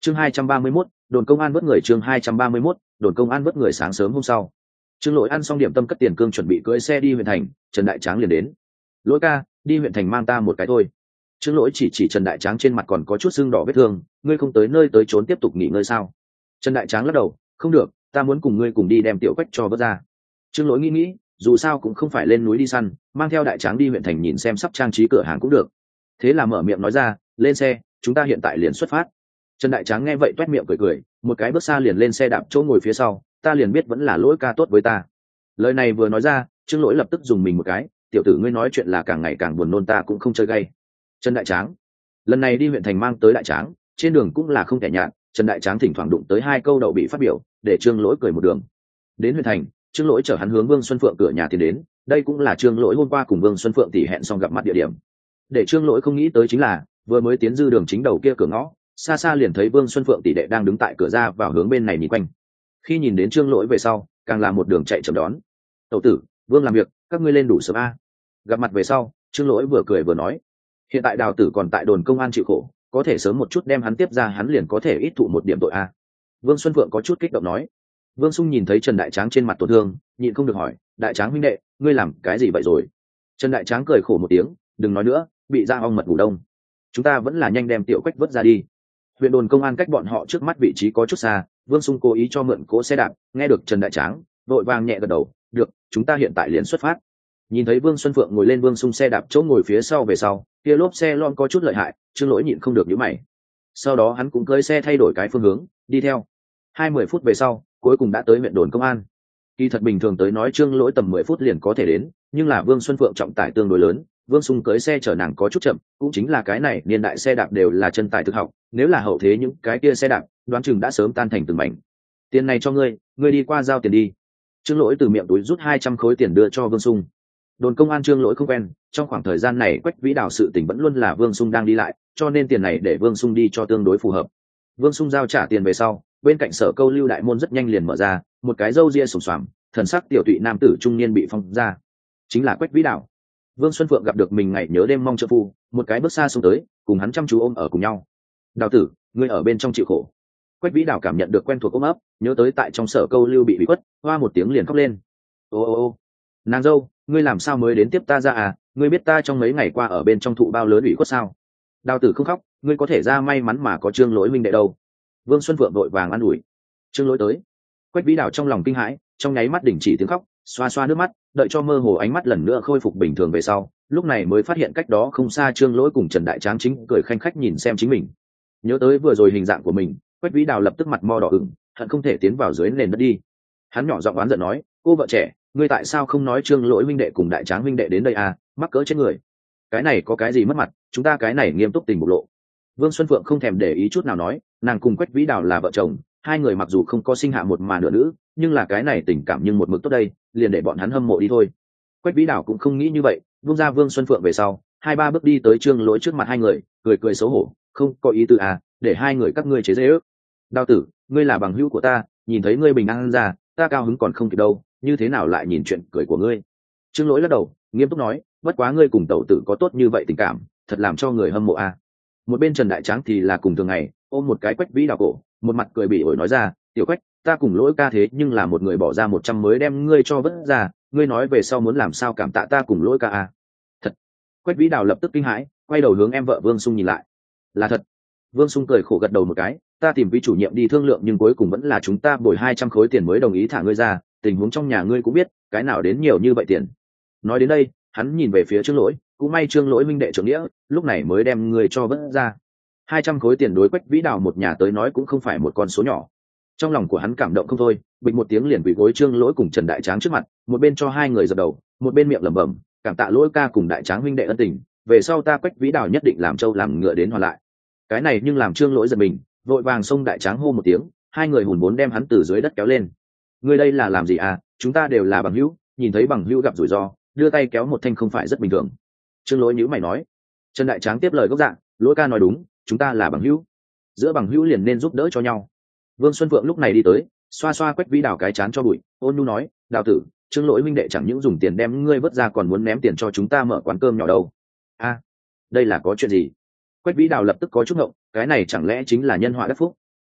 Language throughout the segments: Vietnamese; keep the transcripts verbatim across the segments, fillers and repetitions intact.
chương hai trăm ba mươi mốt, đồn công an vớt người. Chương hai trăm ba mươi mốt, đồn công an vớt người. Sáng sớm hôm sau, Trương Lỗi ăn xong điểm tâm cất tiền cương chuẩn bị cưỡi xe đi huyện thành, Trần Đại Tráng liền đến. Lỗi ca, đi huyện thành mang ta một cái thôi. Trương Lỗi chỉ chỉ Trần Đại Tráng trên mặt còn có chút sưng đỏ vết thương, ngươi không tới nơi tới trốn tiếp tục nghỉ ngơi sao? Trần Đại Tráng lắc đầu, không được, ta muốn cùng ngươi cùng đi đem Tiểu Quách cho vớt ra. Trương Lỗi nghĩ nghĩ, dù sao cũng không phải lên núi đi săn, mang theo Đại Tráng đi huyện thành nhìn xem sắp trang trí cửa hàng cũng được. Thế là mở miệng nói ra, lên xe, chúng ta hiện tại liền xuất phát. Trần Đại Tráng nghe vậy toét miệng cười cười, một cái bước xa liền lên xe đạp chỗ ngồi phía sau, ta liền biết vẫn là Lỗi ca tốt với ta. Lời này vừa nói ra, Trương Lỗi lập tức dùng mình một cái, tiểu tử ngươi nói chuyện là càng ngày càng buồn nôn, ta cũng không chơi gay. Trần Đại Tráng, lần này đi huyện thành mang tới Đại Tráng, trên đường cũng là không kẻ nhạt, Trần Đại Tráng thỉnh thoảng đụng tới hai câu đậu bị phát biểu, để Trương Lỗi cười một đường. Đến huyện thành, Trương Lỗi chở hắn hướng Vương Xuân Phượng cửa nhà tiến đến, đây cũng là Trương Lỗi hôm qua cùng Vương Xuân Phượng tỉ hẹn xong gặp mặt địa điểm. Để Trương Lỗi không nghĩ tới chính là, vừa mới tiến dư đường chính đầu kia cửa ngõ, xa xa liền thấy Vương Xuân Phượng tỷ đệ đang đứng tại cửa ra vào hướng bên này nhìn quanh. Khi nhìn đến Trương Lỗi về sau, càng là một đường chạy chậm đón. Tẩu tử, Vương làm việc, các ngươi lên đủ sớm a. Gặp mặt về sau, Trương Lỗi vừa cười vừa nói, hiện tại Đào tử còn tại đồn công an chịu khổ, có thể sớm một chút đem hắn tiếp ra, hắn liền có thể ít thụ một điểm tội a. Vương Xuân Phượng có chút kích động nói. Vương Sung nhìn thấy Trần Đại Tráng trên mặt tổn thương, nhịn không được hỏi, Đại Tráng huynh đệ, ngươi làm cái gì vậy rồi? Trần Đại Tráng cười khổ một tiếng, đừng nói nữa, bị ra ong mật ngủ đông. Chúng ta vẫn là nhanh đem Tiểu Quách vớt ra đi. Huyện đồn công an cách bọn họ trước mắt vị trí có chút xa, Vương Sung cố ý cho mượn cỗ xe đạp, nghe được Trần Đại Tráng, vội vàng nhẹ gật đầu, được, chúng ta hiện tại liền xuất phát. Nhìn thấy Vương Xuân Phượng ngồi lên Vương Sung xe đạp chỗ ngồi phía sau về sau, kia lốp xe lon có chút lợi hại, Trương Lỗi nhịn không được nhíu mày. Sau đó hắn cũng cưỡi xe thay đổi cái phương hướng, đi theo. Hai mươi phút về sau, cuối cùng đã tới huyện đồn công an. Kỳ thật bình thường tới nói Trương Lỗi tầm mười phút liền có thể đến, nhưng là Vương Xuân Phượng trọng tải tương đối lớn, Vương Sung cưỡi xe chở nàng có chút chậm, cũng chính là cái này niên đại xe đạp đều là chân tài thực học, nếu là hậu thế những cái kia xe đạp, đoán chừng đã sớm tan thành từng mảnh. Tiền này cho ngươi, ngươi đi qua giao tiền đi. Trương Lỗi từ miệng túi rút hai trăm khối tiền đưa cho Vương Sung. Đồn công an Trương Lỗi không quen, trong khoảng thời gian này Quách Vĩ Đào sự tình vẫn luôn là Vương Sung đang đi lại, cho nên tiền này để Vương Sung đi cho tương đối phù hợp. Vương Sung giao trả tiền về sau, bên cạnh sở câu lưu đại môn rất nhanh liền mở ra, một cái râu ria sùng xoàm, thần sắc tiểu tụy nam tử trung niên bị phong ra, chính là Quách Vĩ Đào. Vương Xuân Phượng gặp được mình ngày nhớ đêm mong trợ phu, một cái bước xa xuống tới, cùng hắn chăm chú ôm ở cùng nhau. Đào tử, ngươi ở bên trong chịu khổ. Quách Vĩ Đào cảm nhận được quen thuộc ôm ấp, nhớ tới tại trong sở câu lưu bị bị quất, hoa một tiếng liền khóc lên. Ô ô ô, nàng dâu, ngươi làm sao mới đến tiếp ta ra à? Ngươi biết ta trong mấy ngày qua ở bên trong thụ bao lớn ủy khuất sao? Đào tử không khóc, ngươi có thể ra may mắn mà có Trương Lỗi minh đệ đâu. Vương Xuân Phượng vội vàng an ủi. Trương Lỗi tới. Quách Vĩ Đào trong lòng kinh hãi, trong nháy mắt đình chỉ tiếng khóc, xoa xoa nước mắt, đợi cho mơ hồ ánh mắt lần nữa khôi phục bình thường về sau, lúc này mới phát hiện cách đó không xa Trương Lỗi cùng Trần Đại Tráng chính cười khanh khách nhìn xem chính mình. Nhớ tới vừa rồi hình dạng của mình, Quách Vĩ Đào lập tức mặt mo đỏ ửng, hận không thể tiến vào dưới nền đất đi. Hắn nhỏ giọng oán giận nói, cô vợ trẻ, ngươi tại sao không nói Trương Lỗi huynh đệ cùng Đại Tráng huynh đệ đến đây à, mắc cỡ chết người. Cái này có cái gì mất mặt, chúng ta cái này nghiêm túc tình bộc lộ. Vương Xuân Phượng không thèm để ý chút nào nói, nàng cùng Quách Vĩ Đào là vợ chồng, hai người mặc dù không có sinh hạ một mà nửa nữ, nhưng là cái này tình cảm nhưng một mực tốt đây, liền để bọn hắn hâm mộ đi thôi. Quách Vĩ Đào cũng không nghĩ như vậy, buông ra Vương Xuân Phượng về sau, hai ba bước đi tới Trương Lỗi trước mặt hai người, cười cười xấu hổ, không có ý tư à, để hai người các ngươi chế giễu. Đào tử, ngươi là bằng hữu của ta, nhìn thấy ngươi bình an ra, ta cao hứng còn không kịp đâu, như thế nào lại nhìn chuyện cười của ngươi. Trương Lỗi lắc đầu, nghiêm túc nói, bất quá ngươi cùng tẩu tử có tốt như vậy tình cảm, thật làm cho người hâm mộ à. Một bên Trần Đại Tráng thì là cùng thường ngày, ôm một cái Quách Vĩ Đào cổ, một mặt cười bỉ ổi nói ra, tiểu Quách, ta cùng Lỗi ca thế nhưng là một người bỏ ra một trăm mới đem ngươi cho vớt ra, ngươi nói về sau muốn làm sao cảm tạ ta cùng Lỗi ca à. Thật. Quách Vĩ Đào lập tức kinh hãi, quay đầu hướng em vợ Vương Sung nhìn lại. Là thật. Vương Sung cười khổ gật đầu một cái, ta tìm quý chủ nhiệm đi thương lượng nhưng cuối cùng vẫn là chúng ta bồi hai trăm khối tiền mới đồng ý thả ngươi ra, tình huống trong nhà ngươi cũng biết, cái nào đến nhiều như vậy tiền. Nói đến đây, hắn nhìn về phía Trương Lỗi, cũng may Trương Lỗi minh đệ trưởng nghĩa, lúc này mới đem ngươi cho vớt ra. Hai trăm khối tiền đối Quách Vĩ Đào một nhà tới nói cũng không phải một con số nhỏ. Trong lòng của hắn cảm động không thôi, bịch một tiếng liền quỳ gối Trương Lỗi cùng Trần Đại Tráng trước mặt, một bên cho hai người dập đầu, một bên miệng lẩm bẩm, cảm tạ Lỗi ca cùng Đại Tráng huynh đệ ân tình, về sau ta Quách Vĩ Đào nhất định làm trâu làm ngựa đến hoàn lại. Cái này nhưng làm Trương Lỗi giật mình, vội vàng xông Đại Tráng hô một tiếng, hai người hùn vốn đem hắn từ dưới đất kéo lên. Ngươi đây là làm gì à, chúng ta đều là bằng hữu, nhìn thấy bằng hữu gặp rủi ro, đưa tay kéo một thanh không phải rất bình thường. Trương Lỗi nhíu mày nói. Trần Đại Tráng tiếp lời gốc dạng, Lỗi ca nói đúng, chúng ta là bằng hữu, giữa bằng hữu liền nên giúp đỡ cho nhau. Vương Xuân Phượng lúc này đi tới, xoa xoa Quách Vĩ Đào cái chán cho bụi, ôn nhu nói, Đào tử, Trương Lỗi minh đệ chẳng những dùng tiền đem ngươi vớt ra còn muốn ném tiền cho chúng ta mở quán cơm nhỏ đâu. A, à, đây là có chuyện gì? Quách Vĩ Đào lập tức có chút ngộng, cái này chẳng lẽ chính là nhân họa đắc phúc?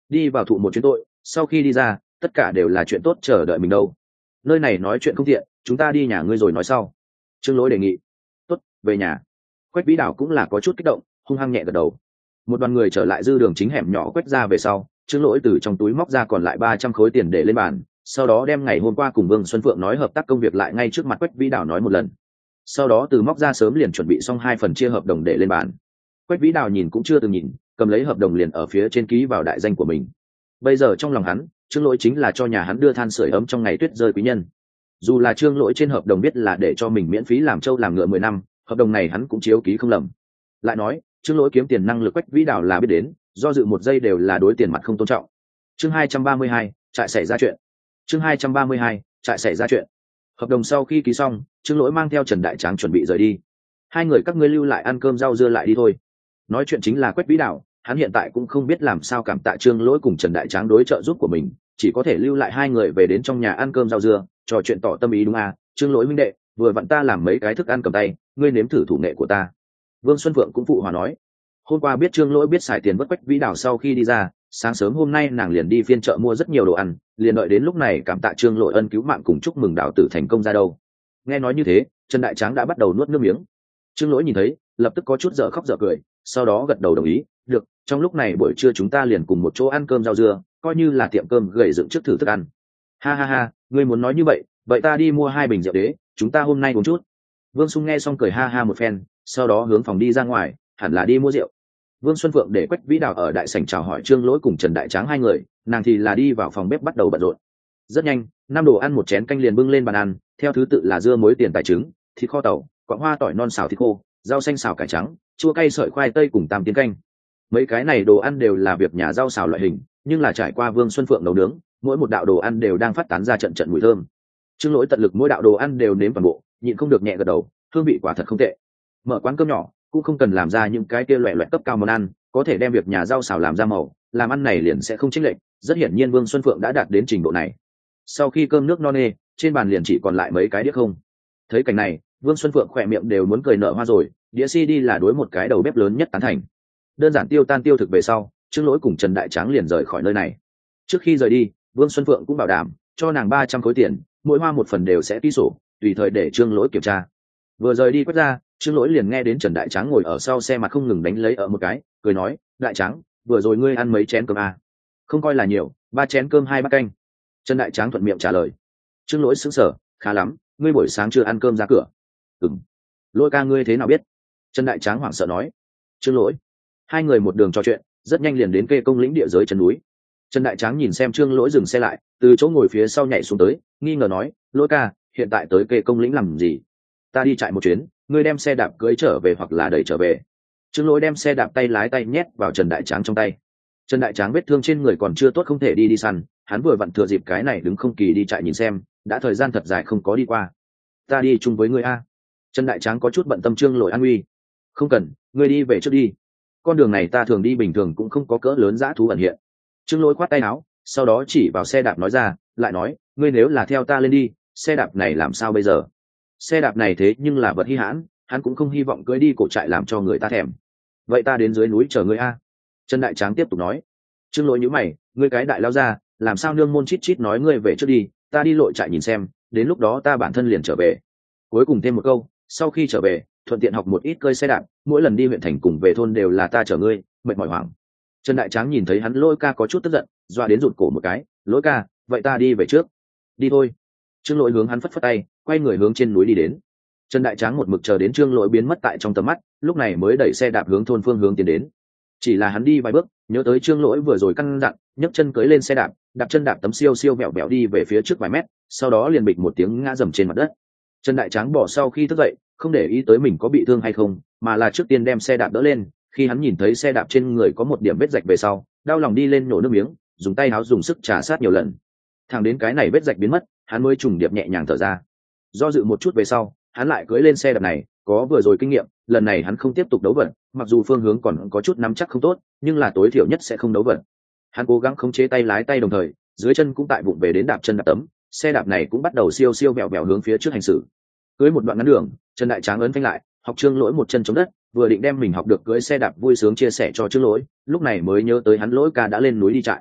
đi vào thụ một chuyến tội, sau khi đi ra tất cả đều là chuyện tốt chờ đợi mình đâu. Nơi này nói chuyện không tiện, chúng ta đi nhà ngươi rồi nói sau. Trương Lỗi đề nghị. Tốt, về nhà. Quách Vĩ Đào cũng là có chút kích động, hung hăng nhẹ gật đầu. Một đoàn người trở lại dư đường chính hẻm nhỏ quách ra về sau, Trương Lỗi từ trong túi móc ra còn lại ba trăm khối tiền để lên bàn, sau đó đem ngày hôm qua cùng Vương Xuân Phượng nói hợp tác công việc lại ngay trước mặt Quách Vĩ Đào nói một lần. Sau đó từ móc ra sớm liền chuẩn bị xong hai phần chia hợp đồng để lên bàn. Quách Vĩ Đào nhìn cũng chưa từng nhìn, cầm lấy hợp đồng liền ở phía trên ký vào đại danh của mình. Bây giờ trong lòng hắn, Trương Lỗi chính là cho nhà hắn đưa than sưởi ấm trong ngày tuyết rơi quý nhân. Dù là Trương Lỗi trên hợp đồng biết là để cho mình miễn phí làm trâu làm ngựa mười năm, hợp đồng này hắn cũng chiếu ký không lầm. Lại nói, Trương Lỗi kiếm tiền năng lực Quách Vĩ Đào là biết đến, do dự một giây đều là đối tiền mặt không tôn trọng. Chương hai trăm ba mươi hai, trại xảy ra chuyện. Chương hai trăm ba mươi hai, trại xảy ra chuyện. Hợp đồng sau khi ký xong, Trương Lỗi mang theo Trần Đại Tráng chuẩn bị rời đi. Hai người các ngươi lưu lại ăn cơm rau dưa lại đi thôi. Nói chuyện chính là Quách Vĩ Đào, hắn hiện tại cũng không biết làm sao cảm tạ Trương Lỗi cùng Trần Đại Tráng đối trợ giúp của mình, chỉ có thể lưu lại hai người về đến trong nhà ăn cơm rau dưa, trò chuyện tỏ tâm ý đúng à, Trương Lỗi huynh đệ, vừa vặn ta làm mấy cái thức ăn cầm tay, ngươi nếm thử thủ nghệ của ta. Vương Xuân Phượng cũng phụ hòa nói. Hôm qua biết Trương Lỗi biết xài tiền vất Quách Vĩ Đào sau khi đi ra, sáng sớm hôm nay nàng liền đi phiên chợ mua rất nhiều đồ ăn, liền đợi đến lúc này cảm tạ Trương Lỗi ân cứu mạng cùng chúc mừng Đào tử thành công ra đâu. Nghe nói như thế, Trần Đại Tráng đã bắt đầu nuốt nước miếng. Trương Lỗi nhìn thấy, lập tức có chút dở khóc dở cười, sau đó gật đầu đồng ý, được, trong lúc này buổi trưa chúng ta liền cùng một chỗ ăn cơm rau dưa, coi như là tiệm cơm gầy dựng trước thử thức ăn. Ha ha ha, ngươi muốn nói như vậy, vậy ta đi mua hai bình rượu đế, chúng ta hôm nay uống chút. Vương Sung nghe xong cười ha ha một phen, sau đó hướng phòng đi ra ngoài, hẳn là đi mua rượu. Vương Xuân Phượng để Quách Vĩ Đào ở đại sảnh chào hỏi Trương Lỗi cùng Trần Đại Tráng hai người, nàng thì là đi vào phòng bếp bắt đầu bận rộn. Rất nhanh, năm đồ ăn một chén canh liền bưng lên bàn ăn, theo thứ tự là dưa muối tiền tài trứng, thịt kho tàu, quả hoa tỏi non xào thịt khô, rau xanh xào cải trắng, chua cay sợi khoai tây cùng tam tiến canh. Mấy cái này đồ ăn đều là việc nhà rau xào loại hình, nhưng là trải qua Vương Xuân Phượng nấu nướng, mỗi một đạo đồ ăn đều đang phát tán ra trận trận mùi thơm. Trương Lỗi tận lực mỗi đạo đồ ăn đều nếm toàn bộ, nhịn không được nhẹ gật đầu, hương vị quả thật không tệ. Mở quán cơm nhỏ cũng không cần làm ra những cái kia loẻ loẹt cấp cao món ăn, có thể đem việc nhà rau xào làm ra màu, làm ăn này liền sẽ không chênh lệch, rất hiển nhiên Vương Xuân Phượng đã đạt đến trình độ này. Sau khi cơm nước no nê, trên bàn liền chỉ còn lại mấy cái đĩa không. Thấy cảnh này, Vương Xuân Phượng khỏe miệng đều muốn cười nở hoa rồi, đĩa xê đê là đối một cái đầu bếp lớn nhất tán thành. Đơn giản tiêu tan tiêu thực về sau, Trương Lỗi cùng Trần Đại Tráng liền rời khỏi nơi này. Trước khi rời đi, Vương Xuân Phượng cũng bảo đảm cho nàng ba trăm khối tiền, mỗi hoa một phần đều sẽ ký sổ, tùy thời để Trương Lỗi kiểm tra. Vừa rời đi quét ra, Trương Lỗi liền nghe đến Trần Đại Tráng ngồi ở sau xe mà không ngừng đánh lấy ở một cái, cười nói, Đại Tráng, vừa rồi ngươi ăn mấy chén cơm à? Không coi là nhiều, ba chén cơm hai bát canh. Trần Đại Tráng thuận miệng trả lời. Trương Lỗi sững sờ, khá lắm, ngươi buổi sáng chưa ăn cơm ra cửa. Ừm. Lỗi ca ngươi thế nào biết? Trần Đại Tráng hoảng sợ nói. Trương Lỗi. Hai người một đường trò chuyện, rất nhanh liền đến kê công lĩnh địa giới chân núi. Trần Đại Tráng nhìn xem Trương Lỗi dừng xe lại, từ chỗ ngồi phía sau nhảy xuống tới, nghi ngờ nói, Lỗi ca, hiện tại tới kê công lĩnh làm gì? Ta đi chạy một chuyến, ngươi đem xe đạp cưới trở về hoặc là đẩy trở về. Trương Lỗi đem xe đạp tay lái tay nhét vào Trần Đại Tráng trong tay. Trần Đại Tráng vết thương trên người còn chưa tốt không thể đi đi săn, hắn vừa vặn thừa dịp cái này đứng không kỳ đi chạy nhìn xem, đã thời gian thật dài không có đi qua. Ta đi chung với ngươi a. Trần Đại Tráng có chút bận tâm Trương Lỗi an nguy. Không cần, ngươi đi về trước đi. Con đường này ta thường đi bình thường cũng không có cỡ lớn dã thú ẩn hiện. Trương Lỗi khoát tay áo, sau đó chỉ vào xe đạp nói ra, lại nói, ngươi nếu là theo ta lên đi, xe đạp này làm sao bây giờ? Xe đạp này thế nhưng là vật hi hãn, hắn cũng không hy vọng cưỡi đi cổ trại làm cho người ta thèm. Vậy ta đến dưới núi chờ ngươi a. Trần Đại Tráng tiếp tục nói. Trương Lỗi nhíu mày, ngươi cái đại lao ra, làm sao nương môn chít chít nói ngươi về trước đi, ta đi lội trại nhìn xem, đến lúc đó ta bản thân liền trở về. Cuối cùng thêm một câu, sau khi trở về, thuận tiện học một ít cơi xe đạp, mỗi lần đi huyện thành cùng về thôn đều là ta chở ngươi, mệt mỏi hoảng. Trần Đại Tráng nhìn thấy hắn Lỗi ca có chút tức giận, doa đến rụt cổ một cái, Lỗi ca, vậy ta đi về trước. Đi thôi. Trương Lỗi hướng hắn phất phất tay, quay người hướng trên núi đi đến. Trần Đại Tráng một mực chờ đến Trương Lỗi biến mất tại trong tầm mắt, lúc này mới đẩy xe đạp hướng thôn phương hướng tiến đến. Chỉ là hắn đi vài bước, nhớ tới Trương Lỗi vừa rồi căn dặn, nhấc chân cưỡi lên xe đạp, đạp chân đạp tấm siêu siêu bẹo bẹo đi về phía trước vài mét, sau đó liền bịch một tiếng ngã dầm trên mặt đất. Trần Đại Tráng bỏ sau khi thức dậy, không để ý tới mình có bị thương hay không, mà là trước tiên đem xe đạp đỡ lên. Khi hắn nhìn thấy xe đạp trên người có một điểm vết rạch về sau, đau lòng đi lên nhổ nước miếng, dùng tay áo dùng sức trà sát nhiều lần. Thẳng đến cái này vết rạch biến mất, hắn mới trùng điệp nhẹ nhàng thở ra. Do dự một chút về sau, hắn lại cưỡi lên xe đạp này, có vừa rồi kinh nghiệm, lần này hắn không tiếp tục đấu vận, mặc dù phương hướng còn có chút nắm chắc không tốt, nhưng là tối thiểu nhất sẽ không đấu vận. Hắn cố gắng khống chế tay lái tay đồng thời, dưới chân cũng tại vụng về đến đạp chân đạp tấm, xe đạp này cũng bắt đầu siêu siêu vẹo vẹo hướng phía trước hành xử. Cưỡi một đoạn ngắn đường, Trần Đại Tráng ấn phanh lại, học Trương Lỗi một chân chống đất, vừa định đem mình học được cưỡi xe đạp vui sướng chia sẻ cho Trương Lỗi, lúc này mới nhớ tới hắn Lỗi ca đã lên núi đi trại.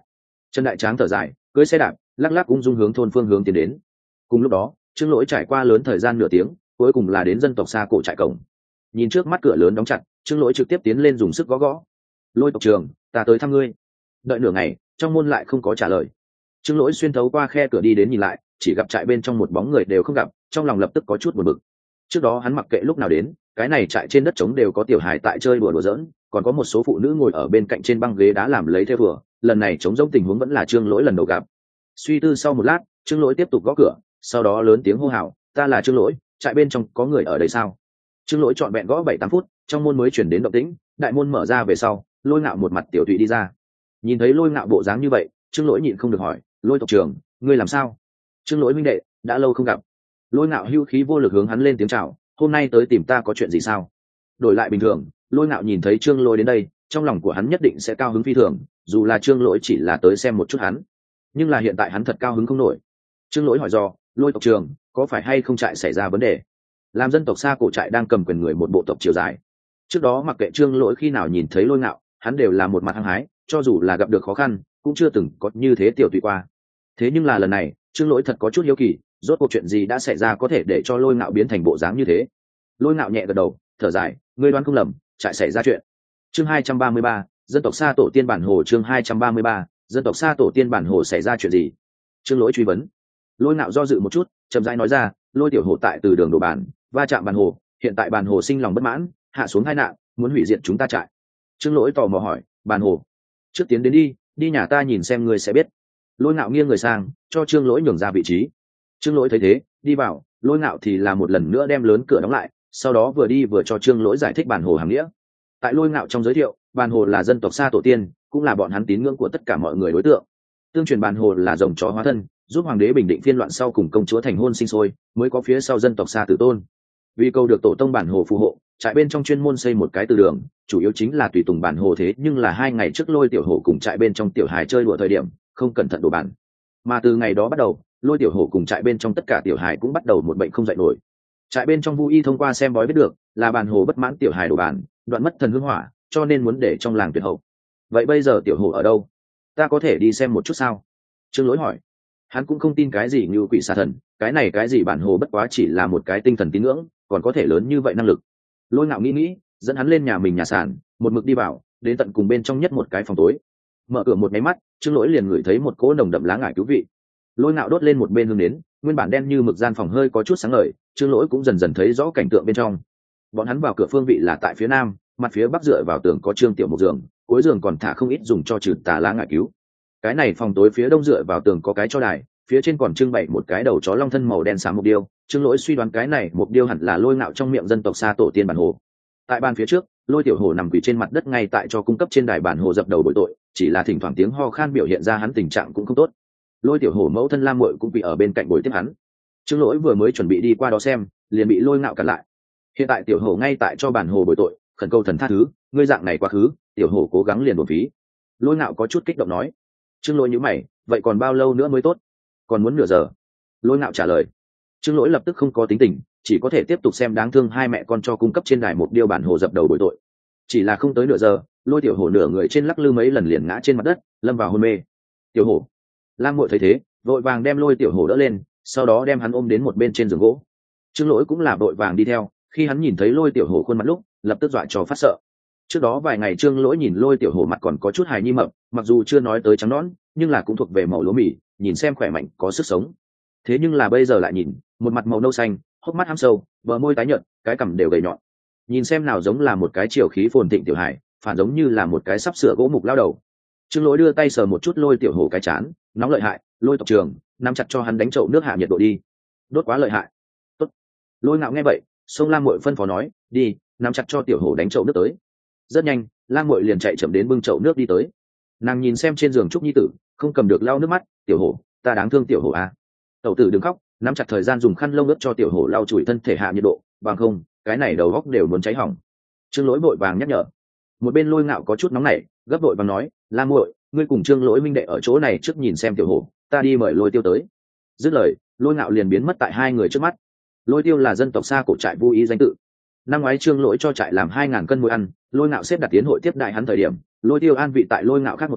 Trần Đại Tráng thở dài, cưỡi xe đạp lắc lắc ung dung hướng thôn phương hướng tiến đến. Cùng lúc đó Trương Lỗi trải qua lớn thời gian nửa tiếng, cuối cùng là đến dân tộc xa cổ trại cổng. Nhìn trước mắt cửa lớn đóng chặt, Trương Lỗi trực tiếp tiến lên dùng sức gõ gõ. Lôi tộc trưởng, ta tới thăm ngươi. Đợi nửa ngày trong môn lại không có trả lời. Trương Lỗi xuyên thấu qua khe cửa đi đến nhìn lại, chỉ gặp trại bên trong một bóng người đều không gặp, trong lòng lập tức có chút buồn bực. Trước đó hắn mặc kệ lúc nào đến, cái này trại trên đất trống đều có tiểu hài tại chơi đùa đùa giỡn, còn có một số phụ nữ ngồi ở bên cạnh trên băng ghế đá làm lấy theo vừa. Lần này trống rỗng tình huống vẫn là Trương Lỗi lần đầu gặp. Suy tư sau một lát, Trương Lỗi tiếp tục gõ cửa, sau đó lớn tiếng hô hào, ta là Trương Lỗi, trại bên trong có người ở đây sao? Trương Lỗi trọn vẹn gõ bảy tám phút, trong môn mới chuyển đến động tĩnh, đại môn mở ra về sau, Lôi Ngạo một mặt tiểu tụy đi ra. Nhìn thấy Lôi Ngạo bộ dáng như vậy, Trương Lỗi nhịn không được hỏi, Lôi tộc trưởng, ngươi làm sao? Trương Lỗi huynh đệ, đã lâu không gặp. Lôi Ngạo hưu khí vô lực hướng hắn lên tiếng chào, hôm nay tới tìm ta có chuyện gì sao? Đổi lại bình thường, Lôi Ngạo nhìn thấy Trương Lỗi đến đây, trong lòng của hắn nhất định sẽ cao hứng phi thường, dù là Trương Lỗi chỉ là tới xem một chút hắn, nhưng là hiện tại hắn thật cao hứng không nổi. Trương Lỗi hỏi do, Lôi tộc trưởng, có phải hay không trại xảy ra vấn đề? Làm dân tộc xa cổ trại đang cầm quyền người một bộ tộc chiều dài. Trước đó mặc kệ Trương Lỗi khi nào nhìn thấy Lôi Ngạo, hắn đều là một mặt hăng hái, cho dù là gặp được khó khăn cũng chưa từng có như thế tiểu tùy qua. Thế nhưng là lần này Trương Lỗi thật có chút hiếu kỳ, rốt cuộc chuyện gì đã xảy ra có thể để cho Lôi Ngạo biến thành bộ dáng như thế. Lôi Ngạo nhẹ gật đầu, thở dài, ngươi đoán không lầm, trại xảy ra chuyện. Chương hai trăm ba mươi ba, dân tộc xa tổ tiên bản hồ. Chương hai trăm ba mươi ba, dân tộc xa tổ tiên bản hồ xảy ra chuyện gì? Trương Lỗi truy vấn. Lôi Ngạo do dự một chút, chậm rãi nói ra, Lôi tiểu hồ tại từ đường đổ bản va chạm bản hồ, hiện tại bản hồ sinh lòng bất mãn, hạ xuống hai nạn, muốn hủy diệt chúng ta trại. Trương Lỗi tò mò hỏi, bản hồ? Trước tiến đến đi, đi nhà ta nhìn xem ngươi sẽ biết. Lôi Ngạo nghiêng người sang, cho Trương Lỗi nhường ra vị trí. Trương Lỗi thấy thế, đi vào, Lôi Ngạo thì là một lần nữa đem lớn cửa đóng lại, sau đó vừa đi vừa cho Trương Lỗi giải thích bản hồ hàm nghĩa. Tại Lôi Ngạo trong giới thiệu, bản hồ là dân tộc xa tổ tiên, cũng là bọn hắn tín ngưỡng của tất cả mọi người đối tượng. Tương truyền bản hồ là rồng chó hóa thân, giúp hoàng đế bình định phiên loạn sau cùng công chúa thành hôn sinh sôi, mới có phía sau dân tộc xa tử tôn. Vì cầu được tổ tông bản hồ phù hộ, trại bên trong chuyên môn xây một cái từ đường, chủ yếu chính là tùy tùng bản hồ. Thế nhưng là hai ngày trước Lôi tiểu hồ cùng trại bên trong tiểu hài chơi đùa thời điểm không cẩn thận đổ bản, mà từ ngày đó bắt đầu, Lôi tiểu hồ cùng trại bên trong tất cả tiểu hài cũng bắt đầu một bệnh không dậy nổi. Trại bên trong Vu Y thông qua xem bói biết được là bản hồ bất mãn tiểu hài đổ bản, đoạn mất thần hương hỏa, cho nên muốn để trong làng tuyệt hậu. Vậy bây giờ tiểu hồ ở đâu? Ta có thể đi xem một chút sao? Trương Lỗi hỏi. Hắn cũng không tin cái gì như quỷ xà thần, cái này cái gì bản hồ bất quá chỉ là một cái tinh thần tín ngưỡng, còn có thể lớn như vậy năng lực. Lôi Ngạo nghĩ nghĩ, dẫn hắn lên nhà mình nhà sàn, một mực đi vào, đến tận cùng bên trong nhất một cái phòng tối. Mở cửa một máy mắt, Trương Lỗi liền ngửi thấy một cỗ nồng đậm lá ngải cứu vị. Lôi Ngạo đốt lên một bên hương nến, nguyên bản đen như mực gian phòng hơi có chút sáng ngời, Trương Lỗi cũng dần dần thấy rõ cảnh tượng bên trong. Bọn hắn vào cửa phương vị là tại phía nam, mặt phía bắc dựa vào tường có Trương tiểu một giường, cuối giường còn thả không ít dùng cho trừ tà lá ngải cứu. Cái này phòng tối phía đông dựa vào tường có cái cho đài, phía trên còn trưng bày một cái đầu chó long thân màu đen xám mục điêu. Trương Lỗi suy đoán cái này mục điêu hẳn là Lôi Ngạo trong miệng dân tộc xa tổ tiên bản hồ. Tại bàn phía trước, Lôi tiểu hồ nằm quỳ trên mặt đất ngay tại cho cung cấp trên đài bản hồ dập đầu bội tội, chỉ là thỉnh thoảng tiếng ho khan biểu hiện ra hắn tình trạng cũng không tốt. Lôi tiểu hồ mẫu thân Lam Muội cũng bị ở bên cạnh bồi tiếp hắn. Trương Lỗi vừa mới chuẩn bị đi qua đó xem, liền bị Lôi Ngạo cản lại. Hiện tại tiểu hồ ngay tại cho bản hồ bồi tội, khẩn cầu thần tha thứ, ngươi dạng này quá khứ, tiểu hồ cố gắng liền bổn phí. Lôi Ngạo có chút kích động nói. Trương Lỗi nhíu mày, vậy còn bao lâu nữa mới tốt? Còn muốn nửa giờ. Lôi Ngạo trả lời. Trương Lỗi lập tức không có tính tình, chỉ có thể tiếp tục xem đáng thương hai mẹ con cho cung cấp trên đài một điêu bản hồ dập đầu bồi tội. Chỉ là không tới nửa giờ, Lôi tiểu hồ nửa người trên lắc lư mấy lần liền ngã trên mặt đất, lâm vào hôn mê. Tiểu hồ. Lam Muội thấy thế, vội vàng đem Lôi tiểu hồ đỡ lên, sau đó đem hắn ôm đến một bên trên giường gỗ. Trương Lỗi cũng là vội vàng đi theo, khi hắn nhìn thấy Lôi tiểu hồ khuôn mặt lúc, lập tức dọa cho phát sợ. Trước đó vài ngày Trương Lỗi nhìn Lôi tiểu hồ mặt còn có chút hài nhi mập, mặc dù chưa nói tới trắng nõn, nhưng là cũng thuộc về màu lúa mì, nhìn xem khỏe mạnh có sức sống. Thế nhưng là bây giờ lại nhìn, một mặt màu nâu xanh, hốc mắt hăm sâu, bờ môi tái nhợt, cái cằm đều gầy nhọn. Nhìn xem nào giống là một cái triều khí phồn thịnh tiểu hải, phản giống như là một cái sắp sửa gỗ mục lao đầu. Trương Lỗi đưa tay sờ một chút Lôi tiểu hồ cái chán, nóng lợi hại, Lôi tộc trưởng, nắm chặt cho hắn đánh chậu nước hạ nhiệt độ đi. Đốt quá lợi hại. Tốt. Lôi Ngạo nghe vậy, xông Lam Muội phân phó nói, đi, nắm chặt cho tiểu hồ đánh chậu nước tới. Rất nhanh, Lam Muội liền chạy chậm đến bưng chậu nước đi tới. Nàng nhìn xem trên giường Trúc nhi tử, không cầm được lau nước mắt, tiểu hổ, ta đáng thương tiểu hổ à. Tẩu tử đừng khóc, nắm chặt thời gian dùng khăn lông ướt cho tiểu hổ lau chùi thân thể hạ nhiệt độ, bằng không cái này đầu góc đều muốn cháy hỏng. Trương Lỗi vội vàng nhắc nhở. Một bên Lôi Ngạo có chút nóng nảy, gấp vội vàng nói, Lam Muội, ngươi cùng Trương Lỗi minh đệ ở chỗ này trước nhìn xem tiểu hổ, ta đi mời Lôi Tiêu tới. Dứt lời, Lôi Ngạo liền biến mất tại hai người trước mắt. Lôi Tiêu là dân tộc xa cổ trại Vu Y danh tự. Năm ngoái Trương Lỗi cho trại làm hai ngàn cân muối ăn, Lôi Ngạo xếp đặt tiến hội tiếp đại hắn thời điểm, Lôi Tiêu an vị tại Lôi Ngạo khác một bên,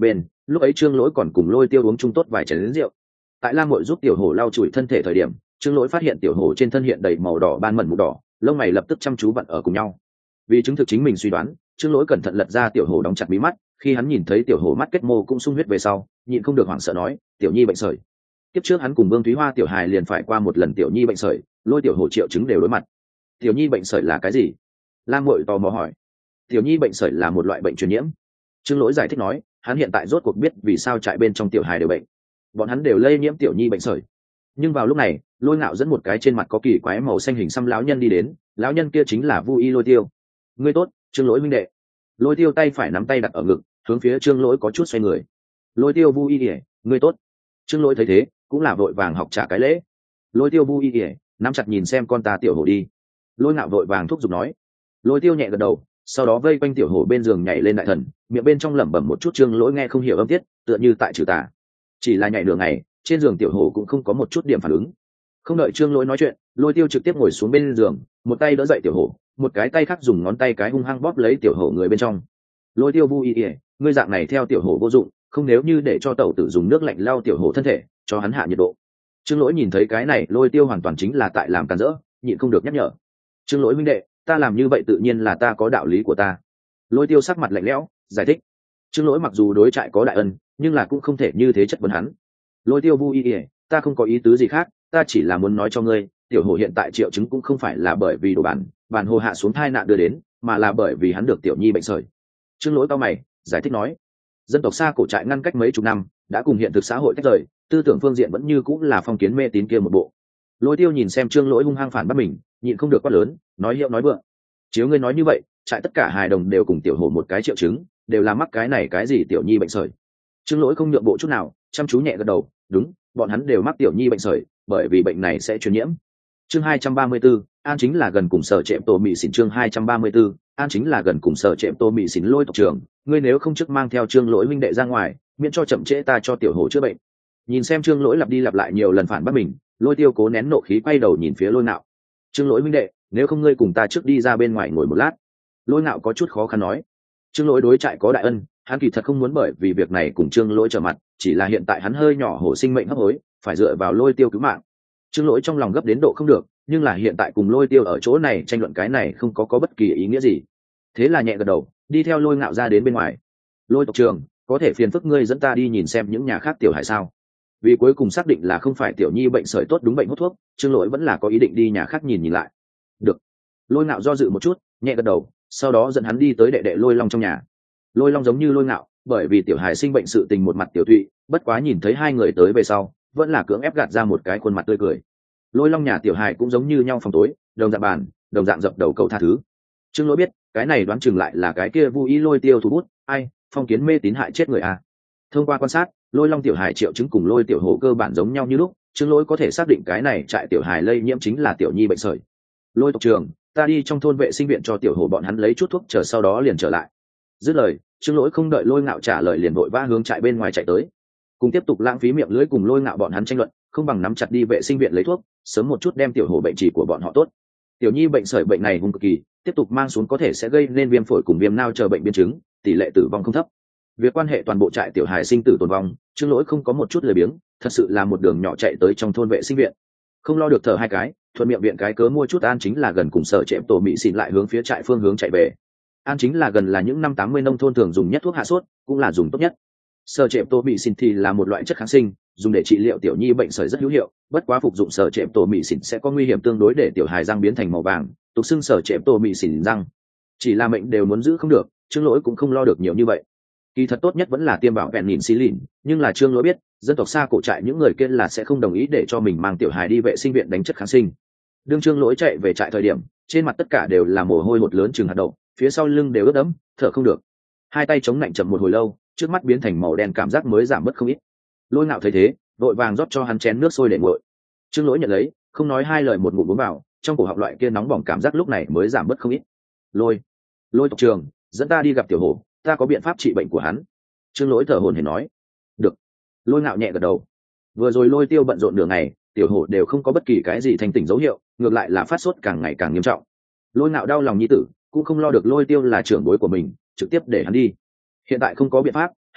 lúc ấy trương lỗi còn cùng lôi tiêu uống chung tốt vài chén lính rượu. Tại lam mội giúp tiểu hổ lau chùi thân thể thời điểm, trương lỗi phát hiện tiểu hổ trên thân hiện đầy màu đỏ ban mẩn mụn đỏ, lông mày lập tức chăm chú vặn ở cùng nhau. Vì chứng thực chính mình suy đoán, trương lỗi cẩn thận lật ra tiểu hổ đóng chặt mí mắt. Khi hắn nhìn thấy tiểu hổ mắt kết mô cũng sung huyết về sau, nhịn không được hoảng sợ nói, tiểu nhi bệnh sởi. Tiếp trước hắn cùng Vương Thúy Hoa tiểu hài liền phải qua một lần tiểu nhi bệnh sởi, lôi tiểu hổ triệu chứng đều đối mặt. Tiểu nhi bệnh sởi là cái gì? Lam Mội tò mò hỏi. Tiểu nhi bệnh sởi là một loại bệnh truyền nhiễm. Trương Lỗi giải thích nói, hắn hiện tại rốt cuộc biết vì sao trại bên trong tiểu hài đều bệnh, bọn hắn đều lây nhiễm tiểu nhi bệnh sởi. Nhưng vào lúc này, Lôi Ngạo dẫn một cái trên mặt có kỳ quái màu xanh hình xăm lão nhân đi đến, lão nhân kia chính là Vu Y Lôi Tiêu. Ngươi tốt, Trương Lỗi huynh đệ. Lôi Tiêu tay phải nắm tay đặt ở ngực, hướng phía Trương Lỗi có chút xoay người. Lôi Tiêu Vu Y, ngươi tốt. Trương Lỗi thấy thế, cũng là vội vàng học trả cái lễ. Lôi Tiêu Vu Y, nắm chặt nhìn xem con ta tiểu hổ đi. Lôi Ngạo vội vàng thúc giục nói. Lôi Tiêu nhẹ gật đầu, sau đó vây quanh tiểu hổ bên giường nhảy lên đại thần, miệng bên trong lẩm bẩm một chút. Trương Lỗi nghe không hiểu âm tiết, tựa như tại trừ tà. Chỉ là nhảy đường ngày, trên giường tiểu hổ cũng không có một chút điểm phản ứng. Không đợi Trương Lỗi nói chuyện, Lôi Tiêu trực tiếp ngồi xuống bên giường, một tay đỡ dậy tiểu hổ, một cái tay khác dùng ngón tay cái hung hăng bóp lấy tiểu hổ người bên trong. Lôi Tiêu vui ỉa, ngươi dạng này theo tiểu hổ vô dụng, không nếu như để cho tẩu tử dùng nước lạnh lau tiểu hổ thân thể, cho hắn hạ nhiệt độ. Trương Lỗi nhìn thấy cái này, Lôi Tiêu hoàn toàn chính là tại làm càn rỡ, nhịn không được nhắc nhở. Trương Lỗi huynh đệ, ta làm như vậy tự nhiên là ta có đạo lý của ta. Lôi Tiêu sắc mặt lạnh lẽo, giải thích. Trương Lỗi mặc dù đối trại có đại ân, nhưng là cũng không thể như thế chất vấn hắn. Lôi Tiêu vui ỉa, ta không có ý tứ gì khác, ta chỉ là muốn nói cho ngươi, tiểu hổ hiện tại triệu chứng cũng không phải là bởi vì đồ bản bản hồ hạ xuống thai nạn đưa đến, mà là bởi vì hắn được tiểu nhi bệnh sởi. Trương Lỗi cao mày, giải thích nói, dân tộc xa cổ trại ngăn cách mấy chục năm, đã cùng hiện thực xã hội tách rời, tư tưởng phương diện vẫn như cũng là phong kiến mê tín kia một bộ. Lôi Tiêu nhìn xem Trương Lỗi hung hăng phản bắt mình, nhịn không được quát lớn, nói hiệu nói vượng. Chiếu ngươi nói như vậy, trại tất cả hài đồng đều cùng tiểu hổ một cái triệu chứng, đều là mắc cái này cái gì tiểu nhi bệnh sởi. Trương Lỗi không nhượng bộ chút nào, chăm chú nhẹ gật đầu, đúng, bọn hắn đều mắc tiểu nhi bệnh sởi, bởi vì bệnh này sẽ truyền nhiễm. Chương hai trăm ba mươi 234, an chính là gần cùng sở trệm tổ mị xỉn. Chương hai trăm ba mươi 234, an chính là gần cùng sở trệm tổ mị xỉn. Lôi tộc trưởng, ngươi nếu không trước mang theo Trương Lỗi huynh đệ ra ngoài, miễn cho chậm trễ ta cho tiểu hổ chữa bệnh. Nhìn xem Trương Lỗi lặp đi lặp lại nhiều lần phản bác mình, Lôi Tiêu cố nén nộ khí quay đầu nhìn phía Lôi Nạo. Trương Lỗi huynh đệ, nếu không ngươi cùng ta trước đi ra bên ngoài ngồi một lát. Lôi Nạo có chút khó khăn nói. Trương Lỗi đối trại có đại ân, hắn kỳ thật không muốn bởi vì việc này cùng Trương Lỗi trở mặt, chỉ là hiện tại hắn hơi nhỏ hổ sinh mệnh hấp hối, phải dựa vào Lôi Tiêu cứu mạng. Trương Lỗi trong lòng gấp đến độ không được, nhưng là hiện tại cùng Lôi Tiêu ở chỗ này tranh luận cái này không có có bất kỳ ý nghĩa gì. Thế là nhẹ gật đầu, đi theo Lôi Ngạo ra đến bên ngoài. Lôi tộc trưởng, có thể phiền phức ngươi dẫn ta đi nhìn xem những nhà khác tiểu hải sao? Vì cuối cùng xác định là không phải tiểu nhi bệnh sởi tốt đúng bệnh hút thuốc, Trương Lỗi vẫn là có ý định đi nhà khác nhìn nhìn lại. Được. Lôi Ngạo do dự một chút, nhẹ gật đầu, sau đó dẫn hắn đi tới đệ đệ Lôi Long trong nhà. Lôi Long giống như Lôi Ngạo, bởi vì tiểu hải sinh bệnh sự tình một mặt tiểu thụy, bất quá nhìn thấy hai người tới về sau, vẫn là cưỡng ép gạt ra một cái khuôn mặt tươi cười. Lôi Long nhà tiểu hải cũng giống như nhau phòng tối, đồng dạng bàn, đồng dạng dập đầu cầu tha thứ. Trương Lỗi biết, cái này đoán chừng lại là cái kia Vu Ý Lôi Tiêu thủ bút, ai, phong kiến mê tín hại chết người à. Thông qua quan sát, Lôi Long tiểu hải triệu chứng cùng Lôi tiểu hổ cơ bản giống nhau như lúc, Trương Lỗi có thể xác định cái này trại tiểu hải lây nhiễm chính là tiểu nhi bệnh sởi. Lôi tộc trưởng, ta đi trong thôn vệ sinh viện cho tiểu hổ bọn hắn lấy chút thuốc, chờ sau đó liền trở lại. Dứt lời, Trương Lỗi không đợi Lôi Ngạo trả lời liền vội vã hướng trại bên ngoài chạy tới. Cùng tiếp tục lãng phí miệng lưỡi cùng Lôi Ngạo bọn hắn tranh luận, không bằng nắm chặt đi vệ sinh viện lấy thuốc, sớm một chút đem tiểu hổ bệnh trì của bọn họ tốt. Tiểu nhi bệnh sởi bệnh này hung cực kỳ, tiếp tục mang xuống có thể sẽ gây nên viêm phổi cùng viêm nao chờ bệnh biến chứng, tỷ lệ tử vong không thấp. Việc quan hệ toàn bộ trại tiểu hài sinh tử tồn vong, Trương Lỗi không có một chút lười biếng, thật sự là một đường nhỏ chạy tới trong thôn vệ sinh viện. Không lo được thở hai cái, thuận miệng viện cái cớ mua chút an chính là gần cùng sở trệm tổ mị xỉn lại hướng phía trại phương hướng chạy về. An chính là gần là những năm tám mươi nông thôn thường dùng nhất thuốc hạ sốt, cũng là dùng tốt nhất. Sở trệm tổ mị xỉn thì là một loại chất kháng sinh, dùng để trị liệu tiểu nhi bệnh sởi rất hữu hiệu, bất quá phục dụng sở trệm tổ mị xỉn sẽ có nguy hiểm tương đối để tiểu hài răng biến thành màu vàng, tục xưng sở trệm tổ mị xỉn răng. Chỉ là mệnh đều muốn giữ không được, Trương Lỗi cũng không lo được nhiều như vậy. Kỳ thật tốt nhất vẫn là tiêm bảo vẹn nhìn xí lìn, nhưng là Trương Lỗi biết, dân tộc xa cổ trại những người kia là sẽ không đồng ý để cho mình mang tiểu hài đi vệ sinh viện đánh chất kháng sinh. Đương Trương Lỗi chạy về trại thời điểm, trên mặt tất cả đều là mồ hôi hột lớn chừng hạt đậu, phía sau lưng đều ướt đẫm, thở không được. Hai tay chống lạnh chậm một hồi lâu, trước mắt biến thành màu đen, cảm giác mới giảm bớt không ít. Lôi Ngạo thấy thế, vội vàng rót cho hắn chén nước sôi để nguội. Trương Lỗi nhận lấy, không nói hai lời một ngụm uống vào, trong cổ họng loại kia nóng bỏng cảm giác lúc này mới giảm bớt không ít. Lôi, Lôi tộc trưởng, dẫn ta đi gặp tiểu hổ, ta có biện pháp trị bệnh của hắn. Trương Lỗi thở hổn hển nói. Được. Lôi Ngạo nhẹ gật đầu. Vừa rồi Lôi Tiêu bận rộn nửa ngày, tiểu hổ đều không có bất kỳ cái gì thành tỉnh dấu hiệu, ngược lại là phát sốt càng ngày càng nghiêm trọng. Lôi Ngạo đau lòng nhi tử, cũng không lo được Lôi Tiêu là trưởng bối của mình, trực tiếp để hắn đi. Hiện tại không có biện pháp,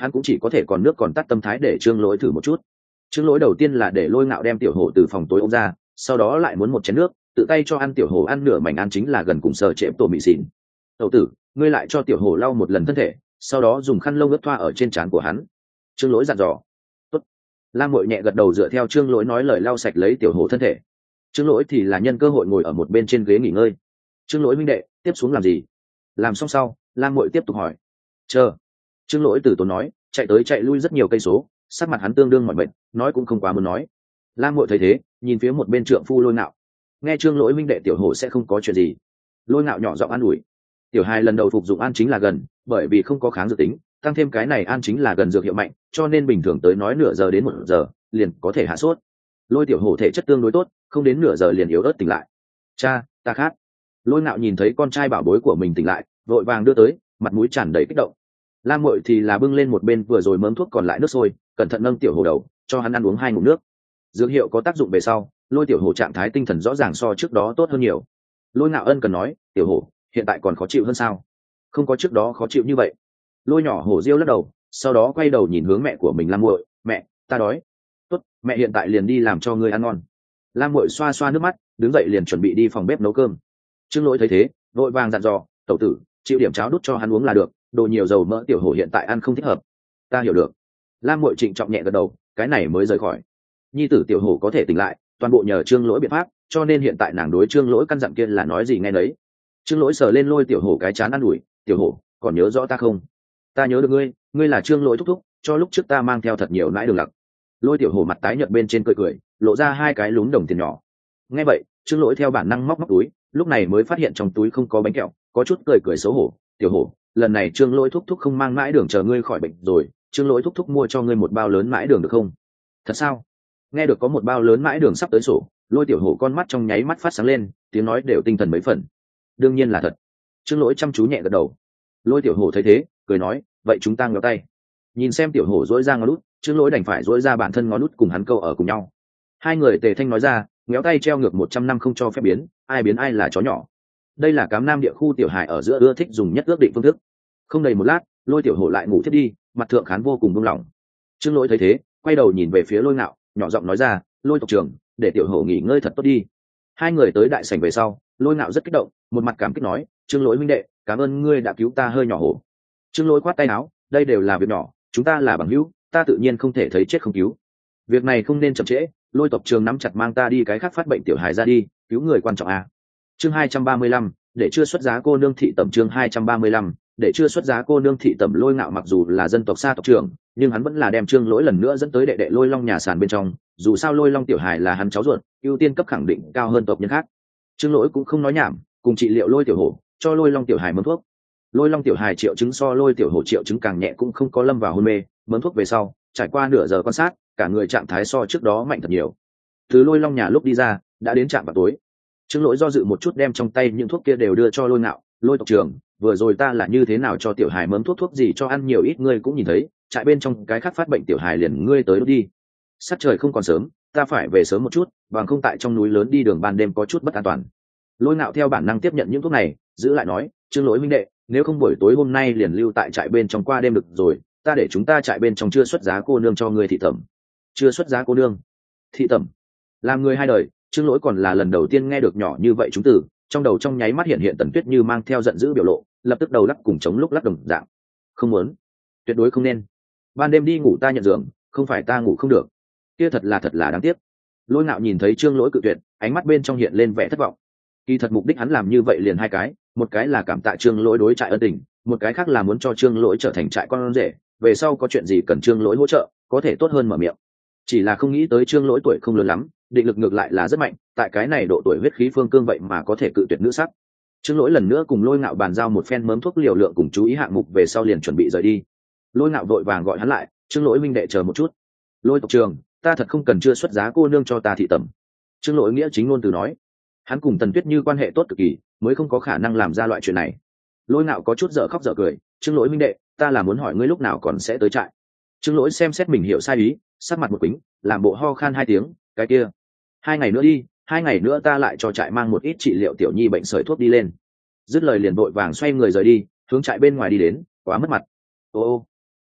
hắn cũng chỉ có thể còn nước còn tắt tâm thái để trương lỗi thử một chút. Trương lỗi đầu tiên là để Lôi Ngạo đem tiểu hổ từ phòng tối ôm ra, sau đó lại muốn một chén nước, tự tay cho ăn tiểu hổ ăn nửa mảnh ăn chính là gần cùng sờ chệm tổ mị xỉn. Tẩu tử, ngươi lại cho tiểu hổ lau một lần thân thể, sau đó dùng khăn lông ướt thoa ở trên trán của hắn. Trương lỗi dặn dò. Tốt. Lam Muội nhẹ gật đầu dựa theo trương lỗi nói lời lau sạch lấy tiểu hổ thân thể. Trương lỗi thì là nhân cơ hội ngồi ở một bên trên ghế nghỉ ngơi. Trương lỗi huynh đệ, tiếp xuống làm gì? Làm xong sau, Lam Muội tiếp tục hỏi. Chờ. Trương lỗi từ tốn nói, chạy tới chạy lui rất nhiều cây số, sắc mặt hắn tương đương mỏi mệt, nói cũng không quá muốn nói. Lam Muội thấy thế, nhìn phía một bên trượng phu Lôi Ngạo. Nghe Trương lỗi huynh đệ tiểu hổ sẽ không có chuyện gì. Lôi Ngạo nhỏ giọng an ủi. Tiểu hai lần đầu phục dụng an chính là gần, bởi vì không có kháng dược tính, tăng thêm cái này an chính là gần dược hiệu mạnh, cho nên bình thường tới nói nửa giờ đến một giờ liền có thể hạ sốt. Lôi tiểu hổ thể chất tương đối tốt, không đến nửa giờ liền yếu ớt tỉnh lại. Cha, ta khát. Lôi Ngạo nhìn thấy con trai bảo bối của mình tỉnh lại, vội vàng đưa tới, mặt mũi tràn đầy kích động. Lam Muội thì là bưng lên một bên vừa rồi mớm thuốc còn lại nước sôi, cẩn thận nâng tiểu hổ đầu, cho hắn ăn uống hai ngụm nước. Dược hiệu có tác dụng về sau, Lôi tiểu hổ trạng thái tinh thần rõ ràng so trước đó tốt hơn nhiều. Lôi Ngạo ân cần nói, tiểu hổ hiện tại còn khó chịu hơn sao? Không có trước đó khó chịu như vậy. Lôi nhỏ hổ riêu lắc đầu, sau đó quay đầu nhìn hướng mẹ của mình Lam Muội, mẹ, ta đói. Tốt, mẹ hiện tại liền đi làm cho ngươi ăn ngon. Lam Muội xoa xoa nước mắt, đứng dậy liền chuẩn bị đi phòng bếp nấu cơm. Trương lỗi thấy thế, vội vàng dặn dò, tẩu tử, chịu điểm cháo đút cho hắn uống là được, đồ nhiều dầu mỡ tiểu hổ hiện tại ăn không thích hợp. Ta hiểu được. Lam Muội trịnh trọng nhẹ gật đầu, cái này mới rời khỏi. Nhi tử tiểu hổ có thể tỉnh lại, toàn bộ nhờ Trương lỗi biện pháp, cho nên hiện tại nàng đối Trương lỗi căn dặn kia là nói gì nghe nấy. Trương lỗi sờ lên Lôi tiểu hổ cái chán ăn ủi, tiểu hổ còn nhớ rõ ta không? Ta nhớ được ngươi, ngươi là Trương lỗi thúc thúc, cho lúc trước ta mang theo thật nhiều nãi đường lặc. Lôi tiểu hổ mặt tái nhợt bên trên cười cười, lộ ra hai cái lún đồng tiền nhỏ. Nghe vậy, Trương lỗi theo bản năng móc móc túi, lúc này mới phát hiện trong túi không có bánh kẹo, có chút cười cười xấu hổ. Tiểu hổ, lần này Trương lỗi thúc thúc không mang mãi đường chờ ngươi khỏi bệnh rồi, Trương lỗi thúc thúc mua cho ngươi một bao lớn mãi đường được không? Thật sao? Nghe được có một bao lớn mãi đường sắp tới sổ, Lôi tiểu hổ con mắt trong nháy mắt phát sáng lên, tiếng nói đều tinh thần mấy phần. Đương nhiên là thật. Trương lỗi chăm chú nhẹ gật đầu. Lôi tiểu hổ thấy thế, cười nói, vậy chúng ta ngéo tay. Nhìn xem tiểu hổ dỗi ra ngón út, Trương lỗi đành phải dỗi ra bản thân ngón út cùng hắn câu ở cùng nhau. Hai người tề thanh nói ra, ngéo tay treo ngược một trăm năm không cho phép biến, ai biến ai là chó nhỏ. Đây là cám nam địa khu tiểu hài ở giữa ưa thích dùng nhất ước định phương thức. Không đầy một lát, Lôi tiểu hổ lại ngủ thiết đi, mặt thượng khán vô cùng buông lỏng. Trương lỗi thấy thế, quay đầu nhìn về phía Lôi Ngạo, nhỏ giọng nói ra, Lôi tộc trưởng, để tiểu hổ nghỉ ngơi thật tốt đi. Hai người tới đại sảnh về sau, Lôi Ngạo rất kích động, một mặt cảm kích nói, Trương lỗi huynh đệ, cảm ơn ngươi đã cứu ta hơi nhỏ hổ. Trương lỗi khoát tay áo, đây đều là việc nhỏ, chúng ta là bằng hữu, ta tự nhiên không thể thấy chết không cứu. Việc này không nên chậm trễ, Lôi tộc trường nắm chặt mang ta đi cái khác phát bệnh tiểu hài ra đi, cứu người quan trọng à. Chương hai trăm ba mươi lăm, để chưa xuất giá cô nương thị tẩm. Chương hai trăm ba mươi lăm, để chưa xuất giá cô nương thị tẩm. Lôi Ngạo mặc dù là dân tộc xa tộc trưởng, nhưng hắn vẫn là đem Trương lỗi lần nữa dẫn tới đệ đệ Lôi Long nhà sàn bên trong, dù sao Lôi Long tiểu hài là hắn cháu ruột, ưu tiên cấp khẳng định cao hơn tộc nhân khác. Trương lỗi cũng không nói nhảm, cùng trị liệu Lôi tiểu hổ, cho Lôi Long tiểu hài mớm thuốc. Lôi Long tiểu hài triệu chứng so Lôi tiểu hổ triệu chứng càng nhẹ, cũng không có lâm vào hôn mê, mớm thuốc về sau, trải qua nửa giờ quan sát, cả người trạng thái so trước đó mạnh thật nhiều. Từ Lôi Long nhà lúc đi ra, đã đến trạm vào tối. Trương lỗi do dự một chút đem trong tay những thuốc kia đều đưa cho Lôi Ngạo, Lôi tộc trưởng, vừa rồi ta là như thế nào cho tiểu hài mớm thuốc thuốc gì cho ăn nhiều ít ngươi cũng nhìn thấy, trại bên trong cái khác phát bệnh tiểu hài liền ngươi tới đốt đi. Sắc trời không còn sớm, ta phải về sớm một chút, bằng không tại trong núi lớn đi đường ban đêm có chút bất an toàn. Lôi Ngạo theo bản năng tiếp nhận những thuốc này, giữ lại nói, Trương lỗi huynh đệ, nếu không buổi tối hôm nay liền lưu tại trại bên trong qua đêm được rồi, ta để chúng ta trại bên trong chưa xuất giá cô nương cho ngươi thị tẩm. Chưa xuất giá cô nương? Thị tẩm? Làm người hai đời, Trương lỗi còn là lần đầu tiên nghe được nhỏ như vậy chúng từ, trong đầu trong nháy mắt hiện hiện Tần Tuyết Như mang theo giận dữ biểu lộ, lập tức đầu lắc cùng chống lúc lắc đồng dạng. Không muốn, tuyệt đối không nên. Ban đêm đi ngủ ta nhận giường, không phải ta ngủ không được. Kia thật là thật là đáng tiếc. Lôi Ngạo nhìn thấy Trương lỗi cự tuyệt, ánh mắt bên trong hiện lên vẻ thất vọng. Kỳ thật mục đích hắn làm như vậy liền hai cái, một cái là cảm tạ Trương lỗi đối trại ân tình, một cái khác là muốn cho Trương lỗi trở thành trại con rể, về sau có chuyện gì cần Trương lỗi hỗ trợ, có thể tốt hơn mở miệng. Chỉ là không nghĩ tới Trương lỗi tuổi không lớn lắm, định lực ngược lại là rất mạnh, tại cái này độ tuổi huyết khí phương cương vậy mà có thể cự tuyệt nữ sắc. Trương lỗi lần nữa cùng Lôi Ngạo bàn giao một phen mớm thuốc liều lượng cùng chú ý hạng mục về sau liền chuẩn bị rời đi. Lôi Ngạo vội vàng gọi hắn lại, Trương lỗi minh đệ chờ một chút. Lôi tộc trường, ta thật không cần chưa xuất giá cô nương cho ta thị tẩm. Trương lỗi nghĩa chính ngôn từ nói, hắn cùng Tần Tuyết Như quan hệ tốt cực kỳ, mới không có khả năng làm ra loại chuyện này. Lôi Ngạo có chút dở khóc dở cười, Trương lỗi minh đệ, ta là muốn hỏi ngươi lúc nào còn sẽ tới trại. Trương lỗi xem xét mình hiểu sai ý, sắc mặt một quýnh, làm bộ ho khan hai tiếng, cái kia hai ngày nữa đi, hai ngày nữa ta lại cho trại mang một ít trị liệu tiểu nhi bệnh sởi thuốc đi lên. Dứt lời liền vội vàng xoay người rời đi, hướng trại bên ngoài đi đến, quá mất mặt. Ô ô,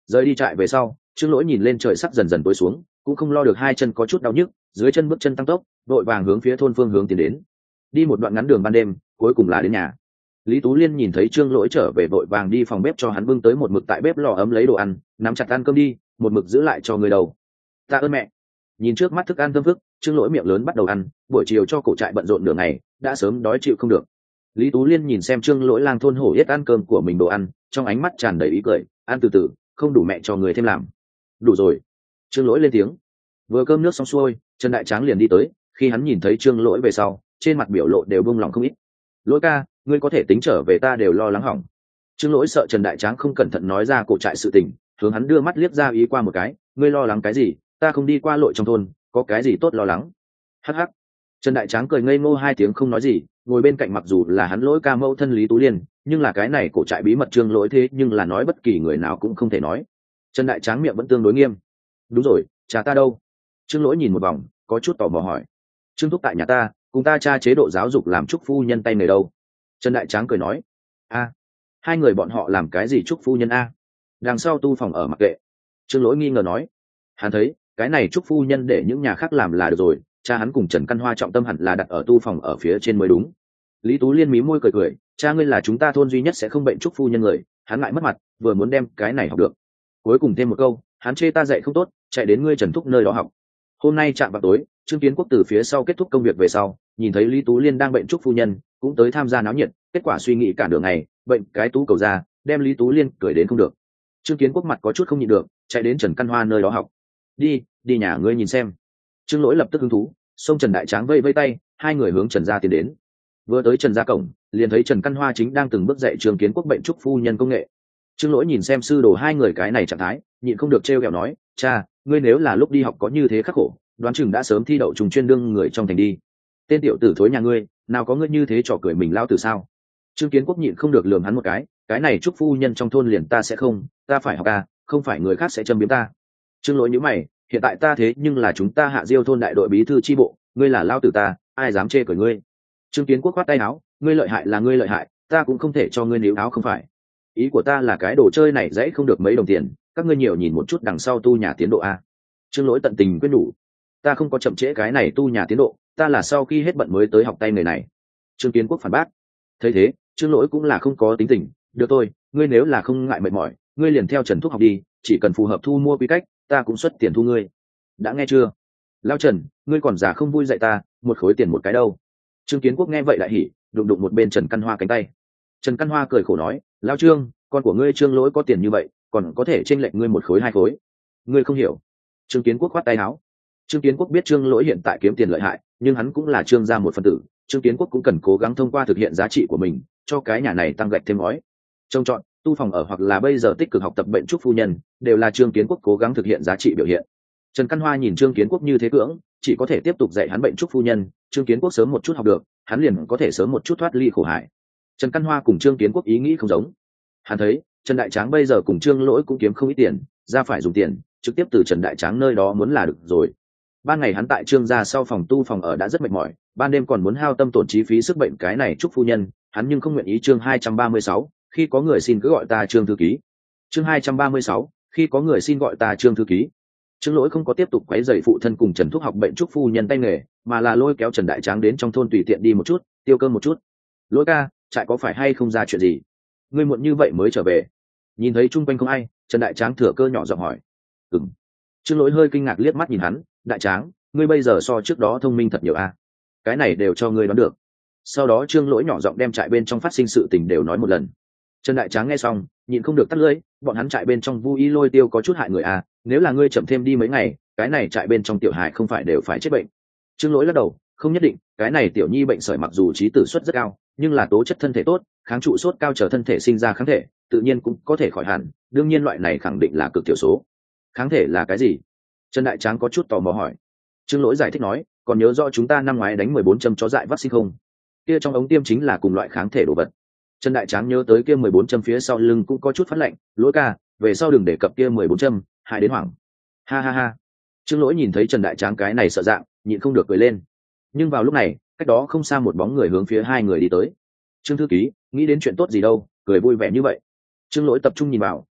Rời đi trại về sau, Trương Lỗi nhìn lên trời sắc dần dần tối xuống, cũng không lo được hai chân có chút đau nhức, dưới chân bước chân tăng tốc, vội vàng hướng phía thôn phương hướng tiến đến. Đi một đoạn ngắn đường ban đêm, cuối cùng là đến nhà. Lý Tú Liên nhìn thấy Trương Lỗi trở về, vội vàng đi phòng bếp cho hắn bưng tới một mực tại bếp lò ấm lấy đồ ăn, nắm chặt ăn cơm đi, một mực giữ lại cho người đầu. Tạ ơn mẹ. Nhìn trước mắt thức ăn thơm phức, Trương Lỗi miệng lớn bắt đầu ăn, buổi chiều cho cổ trại bận rộn nửa ngày, đã sớm đói chịu không được. Lý Tú Liên nhìn xem Trương Lỗi lang thôn hổ yết ăn cơm của mình đồ ăn, trong ánh mắt tràn đầy ý cười, ăn từ từ, không đủ mẹ cho người thêm làm. Đủ rồi. Trương Lỗi lên tiếng. Vừa cơm nước xong xuôi, Trần Đại Tráng liền đi tới, khi hắn nhìn thấy Trương Lỗi về sau, trên mặt biểu lộ đều buông lòng không ít. Lỗi ca, ngươi có thể tính trở về, ta đều lo lắng hỏng. Trương Lỗi sợ Trần Đại Tráng không cẩn thận nói ra cổ trại sự tình, hướng hắn đưa mắt liếc ra ý qua một cái, ngươi lo lắng cái gì, ta không đi qua lội trong thôn, có cái gì tốt lo lắng. Hắc hắc. Trần Đại Tráng cười ngây ngô hai tiếng không nói gì, ngồi bên cạnh, mặc dù là hắn Lỗi ca mẫu thân Lý Tú Liên, nhưng là cái này cổ trại bí mật Trương Lỗi thế nhưng là nói bất kỳ người nào cũng không thể nói. Trần Đại Tráng miệng vẫn tương đối nghiêm. Đúng rồi, cha ta đâu? Trương Lỗi nhìn một vòng, có chút tò mò hỏi. Trương thúc tại nhà ta, cùng ta cha chế độ giáo dục làm chúc phu nhân tay nghề đâu? Trần Đại Tráng cười nói. A, hai người bọn họ làm cái gì chúc phu nhân a? Đằng sau tu phòng ở mặc kệ. Trương Lỗi nghi ngờ nói. Hắn thấy cái này chúc phu nhân để những nhà khác làm là được rồi, cha hắn cùng Trần Căn Hoa trọng tâm hẳn là đặt ở tu phòng ở phía trên mới đúng. Lý Tú Liên mí môi cười cười, cha ngươi là chúng ta thôn duy nhất sẽ không bệnh chúc phu nhân người, hắn ngại mất mặt, vừa muốn đem cái này học được. Cuối cùng thêm một câu, hắn chê ta dạy không tốt, chạy đến ngươi Trần thúc nơi đó học. Hôm nay chạm vào tối, Trương Kiến Quốc từ phía sau kết thúc công việc về sau, nhìn thấy Lý Tú Liên đang bệnh chúc phu nhân, cũng tới tham gia náo nhiệt, kết quả suy nghĩ cả đường ngày, bệnh cái tú cầu ra, đem Lý Tú Liên cười đến không được. Trương Kiến Quốc mặt có chút không nhịn được, chạy đến Trần Căn Hoa nơi đó học. Đi, đi nhà ngươi nhìn xem. Trương Lỗi lập tức hứng thú, xông Trần Đại Tráng vây vây tay, hai người hướng Trần gia tiến đến. Vừa tới Trần gia cổng, liền thấy Trần Căn Hoa chính đang từng bước dạy Trương Kiến Quốc bệnh chúc phu nhân công nghệ. Trương Lỗi nhìn xem sư đồ hai người cái này trạng thái, nhịn không được trêu ghẹo nói, cha, ngươi nếu là lúc đi học có như thế khắc khổ, đoán chừng đã sớm thi đậu trùng chuyên đương người trong thành đi. Tên tiểu tử thối nhà ngươi, nào có ngươi như thế trò cười mình lao tử sao? Trương Kiến Quốc nhịn không được lườm hắn một cái, cái này chúc phu nhân trong thôn liền ta sẽ không, ta phải học à, không phải người khác sẽ châm biếm ta. Trương Lỗi nhíu mày, hiện tại ta thế nhưng là chúng ta Hạ Diêu thôn đại đội bí thư chi bộ, ngươi là lao tử ta, ai dám chê cười ngươi? Trương Kiến Quốc khoát tay áo, ngươi lợi hại là ngươi lợi hại, ta cũng không thể cho ngươi níu áo không phải. Ý của ta là cái đồ chơi này dễ không được mấy đồng tiền, các ngươi nhiều nhìn một chút đằng sau tu nhà tiến độ a. Trương Lỗi tận tình quyết nhủ, ta không có chậm trễ cái này tu nhà tiến độ, ta là sau khi hết bận mới tới học tay người này. Trương Kiến Quốc phản bác. Thấy thế, Trương Lỗi cũng là không có tính tình, được thôi, ngươi nếu là không ngại mệt mỏi, ngươi liền theo Trần thúc học đi, chỉ cần phù hợp thu mua quy cách, ta cũng xuất tiền thu ngươi. Đã nghe chưa? Lao Trần, ngươi còn già không vui dạy ta, một khối tiền một cái đâu. Trương Kiến Quốc nghe vậy lại hỉ, đụng đụng một bên Trần Căn Hoa cánh tay. Trần Căn Hoa cười khổ nói, Lao Trương, con của ngươi Trương Lỗi có tiền như vậy, còn có thể chênh lệch ngươi một khối hai khối. Ngươi không hiểu. Trương Kiến Quốc khoát tay áo. Trương Kiến Quốc biết Trương Lỗi hiện tại kiếm tiền lợi hại, nhưng hắn cũng là Trương gia một phần tử, Trương Kiến Quốc cũng cần cố gắng thông qua thực hiện giá trị của mình, cho cái nhà này tăng gạch thêm ngói. Trông chọn, tu phòng ở hoặc là bây giờ tích cực học tập bệnh trúc phu nhân, đều là Trương Kiến Quốc cố gắng thực hiện giá trị biểu hiện. Trần Căn Hoa nhìn Trương Kiến Quốc như thế cưỡng, chỉ có thể tiếp tục dạy hắn bệnh trúc phu nhân, Trương Kiến Quốc sớm một chút học được, hắn liền có thể sớm một chút thoát ly khổ hải. Trần Căn Hoa cùng Trương Kiến Quốc ý nghĩ không giống. Hắn thấy, Trần Đại Tráng bây giờ cùng Trương Lỗi cũng kiếm không ít tiền, ra phải dùng tiền, trực tiếp từ Trần Đại Tráng nơi đó muốn là được rồi. Ban ngày hắn tại Trương gia sau phòng tu phòng ở đã rất mệt mỏi, ban đêm còn muốn hao tâm tổn trí phí sức bệnh cái này trúc phu nhân, hắn nhưng không nguyện ý. Chương hai trăm ba mươi sáu, khi có người xin cứ gọi ta Trương thư ký. Chương hai trăm ba mươi sáu, khi có người xin gọi ta Trương thư ký. Trương Lỗi không có tiếp tục quấy rầy phụ thân cùng Trần Thúc học bệnh trúc phu nhân tay nghề, mà là lôi kéo Trần Đại Tráng đến trong thôn tùy tiện đi một chút, tiêu cơm một chút. Lỗi ca, trại có phải hay không ra chuyện gì? Ngươi muộn như vậy mới trở về. Nhìn thấy chung quanh không ai, Trần Đại Tráng thừa cơ nhỏ giọng hỏi. Ừm. Trương Lỗi hơi kinh ngạc liếc mắt nhìn hắn, Đại Tráng, ngươi bây giờ so trước đó thông minh thật nhiều a. Cái này đều cho ngươi đoán được. Sau đó Trương Lỗi nhỏ giọng đem trại bên trong phát sinh sự tình đều nói một lần. Trần Đại Tráng nghe xong, nhịn không được tắt lưỡi, bọn hắn trại bên trong Vu Y Lôi Tiêu có chút hại người a, nếu là ngươi chậm thêm đi mấy ngày, cái này trại bên trong tiểu hài không phải đều phải chết bệnh. Trương Lỗi lắc đầu, không nhất định, cái này tiểu nhi bệnh sởi mặc dù trí tử suất rất cao, nhưng là tố chất thân thể tốt, kháng trụ sốt cao, chờ thân thể sinh ra kháng thể, tự nhiên cũng có thể khỏi hẳn, đương nhiên loại này khẳng định là cực thiểu số. Kháng thể là cái gì? Trần Đại Tráng có chút tò mò hỏi. Trương Lỗi giải thích nói, còn nhớ rõ chúng ta năm ngoái đánh mười bốn châm chó dại vaccine không? Kia trong ống tiêm chính là cùng loại kháng thể đồ vật. Trần Đại Tráng nhớ tới kia mười bốn châm phía sau lưng cũng có chút phát lạnh, Lỗi ca, về sau đừng để cập kia mười bốn châm, hại đến hoảng. Ha ha ha. Trương Lỗi nhìn thấy Trần Đại Tráng cái này sợ dạng, nhịn không được cười lên. Nhưng vào lúc này, cách đó không xa một bóng người hướng phía hai người đi tới. Trương thư ký, nghĩ đến chuyện tốt gì đâu, cười vui vẻ như vậy. Trương Lỗi tập trung nhìn vào,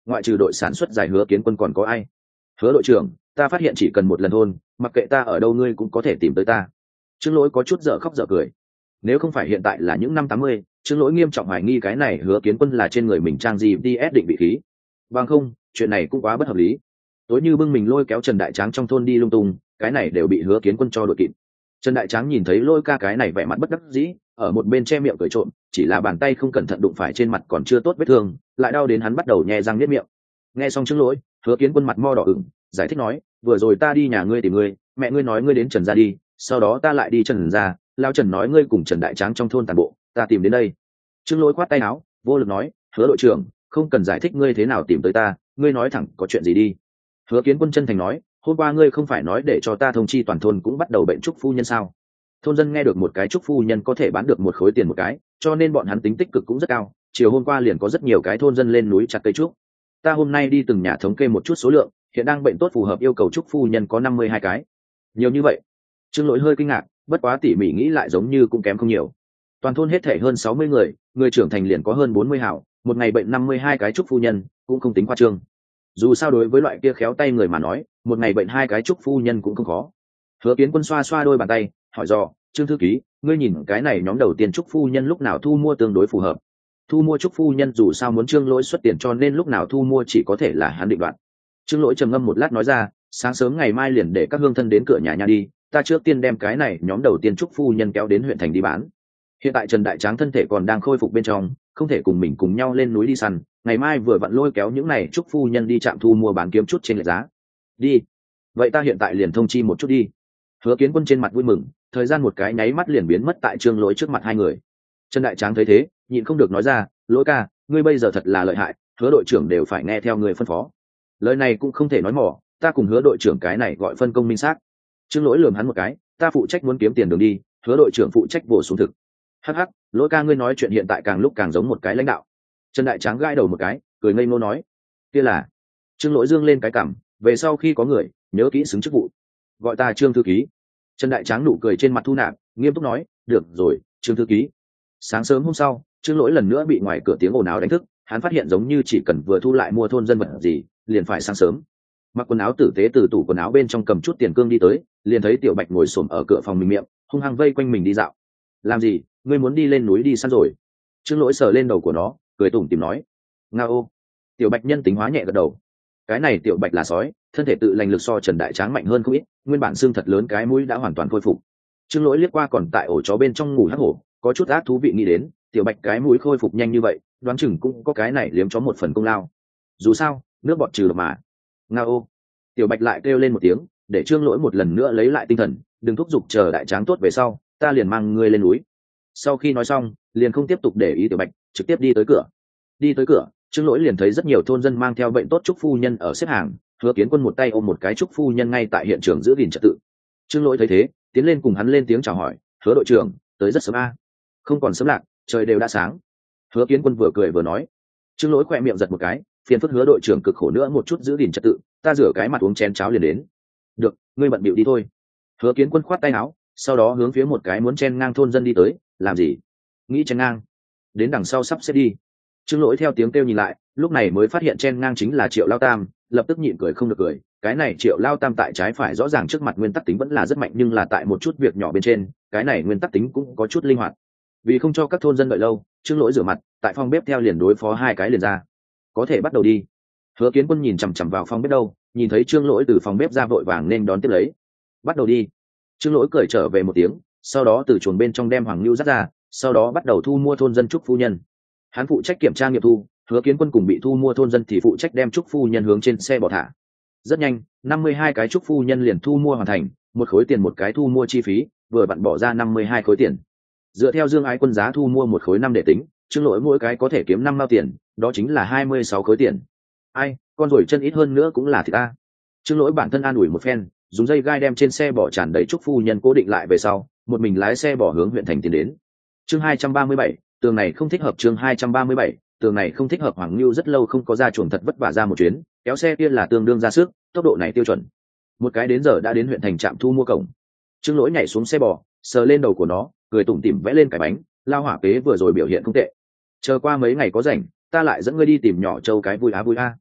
ngoại trừ đội sản xuất giải Hứa Kiến Quân còn có ai? Hứa đội trưởng, ta phát hiện chỉ cần một lần thôn, mặc kệ ta ở đâu ngươi cũng có thể tìm tới ta. Trương Lỗi có chút dở khóc dở cười. Nếu không phải hiện tại là những năm tám mươi, Trương Lỗi nghiêm trọng hoài nghi cái này Hứa Kiến Quân là trên người mình trang gì đi ép định vị khí. Bằng không, chuyện này cũng quá bất hợp lý. Tối như bưng mình lôi kéo Trần Đại Tráng trong thôn đi lung tung, cái này đều bị Hứa Kiến Quân cho đội kịp. Trần Đại Tráng nhìn thấy Lôi Ca cái này vẻ mặt bất đắc dĩ, ở một bên che miệng cười trộm, chỉ là bàn tay không cẩn thận đụng phải trên mặt còn chưa tốt vết thương, lại đau đến hắn bắt đầu nhè răng niết miệng. Nghe xong Trương Lỗi, Hứa Kiến Quân mặt mo đỏ ửng, giải thích nói, vừa rồi ta đi nhà ngươi tìm ngươi, mẹ ngươi nói ngươi đến Trần gia đi, sau đó ta lại đi Trần gia, lao Trần nói ngươi cùng Trần Đại Tráng trong thôn tàn bộ, ta tìm đến đây. Trương Lỗi khoát tay áo, vô lực nói, Hứa đội trưởng, không cần giải thích ngươi thế nào tìm tới ta, ngươi nói thẳng có chuyện gì đi. Hứa Kiến Quân chân thành nói, hôm qua ngươi không phải nói để cho ta thông chi toàn thôn cũng bắt đầu bệnh trúc phu nhân sao? Thôn dân nghe được một cái trúc phu nhân có thể bán được một khối tiền một cái, cho nên bọn hắn tính tích cực cũng rất cao. Chiều hôm qua liền có rất nhiều cái thôn dân lên núi chặt cây trúc. Ta hôm nay đi từng nhà thống kê một chút số lượng, hiện đang bệnh tốt phù hợp yêu cầu trúc phu nhân có năm mươi hai cái. Nhiều như vậy? Trương Lỗi hơi kinh ngạc, bất quá tỉ mỉ nghĩ lại giống như cũng kém không nhiều. Toàn thôn hết thể hơn sáu mươi người, người trưởng thành liền có hơn bốn mươi hảo, một ngày bệnh năm mươi hai cái trúc phu nhân, cũng không tính khoa trương. Dù sao đối với loại kia khéo tay người mà nói, một ngày bệnh hai cái trúc phu nhân cũng không khó. Hứa Kiến Quân xoa xoa đôi bàn tay, hỏi dò, Trương thư ký, ngươi nhìn cái này nhóm đầu tiên trúc phu nhân lúc nào thu mua tương đối phù hợp? Thu mua trúc phu nhân dù sao muốn Trương Lỗi xuất tiền cho nên lúc nào thu mua chỉ có thể là hắn định đoạt. Trương Lỗi trầm ngâm một lát nói ra, sáng sớm ngày mai liền để các hương thân đến cửa nhà nhà đi, ta trước tiên đem cái này nhóm đầu tiên trúc phu nhân kéo đến huyện thành đi bán. Hiện tại Trần Đại Tráng thân thể còn đang khôi phục bên trong, không thể cùng mình cùng nhau lên núi đi săn, ngày mai vừa vặn lôi kéo những này trúc phu nhân đi trạm thu mua bán kiếm chút trên lệch giá. Đi. Vậy ta hiện tại liền thông chi một chút đi. Hứa Kiến Quân trên mặt vui mừng, thời gian một cái nháy mắt liền biến mất tại Trương Lỗi trước mặt hai người. Trần Đại Tráng thấy thế, nhịn không được nói ra, Lỗi ca, ngươi bây giờ thật là lợi hại, Hứa đội trưởng đều phải nghe theo ngươi phân phó. Lời này cũng không thể nói mỏ, ta cùng Hứa đội trưởng cái này gọi phân công minh xác. Trương Lỗi lườm hắn một cái, ta phụ trách muốn kiếm tiền đường đi, Hứa đội trưởng phụ trách bổ xuống thực. Hắc hắc, Lỗi ca ngươi nói chuyện hiện tại càng lúc càng giống một cái lãnh đạo. Trần Đại Tráng gãi đầu một cái, cười ngây ngô nói, kia là. Trương Lỗi dương lên cái cằm, về sau khi có người, nhớ kỹ xứng chức vụ. Gọi ta Trương thư ký. Trần Đại Tráng nụ cười trên mặt thu nạp, nghiêm túc nói, được rồi, Trương thư ký. Sáng sớm hôm sau, Trương Lỗi lần nữa bị ngoài cửa tiếng ồn ào đánh thức, hắn phát hiện giống như chỉ cần vừa thu lại mua thôn dân vật gì, liền phải sáng sớm. Mặc quần áo tử tế từ tủ quần áo bên trong cầm chút tiền cương đi tới, liền thấy Tiểu Bạch ngồi xổm ở cửa phòng mình miệng, hung hăng vây quanh mình đi dạo. Làm gì, ngươi muốn đi lên núi đi săn rồi? Trương Lỗi sờ lên đầu của nó, cười tủm tỉm nói. Nga ô. Tiểu Bạch nhân tính hóa nhẹ gật đầu. Cái này Tiểu Bạch là sói, thân thể tự lành lực so Trần Đại Tráng mạnh hơn không ít, nguyên bản xương thật lớn cái mũi đã hoàn toàn khôi phục. Trương Lỗi liếc qua còn tại ổ chó bên trong ngủ hắc hổ, có chút ác thú vị nghĩ đến, Tiểu Bạch cái mũi khôi phục nhanh như vậy, đoán chừng cũng có cái này liếm chó một phần công lao. Dù sao, nước bọt trừ độc mà. Nga ô. Tiểu Bạch lại kêu lên một tiếng, để Trương Lỗi một lần nữa lấy lại tinh thần, đừng thúc giục chờ Đại Tráng tốt về sau, ta liền mang ngươi lên núi. Sau khi nói xong, liền không tiếp tục để ý Tiểu Bạch, trực tiếp đi tới cửa. Đi tới cửa, Trương Lỗi liền thấy rất nhiều thôn dân mang theo bệnh tốt trúc phu nhân ở xếp hàng, Hứa Kiến Quân một tay ôm một cái trúc phu nhân ngay tại hiện trường giữ gìn trật tự. Trương Lỗi thấy thế, tiến lên cùng hắn lên tiếng chào hỏi, Hứa đội trưởng, tới rất sớm a. Không còn sớm lạc, trời đều đã sáng. Hứa Kiến Quân vừa cười vừa nói. Trương Lỗi khỏe miệng giật một cái, phiền phức Hứa đội trưởng cực khổ nữa một chút giữ gìn trật tự, ta rửa cái mặt uống chén cháo liền đến. Được, ngươi bận bịu đi thôi. Hứa Kiến Quân khoát tay áo, sau đó hướng phía một cái muốn chen ngang thôn dân đi tới, làm gì? Nghĩ chen ngang? Đến đằng sau sắp xếp đi. Trương Lỗi theo tiếng kêu nhìn lại, lúc này mới phát hiện chen ngang chính là Triệu Lao Tam, lập tức nhịn cười không được cười. Cái này Triệu Lao Tam tại trái phải rõ ràng trước mặt nguyên tắc tính vẫn là rất mạnh, nhưng là tại một chút việc nhỏ bên trên, cái này nguyên tắc tính cũng có chút linh hoạt. Vì không cho các thôn dân đợi lâu, Trương Lỗi rửa mặt, tại phòng bếp theo liền đối phó hai cái liền ra. Có thể bắt đầu đi. Hứa Kiến Quân nhìn chằm chằm vào phòng bếp đâu, nhìn thấy Trương Lỗi từ phòng bếp ra vội vàng nên đón tiếp lấy. Bắt đầu đi. Trương Lỗi cười trở về một tiếng, sau đó từ chuồng bên trong đem Hoàng Nưu dắt ra, sau đó bắt đầu thu mua thôn dân trúc phu nhân. Hắn phụ trách kiểm tra nghiệm thu, Hứa Kiến Quân cùng bị thu mua thôn dân thì phụ trách đem trúc phu nhân hướng trên xe bỏ thả. Rất nhanh, năm mươi hai cái trúc phu nhân liền thu mua hoàn thành, một khối tiền một cái thu mua chi phí, vừa vặn bỏ ra năm mươi hai khối tiền. Dựa theo Dương Ái Quân giá thu mua một khối năm để tính, Trương Lỗi mỗi cái có thể kiếm năm mao tiền, đó chính là hai mươi sáu khối tiền. Ai, con rồi chân ít hơn nữa cũng là thịt ta. Trương Lỗi bản thân an ủi một phen, dùng dây gai đem trên xe bỏ tràn đầy trúc phu nhân cố định lại về sau, một mình lái xe bỏ hướng huyện thành tiến đến. Chương hai trăm ba mươi bảy, tường này không thích hợp. Chương hai trăm ba mươi bảy, tường này không thích hợp. Hoàng Nưu rất lâu không có ra chuồng thật vất vả ra một chuyến, kéo xe kia là tương đương ra sức, tốc độ này tiêu chuẩn. Một cái đến giờ đã đến huyện thành trạm thu mua cổng. Trương Lỗi nhảy xuống xe bò, sờ lên đầu của nó, cười tủm tỉm vẽ lên cái bánh, lao hỏa kế vừa rồi biểu hiện không tệ. Chờ qua mấy ngày có rảnh, ta lại dẫn ngươi đi tìm nhỏ Châu cái vui á vui a.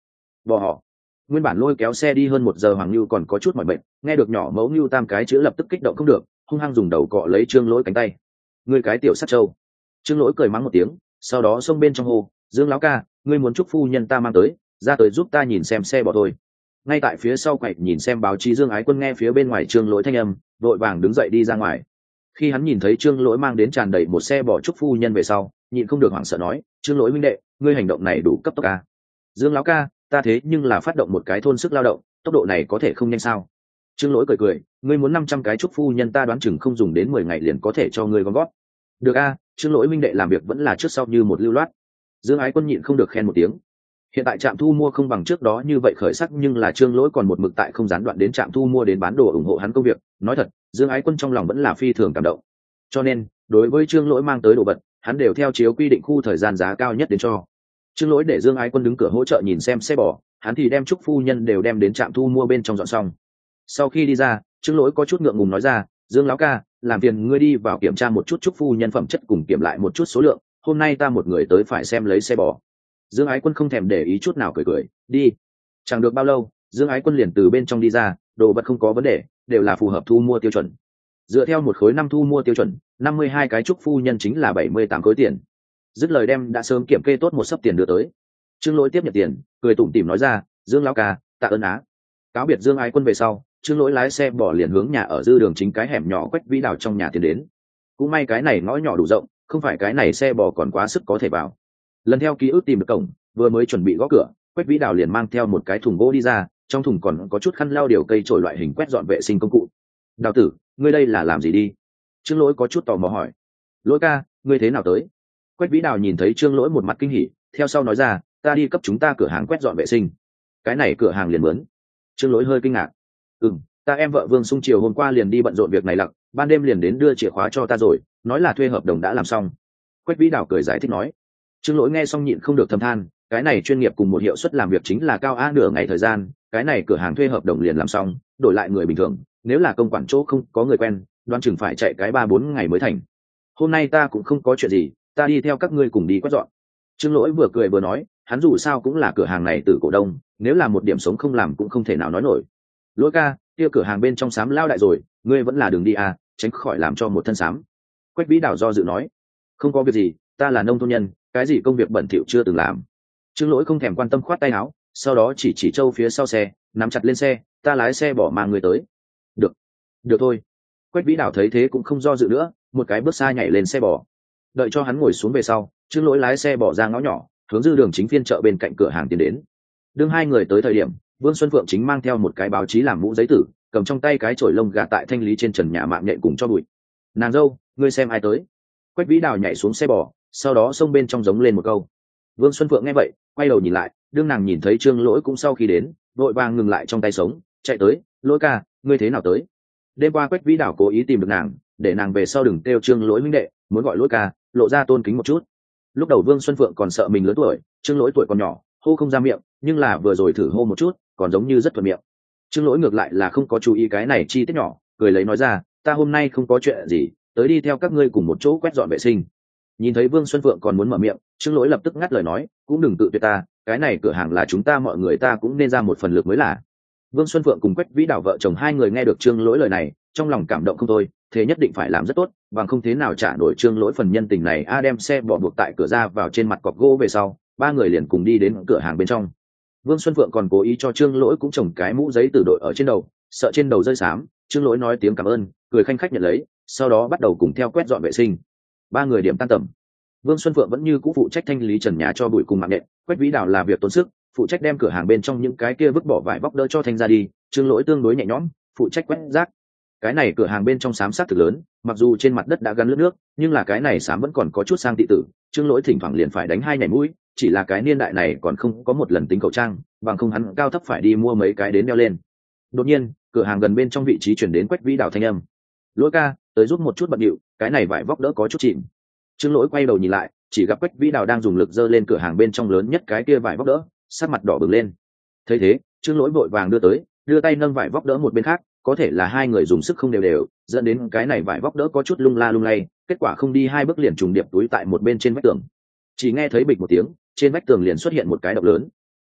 Bỏ họ. Nguyên bản lôi kéo xe đi hơn một giờ Hoàng Nưu còn có chút mỏi mệt, nghe được nhỏ mẫu Nưu tam cái chữ lập tức kích động không được, hung hăng dùng đầu cọ lấy Trương Lỗi cánh tay. Ngươi cái tiểu sát trâu. Trương Lỗi cười mắng một tiếng, sau đó xông bên trong hồ, Dương lão ca, ngươi muốn chúc phu nhân ta mang tới, ra tới giúp ta nhìn xem xe bỏ thôi. Ngay tại phía sau quậy nhìn xem báo chí Dương Ái Quân nghe phía bên ngoài Trương Lỗi thanh âm, vội vàng đứng dậy đi ra ngoài. Khi hắn nhìn thấy Trương Lỗi mang đến tràn đầy một xe bỏ chúc phu nhân về sau, nhịn không được hoảng sợ nói, Trương Lỗi huynh đệ, ngươi hành động này đủ cấp tốc à? Dương lão ca, ta thế nhưng là phát động một cái thôn sức lao động, tốc độ này có thể không nhanh sao? Trương Lỗi cười cười, ngươi muốn năm trăm cái chúc phu nhân ta đoán chừng không dùng đến mười ngày liền có thể cho ngươi gom gót. Được a, Trương Lỗi huynh đệ làm việc vẫn là trước sau như một lưu loát. Dương Ái Quân nhịn không được khen một tiếng. Hiện tại trạm thu mua không bằng trước đó như vậy khởi sắc, nhưng là Trương Lỗi còn một mực tại không gián đoạn đến trạm thu mua đến bán đồ ủng hộ hắn công việc. Nói thật, Dương Ái Quân trong lòng vẫn là phi thường cảm động. Cho nên, đối với Trương Lỗi mang tới đồ vật, hắn đều theo chiếu quy định khu thời gian giá cao nhất đến cho. Trương Lỗi để Dương Ái Quân đứng cửa hỗ trợ nhìn xem xe bò, hắn thì đem chúc phu nhân đều đem đến trạm thu mua bên trong dọn xong. Sau khi đi ra, Trương Lỗi có chút ngượng ngùng nói ra, Dương lão ca, làm phiền ngươi đi vào kiểm tra một chút chúc phu nhân phẩm chất cùng kiểm lại một chút số lượng, hôm nay ta một người tới phải xem lấy xe bò. Dương Ái Quân không thèm để ý chút nào, cười cười, đi. Chẳng được bao lâu, Dương Ái Quân liền từ bên trong đi ra, đồ vật không có vấn đề, đều là phù hợp thu mua tiêu chuẩn. Dựa theo một khối năm thu mua tiêu chuẩn, năm mươi hai cái chúc phu nhân chính là bảy mươi tám khối tiền. Dứt lời đem đã sớm kiểm kê tốt một sấp tiền đưa tới. Trương Lỗi tiếp nhận tiền, cười tủm tỉm nói ra, Dương lão ca, tạ ơn á. Cáo biệt Dương Ái Quân về sau, Trương Lỗi lái xe bỏ liền hướng nhà ở dư đường chính cái hẻm nhỏ Quách Vĩ Đào trong nhà tiến đến. Cũng may cái này ngõ nhỏ đủ rộng, không phải cái này xe bò còn quá sức có thể vào. Lần theo ký ức tìm được cổng, vừa mới chuẩn bị gõ cửa, Quách Vĩ Đào liền mang theo một cái thùng gỗ đi ra, trong thùng còn có chút khăn lau điều cây trổi loại hình quét dọn vệ sinh công cụ. Đào tử, ngươi đây là làm gì đi? Trương Lỗi có chút tò mò hỏi. Lỗi ca, ngươi thế nào tới? Quách Vĩ Đào nhìn thấy Trương Lỗi một mặt kinh hỉ, theo sau nói ra, ta đi cấp chúng ta cửa hàng quét dọn vệ sinh. Cái này cửa hàng liền mướn. Trương Lỗi hơi kinh ngạc. Ừm, ta em vợ Vương Sung chiều hôm qua liền đi bận rộn việc này lặc, ban đêm liền đến đưa chìa khóa cho ta rồi, nói là thuê hợp đồng đã làm xong. Quách Vĩ Đào cười giải thích nói. Trương Lỗi nghe xong nhịn không được thầm than, cái này chuyên nghiệp cùng một hiệu suất làm việc chính là cao á nửa ngày thời gian, cái này cửa hàng thuê hợp đồng liền làm xong, đổi lại người bình thường, nếu là công quản chỗ không có người quen, đoán chừng phải chạy cái ba bốn ngày mới thành. Hôm nay ta cũng không có chuyện gì, ta đi theo các ngươi cùng đi quét dọn. Trương Lỗi vừa cười vừa nói, hắn dù sao cũng là cửa hàng này từ cổ đông, nếu là một điểm sống không làm cũng không thể nào nói nổi. Lỗi ca, kia cửa hàng bên trong xám lao đại rồi, ngươi vẫn là đường đi à, tránh khỏi làm cho một thân xám. Quách Vĩ Đào do dự nói, không có việc gì, ta là nông thôn nhân, cái gì công việc bẩn thỉu chưa từng làm. Trương Lỗi không thèm quan tâm, khoát tay áo, sau đó chỉ chỉ Châu phía sau xe, nắm chặt lên xe, ta lái xe bỏ mang người tới. Được, được thôi. Quách Vĩ Đào thấy thế cũng không do dự nữa, một cái bước xa nhảy lên xe bò. Đợi cho hắn ngồi xuống về sau, Trương Lỗi lái xe bỏ ra ngõ nhỏ, hướng dư đường chính phiên chợ bên cạnh cửa hàng tiến đến. Đương hai người tới thời điểm, Vương Xuân Phượng chính mang theo một cái báo chí làm mũ giấy tử, cầm trong tay cái chổi lông gà tại thanh lý trên trần nhà mạng nhện cùng cho bụi. Nàng dâu, ngươi xem ai tới? Quách Vĩ Đào nhảy xuống xe bò, sau đó xông bên trong giống lên một câu. Vương Xuân Phượng nghe vậy, quay đầu nhìn lại, đương nàng nhìn thấy Trương Lỗi cũng sau khi đến, vội vàng ngừng lại trong tay sống, chạy tới, Lỗi ca, ngươi thế nào tới? Đêm qua Quách Vĩ Đào cố ý tìm được nàng, để nàng về sau đừng kêu Trương Lỗi huynh đệ, muốn gọi Lỗi ca, lộ ra tôn kính một chút. Lúc đầu Vương Xuân Phượng còn sợ mình lớn tuổi, Trương Lỗi tuổi còn nhỏ, hô không ra miệng, nhưng là vừa rồi thử hô một chút, còn giống như rất thuận miệng. Trương Lỗi ngược lại là không có chú ý cái này chi tiết nhỏ, cười lấy nói ra, ta hôm nay không có chuyện gì, tới đi theo các ngươi cùng một chỗ quét dọn vệ sinh. Nhìn thấy Vương Xuân Phượng còn muốn mở miệng, Trương Lỗi lập tức ngắt lời nói, cũng đừng tự tuyệt ta, cái này cửa hàng là chúng ta mọi người, ta cũng nên ra một phần lực mới là. Vương Xuân Phượng cùng Quách Vĩ Đào vợ chồng hai người nghe được Trương Lỗi lời này, trong lòng cảm động không thôi, thế nhất định phải làm rất tốt, bằng không thế nào trả nổi Trương Lỗi phần nhân tình này. A đem xe bỏ buộc tại cửa ra vào trên mặt cọc gỗ về sau, ba người liền cùng đi đến cửa hàng bên trong. Vương Xuân Phượng còn cố ý cho Trương Lỗi cũng trồng cái mũ giấy tử đội ở trên đầu, sợ trên đầu rơi xám. Trương Lỗi nói tiếng cảm ơn, cười khanh khách nhận lấy, sau đó bắt đầu cùng theo quét dọn vệ sinh. Ba người điểm tan tầm. Vương Xuân Phượng vẫn như cũ phụ trách thanh lý trần nhà cho bụi cùng mạng nện, Quách Vĩ Đào là việc tốn sức, phụ trách đem cửa hàng bên trong những cái kia vứt bỏ vải vóc đỡ cho thanh ra đi. Trương Lỗi tương đối nhẹ nhõm, phụ trách quét rác. Cái này cửa hàng bên trong xám sát thực lớn, mặc dù trên mặt đất đã gắn lướt nước, nhưng là cái này xám vẫn còn có chút sang tị tử. Trương Lỗi thỉnh thoảng liền phải đánh hai nhảy mũi, chỉ là cái niên đại này còn không có một lần tính khẩu trang, bằng không hắn cao thấp phải đi mua mấy cái đến đeo lên. Đột nhiên, cửa hàng gần bên trong vị trí chuyển đến Quách Vĩ Đào thanh âm. Lỗi ca, tới giúp một chút bận điệu, cái này vải vóc đỡ có chút chìm. Trương Lỗi quay đầu nhìn lại, chỉ gặp Quách Vĩ Đào đang dùng lực giơ lên cửa hàng bên trong lớn nhất cái kia vải vóc đỡ, sắc mặt đỏ bừng lên. Thấy thế, Trương Lỗi vội vàng đưa tới, đưa tay nâng vải vóc đỡ một bên khác, có thể là hai người dùng sức không đều đều, dẫn đến cái này vải vóc đỡ có chút lung la lung lay, kết quả không đi hai bước liền trùng điệp túi tại một bên trên vách tường. Chỉ nghe thấy bịch một tiếng, trên vách tường liền xuất hiện một cái động lớn.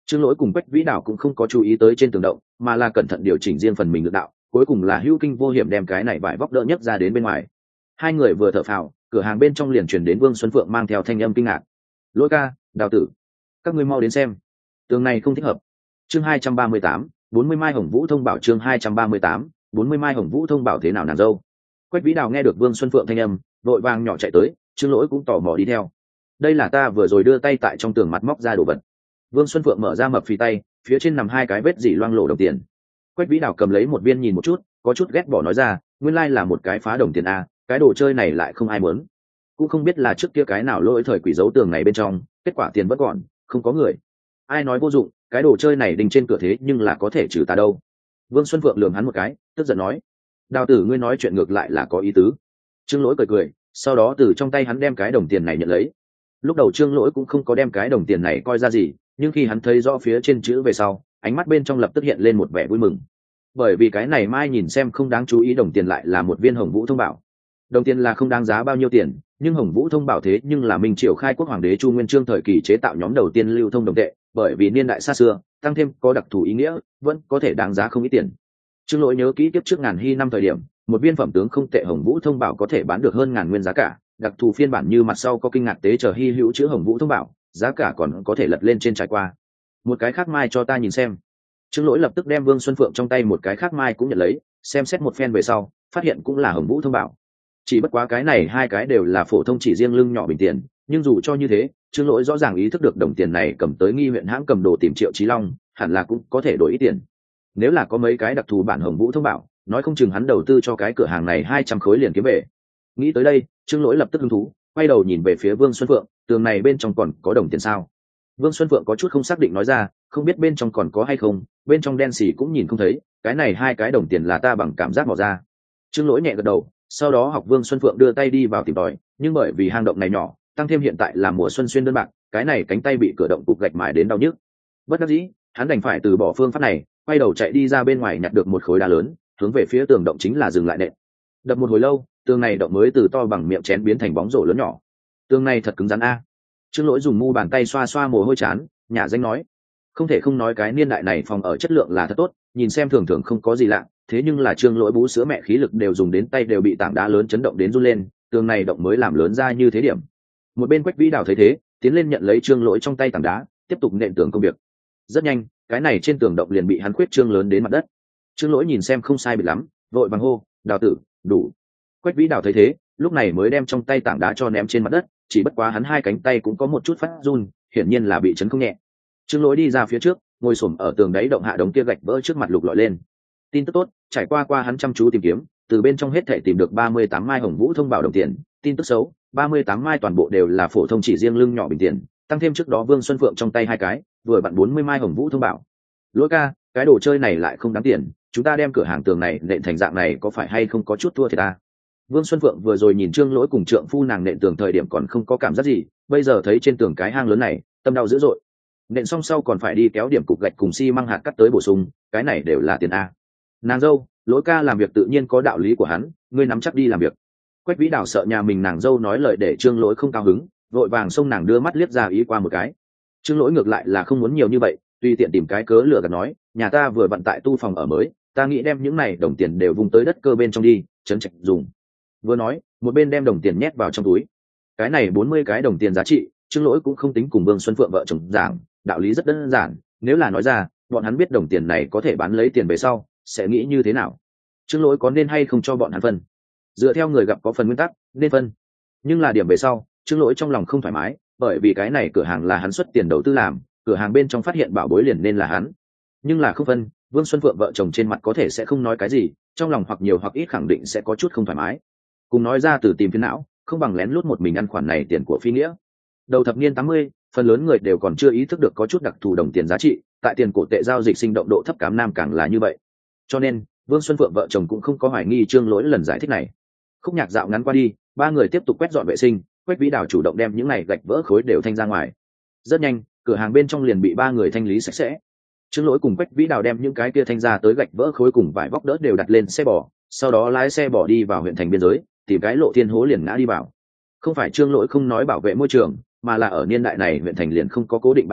Trương Lỗi cùng Quách Vĩ Đào cũng không có chú ý tới trên tường động, mà là cẩn thận điều chỉnh riêng phần mình lực đạo, cuối cùng là hữu kinh vô hiểm đem cái này vải vóc đỡ nhất ra đến bên ngoài. Hai người vừa thở phào, cửa hàng bên trong liền truyền đến Vương Xuân Phượng mang theo thanh âm kinh ngạc. Lỗi ca, Đào tử, các ngươi mau đến xem, tường này không thích hợp. Chương hai trăm ba mươi tám, bốn mươi mai hồng vũ thông bảo. Chương hai trăm ba mươi tám, bốn mươi mai hồng vũ thông bảo thế nào nàng dâu. Quách Vĩ Đào nghe được Vương Xuân Phượng thanh âm, vội vàng nhỏ chạy tới, Trương Lỗi cũng tò mò đi theo. Đây là ta vừa rồi đưa tay tại trong tường mặt móc ra đồ vật. Vương Xuân Phượng mở ra mập phì tay, phía trên nằm hai cái vết dỉ loang lổ đồng tiền. Quách Vĩ Đào cầm lấy một viên nhìn một chút, có chút ghét bỏ nói ra, nguyên lai là một cái phá đồng tiền a, cái đồ chơi này lại không ai muốn. Cũng không biết là trước kia cái nào lỗi thời quỷ giấu tường này bên trong, kết quả tiền vẫn còn, không có người. Ai nói vô dụng, cái đồ chơi này đinh trên cửa thế nhưng là có thể trừ ta đâu. Vương Xuân Phượng lườm hắn một cái, tức giận nói, Đào tử ngươi nói chuyện ngược lại là có ý tứ. Trương Lỗi cười cười, sau đó từ trong tay hắn đem cái đồng tiền này nhận lấy. Lúc đầu Trương Lỗi cũng không có đem cái đồng tiền này coi ra gì, nhưng khi hắn thấy rõ phía trên chữ về sau, ánh mắt bên trong lập tức hiện lên một vẻ vui mừng. Bởi vì cái này mai nhìn xem không đáng chú ý đồng tiền lại là một viên hồng vũ thông bảo. Đồng tiền là không đáng giá bao nhiêu tiền, nhưng hồng vũ thông bảo thế nhưng là Minh Triều khai quốc hoàng đế Chu Nguyên Chương thời kỳ chế tạo nhóm đầu tiên lưu thông đồng tệ, bởi vì niên đại xa xưa, tăng thêm có đặc thù ý nghĩa, vẫn có thể đáng giá không ít tiền. Trương Lỗi nhớ kỹ tiếp trước ngàn hy năm thời điểm, một viên phẩm tướng không tệ hồng vũ thông bảo có thể bán được hơn ngàn nguyên giá cả, đặc thù phiên bản như mặt sau có kinh ngạc tế chờ hy hữu chữ hồng vũ thông bảo, giá cả còn có thể lật lên trên trải qua. Một cái khác mai cho ta nhìn xem. Trương Lỗi lập tức đem Vương Xuân Phượng trong tay một cái khác mai cũng nhận lấy, xem xét một phen về sau, phát hiện cũng là hồng vũ thông bảo. Chỉ bất quá cái này hai cái đều là phổ thông chỉ riêng lưng nhỏ bình tiền, nhưng dù cho như thế, Trương Lỗi rõ ràng ý thức được đồng tiền này cầm tới nghi huyện hãng cầm đồ tìm Triệu Chí Long, hẳn là cũng có thể đổi ít tiền. Nếu là có mấy cái đặc thù bản hồng vũ thông bảo, nói không chừng hắn đầu tư cho cái cửa hàng này hai trăm khối liền kiếm về. Nghĩ tới đây, Trương Lỗi lập tức hứng thú, quay đầu nhìn về phía Vương Xuân Phượng, tường này bên trong còn có đồng tiền sao? Vương Xuân Phượng có chút không xác định nói ra, không biết bên trong còn có hay không, bên trong đen xì cũng nhìn không thấy, cái này hai cái đồng tiền là ta bằng cảm giác mò ra. Trương Lỗi nhẹ gật đầu, sau đó học Vương Xuân Phượng đưa tay đi vào tìm tòi, nhưng bởi vì hang động này nhỏ, tăng thêm hiện tại là mùa xuân xuyên đơn bạc, cái này cánh tay bị cửa động cục gạch mài đến đau nhức. Bất đắc dĩ, hắn đành phải từ bỏ phương pháp này, quay đầu chạy đi ra bên ngoài nhặt được một khối đá lớn, hướng về phía tường động chính là dừng lại nện. Đập một hồi lâu, tường này động mới từ to bằng miệng chén biến thành bóng rổ lớn nhỏ. Tường này thật cứng rắn a. Trương Lỗi dùng mu bàn tay xoa xoa mồ hôi chán, nhả danh nói, không thể không nói cái niên đại này phòng ở chất lượng là thật tốt, nhìn xem thường thường không có gì lạ, thế nhưng là Trương Lỗi bú sữa mẹ khí lực đều dùng đến tay đều bị tảng đá lớn chấn động đến run lên, tường này động mới làm lớn ra như thế điểm. Một bên Quách Vĩ Đào thấy thế, tiến lên nhận lấy Trương Lỗi trong tay tảng đá, tiếp tục nện tường công việc. Rất nhanh, cái này trên tường động liền bị hắn khuyết trương lớn đến mặt đất. Trương Lỗi nhìn xem không sai biệt lắm, vội vàng hô, Đào tử, đủ. Quách Vĩ Đào thấy thế, lúc này mới đem trong tay tảng đá cho ném trên mặt đất, chỉ bất quá hắn hai cánh tay cũng có một chút phát run, hiển nhiên là bị chấn không nhẹ. Trương Lỗi đi ra phía trước, ngồi xổm ở tường đáy động hạ đống kia gạch vỡ trước mặt lục lọi lên. Tin tức tốt, trải qua qua hắn chăm chú tìm kiếm, từ bên trong hết thảy tìm được ba mươi tám mai hồng vũ thông bảo đồng tiền. Tin tức xấu, ba mươi tám mai toàn bộ đều là phổ thông chỉ riêng lưng nhỏ bình tiền, tăng thêm trước đó Vương Xuân Phượng trong tay hai cái, vừa vặn bốn mươi mai hồng vũ thông bảo. Lỗi ca, cái đồ chơi này lại không đáng tiền, chúng ta đem cửa hàng tường này nện thành dạng này có phải hay không có chút thua thiệt ta? Vương Xuân Phượng vừa rồi nhìn Trương Lỗi cùng trượng phu nàng nện tường thời điểm còn không có cảm giác gì, bây giờ thấy trên tường cái hang lớn này, tâm đau dữ dội. Nện xong sau còn phải đi kéo điểm cục gạch cùng xi măng hạt cắt tới bổ sung, cái này đều là tiền a. Nàng dâu, Lỗi ca làm việc tự nhiên có đạo lý của hắn, ngươi nắm chắc đi làm việc. Quách Vĩ Đào sợ nhà mình nàng dâu nói lời để Trương Lỗi không cao hứng, vội vàng xông nàng đưa mắt liếc ra ý qua một cái. Trương Lỗi ngược lại là không muốn nhiều như vậy, tùy tiện tìm cái cớ lừa gạt nói, nhà ta vừa vận tại tu phòng ở mới, ta nghĩ đem những này đồng tiền đều vung tới đất cơ bên trong đi, chấn trạch dùng. Vừa nói, một bên đem đồng tiền nhét vào trong túi. Cái này bốn mươi cái đồng tiền giá trị, Trương Lỗi cũng không tính cùng Vương Xuân Phượng vợ chồng giảng, đạo lý rất đơn giản, nếu là nói ra, bọn hắn biết đồng tiền này có thể bán lấy tiền về sau, sẽ nghĩ như thế nào. Trương Lỗi có nên hay không cho bọn hắn phân? Dựa theo người gặp có phần nguyên tắc, nên phân. Nhưng là điểm về sau, Trương Lỗi trong lòng không thoải mái, bởi vì cái này cửa hàng là hắn xuất tiền đầu tư làm, cửa hàng bên trong phát hiện bảo bối liền nên là hắn. Nhưng là không phân, Vương Xuân Phượng vợ chồng trên mặt có thể sẽ không nói cái gì, trong lòng hoặc nhiều hoặc ít khẳng định sẽ có chút không thoải mái. Cùng nói ra từ tìm phiền não, không bằng lén lút một mình ăn khoản này tiền của phi nghĩa. Đầu thập niên tám mươi, phần lớn người đều còn chưa ý thức được có chút đặc thù đồng tiền giá trị, tại tiền cổ tệ giao dịch sinh động độ thấp cám nam càng là như vậy. Cho nên, Vương Xuân Phượng vợ chồng cũng không có hoài nghi Trương Lỗi lần giải thích này. Khúc nhạc dạo ngắn qua đi, ba người tiếp tục quét dọn vệ sinh, Quách Vĩ Đào chủ động đem những này gạch vỡ khối đều thanh ra ngoài. Rất nhanh, cửa hàng bên trong liền bị ba người thanh lý sạch sẽ. Trương Lỗi cùng Quách Vĩ Đào đem những cái kia thanh ra tới gạch vỡ khối cùng vải vóc đỡ đều đặt lên xe bò, sau đó lái xe bò đi vào huyện thành biên giới, tìm cái lộ thiên hố liền ngã đi vào. Không phải Trương Lỗi không nói bảo vệ môi trường, mà là ở niên đại này huyện thành liền không có cố định bãi rác,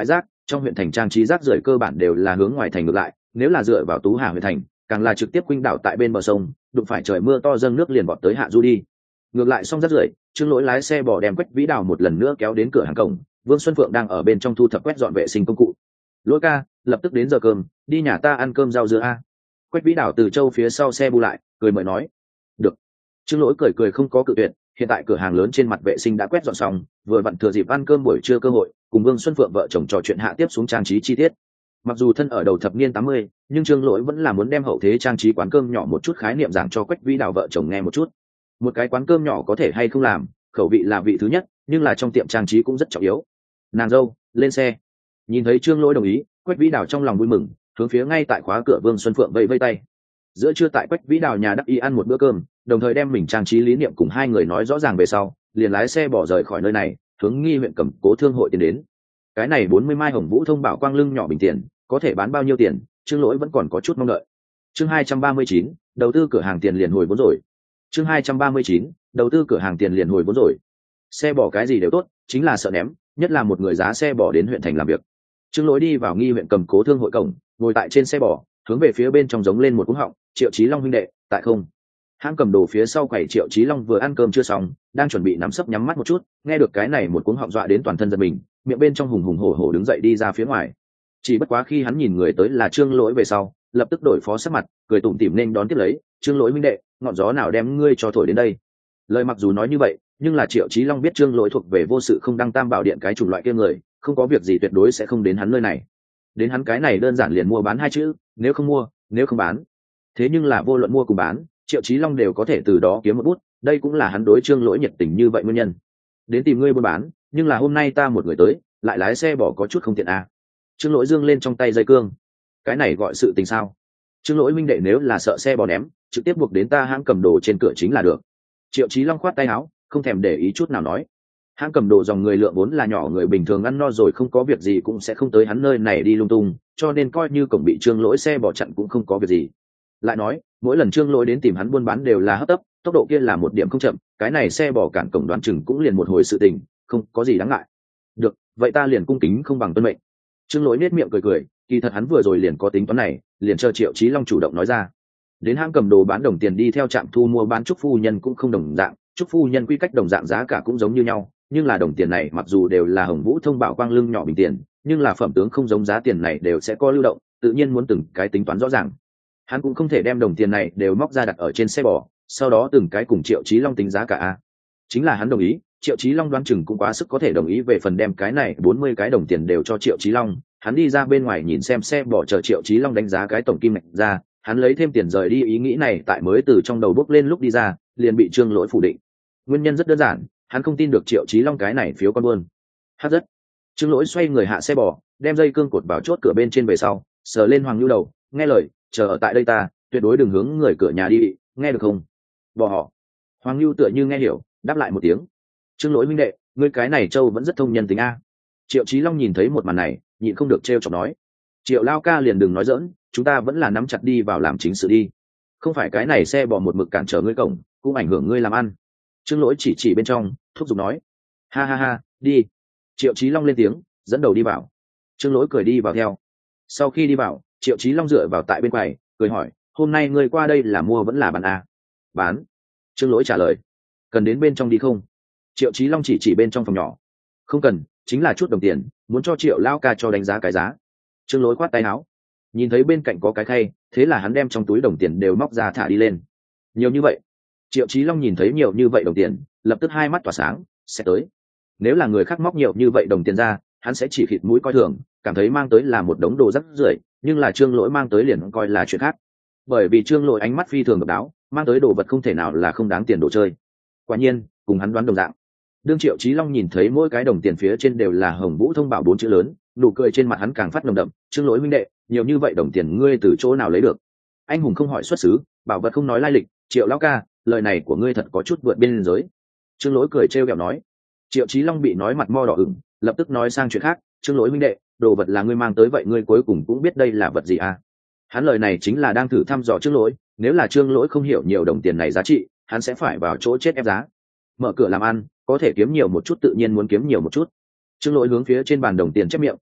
trong huyện thành trang trí rác rưởi cơ bản đều là hướng ngoài thành ngược lại, nếu là dựa vào Tú Hà huyện thành càng là trực tiếp quinh đảo tại bên bờ sông, đụng phải trời mưa to dâng nước liền bọt tới hạ du đi. Ngược lại xong rác rưởi, Trương Lỗi lái xe bò đem Quách Vĩ Đào một lần nữa kéo đến cửa hàng cổng. Vương Xuân Phượng đang ở bên trong thu thập quét dọn vệ sinh công cụ. Lỗi ca, lập tức đến giờ cơm, đi nhà ta ăn cơm rau dưa a. Quách Vĩ Đào từ châu phía sau xe bu lại, cười mời nói. Được. Trương Lỗi cười cười không có cự tuyệt, hiện tại cửa hàng lớn trên mặt vệ sinh đã quét dọn xong, vừa vặn thừa dịp ăn cơm buổi trưa cơ hội, cùng Vương Xuân Phượng vợ chồng trò chuyện hạ tiếp xuống trang trí chi tiết. Mặc dù thân ở đầu thập niên tám mươi, nhưng Trương Lỗi vẫn là muốn đem hậu thế trang trí quán cơm nhỏ một chút khái niệm giảng cho Quách Vĩ Đào vợ chồng nghe một chút. Một cái quán cơm nhỏ có thể hay không làm, khẩu vị là vị thứ nhất, nhưng là trong tiệm trang trí cũng rất trọng yếu. Nàng dâu, lên xe. Nhìn thấy Trương Lỗi đồng ý, Quách Vĩ Đào trong lòng vui mừng, hướng phía ngay tại khóa cửa Vương Xuân Phượng vẫy vẫy tay. Giữa trưa tại Quách Vĩ Đào nhà đắc y ăn một bữa cơm, đồng thời đem mình trang trí lý niệm cùng hai người nói rõ ràng về sau, liền lái xe bỏ rời khỏi nơi này, hướng Nghi huyện Cẩm Cố thương hội tiến đến. Cái này bốn mươi mai Hồng Vũ thông bảo quang lưng nhỏ bình tiền, có thể bán bao nhiêu tiền, Trương Lỗi vẫn còn có chút mong đợi. Chương hai trăm ba mươi chín, đầu tư cửa hàng tiền liền hồi vốn rồi. Chương hai trăm ba mươi chín, đầu tư cửa hàng tiền liền hồi vốn rồi. Xe bỏ cái gì đều tốt, chính là sợ ném, nhất là một người giá xe bỏ đến huyện thành làm việc. Trương Lỗi đi vào Nghi huyện Cầm Cố thương hội cổng, ngồi tại trên xe bỏ, hướng về phía bên trong giống lên một cú họng, Triệu Chí Long huynh đệ, tại không? Hãng cầm đồ phía sau quầy Triệu Chí Long vừa ăn cơm chưa xong, đang chuẩn bị nắm sấp nhắm mắt một chút, nghe được cái này một cú họng dọa đến toàn thân giật mình, miệng bên trong hùng hùng hổ hổ đứng dậy đi ra phía ngoài. Chỉ bất quá khi hắn nhìn người tới là Trương Lỗi về sau, lập tức đổi phó sắc mặt, cười tủm tỉm nên đón tiếp lấy, Trương Lỗi huynh đệ, ngọn gió nào đem ngươi cho thổi đến đây? Lời mặc dù nói như vậy, nhưng là Triệu Chí Long biết Trương Lỗi thuộc về vô sự không đăng tam bảo điện cái chủng loại kia người, không có việc gì tuyệt đối sẽ không đến hắn nơi này. Đến hắn cái này đơn giản liền mua bán hai chữ, nếu không mua, nếu không bán. Thế nhưng là vô luận mua cùng bán, Triệu Chí Long đều có thể từ đó kiếm một bút, đây cũng là hắn đối Trương Lỗi nhiệt tình như vậy nguyên nhân. Đến tìm ngươi buôn bán, nhưng là hôm nay ta một người tới, lại lái xe bỏ có chút không tiện à. Trương Lỗi giương lên trong tay dây cương. Cái này gọi sự tình sao? Trương Lỗi minh đệ nếu là sợ xe bỏ ném, trực tiếp buộc đến ta hãng cầm đồ trên cửa chính là được. Triệu Chí Long khoát tay áo, không thèm để ý chút nào nói. Hãng cầm đồ dòng người lượng vốn là nhỏ, người bình thường ăn no rồi không có việc gì cũng sẽ không tới hắn nơi này đi lung tung, cho nên coi như cổng bị Trương Lỗi xe bỏ chặn cũng không có việc gì. Lại nói, mỗi lần Trương Lỗi đến tìm hắn buôn bán đều là hấp tấp, tốc độ kia là một điểm không chậm, cái này xe bỏ cản cổng đoán chừng cũng liền một hồi sự tình, không có gì đáng ngại. Được, vậy ta liền cung kính không bằng tuân mệnh. Trương Lỗi nết miệng cười cười, kỳ thật hắn vừa rồi liền có tính toán này, liền chờ Triệu Chí Long chủ động nói ra. Đến hãng cầm đồ bán đồng tiền đi theo trạm thu mua bán Trúc phu nhân cũng không đồng dạng, Trúc phu nhân quy cách đồng dạng giá cả cũng giống như nhau, nhưng là đồng tiền này mặc dù đều là Hồng Vũ thông bảo quang lưng nhỏ bình tiền, nhưng là phẩm tướng không giống, giá tiền này đều sẽ có lưu động, tự nhiên muốn từng cái tính toán rõ ràng. Hắn cũng không thể đem đồng tiền này đều móc ra đặt ở trên xe bò, sau đó từng cái cùng Triệu Chí Long tính giá cả a. Chính là hắn đồng ý, Triệu Chí Long đoán chừng cũng quá sức có thể đồng ý về phần đem cái này bốn mươi cái đồng tiền đều cho Triệu Chí Long, hắn đi ra bên ngoài nhìn xem xe bò chờ Triệu Chí Long đánh giá cái tổng kim ngạch ra, hắn lấy thêm tiền rời đi, ý nghĩ này tại mới từ trong đầu bốc lên lúc đi ra, liền bị Trương Lỗi phủ định. Nguyên nhân rất đơn giản, hắn không tin được Triệu Chí Long cái này phiếu con buôn. Hát rất. Trương Lỗi xoay người hạ xe bò, đem dây cương cột vào chốt cửa bên trên về sau, sờ lên Hoàng Nhu đầu, nghe lời, chờ ở tại đây ta, tuyệt đối đừng hướng người cửa nhà đi, nghe được không? Bò họ. Hoàng Nhu tựa như nghe hiểu, đáp lại một tiếng. Trương Lỗi huynh đệ, ngươi cái này trâu vẫn rất thông nhân tính a. Triệu Chí Long nhìn thấy một màn này, nhịn không được trêu chọc nói. Triệu lao ca liền đừng nói giỡn, chúng ta vẫn là nắm chặt đi vào làm chính sự đi. Không phải cái này xe bò một mực cản trở ngươi cổng, cũng ảnh hưởng ngươi làm ăn. Trương Lỗi chỉ chỉ bên trong, thúc giục nói. Ha ha ha, đi. Triệu Chí Long lên tiếng, dẫn đầu đi vào. Trương Lỗi cười đi vào theo. Sau khi đi vào, Triệu Chí Long dựa vào tại bên quầy, cười hỏi, hôm nay ngươi qua đây là mua vẫn là bán à? Bán. Trương Lỗi trả lời. Cần đến bên trong đi không? Triệu Chí Long chỉ chỉ bên trong phòng nhỏ. Không cần, chính là chút đồng tiền, muốn cho Triệu lao ca cho đánh giá cái giá. Trương Lỗi khoát tay áo. Nhìn thấy bên cạnh có cái khay, thế là hắn đem trong túi đồng tiền đều móc ra thả đi lên. Nhiều như vậy. Triệu Chí Long nhìn thấy nhiều như vậy đồng tiền, lập tức hai mắt tỏa sáng, sẽ tới. Nếu là người khác móc nhiều như vậy đồng tiền ra, hắn sẽ chỉ khịt mũi coi thường, cảm thấy mang tới là một đống đồ rác rưởi, nhưng là Trương Lỗi mang tới liền coi là chuyện khác. Bởi vì Trương Lỗi ánh mắt phi thường độc đáo, mang tới đồ vật không thể nào là không đáng tiền đồ chơi. Quả nhiên, cùng hắn đoán đồng dạng. Đương Triệu Chí Long nhìn thấy mỗi cái đồng tiền phía trên đều là Hồng Vũ thông bảo bốn chữ lớn, nụ cười trên mặt hắn càng phát nồng đậm. Trương Lỗi huynh đệ, nhiều như vậy đồng tiền ngươi từ chỗ nào lấy được? Anh hùng không hỏi xuất xứ, bảo vật không nói lai lịch, Triệu lão ca, lời này của ngươi thật có chút vượt biên giới. Trương Lỗi cười trêu ghẹo nói. Triệu Chí Long bị nói mặt mo đỏ ửng, lập tức nói sang chuyện khác. Trương Lỗi huynh đệ, đồ vật là ngươi mang tới vậy ngươi cuối cùng cũng biết đây là vật gì à? Hắn lời này chính là đang thử thăm dò Trương Lỗi, nếu là Trương Lỗi không hiểu nhiều đồng tiền này giá trị, hắn sẽ phải vào chỗ chết ép giá. Mở cửa làm ăn, có thể kiếm nhiều một chút tự nhiên muốn kiếm nhiều một chút. Trương Lỗi hướng phía trên bàn đồng tiền chép miệng,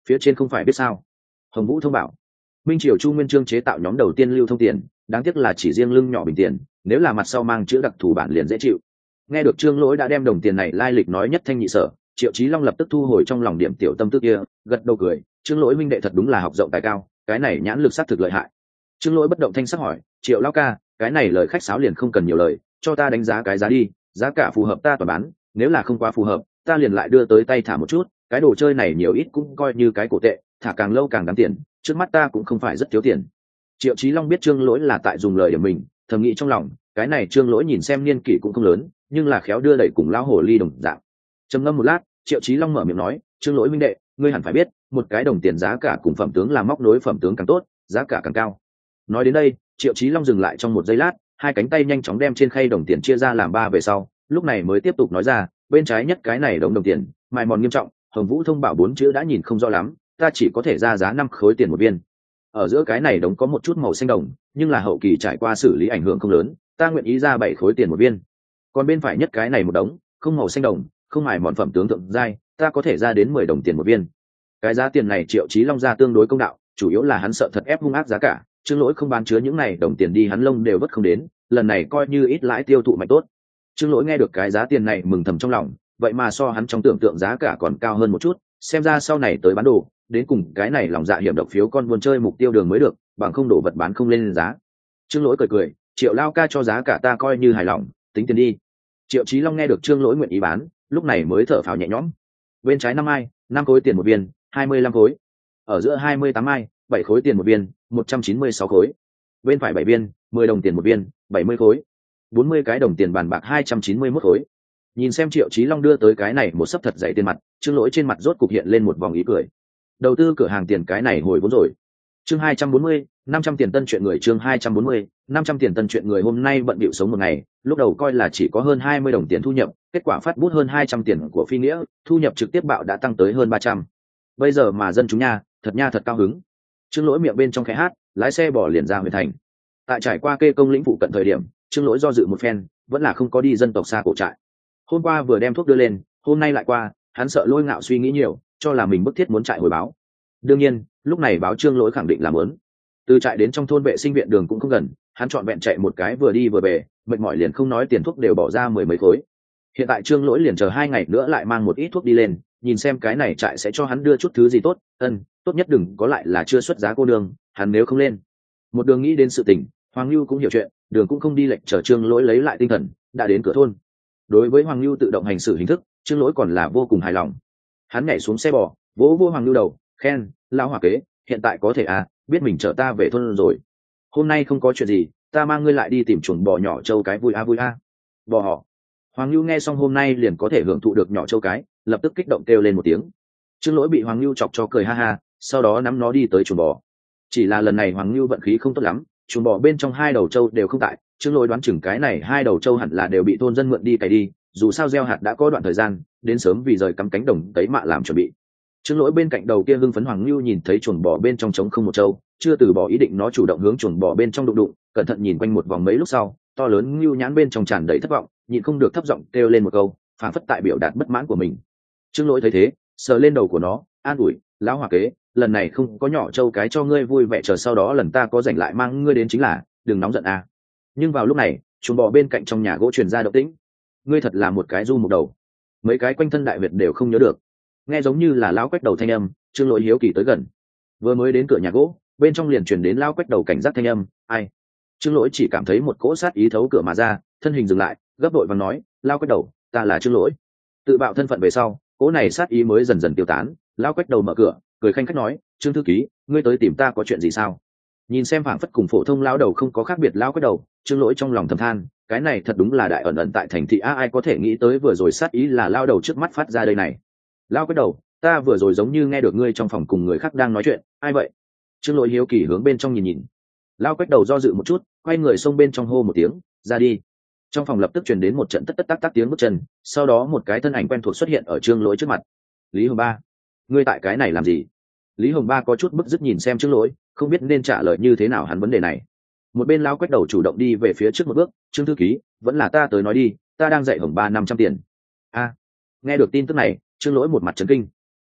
phía trên không phải biết sao. Hồng Vũ thông bảo minh triều Chu Nguyên Chương chế tạo nhóm đầu tiên lưu thông tiền, đáng tiếc là chỉ riêng lưng nhỏ bình tiền, nếu là mặt sau mang chữ đặc thù bản liền dễ chịu. Nghe được Trương Lỗi đã đem đồng tiền này lai lịch nói nhất thanh nhị sở, Triệu Chí Long lập tức thu hồi trong lòng điểm tiểu tâm tư kia, gật đầu cười, Trương Lỗi minh đệ thật đúng là học rộng tài cao, cái này nhãn lực sát thực lợi hại. Trương Lỗi bất động thanh sắc hỏi, Triệu lão ca, cái này lời khách sáo liền không cần nhiều lời, cho ta đánh giá cái giá đi, giá cả phù hợp ta toàn bán, nếu là không quá phù hợp, ta liền lại đưa tới tay thả một chút, cái đồ chơi này nhiều ít cũng coi như cái cổ tệ, thả càng lâu càng đáng tiền, trước mắt ta cũng không phải rất thiếu tiền. Triệu Chí Long biết Trương Lỗi là tại dùng lời để mình, thầm nghĩ trong lòng, cái này Trương Lỗi nhìn xem niên kỷ cũng không lớn, nhưng là khéo đưa đẩy cùng lão hồ ly đồng dạng. Trầm ngâm một lát, Triệu Chí Long mở miệng nói, Trương Lỗi minh đệ, ngươi hẳn phải biết, một cái đồng tiền giá cả cùng phẩm tướng là móc nối phẩm tướng càng tốt, giá cả càng cao. Nói đến đây, Triệu Chí Long dừng lại trong một giây lát, hai cánh tay nhanh chóng đem trên khay đồng tiền chia ra làm ba về sau, lúc này mới tiếp tục nói ra, bên trái nhất cái này đống đồng tiền, mài mòn nghiêm trọng, Hồng Vũ thông bảo bốn chữ đã nhìn không rõ lắm, ta chỉ có thể ra giá năm khối tiền một viên. Ở giữa cái này đống có một chút màu xanh đồng, nhưng là hậu kỳ trải qua xử lý ảnh hưởng không lớn, ta nguyện ý ra bảy khối tiền một viên. Còn bên phải nhất cái này một đống, không màu xanh đồng, không mài mòn phẩm tướng thượng giai, ta có thể ra đến mười đồng tiền một viên. Cái giá tiền này Triệu Chí Long ra tương đối công đạo, chủ yếu là hắn sợ thật ép hung ác giá cả, Trương Lỗi không bán chứa những này đồng tiền đi hắn lông đều vất không đến, lần này coi như ít lãi tiêu thụ mạnh tốt. Trương Lỗi nghe được cái giá tiền này mừng thầm trong lòng, vậy mà so hắn trong tưởng tượng giá cả còn cao hơn một chút, xem ra sau này tới bán đồ, đến cùng cái này lòng dạ hiểm độc phiếu con buôn chơi mục tiêu đường mới được, bằng không đổ vật bán không lên giá. Trương Lỗi cười cười, Triệu lao ca cho giá cả ta coi như hài lòng, tính tiền đi. Triệu Chí Long nghe được Trương Lỗi nguyện ý bán, lúc này mới thở phào nhẹ nhõm. Bên trái năm ai, năm khối tiền một viên, hai mươi lăm khối. Ở giữa hai mươi tám ai, bảy khối tiền một viên, một trăm chín mươi sáu khối. Bên phải bảy viên, mười đồng tiền một viên, bảy mươi khối. bốn mươi cái đồng tiền bàn bạc hai trăm chín mươi mốt khối. Nhìn xem Triệu Chí Long đưa tới cái này một sấp thật dày tiền mặt, Trương Lỗi trên mặt rốt cục hiện lên một vòng ý cười. Đầu tư cửa hàng tiền cái này hồi vốn rồi. Chương hai trăm bốn mươi, năm trăm tiền tân chuyện người chương hai trăm bốn mươi, năm trăm tiền tân chuyện người hôm nay bận bịu sống một ngày, lúc đầu coi là chỉ có hơn hai mươi đồng tiền thu nhập, kết quả phát bút hơn hai trăm tiền của phi nghĩa, thu nhập trực tiếp bạo đã tăng tới hơn ba trăm. Bây giờ mà dân chúng nha, thật nha thật cao hứng. Trương Lỗi miệng bên trong khẽ hát, lái xe bỏ liền ra huyện thành. Tại trải qua kê công lĩnh phụ cận thời điểm, Trương Lỗi do dự một phen, vẫn là không có đi dân tộc xa cổ trại. Hôm qua vừa đem thuốc đưa lên, hôm nay lại qua, hắn sợ Lôi Ngạo suy nghĩ nhiều, cho là mình bức thiết muốn trại hồi báo. Đương nhiên, lúc này báo Trương Lỗi khẳng định là muốn. Từ trại đến trong thôn vệ sinh viện đường cũng không gần, hắn chọn vẹn chạy một cái vừa đi vừa về, mệt mỏi liền không nói tiền thuốc đều bỏ ra mười mấy khối. Hiện tại Trương Lỗi liền chờ hai ngày nữa lại mang một ít thuốc đi lên, nhìn xem cái này trại sẽ cho hắn đưa chút thứ gì tốt, ân, tốt nhất đừng có lại là chưa xuất giá cô đường, hắn nếu không lên. Một đường nghĩ đến sự tình, Hoàng Nưu cũng hiểu chuyện, đường cũng không đi lệnh chờ Trương Lỗi lấy lại tinh thần, đã đến cửa thôn. Đối với Hoàng Nưu tự động hành xử hình thức, Trương Lỗi còn là vô cùng hài lòng. Hắn nhảy xuống xe bò, vỗ vỗ Hoàng Nưu đầu, khen, lão hỏa kế, hiện tại có thể à, biết mình chở ta về thôn rồi. Hôm nay không có chuyện gì, ta mang ngươi lại đi tìm chuồng bò nhỏ trâu cái vui a vui a. Bò họ. Hoàng Nưu nghe xong hôm nay liền có thể hưởng thụ được nhỏ trâu cái, lập tức kích động kêu lên một tiếng. Trương Lỗi bị Hoàng Nưu chọc cho cười ha ha, sau đó nắm nó đi tới chuồng bò. Chỉ là lần này Hoàng Nưu vận khí không tốt lắm, chuồng bò bên trong hai đầu trâu đều không tại, Trương Lỗi đoán chừng cái này hai đầu trâu hẳn là đều bị thôn dân mượn đi cày đi, dù sao gieo hạt đã có đoạn thời gian, đến sớm vì rời cắm cánh đồng tấy mạ làm chuẩn bị. Trương Lỗi bên cạnh đầu kia hưng phấn Hoàng Nưu nhìn thấy chuồng bò bên trong trống không một trâu, chưa từ bỏ ý định nó chủ động hướng chuồng bò bên trong đụng đụng, cẩn thận nhìn quanh một vòng mấy lúc sau, to lớn Nưu nhãn bên trong tràn đầy thất vọng, nhịn không được thấp giọng kêu lên một câu, phảng phất tại biểu đạt bất mãn của mình. Trương Lỗi thấy thế, sờ lên đầu của nó, an ủi, lão hòa kế, lần này không có nhỏ trâu cái cho ngươi vui vẻ, chờ sau đó lần ta có rảnh lại mang ngươi đến chính là, đừng nóng giận à. Nhưng vào lúc này, chuồng bò bên cạnh trong nhà gỗ truyền ra động tĩnh. Ngươi thật là một cái du mục đầu. Mấy cái quanh thân đại việt đều không nhớ được. Nghe giống như là lão quách đầu thanh âm, Trương Lỗi hiếu kỳ tới gần. Vừa mới đến cửa nhà gỗ, bên trong liền truyền đến lão quách đầu cảnh giác thanh âm, ai? Trương Lỗi chỉ cảm thấy một cỗ sát ý thấu cửa mà ra, thân hình dừng lại, gấp đội vàng nói, lão quách đầu, ta là Trương Lỗi. Tự bạo thân phận về sau, cỗ này sát ý mới dần dần tiêu tán, lão quách đầu mở cửa, cười khanh khách nói, Trương thư ký, ngươi tới tìm ta có chuyện gì sao? Nhìn xem phảng phất cùng phổ thông lão đầu không có khác biệt lão quách đầu, Trương Lỗi trong lòng thầm than, cái này thật đúng là đại ẩn ẩn tại thành thị a, ai có thể nghĩ tới vừa rồi sát ý là lão đầu trước mắt phát ra đây này. Lão quách đầu, ta vừa rồi giống như nghe được ngươi trong phòng cùng người khác đang nói chuyện, ai vậy? Trương Lỗi hiếu kỳ hướng bên trong nhìn nhìn. Lão quách đầu do dự một chút, quay người xông bên trong hô một tiếng, ra đi. Trong phòng lập tức truyền đến một trận tất tất tác tác tiếng bước chân, sau đó một cái thân ảnh quen thuộc xuất hiện ở Trương Lỗi trước mặt. Lý Hồng Ba, ngươi tại cái này làm gì? Lý Hồng Ba có chút bức rứt nhìn xem Trương Lỗi, không biết nên trả lời như thế nào hắn vấn đề này. Một bên lão quách đầu chủ động đi về phía trước một bước, Trương thư ký, vẫn là ta tới nói đi, ta đang dạy Hồng Ba năm trăm tiền. A, nghe được tin tức này, Trương Lỗi một mặt chấn kinh.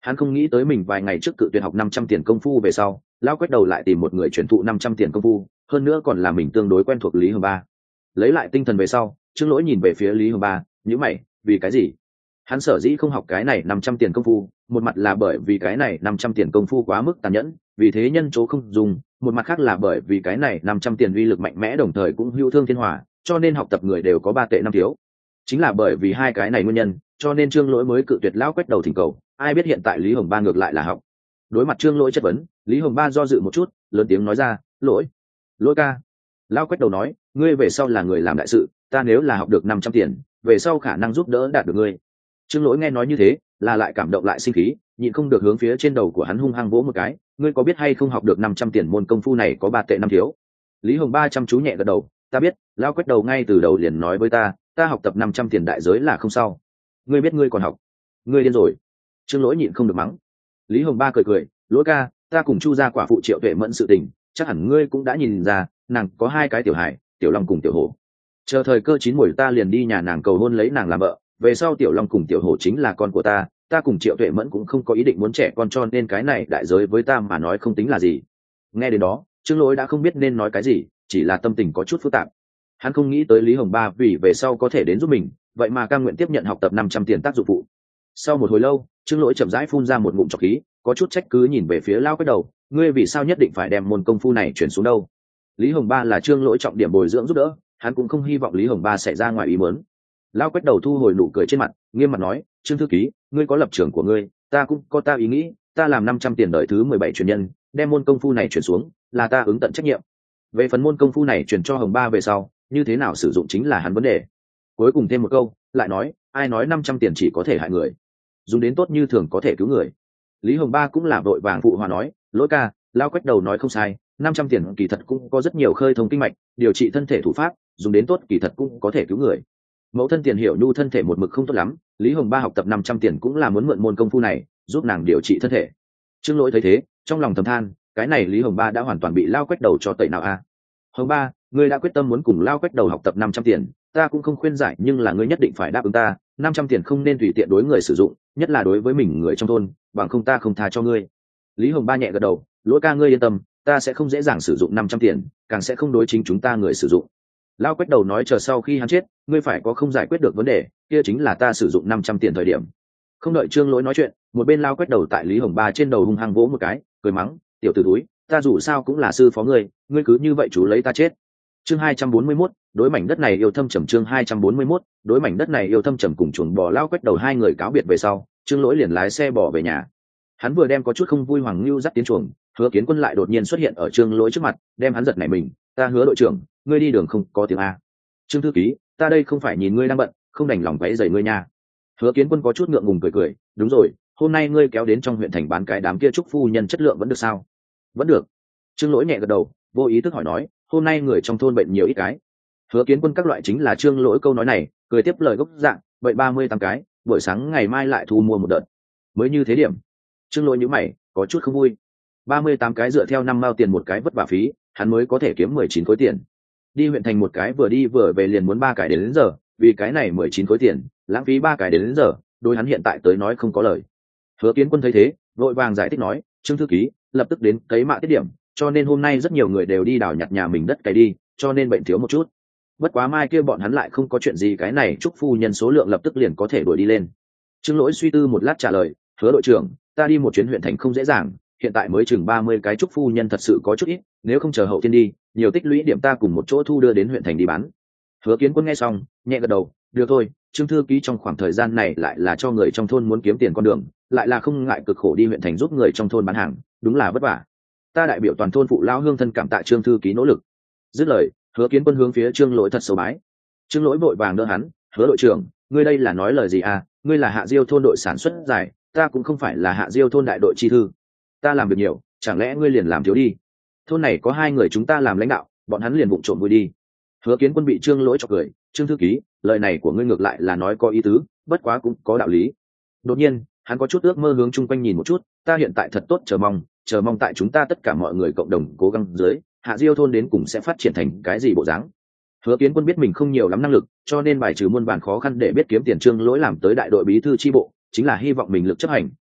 Hắn không nghĩ tới mình vài ngày trước cự tuyệt học năm trăm tiền công phu về sau lao quét đầu lại tìm một người truyền thụ năm trăm tiền công phu, hơn nữa còn là mình tương đối quen thuộc Lý Hồng Ba. Lấy lại tinh thần về sau, Trương Lỗi nhìn về phía Lý Hồng Ba, nhíu mày, vì cái gì? Hắn sở dĩ không học cái này năm trăm tiền công phu, một mặt là bởi vì cái này năm trăm tiền công phu quá mức tàn nhẫn, vì thế nhân chỗ không dùng, một mặt khác là bởi vì cái này năm trăm tiền uy lực mạnh mẽ đồng thời cũng hữu thương thiên hòa, cho nên học tập người đều có ba tệ năm thiếu. Chính là bởi vì hai cái này nguyên nhân, cho nên Trương Lỗi mới cự tuyệt lão quét đầu thỉnh cầu, ai biết hiện tại Lý Hồng Ba ngược lại là học. Đối mặt Trương Lỗi chất vấn, Lý Hồng Ba do dự một chút, lớn tiếng nói ra, "Lỗi, Lỗi ca." Lão quét đầu nói, "Ngươi về sau là người làm đại sự, ta nếu là học được năm trăm tiền, về sau khả năng giúp đỡ đạt được ngươi." Trương Lỗi nghe nói như thế, là lại cảm động lại sinh khí, nhịn không được hướng phía trên đầu của hắn hung hăng vỗ một cái, "Ngươi có biết hay không học được năm trăm tiền môn công phu này có ba tệ năm thiếu?" Lý Hồng Ba chăm chú nhẹ gật đầu, "Ta biết." Lão quét đầu ngay từ đầu liền nói với ta, "Ta học tập năm trăm tiền đại giới là không sao." "Ngươi biết ngươi còn học? Ngươi điên rồi." Trương Lỗi nhịn không được mắng. Lý Hồng Ba cười cười, "Lỗi ca, ta cùng Chu gia quả phụ Triệu Tuệ Mẫn sự tình, chắc hẳn ngươi cũng đã nhìn ra, nàng có hai cái tiểu hài, Tiểu Long cùng Tiểu Hổ. Chờ thời cơ chín muồi ta liền đi nhà nàng cầu hôn lấy nàng làm vợ, về sau Tiểu Long cùng Tiểu Hổ chính là con của ta, ta cùng Triệu Tuệ Mẫn cũng không có ý định muốn trẻ con, cho nên cái này đại giới với ta mà nói không tính là gì." Nghe đến đó, Trương Lỗi đã không biết nên nói cái gì, chỉ là tâm tình có chút phức tạp. Hắn không nghĩ tới Lý Hồng Ba vì về sau có thể đến giúp mình, vậy mà cam nguyện tiếp nhận học tập năm trăm tiền tác dụng phụ. Sau một hồi lâu, Trương Lỗi chậm rãi phun ra một ngụm trọc khí, có chút trách cứ nhìn về phía Lao quét đầu, "Ngươi vì sao nhất định phải đem môn công phu này chuyển xuống đâu?" Lý Hồng Ba là Trương Lỗi trọng điểm bồi dưỡng giúp đỡ, hắn cũng không hy vọng Lý Hồng Ba sẽ ra ngoài ý muốn. Lao quét đầu thu hồi nụ cười trên mặt, nghiêm mặt nói, "Trương thư ký, ngươi có lập trường của ngươi, ta cũng có ta ý nghĩ, ta làm năm trăm tiền đời thứ mười bảy truyền nhân, đem môn công phu này chuyển xuống, là ta ứng tận trách nhiệm. Về phần môn công phu này chuyển cho Hồng Ba về sau, như thế nào sử dụng chính là hắn vấn đề." Cuối cùng thêm một câu, lại nói, "Ai nói năm trăm tiền chỉ có thể hại người, dùng đến tốt như thường có thể cứu người." Lý Hồng Ba cũng là vội vàng phụ hòa nói, "Lỗi ca, Lao quét đầu nói không sai, năm trăm tiền kỳ thật cũng có rất nhiều khơi thông kinh mạch, điều trị thân thể thủ pháp, dùng đến tốt kỳ thật cũng có thể cứu người. Mẫu thân tiền hiểu nhu thân thể một mực không tốt lắm, Lý Hồng Ba học tập năm trăm tiền cũng là muốn mượn môn công phu này giúp nàng điều trị thân thể." Trương Lỗi thấy thế, trong lòng thầm than, cái này Lý Hồng Ba đã hoàn toàn bị Lao quét đầu cho tẩy nào a. "Hồng Ba, ngươi đã quyết tâm muốn cùng Lao quét đầu học tập năm trăm tiền, ta cũng không khuyên giải, nhưng là ngươi nhất định phải đáp ứng ta, năm trăm tiền không nên tùy tiện đối người sử dụng, nhất là đối với mình người trong thôn, bằng không ta không tha cho ngươi." Lý Hồng Ba nhẹ gật đầu, "Lỗi ca ngươi yên tâm, ta sẽ không dễ dàng sử dụng năm trăm tiền, càng sẽ không đối chính chúng ta người sử dụng." Lao quét đầu nói, "Chờ sau khi hắn chết, ngươi phải có không giải quyết được vấn đề, kia chính là ta sử dụng năm trăm tiền thời điểm." Không đợi Trương Lỗi nói chuyện, một bên Lao quét đầu tại Lý Hồng Ba trên đầu hung hăng vỗ một cái, cười mắng, "Tiểu tử túi, ta dù sao cũng là sư phó ngươi, ngươi cứ như vậy chú lấy ta chết." Chương hai trăm bốn mươi mốt, đối mảnh đất này yêu thâm trầm. Chương hai trăm bốn mươi mốt, đối mảnh đất này yêu thâm trầm. Cùng chuồng bò Lao quét đầu hai người cáo biệt về sau, Trương Lỗi liền lái xe bỏ về nhà. Hắn vừa đem có chút không vui Hoàng Nưu dắt tiến chuồng, Hứa Kiến Quân lại đột nhiên xuất hiện ở Trương Lỗi trước mặt, đem hắn giật nảy mình, "Ta Hứa đội trưởng, ngươi đi đường không có tiếng a." "Trương thư ký, ta đây không phải nhìn ngươi đang bận, không đành lòng váy giày ngươi nha." Hứa Kiến Quân có chút ngượng ngùng cười cười, "Đúng rồi, hôm nay ngươi kéo đến trong huyện thành bán cái đám kia trúc phu nhân chất lượng vẫn được sao?" "Vẫn được." Trương Lỗi nhẹ gật đầu, vô ý thức hỏi nói, "Hôm nay người trong thôn bệnh nhiều ít cái?" Hứa Kiến Quân các loại chính là Trương Lỗi câu nói này, cười tiếp lời gốc dạng, "Vậy ba mươi tám cái, buổi sáng ngày mai lại thu mua một đợt." Mới như thế điểm. Trương Lỗi nhíu mày, có chút không vui. ba mươi tám cái dựa theo năm mao tiền một cái vất vả phí, hắn mới có thể kiếm mười chín khối tiền. Đi huyện thành một cái vừa đi vừa về liền muốn ba cái đến, đến giờ, vì cái này mười chín khối tiền, lãng phí ba cái đến, đến giờ, đối hắn hiện tại tới nói không có lời. Hứa Kiến Quân thấy thế, vội vàng giải thích nói, "Trương thư ký, lập tức đến cấy mạ tiết điểm, cho nên hôm nay rất nhiều người đều đi đào nhặt nhà mình đất cày đi, cho nên bệnh thiếu một chút. Bất quá mai kia bọn hắn lại không có chuyện gì, cái này chúc phu nhân số lượng lập tức liền có thể đuổi đi lên." Trương Lỗi suy tư một lát trả lời, "Hứa đội trưởng, ta đi một chuyến huyện thành không dễ dàng, hiện tại mới chừng ba mươi cái chúc phu nhân thật sự có chút ít, nếu không chờ hậu thiên đi, nhiều tích lũy điểm ta cùng một chỗ thu đưa đến huyện thành đi bán." Hứa Kiến Quân nghe xong, nhẹ gật đầu, "Được thôi, Trương thư ký trong khoảng thời gian này lại là cho người trong thôn muốn kiếm tiền con đường, lại là không ngại cực khổ đi huyện thành giúp người trong thôn bán hàng, đúng là vất vả. Ta đại biểu toàn thôn phụ lão hương thân cảm tạ Trương thư ký nỗ lực." Dứt lời, Hứa Kiến Quân hướng phía Trương Lỗi thật sâu bái. Trương Lỗi vội vàng đỡ hắn, "Hứa đội trưởng, ngươi đây là nói lời gì à? Ngươi là Hạ Diêu thôn đội sản xuất giải, ta cũng không phải là Hạ Diêu thôn đại đội chi thư. Ta làm việc nhiều, chẳng lẽ ngươi liền làm thiếu đi? Thôn này có hai người chúng ta làm lãnh đạo, bọn hắn liền vụng trộm vui đi." Hứa Kiến Quân bị Trương Lỗi chọc cười, "Trương thư ký, lời này của ngươi ngược lại là nói có ý tứ, bất quá cũng có đạo lý." Đột nhiên, hắn có chút ước mơ hướng chung quanh nhìn một chút, "Ta hiện tại thật tốt chờ mong, chờ mong tại chúng ta tất cả mọi người cộng đồng cố gắng dưới, Hạ Diêu thôn đến cùng sẽ phát triển thành cái gì bộ dáng." Hứa Kiến Quân biết mình không nhiều lắm năng lực, cho nên bài trừ muôn vàn khó khăn để biết kiếm tiền Trương Lỗi làm tới đại đội bí thư chi bộ, chính là hy vọng mình lực chấp hành,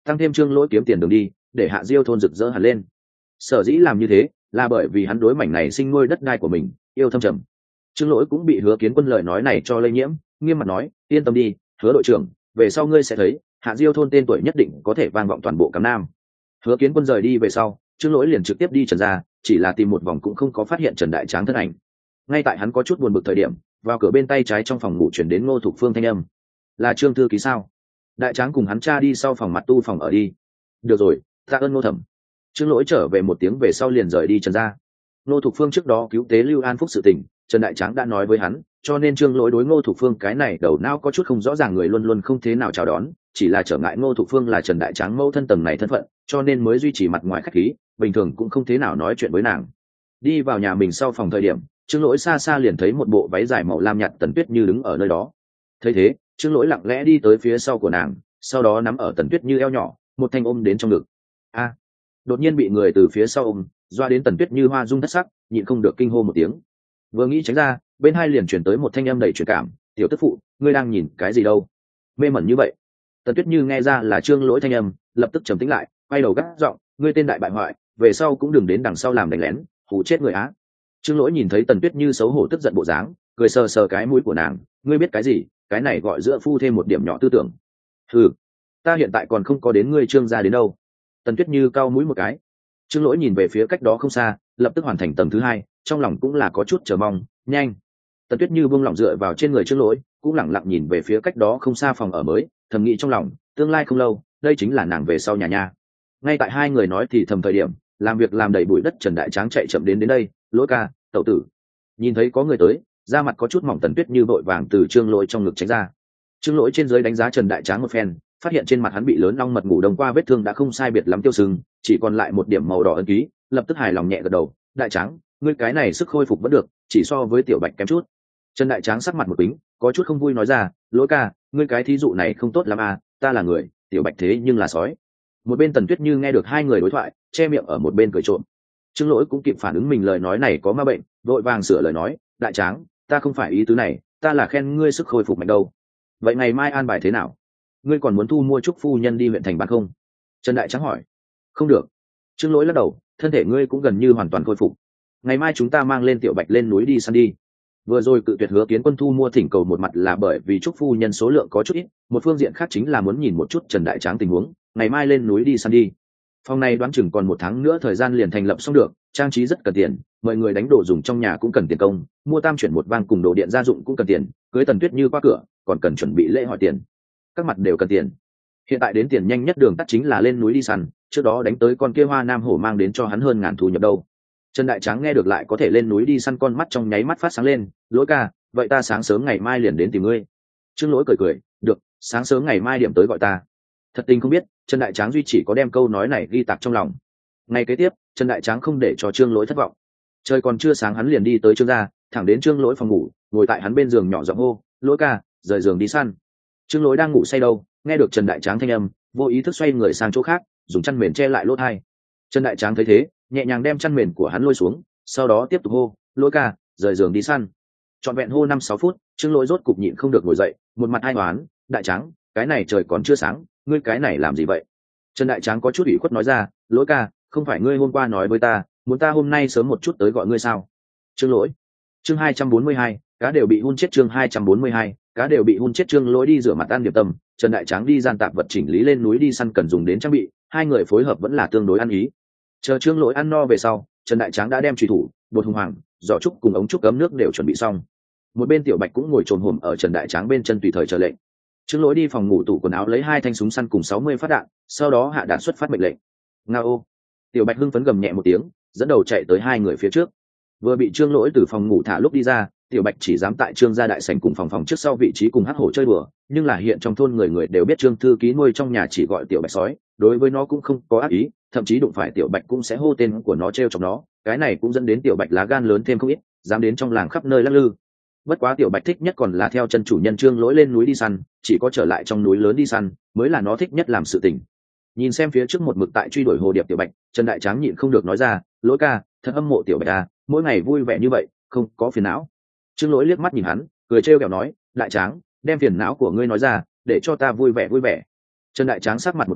tăng thêm trương lỗi kiếm tiền đường đi, để Hạ Diêu thôn rực rỡ hẳn lên. Sở dĩ làm như thế là bởi vì hắn đối mảnh này sinh nuôi đất đai của mình yêu thâm trầm. Trương lỗi cũng bị Hứa Kiến Quân lời nói này cho lây nhiễm, nghiêm mặt nói, yên tâm đi, Hứa đội trưởng, về sau ngươi sẽ thấy Hạ Diêu thôn tên tuổi nhất định có thể vang vọng toàn bộ Cam Nam. Hứa Kiến Quân rời đi về sau, Trương lỗi liền trực tiếp đi Trần gia, chỉ là tìm một vòng cũng không có phát hiện Trần Đại Tráng thân ảnh. Ngay tại hắn có chút buồn bực thời điểm, vào cửa bên tay trái trong phòng ngủ chuyển đến Ngô Thục Phương thanh âm. Là Trương thư ký sao? Đại Tráng cùng hắn cha đi sau phòng mặt tu phòng ở đi. Được rồi, tạ ơn Ngô thẩm. Trương lỗi trở về một tiếng về sau liền rời đi Trần gia. Ngô Thục Phương trước đó cứu tế Lưu An Phúc sự tình, Trần Đại Tráng đã nói với hắn, cho nên Trương lỗi đối Ngô Thục Phương cái này đầu não có chút không rõ ràng người luôn luôn không thế nào chào đón, chỉ là trở ngại Ngô Thục Phương là Trần Đại Tráng mẫu thân tầng này thân phận, cho nên mới duy trì mặt ngoài khách khí, bình thường cũng không thế nào nói chuyện với nàng. Đi vào nhà mình sau phòng thời điểm, Trương lỗi xa xa liền thấy một bộ váy dài màu lam nhạt Tần Tuyết Như đứng ở nơi đó. Thấy thế, Trương lỗi lặng lẽ đi tới phía sau của nàng, sau đó nắm ở Tần Tuyết Như eo nhỏ, một thanh ôm đến trong ngực. A! Đột nhiên bị người từ phía sau ôm, doa đến Tần Tuyết Như hoa rung thất sắc, nhịn không được kinh hô một tiếng. Vừa nghĩ tránh ra, bên hai liền chuyển tới một thanh âm đầy truyền cảm, tiểu tức phụ, ngươi đang nhìn cái gì đâu? Mê mẩn như vậy. Tần Tuyết Như nghe ra là Trương lỗi thanh âm, lập tức trầm tĩnh lại, quay đầu gắt giọng, ngươi tên đại bại hoại, về sau cũng đừng đến đằng sau làm đánh lén, hù chết người á. Trương lỗi nhìn thấy Tần Tuyết Như xấu hổ tức giận bộ dáng, cười sờ sờ cái mũi của nàng, ngươi biết cái gì, cái này gọi giữa phu thêm một điểm nhỏ tư tưởng. Ừ, ta hiện tại còn không có đến ngươi Trương gia đến đâu. Tần Tuyết Như cau mũi một cái. Trương lỗi nhìn về phía cách đó không xa, lập tức hoàn thành tầng thứ hai, trong lòng cũng là có chút chờ mong. Nhanh. Tần Tuyết Như buông lỏng dựa vào trên người Trương lỗi, cũng lẳng lặng nhìn về phía cách đó không xa phòng ở mới, thầm nghĩ trong lòng, tương lai không lâu, đây chính là nàng về sau nhà nha. Ngay tại hai người nói thì thầm thời điểm, làm việc làm đầy bụi đất Trần Đại Tráng chạy chậm đến đến đây, lỗi ca, tẩu tử. Nhìn thấy có người tới, da mặt có chút mỏng Tần Tuyết Như vội vàng từ Trương lỗi trong ngực tránh ra. Trương lỗi trên dưới đánh giá Trần Đại Tráng một phen, phát hiện trên mặt hắn bị lớn long mật ngủ đông qua vết thương đã không sai biệt lắm tiêu sưng, chỉ còn lại một điểm màu đỏ ấn ký, lập tức hài lòng nhẹ gật đầu. Đại Tráng, ngươi cái này sức khôi phục vẫn được, chỉ so với Tiểu Bạch kém chút. Trần Đại Tráng sắc mặt một bính, có chút không vui nói ra, lỗi ca, ngươi cái thí dụ này không tốt lắm à, ta là người, Tiểu Bạch thế nhưng là sói. Một bên Tần Tuyết Như nghe được hai người đối thoại, che miệng ở một bên cười trộm. Trương lỗi cũng kịp phản ứng mình lời nói này có ma bệnh, vội vàng sửa lời nói, Đại Tráng, ta không phải ý tứ này, ta là khen ngươi sức khôi phục mạnh đâu. Vậy ngày mai an bài thế nào? Ngươi còn muốn thu mua Trúc phu nhân đi huyện thành bán không? Trần Đại Tráng hỏi. Không được. Trương lỗi lắc đầu, thân thể ngươi cũng gần như hoàn toàn khôi phục. Ngày mai chúng ta mang lên Tiểu Bạch lên núi đi săn đi. Vừa rồi cự tuyệt Hứa Kiến Quân thu mua thỉnh cầu một mặt là bởi vì Trúc phu nhân số lượng có chút ít, một phương diện khác chính là muốn nhìn một chút Trần Đại Tráng tình huống, ngày mai lên núi đi săn đi. Phòng này đoán chừng còn một tháng nữa thời gian liền thành lập xong được, trang trí rất cần tiền, mọi người đánh đồ dùng trong nhà cũng cần tiền công, mua tam chuyển một vang cùng đồ điện gia dụng cũng cần tiền, cưới Tần Tuyết Như qua cửa, còn cần chuẩn bị lễ hỏi tiền. Các mặt đều cần tiền. Hiện tại đến tiền nhanh nhất đường tắt chính là lên núi đi săn, trước đó đánh tới con kia Hoa Nam hổ mang đến cho hắn hơn ngàn thu nhập đâu. Trần Đại Tráng nghe được lại có thể lên núi đi săn, con mắt trong nháy mắt phát sáng lên, lỗi ca, vậy ta sáng sớm ngày mai liền đến tìm ngươi. Trương lỗi cười cười, được, sáng sớm ngày mai điểm tới gọi ta. Thật tình không biết, Trần Đại Tráng duy chỉ có đem câu nói này ghi tạc trong lòng. Ngày kế tiếp, Trần Đại Tráng không để cho Trương lỗi thất vọng. Trời còn chưa sáng hắn liền đi tới Trương gia, thẳng đến Trương lỗi phòng ngủ, ngồi tại hắn bên giường nhỏ giọng hô, lỗi ca, rời giường đi săn. Trương lỗi đang ngủ say đâu, nghe được Trần Đại Tráng thanh âm, vô ý thức xoay người sang chỗ khác, dùng chăn mền che lại lỗ tai. Trần Đại Tráng thấy thế, nhẹ nhàng đem chăn mền của hắn lôi xuống, sau đó tiếp tục hô, lỗi ca, rời giường đi săn. Trọn vẹn hô năm sáu phút, Trương lỗi rốt cục nhịn không được ngồi dậy, một mặt ai oán, Đại Tráng, cái này trời còn chưa sáng, ngươi cái này làm gì vậy? Trần Đại Tráng có chút ủy khuất nói ra, lỗi ca, không phải ngươi hôm qua nói với ta, muốn ta hôm nay sớm một chút tới gọi ngươi sao? Trương lỗi. Chương hai trăm bốn mươi hai, cá đều bị hun chết. Chương hai trăm bốn mươi hai, cá đều bị hun chết. Trương lỗi đi rửa mặt ăn điểm tâm, Trần Đại Tráng đi gian tạp vật chỉnh lý lên núi đi săn cần dùng đến trang bị, hai người phối hợp vẫn là tương đối ăn ý. Chờ Trương lỗi ăn no về sau, Trần Đại Tráng đã đem chùy thủ, bột hùng hoàng, giỏ trúc cùng ống trúc ấm nước đều chuẩn bị xong. Một bên Tiểu Bạch cũng ngồi trồn hổm ở Trần Đại Tráng bên chân tùy thời chờ lệnh. Trương lỗi đi phòng ngủ tủ quần áo lấy hai thanh súng săn cùng sáu mươi phát đạn, sau đó hạ đạn xuất phát mệnh lệnh. Ngao. Tiểu Bạch hưng phấn gầm nhẹ một tiếng, dẫn đầu chạy tới hai người phía trước. Vừa bị Trương lỗi từ phòng ngủ thả lúc đi ra, Tiểu Bạch chỉ dám tại Trương gia đại sảnh cùng phòng phòng trước sau vị trí cùng hắc hổ chơi đùa, nhưng là hiện trong thôn người người đều biết Trương thư ký nuôi trong nhà chỉ gọi Tiểu Bạch sói, đối với nó cũng không có ác ý, thậm chí đụng phải Tiểu Bạch cũng sẽ hô tên của nó trêu chọc nó, cái này cũng dẫn đến Tiểu Bạch lá gan lớn thêm không ít, dám đến trong làng khắp nơi lắc lư. Bất quá Tiểu Bạch thích nhất còn là theo chân chủ nhân Trương lỗi lên núi đi săn, chỉ có trở lại trong núi lớn đi săn mới là nó thích nhất làm sự tình. Nhìn xem phía trước một mực tại truy đuổi hồ điệp Tiểu Bạch, Trần Đại Tráng nhịn không được nói ra, lỗi ca, thật âm mộ Tiểu Bạch à, mỗi ngày vui vẻ như vậy, không có phiền não. Trương lỗi liếc mắt nhìn hắn, cười trêu ghẹo nói, Đại Tráng, đem phiền não của ngươi nói ra, để cho ta vui vẻ vui vẻ. Trần Đại Tráng sắc mặt một kính,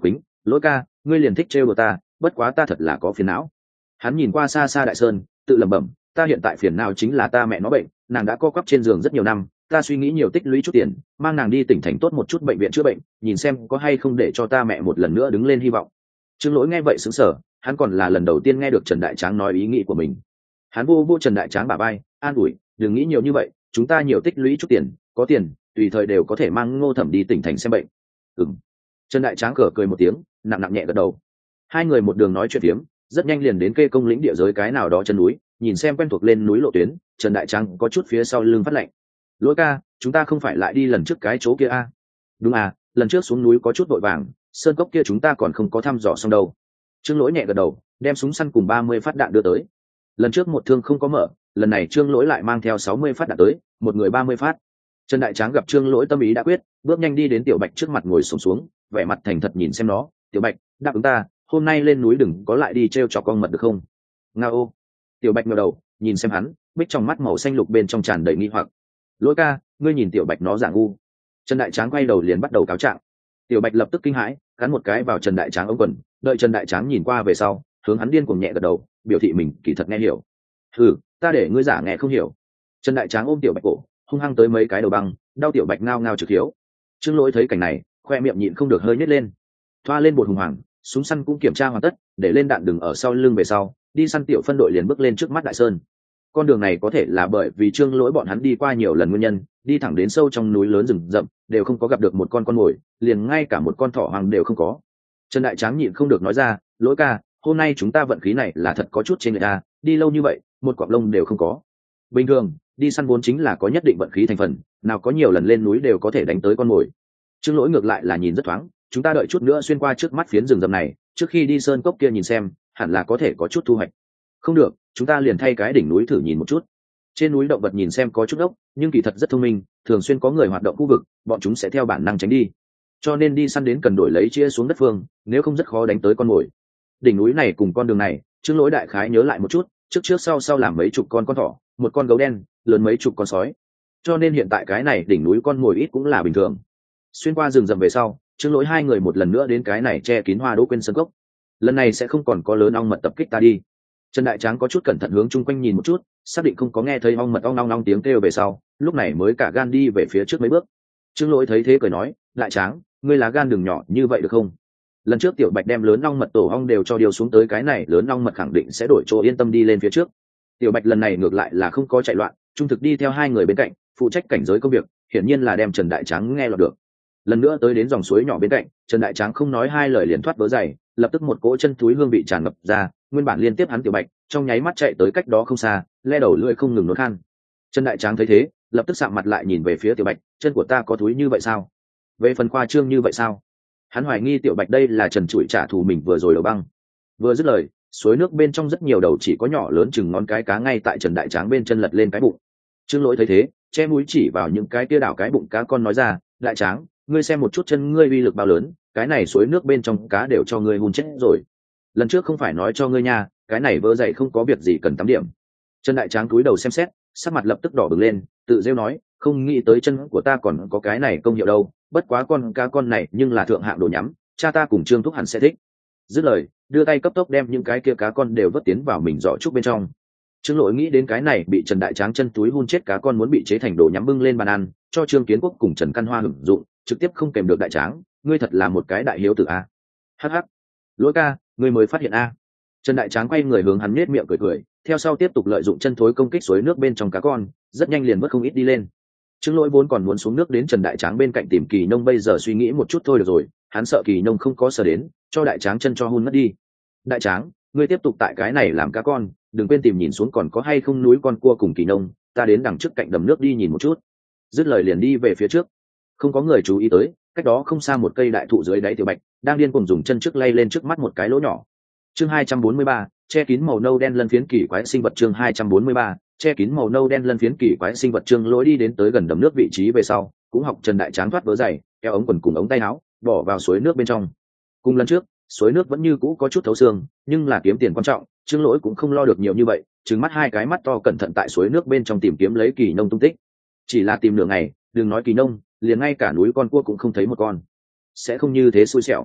Lỗi ca, ngươi liền thích trêu đùa ta, bất quá ta thật là có phiền não. Hắn nhìn qua xa xa đại sơn, tự lẩm bẩm, ta hiện tại phiền não chính là ta mẹ nó bệnh, nàng đã co quắp trên giường rất nhiều năm, ta suy nghĩ nhiều tích lũy chút tiền, mang nàng đi tỉnh thành tốt một chút bệnh viện chữa bệnh, nhìn xem có hay không để cho ta mẹ một lần nữa đứng lên hy vọng. Trương Lỗi nghe vậy sững sờ, hắn còn là lần đầu tiên nghe được Trần Đại Tráng nói ý nghĩ của mình. Hắn vô vô Trần Đại Tráng bả vai, an ủi, đừng nghĩ nhiều như vậy, chúng ta nhiều tích lũy chút tiền, có tiền, tùy thời đều có thể mang Ngô Thẩm đi tỉnh thành xem bệnh. Ừm. Trần Đại Tráng cờ cười một tiếng, nặng nặng nhẹ gật đầu. Hai người một đường nói chuyện phiếm, rất nhanh liền đến Kê Công lĩnh địa giới cái nào đó chân núi, nhìn xem quen thuộc lên núi lộ tuyến, Trần Đại Tráng có chút phía sau lưng phát lạnh. Lỗi ca, chúng ta không phải lại đi lần trước cái chỗ kia a? À? Đúng à, lần trước xuống núi có chút vội vàng, sơn cốc kia chúng ta còn không có thăm dò xong đâu. Trương Lỗi nhẹ gật đầu, đem súng săn cùng ba mươi phát đạn đưa tới. Lần trước một thương không có mở, lần này Trương Lỗi lại mang theo sáu mươi phát đạn tới, một người ba mươi phát. Trần Đại Tráng gặp Trương Lỗi tâm ý đã quyết, bước nhanh đi đến Tiểu Bạch trước mặt ngồi xổm xuống, vẻ mặt thành thật nhìn xem nó. Tiểu Bạch, đáp ứng ta, hôm nay lên núi đừng có lại đi trêu chọc con mật được không? Nga ô. Tiểu Bạch ngẩng đầu, nhìn xem hắn, bích trong mắt màu xanh lục bên trong tràn đầy nghi hoặc. Lỗi ca, ngươi nhìn Tiểu Bạch nó dạng ngu. Trần Đại Tráng quay đầu liền bắt đầu cáo trạng. Tiểu Bạch lập tức kinh hãi, cắn một cái vào Trần Đại Tráng ống quần, đợi Trần Đại Tráng nhìn qua về sau, hướng hắn điên cuồng nhẹ gật đầu, biểu thị mình kỳ thật nghe hiểu. Ừ, ta để ngươi giả nghe không hiểu. Trần Đại Tráng ôm Tiểu Bạch cổ, hung hăng tới mấy cái đầu băng, đau Tiểu Bạch ngao ngao trực hiếu. Trương Lỗi thấy cảnh này, khoe miệng nhịn không được hơi nhếch lên. Thoa lên bột hùng hoàng, súng săn cũng kiểm tra hoàn tất, để lên đạn đừng ở sau lưng về sau, đi săn tiểu phân đội liền bước lên trước mắt Đại Sơn. Con đường này có thể là bởi vì Trương Lỗi bọn hắn đi qua nhiều lần nguyên nhân, đi thẳng đến sâu trong núi lớn rừng rậm, đều không có gặp được một con con mồi, liền ngay cả một con thỏ hoang đều không có. Trần Đại Tráng nhịn không được nói ra, Lỗi ca, hôm nay chúng ta vận khí này là thật có chút trên người ta, đi lâu như vậy, một cọng lông đều không có. Bình thường, đi săn vốn chính là có nhất định vận khí thành phần, nào có nhiều lần lên núi đều có thể đánh tới con mồi. Trương Lỗi ngược lại là nhìn rất thoáng, chúng ta đợi chút nữa xuyên qua trước mắt phiến rừng rậm này, trước khi đi sơn cốc kia nhìn xem, hẳn là có thể có chút thu hoạch. Không được, chúng ta liền thay cái đỉnh núi thử nhìn một chút. Trên núi động vật nhìn xem có chút ốc, nhưng kỳ thật rất thông minh, thường xuyên có người hoạt động khu vực, bọn chúng sẽ theo bản năng tránh đi. Cho nên đi săn đến cần đổi lấy chia xuống đất phương, nếu không rất khó đánh tới con mồi. Đỉnh núi này cùng con đường này, Trương Lỗi đại khái nhớ lại một chút, trước trước sau sau làm mấy chục con con thỏ, một con gấu đen, lớn mấy chục con sói. Cho nên hiện tại cái này đỉnh núi con mồi ít cũng là bình thường. Xuyên qua rừng rậm về sau, Trương Lỗi hai người một lần nữa đến cái này che kín hoa đỗ quên sân cốc. Lần này sẽ không còn có lớn ong mật tập kích ta đi. Trần Đại Tráng có chút cẩn thận hướng chung quanh nhìn một chút, xác định không có nghe thấy ong mật ong long long tiếng kêu về sau, lúc này mới cả gan đi về phía trước mấy bước. Trương Lỗi thấy thế cười nói, Đại Tráng, ngươi lá gan đừng nhỏ như vậy được không? Lần trước Tiểu Bạch đem lớn ong mật tổ ong đều cho điều xuống tới, cái này lớn ong mật khẳng định sẽ đổi chỗ yên tâm đi lên phía trước. Tiểu Bạch lần này ngược lại là không có chạy loạn, trung thực đi theo hai người bên cạnh, phụ trách cảnh giới công việc, hiển nhiên là đem Trần Đại Tráng nghe lọt được. Lần nữa tới đến dòng suối nhỏ bên cạnh, Trần Đại Tráng không nói hai lời liền thoát vớ giày, lập tức một cỗ chân túi hương vị tràn ngập ra, nguyên bản liên tiếp hắn Tiểu Bạch trong nháy mắt chạy tới cách đó không xa, le đầu lưỡi không ngừng nuốt khan. Trần Đại Tráng thấy thế, lập tức sạm mặt lại nhìn về phía Tiểu Bạch, chân của ta có túi như vậy sao? Về phần khoa trương như vậy sao? Hắn hoài nghi Tiểu Bạch đây là Trần Trụi trả thù mình vừa rồi đầu băng. Vừa dứt lời, suối nước bên trong rất nhiều đầu chỉ có nhỏ lớn chừng ngón cái cá ngay tại Trần Đại Tráng bên chân lật lên cái bụng. Trương Lỗi thấy thế, che mũi chỉ vào những cái tia đảo cái bụng cá con nói ra, Đại Tráng, ngươi xem một chút chân ngươi uy lực bao lớn, cái này suối nước bên trong cá đều cho ngươi hun chết rồi. Lần trước không phải nói cho ngươi nha, cái này vỡ dậy không có việc gì cần tắm điểm. Trần Đại Tráng cúi đầu xem xét, sắc mặt lập tức đỏ bừng lên, tự rêu nói, không nghĩ tới chân của ta còn có cái này công hiệu đâu, bất quá con cá con này nhưng là thượng hạng đồ nhắm, cha ta cùng Trương Thúc hẳn sẽ thích. Dứt lời, đưa tay cấp tốc đem những cái kia cá con đều vớt tiến vào mình giỏ trúc bên trong. Trương Lỗi nghĩ đến cái này bị Trần Đại Tráng chân túi hun chết cá con muốn bị chế thành đồ nhắm bưng lên bàn ăn, cho Trương Kiến Quốc cùng Trần Căn Hoa hưởng dụng, trực tiếp không kèm được Đại Tráng, ngươi thật là một cái đại hiếu tử a. Hắc hắc. Lỗi ca, ngươi mới phát hiện a. Trần Đại Tráng quay người hướng hắn nhếch miệng cười cười, theo sau tiếp tục lợi dụng chân thối công kích suối nước bên trong cá con, rất nhanh liền vớt không ít đi lên. Trương Lỗi vốn còn muốn xuống nước đến Trần Đại Tráng bên cạnh tìm Kỳ Nông, bây giờ suy nghĩ một chút thôi được rồi, hắn sợ Kỳ Nông không có sờ đến, cho Đại Tráng chân cho hun mất đi. Đại Tráng, ngươi tiếp tục tại cái này làm cá con, đừng quên tìm nhìn xuống còn có hay không núi con cua cùng Kỳ Nông, ta đến đằng trước cạnh đầm nước đi nhìn một chút. Dứt lời liền đi về phía trước. Không có người chú ý tới, cách đó không xa một cây đại thụ dưới đáy Tiểu Bạch đang điên cuồng dùng chân trước lay lên trước mắt một cái lỗ nhỏ. Chương hai trăm bốn mươi ba, che kín màu nâu đen lân phiến kỳ quái sinh vật. Chương hai trăm bốn mươi ba, che kín màu nâu đen lân phiến kỳ quái sinh vật. Trương Lỗi đi đến tới gần đầm nước vị trí về sau, cũng học Trần Đại Tráng thoát vớ giày, kéo ống quần cùng ống tay áo, bỏ vào suối nước bên trong. Cùng lần trước, suối nước vẫn như cũ có chút thấu xương, nhưng là kiếm tiền quan trọng, Trương Lỗi cũng không lo được nhiều như vậy, trừng mắt hai cái mắt to cẩn thận tại suối nước bên trong tìm kiếm lấy Kỳ Nông tung tích. Chỉ là tìm nửa ngày, đừng nói Kỳ Nông, liền ngay cả núi con cua cũng không thấy một con. Sẽ không như thế xui xẻo.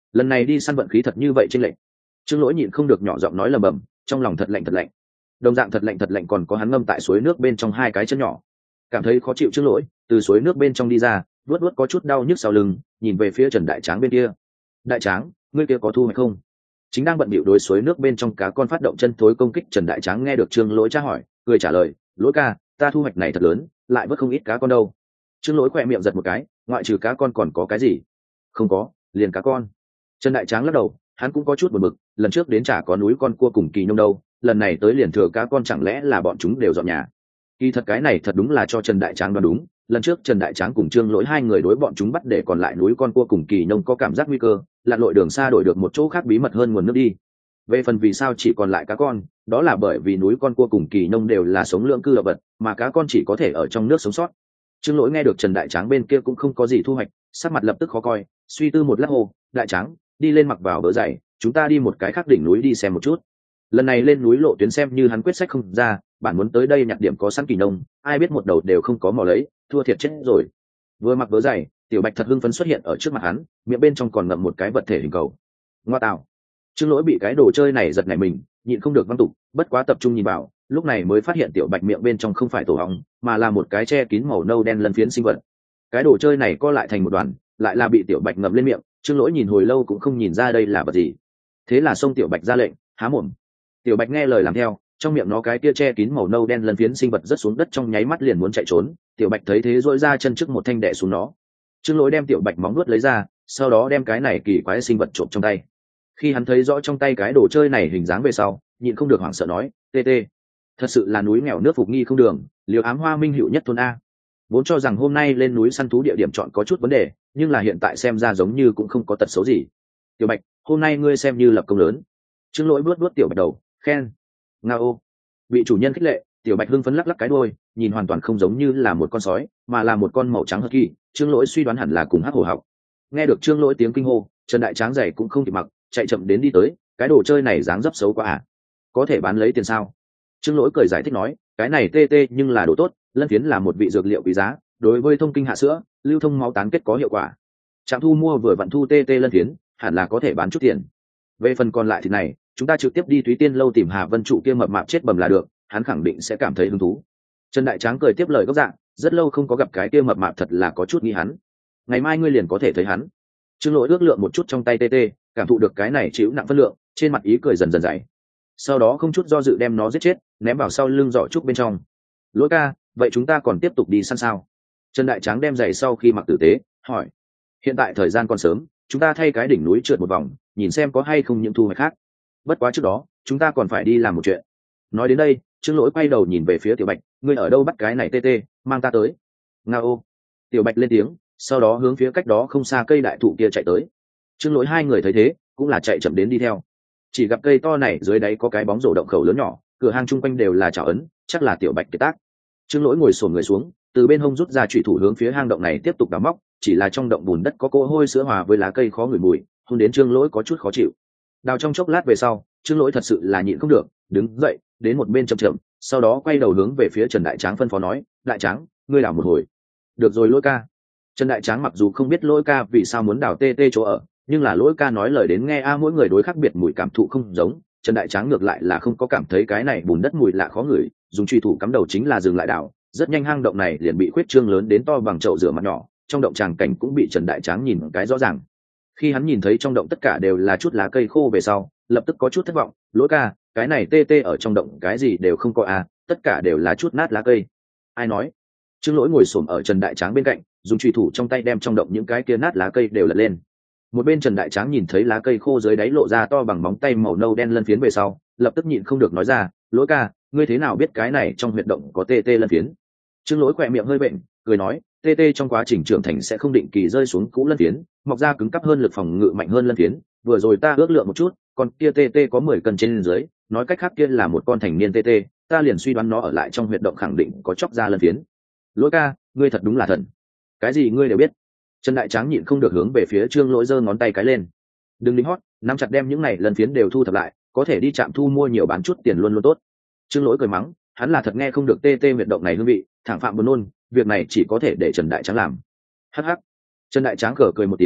lần này đi săn vận khí thật như vậy trên lệnh. Trương Lỗi nhịn không được nhỏ giọng nói lầm bầm, trong lòng thật lạnh thật lạnh. Đồng dạng thật lạnh thật lạnh còn có hắn ngâm tại suối nước bên trong hai cái chân nhỏ. Cảm thấy khó chịu Trương Lỗi từ suối nước bên trong đi ra, vuốt vuốt có chút đau nhức sau lưng, nhìn về phía Trần Đại Tráng bên kia. Đại Tráng, ngươi kia có thu hoạch không? Chính đang bận bịu đối suối nước bên trong cá con phát động chân thối công kích Trần Đại Tráng nghe được Trương Lỗi tra hỏi, cười trả lời, Lỗi ca, ta thu hoạch này thật lớn, lại vớt không ít cá con đâu. Trương Lỗi khỏe miệng giật một cái, ngoại trừ cá con còn có cái gì? Không có, liền cá con. Trần Đại Tráng lắc đầu, hắn cũng có chút buồn bực, lần trước đến chả có núi con cua cùng kỳ nhông đâu, lần này tới liền thừa cá con, chẳng lẽ là bọn chúng đều dọn nhà? Kỳ thật cái này thật đúng là cho Trần Đại Tráng đoán đúng, lần trước Trần Đại Tráng cùng Trương Lỗi hai người đối bọn chúng bắt để còn lại núi con cua cùng kỳ nhông có cảm giác nguy cơ, lặn lội đường xa đổi được một chỗ khác bí mật hơn nguồn nước đi. Về phần vì sao chỉ còn lại cá con, đó là bởi vì núi con cua cùng kỳ nhông đều là sống lưỡng cư động vật, mà cá con chỉ có thể ở trong nước sống sót. Trương Lỗi nghe được Trần Đại Tráng bên kia cũng không có gì thu hoạch, sắc mặt lập tức khó coi, suy tư một lát hồ, Đại Tráng, đi lên mặc vào bỡ dày, chúng ta đi một cái khác đỉnh núi đi xem một chút. Lần này lên núi lộ tuyến xem như hắn quyết sách không ra, bản muốn tới đây nhặt điểm có sẵn kỳ nông, ai biết một đầu đều không có mò lấy, thua thiệt chết rồi. Vừa mặc bỡ dày, Tiểu Bạch thật hưng phấn xuất hiện ở trước mặt hắn, miệng bên trong còn ngậm một cái vật thể hình cầu. Ngoa tạo. Trương Lỗi bị cái đồ chơi này giật nảy mình, nhịn không được văng tục, bất quá tập trung nhìn vào, lúc này mới phát hiện Tiểu Bạch miệng bên trong không phải tổ ong, mà là một cái che kín màu nâu đen lân phiến sinh vật. Cái đồ chơi này co lại thành một đoàn, lại là bị Tiểu Bạch ngậm lên miệng, Trương Lỗi nhìn hồi lâu cũng không nhìn ra đây là vật gì. Thế là xông Tiểu Bạch ra lệnh, há mồm. Tiểu Bạch nghe lời làm theo, trong miệng nó cái kia che kín màu nâu đen lân phiến sinh vật rớt xuống đất trong nháy mắt liền muốn chạy trốn. Tiểu Bạch thấy thế rỗi ra chân trước một thanh đẻ xuống nó. Trương Lỗi đem Tiểu Bạch móng nuốt lấy ra, sau đó đem cái này kỳ quái sinh vật trộm trong tay. Khi hắn thấy rõ trong tay cái đồ chơi này hình dáng về sau, nhịn không được hoảng sợ nói, tê tê, thật sự là núi nghèo nước phục nghi không đường, liều ám hoa minh hữu nhất thôn a. Vốn cho rằng hôm nay lên núi săn thú địa điểm chọn có chút vấn đề, nhưng là hiện tại xem ra giống như cũng không có tật xấu gì. Tiểu Bạch, hôm nay ngươi xem như lập công lớn. Trương Lỗi vuốt vuốt Tiểu Bạch đầu, khen. Nga ô. Bị chủ nhân khích lệ, Tiểu Bạch hưng phấn lắc lắc cái đuôi, nhìn hoàn toàn không giống như là một con sói, mà là một con màu trắng hất kỳ. Trương Lỗi suy đoán hẳn là cùng hắc hổ học. Nghe được Trương Lỗi tiếng kinh hô, Trần Đại Tráng giày cũng không kịp mặc, chạy chậm đến đi tới, cái đồ chơi này dáng dấp xấu quá à, có thể bán lấy tiền sao? Trương Lỗi cười giải thích nói, cái này tê tê nhưng là đồ tốt, lân phiến là một vị dược liệu quý giá, đối với thông kinh hạ sữa, lưu thông máu tán kết có hiệu quả. Trạm thu mua vừa vặn thu tê tê lân phiến, hẳn là có thể bán chút tiền. Về phần còn lại thì này, chúng ta trực tiếp đi Túy Tiên lâu tìm Hà Vân trụ kia mập mạp chết bầm là được, hắn khẳng định sẽ cảm thấy hứng thú. Trần Đại Tráng cười tiếp lời gốc dạng, rất lâu không có gặp cái kia mập mạp thật là có chút nghi hắn. Ngày mai ngươi liền có thể thấy hắn. Trương Lỗi ước lượng một chút trong tay tê tê, cảm thụ được cái này chịu nặng phân lượng, trên mặt ý cười dần dần dày. Sau đó không chút do dự đem nó giết chết, ném vào sau lưng giỏ trúc bên trong. Lỗi ca, vậy chúng ta còn tiếp tục đi săn sao? Trần Đại Tráng đem giày sau khi mặc tử tế, hỏi. Hiện tại thời gian còn sớm, chúng ta thay cái đỉnh núi trượt một vòng, nhìn xem có hay không những thu hoạch khác. Bất quá trước đó, chúng ta còn phải đi làm một chuyện. Nói đến đây, Trương Lỗi quay đầu nhìn về phía Tiểu Bạch, ngươi ở đâu bắt cái này tê tê, mang ta tới. Nga ô. Tiểu Bạch lên tiếng, sau đó hướng phía cách đó không xa cây đại thụ kia chạy tới. Trương Lỗi hai người thấy thế, cũng là chạy chậm đến đi theo. Chỉ gặp cây to này dưới đáy có cái bóng rổ động khẩu lớn nhỏ, cửa hang chung quanh đều là chảo ấn, chắc là Tiểu Bạch kiệt tác. Trương Lỗi ngồi xổm người xuống, từ bên hông rút ra chủy thủ hướng phía hang động này tiếp tục đào móc, chỉ là trong động bùn đất có cỗ hôi sữa hòa với lá cây khó ngửi mùi, hôn đến Trương Lỗi có chút khó chịu. Đào trong chốc lát về sau, Trương Lỗi thật sự là nhịn không được, đứng dậy, đến một bên chậm chậm, sau đó quay đầu hướng về phía Trần Đại Tráng phân phó nói, Đại Tráng, ngươi đào một hồi. Được rồi Lỗi ca. Trần Đại Tráng mặc dù không biết Lỗi ca vì sao muốn đào tê tê chỗ ở, nhưng là Lỗi ca nói lời đến nghe a mỗi người đối khác biệt mùi cảm thụ không giống, Trần Đại Tráng ngược lại là không có cảm thấy cái này bùn đất mùi lạ khó ngửi, dùng truy thủ cắm đầu chính là dừng lại đào, rất nhanh hang động này liền bị khuyết trương lớn đến to bằng chậu rửa mặt nhỏ, trong động tràng cảnh cũng bị Trần Đại Tráng nhìn cái rõ ràng. Khi hắn nhìn thấy trong động tất cả đều là chút lá cây khô về sau, lập tức có chút thất vọng, Lỗi ca, cái này tê tê ở trong động cái gì đều không có à, tất cả đều là chút nát lá cây. Ai nói? Trương Lỗi ngồi xổm ở Trần Đại Tráng bên cạnh, dùng truy thủ trong tay đem trong động những cái kia nát lá cây đều lật lên. Một bên Trần Đại Tráng nhìn thấy lá cây khô dưới đáy lộ ra to bằng móng tay màu nâu đen lân phiến về sau, lập tức nhịn không được nói ra, Lỗi ca, ngươi thế nào biết cái này trong huyệt động có tê tê lân phiến? Trương Lỗi khỏe miệng hơi bệnh, cười nói, tê tê trong quá trình trưởng thành sẽ không định kỳ rơi xuống cũ lân phiến, mọc ra cứng cắp hơn lực phòng ngự mạnh hơn lân phiến, vừa rồi ta ước lượng một chút, con kia tê tê có mười cân trên dưới, nói cách khác kia là một con thành niên tê tê, ta liền suy đoán nó ở lại trong huyệt động khẳng định có chóc ra lân phiến. Lỗi ca, ngươi thật đúng là thần. Cái gì ngươi đều biết. Trần Đại Tráng nhịn không được hướng về phía Trương Lỗi giơ ngón tay cái lên. Đừng lính hót, nắm chặt đem những này lân phiến đều thu thập lại, có thể đi trạm thu mua nhiều bán chút tiền luôn luôn tốt. Trương Lỗi cười mắng, hắn là thật nghe không được tê tê huyệt động này hương vị, thẳng phạm buồn nôn, việc này chỉ có thể để Trần Đại Tráng làm. Hắc hắc. Trần Đại Tráng cờ cười một tiếng,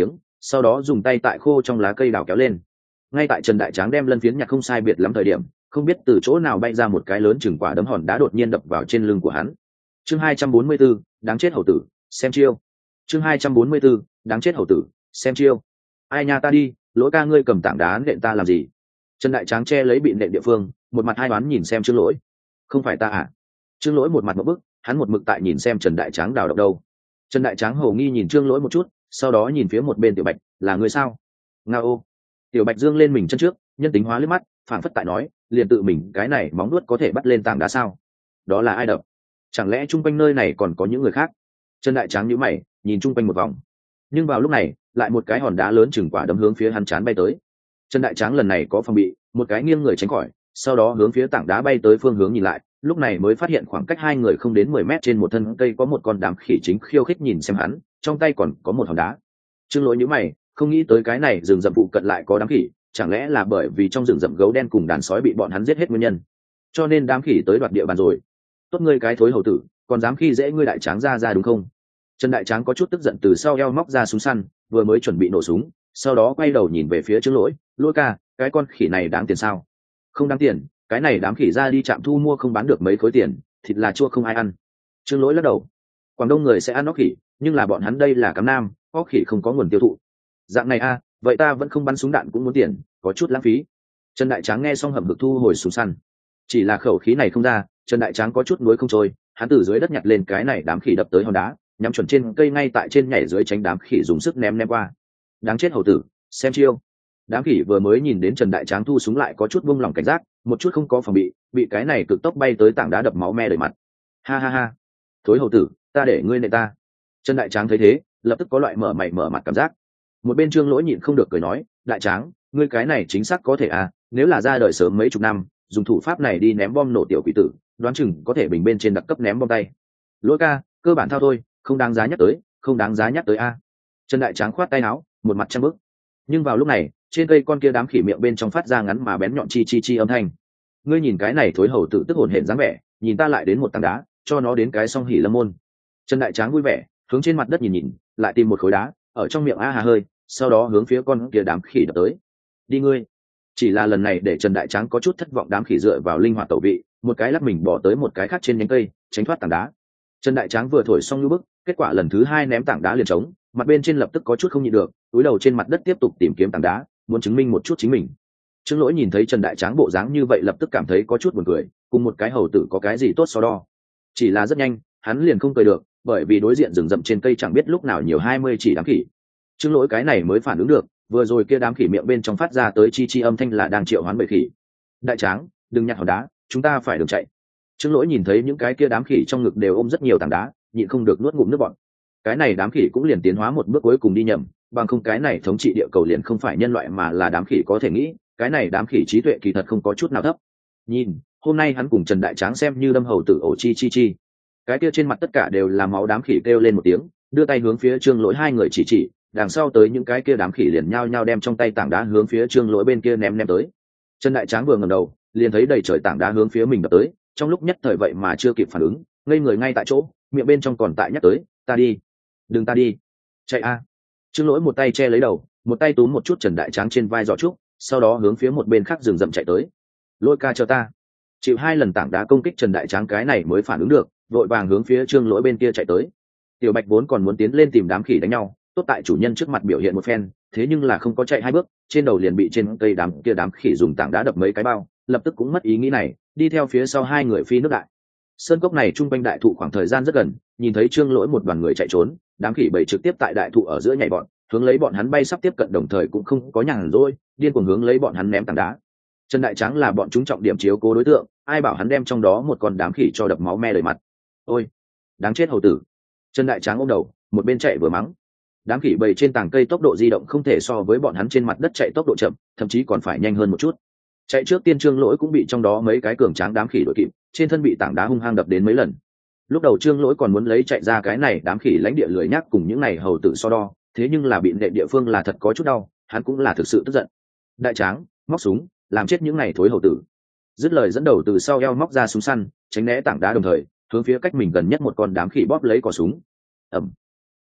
sau đó dùng tay tại khô trong lá cây đào kéo lên. Ngay tại Trần Đại Tráng đem lân phiến nhặt không sai biệt lắm thời điểm, không biết từ chỗ nào bay ra một cái lớn chừng quả đấm hòn đá đột nhiên đập vào trên lưng của hắn. Chương hai trăm bốn mươi 44, đáng chết hầu tử, xem chiêu. Chương hai trăm bốn mươi 44, đáng chết hầu tử, xem chiêu. Ai nha ta đi, Lỗi ca ngươi cầm tảng đá nện ta làm gì? Trần Đại Tráng che lấy bị nện địa phương, một mặt hai đoán nhìn xem Trương Lỗi. Không phải ta à? Trương Lỗi một mặt một bức, hắn một mực tại nhìn xem Trần Đại Tráng đào động đâu. Trần Đại Tráng hầu nghi nhìn Trương Lỗi một chút, sau đó nhìn phía một bên Tiểu Bạch, là người sao? Nga ô. Tiểu Bạch dương lên mình chân trước, nhân tính hóa liếc mắt, phảng phất tại nói, liền tự mình cái này móng nuốt có thể bắt lên tảng đá sao? Đó là ai đập? Chẳng lẽ chung quanh nơi này còn có những người khác? Trần Đại Tráng nhíu mày, nhìn chung quanh một vòng. Nhưng vào lúc này, lại một cái hòn đá lớn chừng quả đấm hướng phía hắn chán bay tới. Trần Đại Tráng lần này có phòng bị, một cái nghiêng người tránh khỏi, sau đó hướng phía tảng đá bay tới phương hướng nhìn lại, lúc này mới phát hiện khoảng cách hai người không đến mười mét trên một thân cây có một con đám khỉ chính khiêu khích nhìn xem hắn, trong tay còn có một hòn đá. Trương Lỗi nhíu mày, không nghĩ tới cái này rừng rậm phụ cận lại có đám khỉ, chẳng lẽ là bởi vì trong rừng rậm gấu đen cùng đàn sói bị bọn hắn giết hết nguyên nhân, cho nên đám khỉ tới đoạt địa bàn rồi. Tốt ngươi cái thối hầu tử, còn dám khi dễ ngươi Đại Tráng ra ra đúng không? Trần Đại Tráng có chút tức giận từ sau eo móc ra súng săn, vừa mới chuẩn bị nổ súng, sau đó quay đầu nhìn về phía Trương Lỗi, Lỗi ca, cái con khỉ này đáng tiền sao? Không đáng tiền, cái này đám khỉ ra đi trạm thu mua không bán được mấy khối tiền, thịt là chua không ai ăn. Trương Lỗi lắc đầu, Quảng Đông người sẽ ăn óc khỉ, nhưng là bọn hắn đây là Cám Nam, óc khỉ không có nguồn tiêu thụ. Dạng này a, à, vậy ta vẫn không bắn súng đạn cũng muốn tiền, có chút lãng phí. Trần Đại Tráng nghe xong hầm hực thu hồi súng săn, chỉ là khẩu khí này không ra, Trần Đại Tráng có chút nuối không trôi, hắn từ dưới đất nhặt lên cái này đám khỉ đập tới hòn đá, nhắm chuẩn trên cây ngay tại trên nhảy dưới tránh đám khỉ dùng sức ném ném qua. Đáng chết hầu tử, xem chiêu. Đám khỉ vừa mới nhìn đến Trần Đại Tráng thu súng lại có chút buông lỏng cảnh giác, một chút không có phòng bị, bị cái này cực tốc bay tới tảng đá đập máu me đầy mặt. Ha ha ha, thối hầu tử, ta để ngươi nệ ta. Trần Đại Tráng thấy thế, lập tức có loại mở mày mở mặt cảm giác. Một bên Trương Lỗi nhịn không được cười nói, Đại Tráng, ngươi cái này chính xác có thể à, nếu là ra đời sớm mấy chục năm, dùng thủ pháp này đi ném bom nổ tiểu quỷ tử, đoán chừng có thể bình bên trên đặc cấp ném bom tay. Lỗi ca, cơ bản thao thôi, không đáng giá nhắc tới, không đáng giá nhắc tới a. Trần Đại Tráng khoát tay áo, một mặt trăm bước. Nhưng vào lúc này, trên cây con kia đám khỉ miệng bên trong phát ra ngắn mà bén nhọn chi chi chi âm thanh. Ngươi nhìn cái này thối hầu tự tức hồn hển dáng vẻ, nhìn ta lại đến một tảng đá, cho nó đến cái song hỉ lâm môn. Trần Đại Tráng vui vẻ, hướng trên mặt đất nhìn nhìn, lại tìm một khối đá, ở trong miệng a hà hơi, sau đó hướng phía con kia đám khỉ đập tới. Đi ngươi. Chỉ là lần này để Trần Đại Tráng có chút thất vọng, đám khỉ dựa vào linh hoạt tẩu vị, một cái lắc mình bỏ tới một cái khác trên nhánh cây, tránh thoát tảng đá. Trần Đại Tráng vừa thổi xong như bức, kết quả lần thứ hai ném tảng đá liền trống, mặt bên trên lập tức có chút không nhịn được, cúi đầu trên mặt đất tiếp tục tìm kiếm tảng đá, muốn chứng minh một chút chính mình. Trương Lỗi nhìn thấy Trần Đại Tráng bộ dáng như vậy lập tức cảm thấy có chút buồn cười, cùng một cái hầu tử có cái gì tốt so đo. Chỉ là rất nhanh, hắn liền không cười được, bởi vì đối diện rừng rậm trên cây chẳng biết lúc nào nhiều hai mươi chỉ đám khỉ. Trương Lỗi cái này mới phản ứng được, vừa rồi kia đám khỉ miệng bên trong phát ra tới chi chi âm thanh là đang triệu hoán bầy khỉ. Đại Tráng, đừng nhặt hòn đá, chúng ta phải đường chạy. Trương Lỗi nhìn thấy những cái kia đám khỉ trong ngực đều ôm rất nhiều tảng đá, nhịn không được nuốt ngụm nước bọt. Cái này đám khỉ cũng liền tiến hóa một bước cuối cùng đi nhầm, bằng không cái này thống trị địa cầu liền không phải nhân loại mà là đám khỉ có thể nghĩ, cái này đám khỉ trí tuệ kỳ thật không có chút nào thấp. Nhìn, hôm nay hắn cùng Trần Đại Tráng xem như đâm hầu tử ổ chi chi chi. Cái kia trên mặt tất cả đều là máu, đám khỉ kêu lên một tiếng, đưa tay hướng phía Trương Lỗi hai người chỉ chỉ, đằng sau tới những cái kia đám khỉ liền nhao nhao đem trong tay tảng đá hướng phía Trương Lỗi bên kia ném ném tới. Trần Đại Tráng vừa ngẩng đầu, liền thấy đầy trời tảng đá hướng phía mình đập tới, trong lúc nhất thời vậy mà chưa kịp phản ứng, ngây người ngay tại chỗ, miệng bên trong còn tại nhắc tới, ta đi, đừng ta đi, chạy a. Trương Lỗi một tay che lấy đầu, một tay túm một chút Trần Đại Tráng trên vai giỏ trúc, sau đó hướng phía một bên khác rừng rậm chạy tới. Lỗi ca chờ ta. Chịu hai lần tảng đá công kích, Trần Đại Tráng cái này mới phản ứng được, vội vàng hướng phía Trương Lỗi bên kia chạy tới. Tiểu Bạch vốn còn muốn tiến lên tìm đám khỉ đánh nhau, tốt tại chủ nhân trước mặt biểu hiện một phen, thế nhưng là không có chạy hai bước, trên đầu liền bị trên cây đám kia đám khỉ dùng tảng đá đập mấy cái bao, lập tức cũng mất ý nghĩ này, đi theo phía sau hai người phi nước đại. Sơn cốc này trung quanh đại thụ khoảng thời gian rất gần, nhìn thấy Trương Lỗi một đoàn người chạy trốn, đám khỉ bầy trực tiếp tại đại thụ ở giữa nhảy bọn, hướng lấy bọn hắn bay sắp tiếp cận, đồng thời cũng không có nhàn rỗi, điên cuồng hướng lấy bọn hắn ném tảng đá. Trần Đại Tráng là bọn chúng trọng điểm chiếu cố đối tượng, ai bảo hắn đem trong đó một con đám khỉ cho đập máu me đầy mặt. Ôi, đáng chết hầu tử. Trần Đại Tráng ôm đầu, một bên chạy vừa mắng. Đám khỉ bầy trên tảng cây tốc độ di động không thể so với bọn hắn trên mặt đất chạy tốc độ chậm, thậm chí còn phải nhanh hơn một chút. Chạy trước tiên Trương Lỗi cũng bị trong đó mấy cái cường tráng đám khỉ đuổi kịp, trên thân bị tảng đá hung hăng đập đến mấy lần. Lúc đầu Trương Lỗi còn muốn lấy chạy ra cái này đám khỉ lãnh địa lười nhác cùng những này hầu tử so đo, thế nhưng là bị nệ địa phương là thật có chút đau, hắn cũng là thực sự tức giận. Đại Tráng, móc súng, làm chết những này thối hầu tử. Dứt lời dẫn đầu từ sau eo móc ra súng săn, tránh né tảng đá, đồng thời hướng phía cách mình gần nhất một con đám khỉ bóp lấy cò súng. Ầm.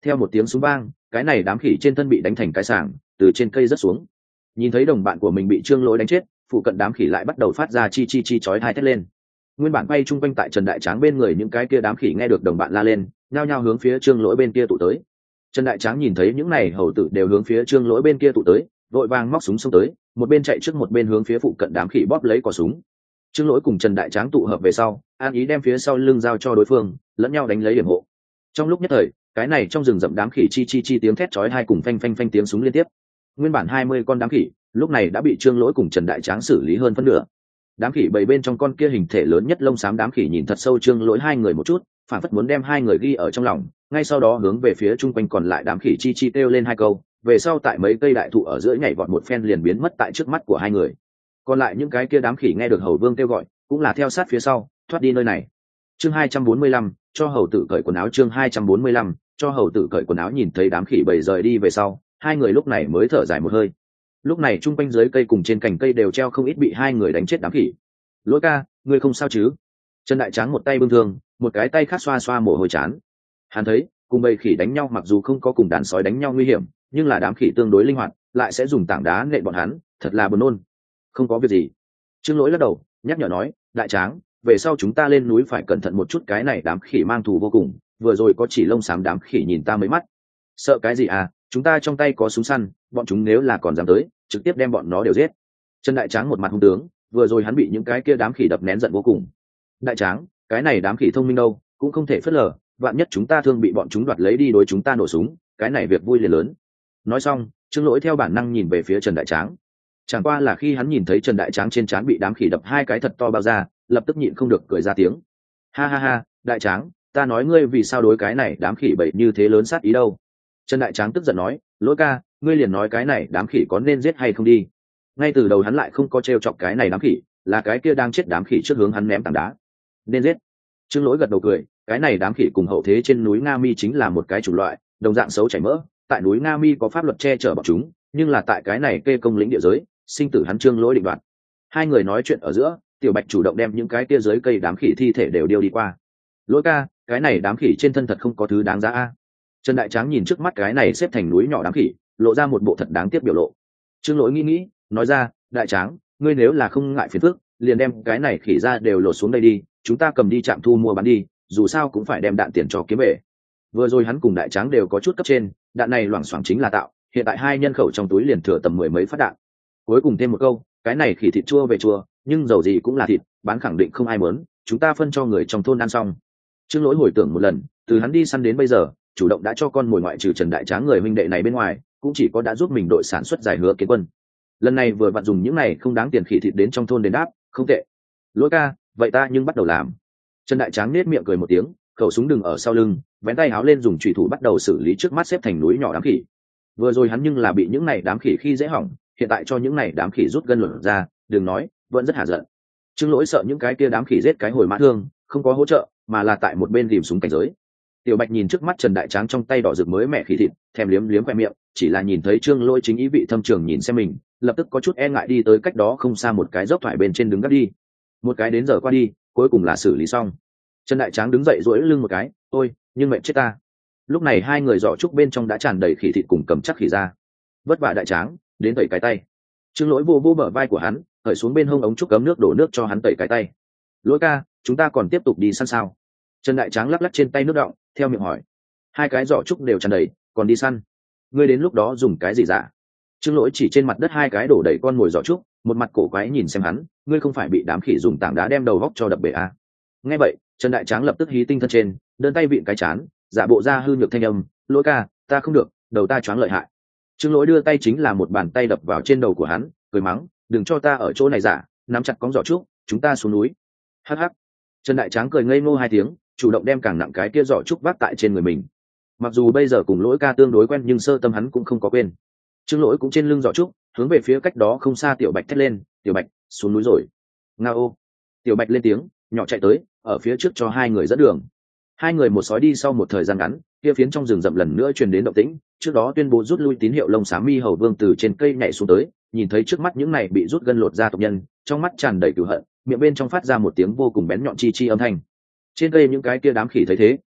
Theo một tiếng súng vang, cái này đám khỉ trên thân bị đánh thành cái sảng, từ trên cây rớt xuống. Nhìn thấy đồng bạn của mình bị Trương Lỗi đánh chết, phụ cận đám khỉ lại bắt đầu phát ra chi chi chi chói tai thét lên. Nguyên bản quay chung quanh tại Trần Đại Tráng bên người những cái kia đám khỉ nghe được đồng bạn la lên, nhao nhao hướng phía Trương Lỗi bên kia tụ tới. Trần Đại Tráng nhìn thấy những này hầu tử đều hướng phía Trương Lỗi bên kia tụ tới, vội vàng móc súng xông tới, một bên chạy trước một bên hướng phía phụ cận đám khỉ bóp lấy cò súng. Trương Lỗi cùng Trần Đại Tráng tụ hợp về sau, an ý đem phía sau lưng giao cho đối phương, lẫn nhau đánh lấy điểm hộ. Trong lúc nhất thời, cái này trong rừng rậm đám khỉ chi chi chi tiếng thét chói tai cùng phanh phanh phanh tiếng súng liên tiếp. Nguyên bản hai mươi con đám khỉ, lúc này đã bị Trương Lỗi cùng Trần Đại Tráng xử lý hơn phân nửa. Đám khỉ bầy bên trong con kia hình thể lớn nhất lông xám đám khỉ nhìn thật sâu Trương Lỗi hai người một chút, phản phất muốn đem hai người ghi ở trong lòng, ngay sau đó hướng về phía chung quanh còn lại đám khỉ chi chi kêu lên hai câu, về sau tại mấy cây đại thụ ở giữa nhảy vọt một phen liền biến mất tại trước mắt của hai người. Còn lại những cái kia đám khỉ nghe được Hầu Vương kêu gọi, cũng là theo sát phía sau, thoát đi nơi này. Chương hai trăm bốn mươi lăm, cho hầu tử cởi quần áo. Chương hai trăm bốn mươi lăm, cho hầu tử cởi quần áo. Nhìn thấy đám khỉ bầy rời đi về sau, hai người lúc này mới thở dài một hơi. Lúc này chung quanh dưới cây cùng trên cành cây đều treo không ít bị hai người đánh chết đám khỉ. Lỗi ca, ngươi không sao chứ? Trần Đại Tráng một tay bưng thương, một cái tay khác xoa xoa mồ hôi chán. Hắn thấy cùng bầy khỉ đánh nhau mặc dù không có cùng đàn sói đánh nhau nguy hiểm, nhưng là đám khỉ tương đối linh hoạt, lại sẽ dùng tảng đá nện bọn hắn, thật là buồn nôn. Không có việc gì. Trương Lỗi lắc đầu, nhắc nhở nói, Đại Tráng, về sau chúng ta lên núi phải cẩn thận một chút, cái này đám khỉ mang thù vô cùng, vừa rồi có chỉ lông xám đám khỉ nhìn ta mấy mắt. Sợ cái gì à, chúng ta trong tay có súng săn, bọn chúng nếu là còn dám tới, trực tiếp đem bọn nó đều giết. Trần Đại Tráng một mặt hung tướng, vừa rồi hắn bị những cái kia đám khỉ đập nén giận vô cùng. Đại Tráng, cái này đám khỉ thông minh đâu, cũng không thể phớt lờ, vạn nhất chúng ta thương bị bọn chúng đoạt lấy đi đối chúng ta nổ súng, cái này việc vui liền lớn. Nói xong, Trương Lỗi theo bản năng nhìn về phía Trần Đại Tráng. Chẳng qua là khi hắn nhìn thấy Trần Đại Tráng trên trán bị đám khỉ đập hai cái thật to bao ra, lập tức nhịn không được cười ra tiếng. Ha ha ha, Đại Tráng, ta nói ngươi vì sao đối cái này đám khỉ bậy như thế lớn sát ý đâu? Trần Đại Tráng tức giận nói, Lỗi ca, ngươi liền nói cái này đám khỉ có nên giết hay không đi. Ngay từ đầu hắn lại không có trêu chọc cái này đám khỉ, là cái kia đang chết đám khỉ trước hướng hắn ném tảng đá. Nên giết. Trương Lỗi gật đầu cười, cái này đám khỉ cùng hậu thế trên núi Nga Mi chính là một cái chủng loại, đồng dạng xấu chảy mỡ, tại núi Nga Mi có pháp luật che chở bọn chúng, nhưng là tại cái này kê công lĩnh địa giới, sinh tử hắn Trương Lỗi định đoạt. Hai người nói chuyện ở giữa, Tiểu Bạch chủ động đem những cái kia dưới cây đám khỉ thi thể đều điêu đi qua. Lỗi ca, cái này đám khỉ trên thân thật không có thứ đáng giá a. Trần Đại Tráng nhìn trước mắt cái này xếp thành núi nhỏ đám khỉ, lộ ra một bộ thật đáng tiếc biểu lộ. Trương Lỗi nghĩ nghĩ, nói ra, Đại Tráng, ngươi nếu là không ngại phiền phức, liền đem cái này khỉ ra đều lột xuống đây đi, chúng ta cầm đi trạm thu mua bán đi, dù sao cũng phải đem đạn tiền cho kiếm về. Vừa rồi hắn cùng Đại Tráng đều có chút cấp trên, đạn này loảng xoảng chính là tạo, hiện tại hai nhân khẩu trong túi liền thừa tầm mười mấy phát đạn. Cuối cùng thêm một câu, cái này khỉ thịt chua về chua, nhưng dầu gì cũng là thịt, bán khẳng định không ai muốn, chúng ta phân cho người trong thôn ăn xong. Trương Lỗi hồi tưởng một lần, từ hắn đi săn đến bây giờ, chủ động đã cho con mồi ngoại trừ Trần Đại Tráng người huynh đệ này bên ngoài, cũng chỉ có đã giúp mình đội sản xuất giải Hứa Kiến Quân. Lần này vừa vặn dùng những này không đáng tiền khỉ thịt đến trong thôn đền đáp, không tệ. Lỗi ca, vậy ta nhưng bắt đầu làm. Trần Đại Tráng nết miệng cười một tiếng, khẩu súng đừng ở sau lưng, vén tay áo lên dùng chủy thủ bắt đầu xử lý trước mắt xếp thành núi nhỏ đám khỉ. Vừa rồi hắn nhưng là bị những này đám khỉ khi dễ hỏng, hiện tại cho những này đám khỉ rút gân luận ra, đừng nói, vẫn rất hạ giận. Trương Lỗi sợ những cái kia đám khỉ giết cái hồi mã thương, không có hỗ trợ, mà là tại một bên tìm súng cảnh giới. Tiểu Bạch nhìn trước mắt Trần Đại Tráng trong tay đỏ rực mới mẹ khỉ thịt, thèm liếm liếm khoe miệng, chỉ là nhìn thấy Trương Lỗi chính ý vị thâm trường nhìn xem mình, lập tức có chút e ngại đi tới cách đó không xa một cái dốc thoải bên trên đứng gác đi. Một cái đến giờ qua đi, cuối cùng là xử lý xong. Trần Đại Tráng đứng dậy duỗi lưng một cái, ôi, nhưng mẹ chết ta. Lúc này hai người giỏ trúc bên trong đã tràn đầy khỉ thịt cùng cầm chắc khỉ ra. Vất vả Đại Tráng, đến tẩy cái tay. Trương Lỗi vô vô bờ vai của hắn, cởi xuống bên hông ống trúc cấm nước đổ nước cho hắn tẩy cái tay. Lỗi ca, chúng ta còn tiếp tục đi săn sao? Trần Đại Tráng lắc lắc trên tay nước đọng, theo miệng hỏi. Hai cái giỏ trúc đều tràn đầy, còn đi săn? Ngươi đến lúc đó dùng cái gì dạ? Trương Lỗi chỉ trên mặt đất hai cái đổ đầy con mồi giỏ trúc, một mặt cổ quái nhìn xem hắn, ngươi không phải bị đám khỉ dùng tảng đá đem đầu góc cho đập bể à? Nghe vậy, Trần Đại Tráng lập tức hí tinh thân trên, đơn tay vịn cái chán, giả bộ ra hư nhược thanh âm, Lỗi ca, ta không được, đầu ta choáng lợi hại. Trương Lỗi đưa tay chính là một bàn tay đập vào trên đầu của hắn, cười mắng, đừng cho ta ở chỗ này giả, nắm chặt cóng giỏ trúc, chúng ta xuống núi. Hắc hắc. Trần Đại Tráng cười ngây ngô hai tiếng, chủ động đem càng nặng cái kia giỏ trúc vác tại trên người mình. Mặc dù bây giờ cùng Lỗi ca tương đối quen nhưng sơ tâm hắn cũng không có quên. Trương Lỗi cũng trên lưng giỏ trúc, hướng về phía cách đó không xa Tiểu Bạch thét lên, Tiểu Bạch, xuống núi rồi. Ngao. Tiểu Bạch lên tiếng, nhỏ chạy tới, ở phía trước cho hai người dẫn đường. Hai người một sói đi sau một thời gian ngắn, kia phiến trong rừng rậm lần nữa truyền đến động tĩnh, trước đó tuyên bố rút lui tín hiệu lông xám mi hầu vương từ trên cây nhảy xuống tới, nhìn thấy trước mắt những này bị rút gân lột ra tộc nhân, trong mắt tràn đầy cừu hận, miệng bên trong phát ra một tiếng vô cùng bén nhọn chi chi âm thanh. Trên cây những cái kia đám khỉ thấy thế,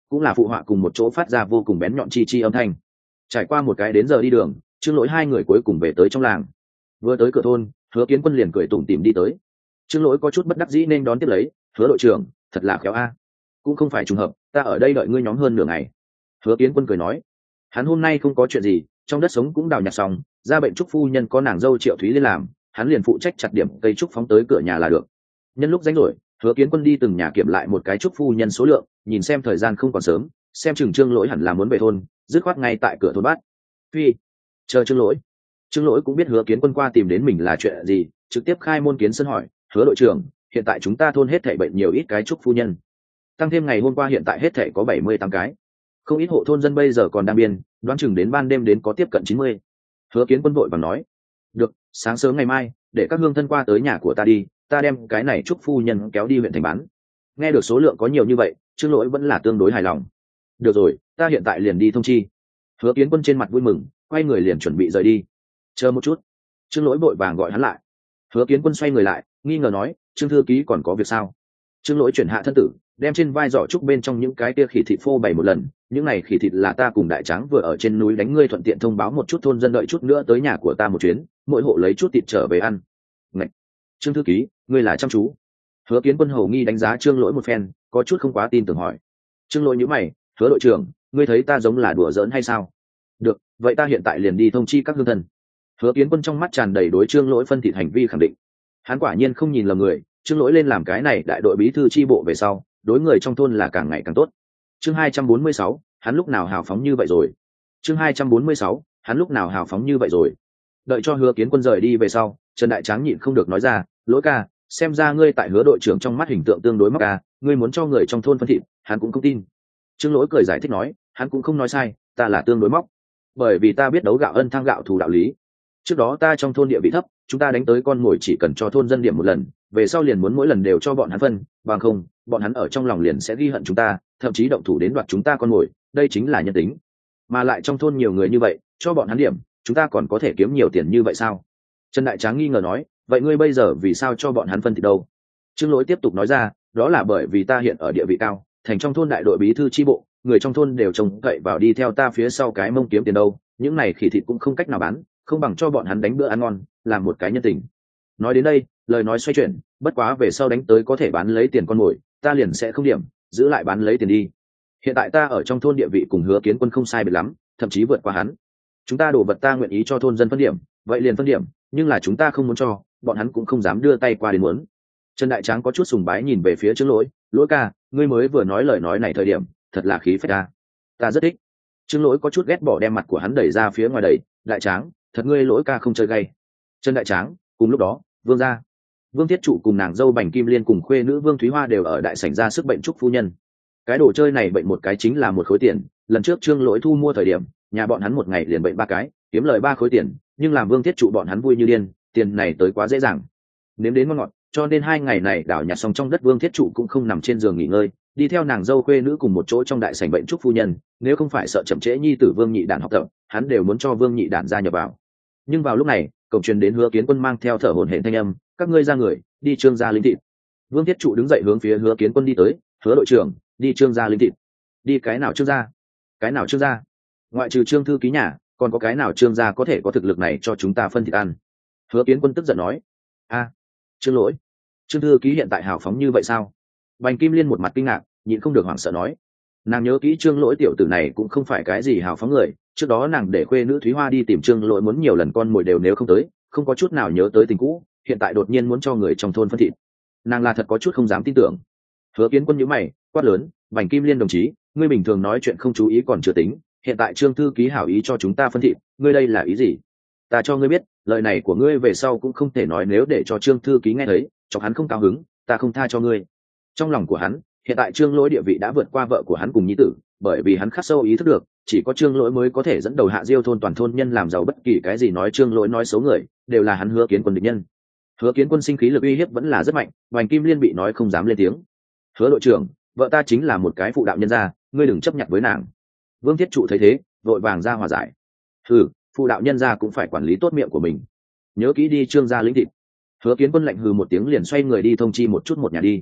cũng là phụ họa cùng một chỗ phát ra vô cùng bén nhọn chi chi âm thanh. Trải qua một cái đến giờ đi đường, Trương Lỗi hai người cuối cùng về tới trong làng. Vừa tới cửa thôn, Hứa Kiến Quân liền cười tủm tỉm đi tới. Trương Lỗi có chút bất đắc dĩ nên đón tiếp lấy, "Hứa đội trưởng, thật là khéo a." "Cũng không phải trùng hợp, ta ở đây đợi ngươi nhóm hơn nửa ngày." Hứa Kiến Quân cười nói. Hắn hôm nay không có chuyện gì, trong đất sống cũng đào nhặt xong, ra bệnh trúc phu nhân có nàng dâu Triệu Thúy lên làm, hắn liền phụ trách chặt điểm cây trúc phóng tới cửa nhà là được. Nhân lúc rảnh rỗi, Hứa Kiến Quân đi từng nhà kiểm lại một cái trúc phu nhân số lượng, nhìn xem thời gian không còn sớm, xem chừng Trương Lỗi hẳn là muốn về thôn, dứt khoát ngay tại cửa thôn bát. "Phi, chờ Trương Lỗi." Trương Lỗi cũng biết Hứa Kiến Quân qua tìm đến mình là chuyện gì, trực tiếp khai môn kiến sân hỏi, "Hứa đội trưởng, hiện tại chúng ta thôn hết thảy bệnh nhiều ít cái trúc phu nhân?" Tăng thêm ngày hôm qua hiện tại hết thảy có bảy mươi tám cái. Không ít hộ thôn dân bây giờ còn đang biên, đoán chừng đến ban đêm đến có tiếp cận chín mươi. Hứa Kiến Quân vội vàng nói, "Được, sáng sớm ngày mai, để các hương thân qua tới nhà của ta đi, ta đem cái này trúc phu nhân kéo đi huyện thành bán." Nghe được số lượng có nhiều như vậy, Trương Lỗi vẫn là tương đối hài lòng. "Được rồi, ta hiện tại liền đi thông chi." Hứa Kiến Quân trên mặt vui mừng, quay người liền chuẩn bị rời đi. "Chờ một chút." Trương Lỗi vội vàng gọi hắn lại. Hứa Kiến Quân xoay người lại, nghi ngờ nói, "Trương thư ký còn có việc sao?" Trương Lỗi chuyển hạ thân tử, đem trên vai giỏ trúc bên trong những cái tia khỉ thịt phô bày một lần, "Những này khỉ thịt là ta cùng đại tráng vừa ở trên núi đánh ngươi, thuận tiện thông báo một chút thôn dân đợi chút nữa tới nhà của ta một chuyến, mỗi hộ lấy chút thịt trở về ăn." Ngạch! Trương thư ký, ngươi là chăm chú. Hứa Kiến Quân hầu nghi đánh giá Trương Lỗi một phen, có chút không quá tin tưởng hỏi. Trương Lỗi nhíu mày, "Hứa đội trưởng, ngươi thấy ta giống là đùa giỡn hay sao?" "Được, vậy ta hiện tại liền đi thông chi các hương thân." Hứa Kiến Quân trong mắt tràn đầy đối Trương Lỗi phân thịt hành vi khẳng định. Hắn quả nhiên không nhìn lầm người, Trương Lỗi lên làm cái này đại đội bí thư chi bộ về sau, đối người trong thôn là càng ngày càng tốt. Chương hai trăm bốn mươi sáu, hắn lúc nào hào phóng như vậy rồi. Chương hai trăm bốn mươi sáu, hắn lúc nào hào phóng như vậy rồi. Đợi cho Hứa Kiến Quân rời đi về sau, Trần Đại Tráng nhịn không được nói ra, "Lỗi ca, xem ra ngươi tại Hứa đội trưởng trong mắt hình tượng tương đối mắc ca, ngươi muốn cho người trong thôn phân thịt, hắn cũng không tin." Trương Lỗi cười giải thích nói, "Hắn cũng không nói sai, ta là tương đối móc, bởi vì ta biết đấu gạo ân thang gạo thù đạo lý. Trước đó ta trong thôn địa vị thấp, chúng ta đánh tới con mồi chỉ cần cho thôn dân điểm một lần, về sau liền muốn mỗi lần đều cho bọn hắn phân, bằng không bọn hắn ở trong lòng liền sẽ ghi hận chúng ta, thậm chí động thủ đến đoạt chúng ta con mồi, đây chính là nhân tính. Mà lại trong thôn nhiều người như vậy, cho bọn hắn điểm, chúng ta còn có thể kiếm nhiều tiền như vậy sao?" Trần Đại Tráng nghi ngờ nói, "Vậy ngươi bây giờ vì sao cho bọn hắn phân thì đâu?" Trương Lỗi tiếp tục nói ra, "Đó là bởi vì ta hiện ở địa vị cao, thành trong thôn đại đội bí thư chi bộ, người trong thôn đều trông cậy vào đi theo ta phía sau cái mông kiếm tiền đâu, những này khỉ thịt cũng không cách nào bán, không bằng cho bọn hắn đánh bữa ăn ngon, làm một cái nhân tình." Nói đến đây, lời nói xoay chuyển, "Bất quá về sau đánh tới có thể bán lấy tiền con mồi, ta liền sẽ không điểm, giữ lại bán lấy tiền đi. Hiện tại ta ở trong thôn địa vị cùng Hứa Kiến Quân không sai biệt lắm, thậm chí vượt qua hắn. Chúng ta đổ vật ta nguyện ý cho thôn dân phân điểm, vậy liền phân điểm, nhưng là chúng ta không muốn cho, bọn hắn cũng không dám đưa tay qua đến muốn." Trần Đại Tráng có chút sùng bái nhìn về phía Trương Lỗi, "Lỗi ca, ngươi mới vừa nói lời nói này thời điểm, thật là khí phách ta. Ta rất thích." Trương Lỗi có chút ghét bỏ đem mặt của hắn đẩy ra phía ngoài đẩy, "Đại Tráng, thật ngươi Lỗi ca không chơi gay." Trần Đại Tráng, cùng lúc đó, Vương gia, Vương Thiết Trụ cùng nàng dâu Bành Kim Liên cùng khuê nữ Vương Thúy Hoa đều ở đại sảnh ra sức bệnh trúc phu nhân. Cái đồ chơi này bệnh một cái chính là một khối tiền, lần trước Trương Lỗi thu mua thời điểm, nhà bọn hắn một ngày liền bệnh ba cái, kiếm lời ba khối tiền, nhưng làm Vương Thiết Trụ bọn hắn vui như điên, tiền này tới quá dễ dàng, nếm đến ngon ngọt, cho nên hai ngày này đảo nhặt xong trong đất Vương Thiết Trụ cũng không nằm trên giường nghỉ ngơi, đi theo nàng dâu khuê nữ cùng một chỗ trong đại sảnh bệnh trúc phu nhân, nếu không phải sợ chậm trễ nhi tử Vương Nhị Đản học tập, hắn đều muốn cho Vương Nhị Đản gia nhập vào. Nhưng vào lúc này, cổng truyền đến Hứa Kiến Quân mang theo thở hổn hển thanh âm, "Các ngươi ra người, đi Trương gia lính thịt." Vương Thiết Trụ đứng dậy hướng phía Hứa Kiến Quân đi tới, "Hứa đội trưởng, đi Trương gia lính thịt." "Đi cái nào Trương gia? Cái nào Trương gia? Ngoại trừ Trương thư ký nhà, còn có cái nào Trương gia có thể có thực lực này cho chúng ta phân thịt ăn?" Hứa Kiến Quân tức giận nói. "A, Trương Lỗi, Trương thư ký hiện tại hào phóng như vậy sao?" Bành Kim Liên một mặt kinh ngạc, nhịn không được hoảng sợ nói. Nàng nhớ kỹ Trương Lỗi tiểu tử này cũng không phải cái gì hào phóng người, trước đó nàng để khuê nữ Thúy Hoa đi tìm Trương Lỗi muốn nhiều lần con mồi đều nếu không tới, không có chút nào nhớ tới tình cũ, hiện tại đột nhiên muốn cho người trong thôn phân thịt, nàng là thật có chút không dám tin tưởng. Hứa Kiến Quân nhíu mày, quát lớn, "Bành Kim Liên đồng chí, ngươi bình thường nói chuyện không chú ý còn chưa tính, hiện tại Trương thư ký hảo ý cho chúng ta phân thịt, ngươi đây là ý gì? Ta cho ngươi biết, lời này của ngươi về sau cũng không thể nói, nếu để cho Trương thư ký nghe thấy, cho hắn không cao hứng, ta không tha cho ngươi." Trong lòng của hắn, hiện tại Trương Lỗi địa vị đã vượt qua vợ của hắn cùng nhi tử, bởi vì hắn khắc sâu ý thức được, chỉ có Trương Lỗi mới có thể dẫn đầu Hạ Diêu thôn toàn thôn nhân làm giàu, bất kỳ cái gì nói Trương Lỗi nói xấu người, đều là hắn Hứa Kiến Quân địch nhân. Hứa Kiến Quân sinh khí lực uy hiếp vẫn là rất mạnh, Bành Kim Liên bị nói không dám lên tiếng. "Hứa đội trưởng, vợ ta chính là một cái phụ đạo nhân gia, ngươi đừng chấp nhận với nàng." Vương Thiết Trụ thấy thế, vội vàng ra hòa giải. "Ừ, phụ đạo nhân gia cũng phải quản lý tốt miệng của mình, nhớ kỹ đi Trương gia lĩnh thịt." Hứa Kiến Quân lạnh hừ một tiếng liền xoay người đi thông chi một chút một nhà đi.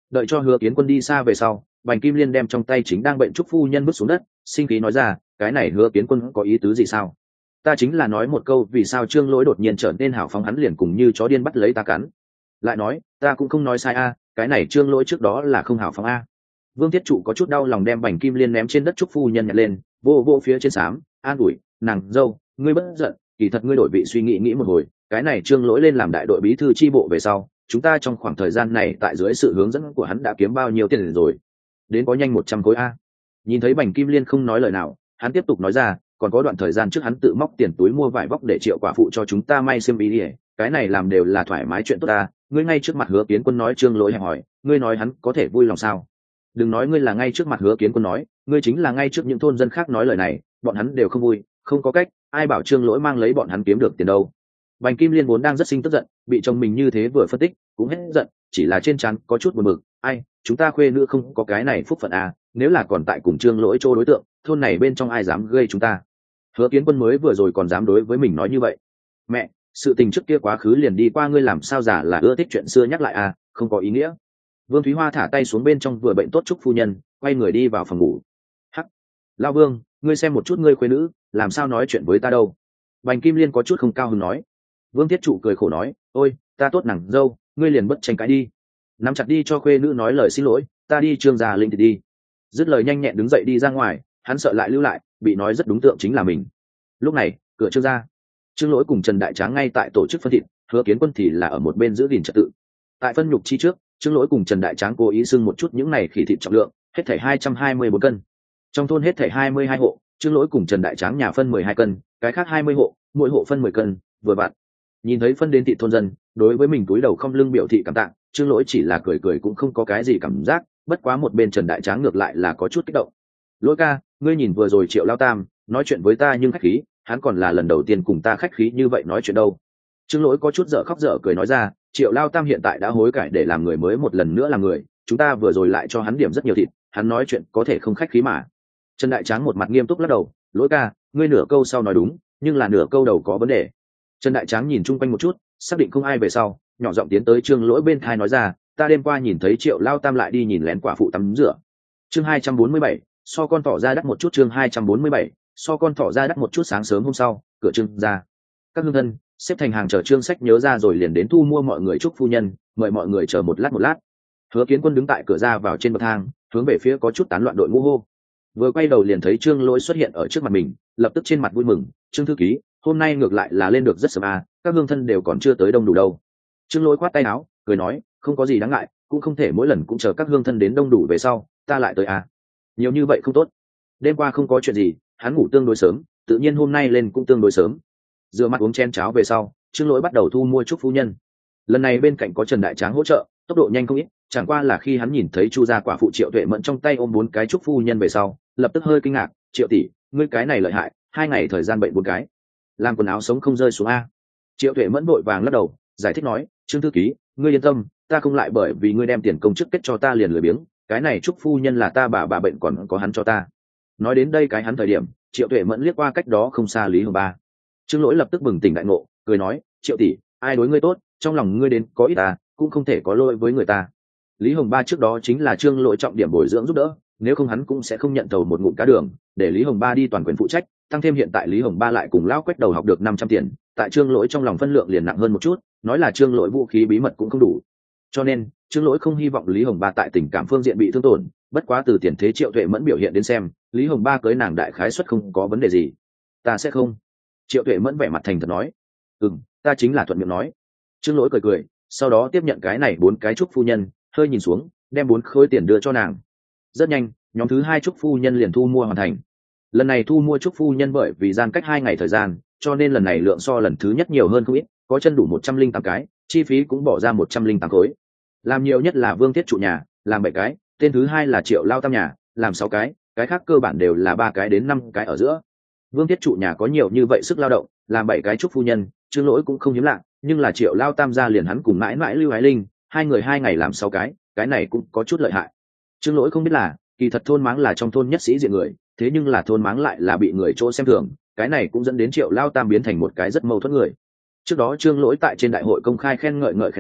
Đợi cho Hứa Kiến Quân đi xa về sau, Bành Kim Liên đem trong tay chính đang bệnh trúc phu nhân bước xuống đất, sinh khí nói ra, cái này Hứa Kiến Quân có ý tứ gì sao? Ta chính là nói một câu, vì sao Trương Lỗi đột nhiên trở nên hào phóng, hắn liền cùng như chó điên bắt lấy ta cắn. Lại nói, ta cũng không nói sai a, cái này Trương Lỗi trước đó là không hào phóng a. Vương Thiết Trụ có chút đau lòng đem Bành Kim Liên ném trên đất trúc phu nhân nhặt lên, vô vô phía trên xám, an ủi, nàng dâu, ngươi bất giận, kỳ thật ngươi đổi vị suy nghĩ nghĩ một hồi, cái này Trương Lỗi lên làm đại đội bí thư chi bộ về sau, chúng ta trong khoảng thời gian này tại dưới sự hướng dẫn của hắn đã kiếm bao nhiêu tiền rồi? Đến có nhanh một trăm khối a. Nhìn thấy Bành Kim Liên không nói lời nào, hắn tiếp tục nói ra, còn có đoạn thời gian trước hắn tự móc tiền túi mua vải vóc để Triệu quả phụ cho chúng ta may xiêm y đi, cái này làm đều là thoải mái chuyện tốt ta, ngươi ngay trước mặt Hứa Kiến Quân nói Trương Lỗi hẹp hỏi, ngươi nói hắn có thể vui lòng sao? Đừng nói ngươi là ngay trước mặt Hứa Kiến Quân nói, ngươi chính là ngay trước những thôn dân khác nói lời này, bọn hắn đều không vui, không có cách, ai bảo Trương Lỗi mang lấy bọn hắn kiếm được tiền đâu. Bành Kim Liên vốn đang rất sinh tức giận, bị chồng mình như thế vừa phân tích, cũng hết giận, chỉ là trên trán có chút buồn bực, ai, chúng ta khuê nữ không có cái này phúc phận à, nếu là còn tại cùng Trương Lỗi trô đối tượng, thôn này bên trong ai dám gây chúng ta. Hứa Kiến Quân mới vừa rồi còn dám đối với mình nói như vậy. Mẹ, sự tình trước kia quá khứ liền đi qua, ngươi làm sao giả là ưa thích chuyện xưa nhắc lại à, không có ý nghĩa. Vương Thúy Hoa thả tay xuống bên trong vừa bệnh tốt chúc phu nhân, quay người đi vào phòng ngủ. Hắc, Lão Vương, ngươi xem một chút ngươi khuê nữ, làm sao nói chuyện với ta đâu? Bành Kim Liên có chút không cao hứng nói. Vương Thiết Trụ cười khổ nói, ôi, ta tốt nàng dâu, ngươi liền bất tranh cãi đi, nắm chặt đi cho khuê nữ nói lời xin lỗi, ta đi Trương gia linh thì đi. Dứt lời nhanh nhẹn đứng dậy đi ra ngoài, hắn sợ lại lưu lại, bị nói rất đúng tượng chính là mình. Lúc này, cửa Trương gia, Trương Lỗi cùng Trần Đại Tráng ngay tại tổ chức phân thịt, Hứa Kiến Quân thì là ở một bên giữ gìn trật tự. Tại phân nhục chi trước, Trương Lỗi cùng Trần Đại Tráng cố ý xưng một chút những này khỉ thịt trọng lượng, hết thảy hai trăm hai mươi bốn cân. Trong thôn hết thảy hai mươi hai hộ, Trương Lỗi cùng Trần Đại Tráng nhà phân mười hai cân, cái khác hai mươi hộ, mỗi hộ phân mười cân, vừa vặn. Nhìn thấy phân đến thịt thôn dân, đối với mình túi đầu không lưng biểu thị cảm tạ, Trương Lỗi chỉ là cười cười cũng không có cái gì cảm giác, bất quá một bên Trần Đại Tráng ngược lại là có chút kích động. Lỗi ca, ngươi nhìn vừa rồi Triệu Lao Tam nói chuyện với ta nhưng khách khí, hắn còn là lần đầu tiên cùng ta khách khí như vậy nói chuyện đâu. Trương Lỗi có chút dở khóc dở cười nói ra, Triệu Lao Tam hiện tại đã hối cải để làm người mới một lần nữa làm người, chúng ta vừa rồi lại cho hắn điểm rất nhiều thịt, hắn nói chuyện có thể không khách khí mà. Trần Đại Tráng một mặt nghiêm túc lắc đầu, Lỗi ca, ngươi nửa câu sau nói đúng, nhưng là nửa câu đầu có vấn đề. Trần Đại Tráng nhìn chung quanh một chút, xác định không ai về sau, nhỏ giọng tiến tới Trương Lỗi bên thai nói ra, ta đêm qua nhìn thấy Triệu Lao Tam lại đi nhìn lén quả phụ tắm rửa. Chương hai trăm bốn mươi bảy, so con thỏ ra đắt một chút. Chương hai trăm bốn mươi bảy, so con thỏ ra đắt một chút. Sáng sớm hôm sau, cửa Trương ra, các hương thân xếp thành hàng chờ Trương Sách nhớ ra rồi liền đến thu mua mọi người chúc phu nhân, mời mọi người chờ một lát một lát. Hứa Kiến Quân đứng tại cửa ra vào trên bậc thang, hướng về phía có chút tán loạn đội ngũ hô. Vừa quay đầu liền thấy Trương Lỗi xuất hiện ở trước mặt mình, lập tức trên mặt vui mừng, Trương thư ký, hôm nay ngược lại là lên được rất sớm à, các hương thân đều còn chưa tới đông đủ đâu. Trương Lỗi khoát tay áo, cười nói, không có gì đáng ngại, cũng không thể mỗi lần cũng chờ các hương thân đến đông đủ về sau, ta lại tới à. Nhiều như vậy không tốt. Đêm qua không có chuyện gì, hắn ngủ tương đối sớm, tự nhiên hôm nay lên cũng tương đối sớm. Rửa mặt uống chén cháo về sau, Trương Lỗi bắt đầu thu mua chúc phu nhân. Lần này bên cạnh có Trần Đại Tráng hỗ trợ, tốc độ nhanh không ít, chẳng qua là khi hắn nhìn thấy Chu gia quả phụ Triệu Tuệ Mẫn trong tay ôm bốn cái chúc phu nhân về sau, lập tức hơi kinh ngạc, Triệu tỷ, ngươi cái này lợi hại, hai ngày thời gian bệnh bốn cái, làm quần áo sống không rơi xuống a. Triệu Tuệ Mẫn vội vàng lắc đầu, giải thích nói, Trương thư ký, ngươi yên tâm, ta không lại bởi vì ngươi đem tiền công chức kết cho ta liền lười biếng, cái này chúc phu nhân là ta bà bà bệnh còn có hắn cho ta. Nói đến đây cái hắn thời điểm, Triệu Tuệ Mẫn liếc qua cách đó không xa Lý Hồng Ba. Trương Lỗi lập tức bừng tỉnh đại ngộ, cười nói, Triệu tỷ, ai đối ngươi tốt, trong lòng ngươi đến có ít ta, cũng không thể có lỗi với người ta. Lý Hồng Ba trước đó chính là Trương Lỗi trọng điểm bồi dưỡng giúp đỡ, nếu không hắn cũng sẽ không nhận tàu một ngụm cá đường, để Lý Hồng Ba đi toàn quyền phụ trách, tăng thêm hiện tại Lý Hồng Ba lại cùng lão Quách Đầu học được năm trăm tiền, tại Trương Lỗi trong lòng phân lượng liền nặng hơn một chút, nói là Trương Lỗi vũ khí bí mật cũng không đủ. Cho nên, Trương Lỗi không hy vọng Lý Hồng Ba tại tình cảm phương diện bị thương tổn, bất quá từ tiền thế Triệu Tuệ Mẫn biểu hiện đến xem, Lý Hồng Ba cưới nàng đại khái suất không có vấn đề gì. Ta sẽ không. Triệu Tuệ Mẫn vẻ mặt thành thật nói, ừm, ta chính là thuận miệng nói. Trương Lỗi cười cười, sau đó tiếp nhận cái này bốn cái chúc phu nhân, hơi nhìn xuống, đem bốn khối tiền đưa cho nàng. Rất nhanh, nhóm thứ hai chúc phu nhân liền thu mua hoàn thành. Lần này thu mua chúc phu nhân bởi vì gian cách hai ngày thời gian, cho nên lần này lượng so lần thứ nhất nhiều hơn không ít, có chân đủ một trăm linh tám cái, chi phí cũng bỏ ra một trăm linh tám khối. Làm nhiều nhất là Vương Thiết Trụ nhà, làm bảy cái, tên thứ hai là Triệu Lao Tam nhà, làm sáu cái, cái khác cơ bản đều là ba cái đến năm cái ở giữa. Vương Thiết Trụ nhà có nhiều như vậy sức lao động, làm bảy cái chúc phu nhân, Trương Lỗi cũng không hiếm lạ, nhưng là Triệu Lao Tam gia liền hắn cùng mãi mãi Lưu Ái Linh, hai người hai ngày làm sáu cái, cái này cũng có chút lợi hại. Trương Lỗi không biết là, kỳ thật thôn máng là trong thôn nhất sĩ diện người, thế nhưng là thôn máng lại là bị người chỗ xem thường, cái này cũng dẫn đến Triệu Lao Tam biến thành một cái rất mâu thuẫn người. Trước đó Trương Lỗi tại trên đại hội công khai khen ngợi ngợi khen hắn,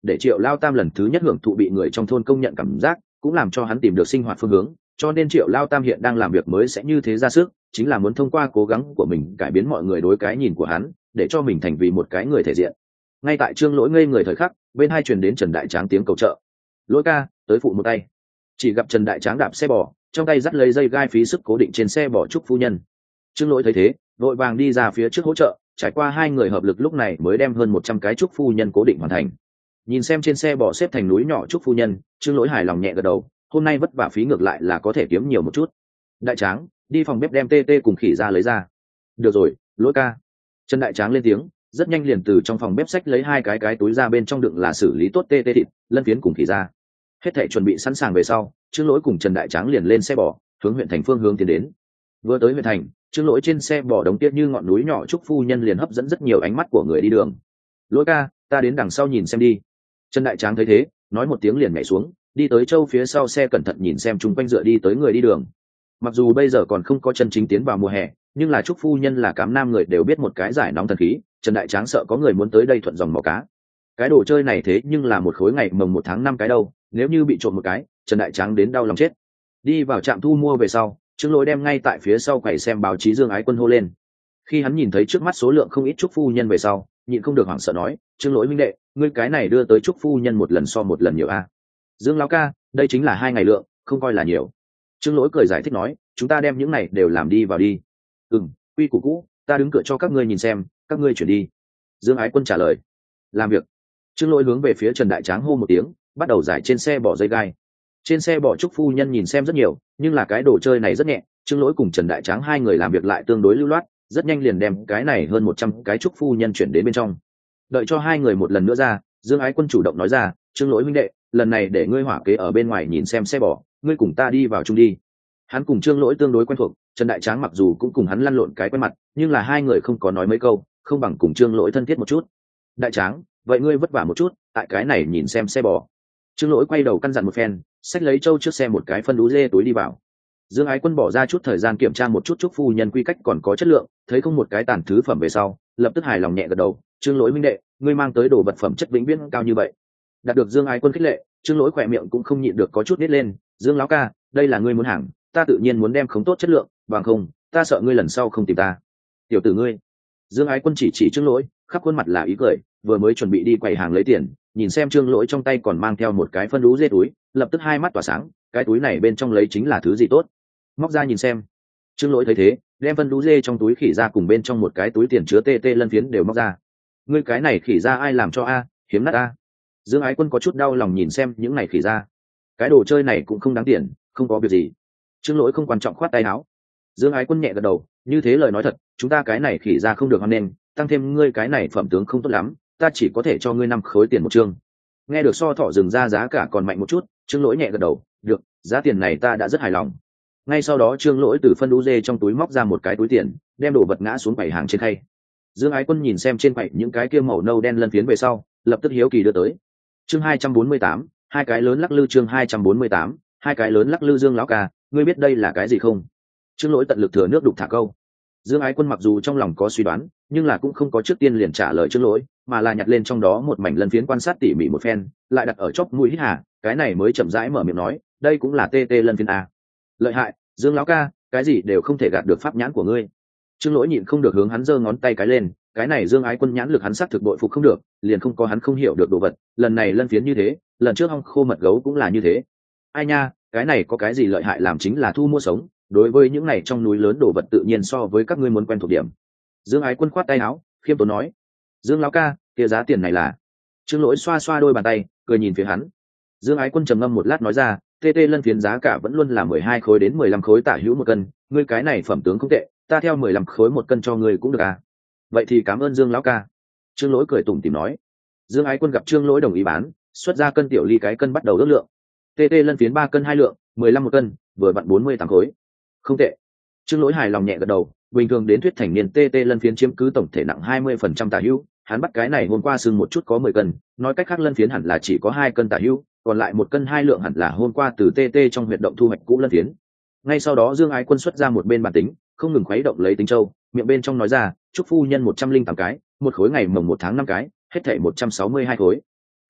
để Triệu Lao Tam lần thứ nhất hưởng thụ bị người trong thôn công nhận cảm giác, cũng làm cho hắn tìm được sinh hoạt phương hướng, cho nên Triệu Lao Tam hiện đang làm việc mới sẽ như thế ra sức, chính là muốn thông qua cố gắng của mình cải biến mọi người đối cái nhìn của hắn, để cho mình thành vì một cái người thể diện. Ngay tại Trương Lỗi ngây người thời khắc, bên hai truyền đến Trần Đại Tráng tiếng cầu trợ. "Lỗi ca, tới phụ một tay." Chỉ gặp Trần Đại Tráng đạp xe bò, trong tay dắt lấy dây gai phí sức cố định trên xe bò Trúc phu nhân. Trương Lỗi thấy thế, vội vàng đi ra phía trước hỗ trợ, trải qua hai người hợp lực lúc này mới đem hơn một trăm cái Trúc phu nhân cố định hoàn thành. Nhìn xem trên xe bò xếp thành núi nhỏ Trúc phu nhân, Trương Lỗi hài lòng nhẹ gật đầu, hôm nay vất vả phí ngược lại là có thể kiếm nhiều một chút. Đại Tráng, đi phòng bếp đem tê tê cùng khỉ ra lấy ra. Được rồi, Lỗi ca. Trần Đại Tráng lên tiếng, rất nhanh liền từ trong phòng bếp xách lấy hai cái cái túi ra, bên trong đựng là xử lý tốt tê tê thịt, lân phiến cùng khỉ ra. Hết thảy chuẩn bị sẵn sàng về sau, Trương Lỗi cùng Trần Đại Tráng liền lên xe bò, hướng huyện thành phương hướng tiến đến. Vừa tới huyện thành, Trương Lỗi trên xe bò đống tiết như ngọn núi nhỏ Trúc phu nhân liền hấp dẫn rất nhiều ánh mắt của người đi đường. "Lỗi ca, ta đến đằng sau nhìn xem đi." Trần Đại Tráng thấy thế, nói một tiếng liền nhảy xuống, đi tới châu phía sau xe cẩn thận nhìn xem chung quanh dựa đi tới người đi đường. Mặc dù bây giờ còn không có chân chính tiến vào mùa hè, nhưng là Trúc phu nhân là cám nam người đều biết một cái giải nóng thần khí, Trần Đại Tráng sợ có người muốn tới đây thuận dòng mò cá. Cái đồ chơi này thế nhưng là một khối ngày mồng một tháng năm cái đâu, nếu như bị trộm một cái, Trần Đại Tráng đến đau lòng chết. Đi vào trạm thu mua về sau, Trương Lỗi đem ngay tại phía sau quầy xem báo chí Dương Ái Quân hô lên. Khi hắn nhìn thấy trước mắt số lượng không ít Trúc phu nhân về sau, nhịn không được hoảng sợ nói, "Trương Lỗi huynh đệ, ngươi cái này đưa tới Trúc phu nhân một lần so một lần nhiều a." "Dương lão ca, đây chính là hai ngày lượng, không coi là nhiều." Trương Lỗi cười giải thích nói, "Chúng ta đem những này đều làm đi vào đi." "Ừm, quy củ cũ, ta đứng cửa cho các ngươi nhìn xem, các ngươi chuyển đi." Dương Ái Quân trả lời. "Làm việc." Trương Lỗi hướng về phía Trần Đại Tráng hô một tiếng, bắt đầu giải trên xe bỏ dây gai. Trên xe bỏ Trúc phu nhân nhìn xem rất nhiều, nhưng là cái đồ chơi này rất nhẹ, Trương Lỗi cùng Trần Đại Tráng hai người làm việc lại tương đối lưu loát, rất nhanh liền đem cái này hơn một trăm cái Trúc phu nhân chuyển đến bên trong. Đợi cho hai người một lần nữa ra, Dương Ái Quân chủ động nói ra, "Trương Lỗi huynh đệ, lần này để ngươi hỏa kế ở bên ngoài nhìn xem xe bò, ngươi cùng ta đi vào chung đi." Hắn cùng Trương Lỗi tương đối quen thuộc, Trần Đại Tráng mặc dù cũng cùng hắn lăn lộn cái quen mặt, nhưng là hai người không có nói mấy câu, không bằng cùng Trương Lỗi thân thiết một chút. "Đại Tráng, vậy ngươi vất vả một chút, tại cái này nhìn xem xe bò." Trương Lỗi quay đầu căn dặn một phen, xách lấy trâu trước xe một cái phân đú dê túi đi vào. Dương Ái Quân bỏ ra chút thời gian kiểm tra một chút Trúc phu nhân quy cách còn có chất lượng, thấy không một cái tàn thứ phẩm về sau, lập tức hài lòng nhẹ gật đầu, "Trương Lỗi minh đệ, ngươi mang tới đồ vật phẩm chất vĩnh viễn cao như vậy." Đạt được Dương Ái Quân khích lệ, Trương Lỗi khỏe miệng cũng không nhịn được có chút nít lên, "Dương lão ca, đây là ngươi muốn hàng, ta tự nhiên muốn đem khống tốt chất lượng, bằng không, ta sợ ngươi lần sau không tìm ta." "Tiểu tử ngươi." Dương Ái Quân chỉ chỉ Trương Lỗi, khắp khuôn mặt là ý cười, vừa mới chuẩn bị đi quầy hàng lấy tiền, nhìn xem Trương Lỗi trong tay còn mang theo một cái phân đú dê túi, lập tức hai mắt tỏa sáng, cái túi này bên trong lấy chính là thứ gì tốt. Móc ra nhìn xem. Trương Lỗi thấy thế, đem phân đú dê trong túi khỉ ra cùng bên trong một cái túi tiền chứa tê tê lân phiến đều móc ra. "Ngươi cái này khỉ ra ai làm cho a, hiếm nát a." Dương Ái Quân có chút đau lòng nhìn xem những này khỉ ra. Cái đồ chơi này cũng không đáng tiền, không có việc gì. Trương Lỗi không quan trọng khoát tay áo. Dương Ái Quân nhẹ gật đầu, "Như thế lời nói thật, chúng ta cái này khỉ ra không được hoan nghênh, tăng thêm ngươi cái này phẩm tướng không tốt lắm, ta chỉ có thể cho ngươi năm khối tiền một chương." Nghe được so thọ rừng ra giá cả còn mạnh một chút, Trương Lỗi nhẹ gật đầu, "Được, giá tiền này ta đã rất hài lòng." Ngay sau đó Trương Lỗi từ phân đú dê trong túi móc ra một cái túi tiền, đem đồ vật ngã xuống quầy hàng trên khay. Dương Ái Quân nhìn xem trên quầy những cái kia màu nâu đen lân phiến về sau, lập tức hiếu kỳ đưa tới. Chương hai trăm bốn mươi tám, hai cái lớn lắc lư. Chương hai trăm bốn mươi tám, hai cái lớn lắc lư. "Dương lão ca, ngươi biết đây là cái gì không?" Trương Lỗi tận lực thừa nước đục thả câu. Dương Ái Quân mặc dù trong lòng có suy đoán, nhưng là cũng không có trước tiên liền trả lời Trương Lỗi, mà là nhặt lên trong đó một mảnh lân phiến quan sát tỉ mỉ một phen, lại đặt ở chóp mũi hít hà, cái này mới chậm rãi mở miệng nói, "Đây cũng là tê tê lân phiến a." "Lợi hại, Dương lão ca, cái gì đều không thể gạt được pháp nhãn của ngươi." Trương Lỗi nhịn không được hướng hắn giơ ngón tay cái lên, cái này Dương Ái Quân nhãn lực hắn sắc thực bội phục không được, liền không có hắn không hiểu được đồ vật, lần này lân phiến như thế, lần trước ong khô mật gấu cũng là như thế. Ai nha, cái này có cái gì lợi hại, làm chính là thu mua sống, đối với những này trong núi lớn đồ vật tự nhiên so với các ngươi muốn quen thuộc điểm. Dương Ái Quân khoát tay áo, khiêm tốn nói, "Dương lão ca, kia giá tiền này là?" Trương Lỗi xoa xoa đôi bàn tay, cười nhìn phía hắn. Dương Ái Quân trầm ngâm một lát nói ra, "Tê tê lân phiến giá cả vẫn luôn là mười hai khối đến mười lăm khối tả hữu một cân, ngươi cái này phẩm tướng không tệ, ta theo mười lăm khối một cân cho ngươi cũng được à?" "Vậy thì cảm ơn Dương lão ca." Trương Lỗi cười tủm tỉm nói. Dương Ái Quân gặp Trương Lỗi đồng ý bán, xuất ra cân tiểu ly cái cân bắt đầu ước lượng. Tê tê lân phiến ba cân hai lượng, mười lăm một cân, vừa vặn bốn mươi tám khối. Không tệ. Trương Lỗi hài lòng nhẹ gật đầu, bình thường đến thuyết thành niên tê tê lân phiến chiếm cứ tổng thể nặng hai mươi phần trăm tả hữu, hắn bắt cái này hôm qua sưng một chút có mười cân, nói cách khác lân phiến hẳn là chỉ có hai cân tả hữu, còn lại một cân hai lượng hẳn là hôm qua từ tê tê trong huyệt động thu hoạch cũ lân phiến. Ngay sau đó Dương Ái Quân xuất ra một bên bản tính, không ngừng khuấy động lấy tính châu, miệng bên trong nói ra, "Chúc phu nhân một trăm linh tám cái, một khối ngày mồng một tháng năm cái, hết thảy một trăm sáu mươi hai khối."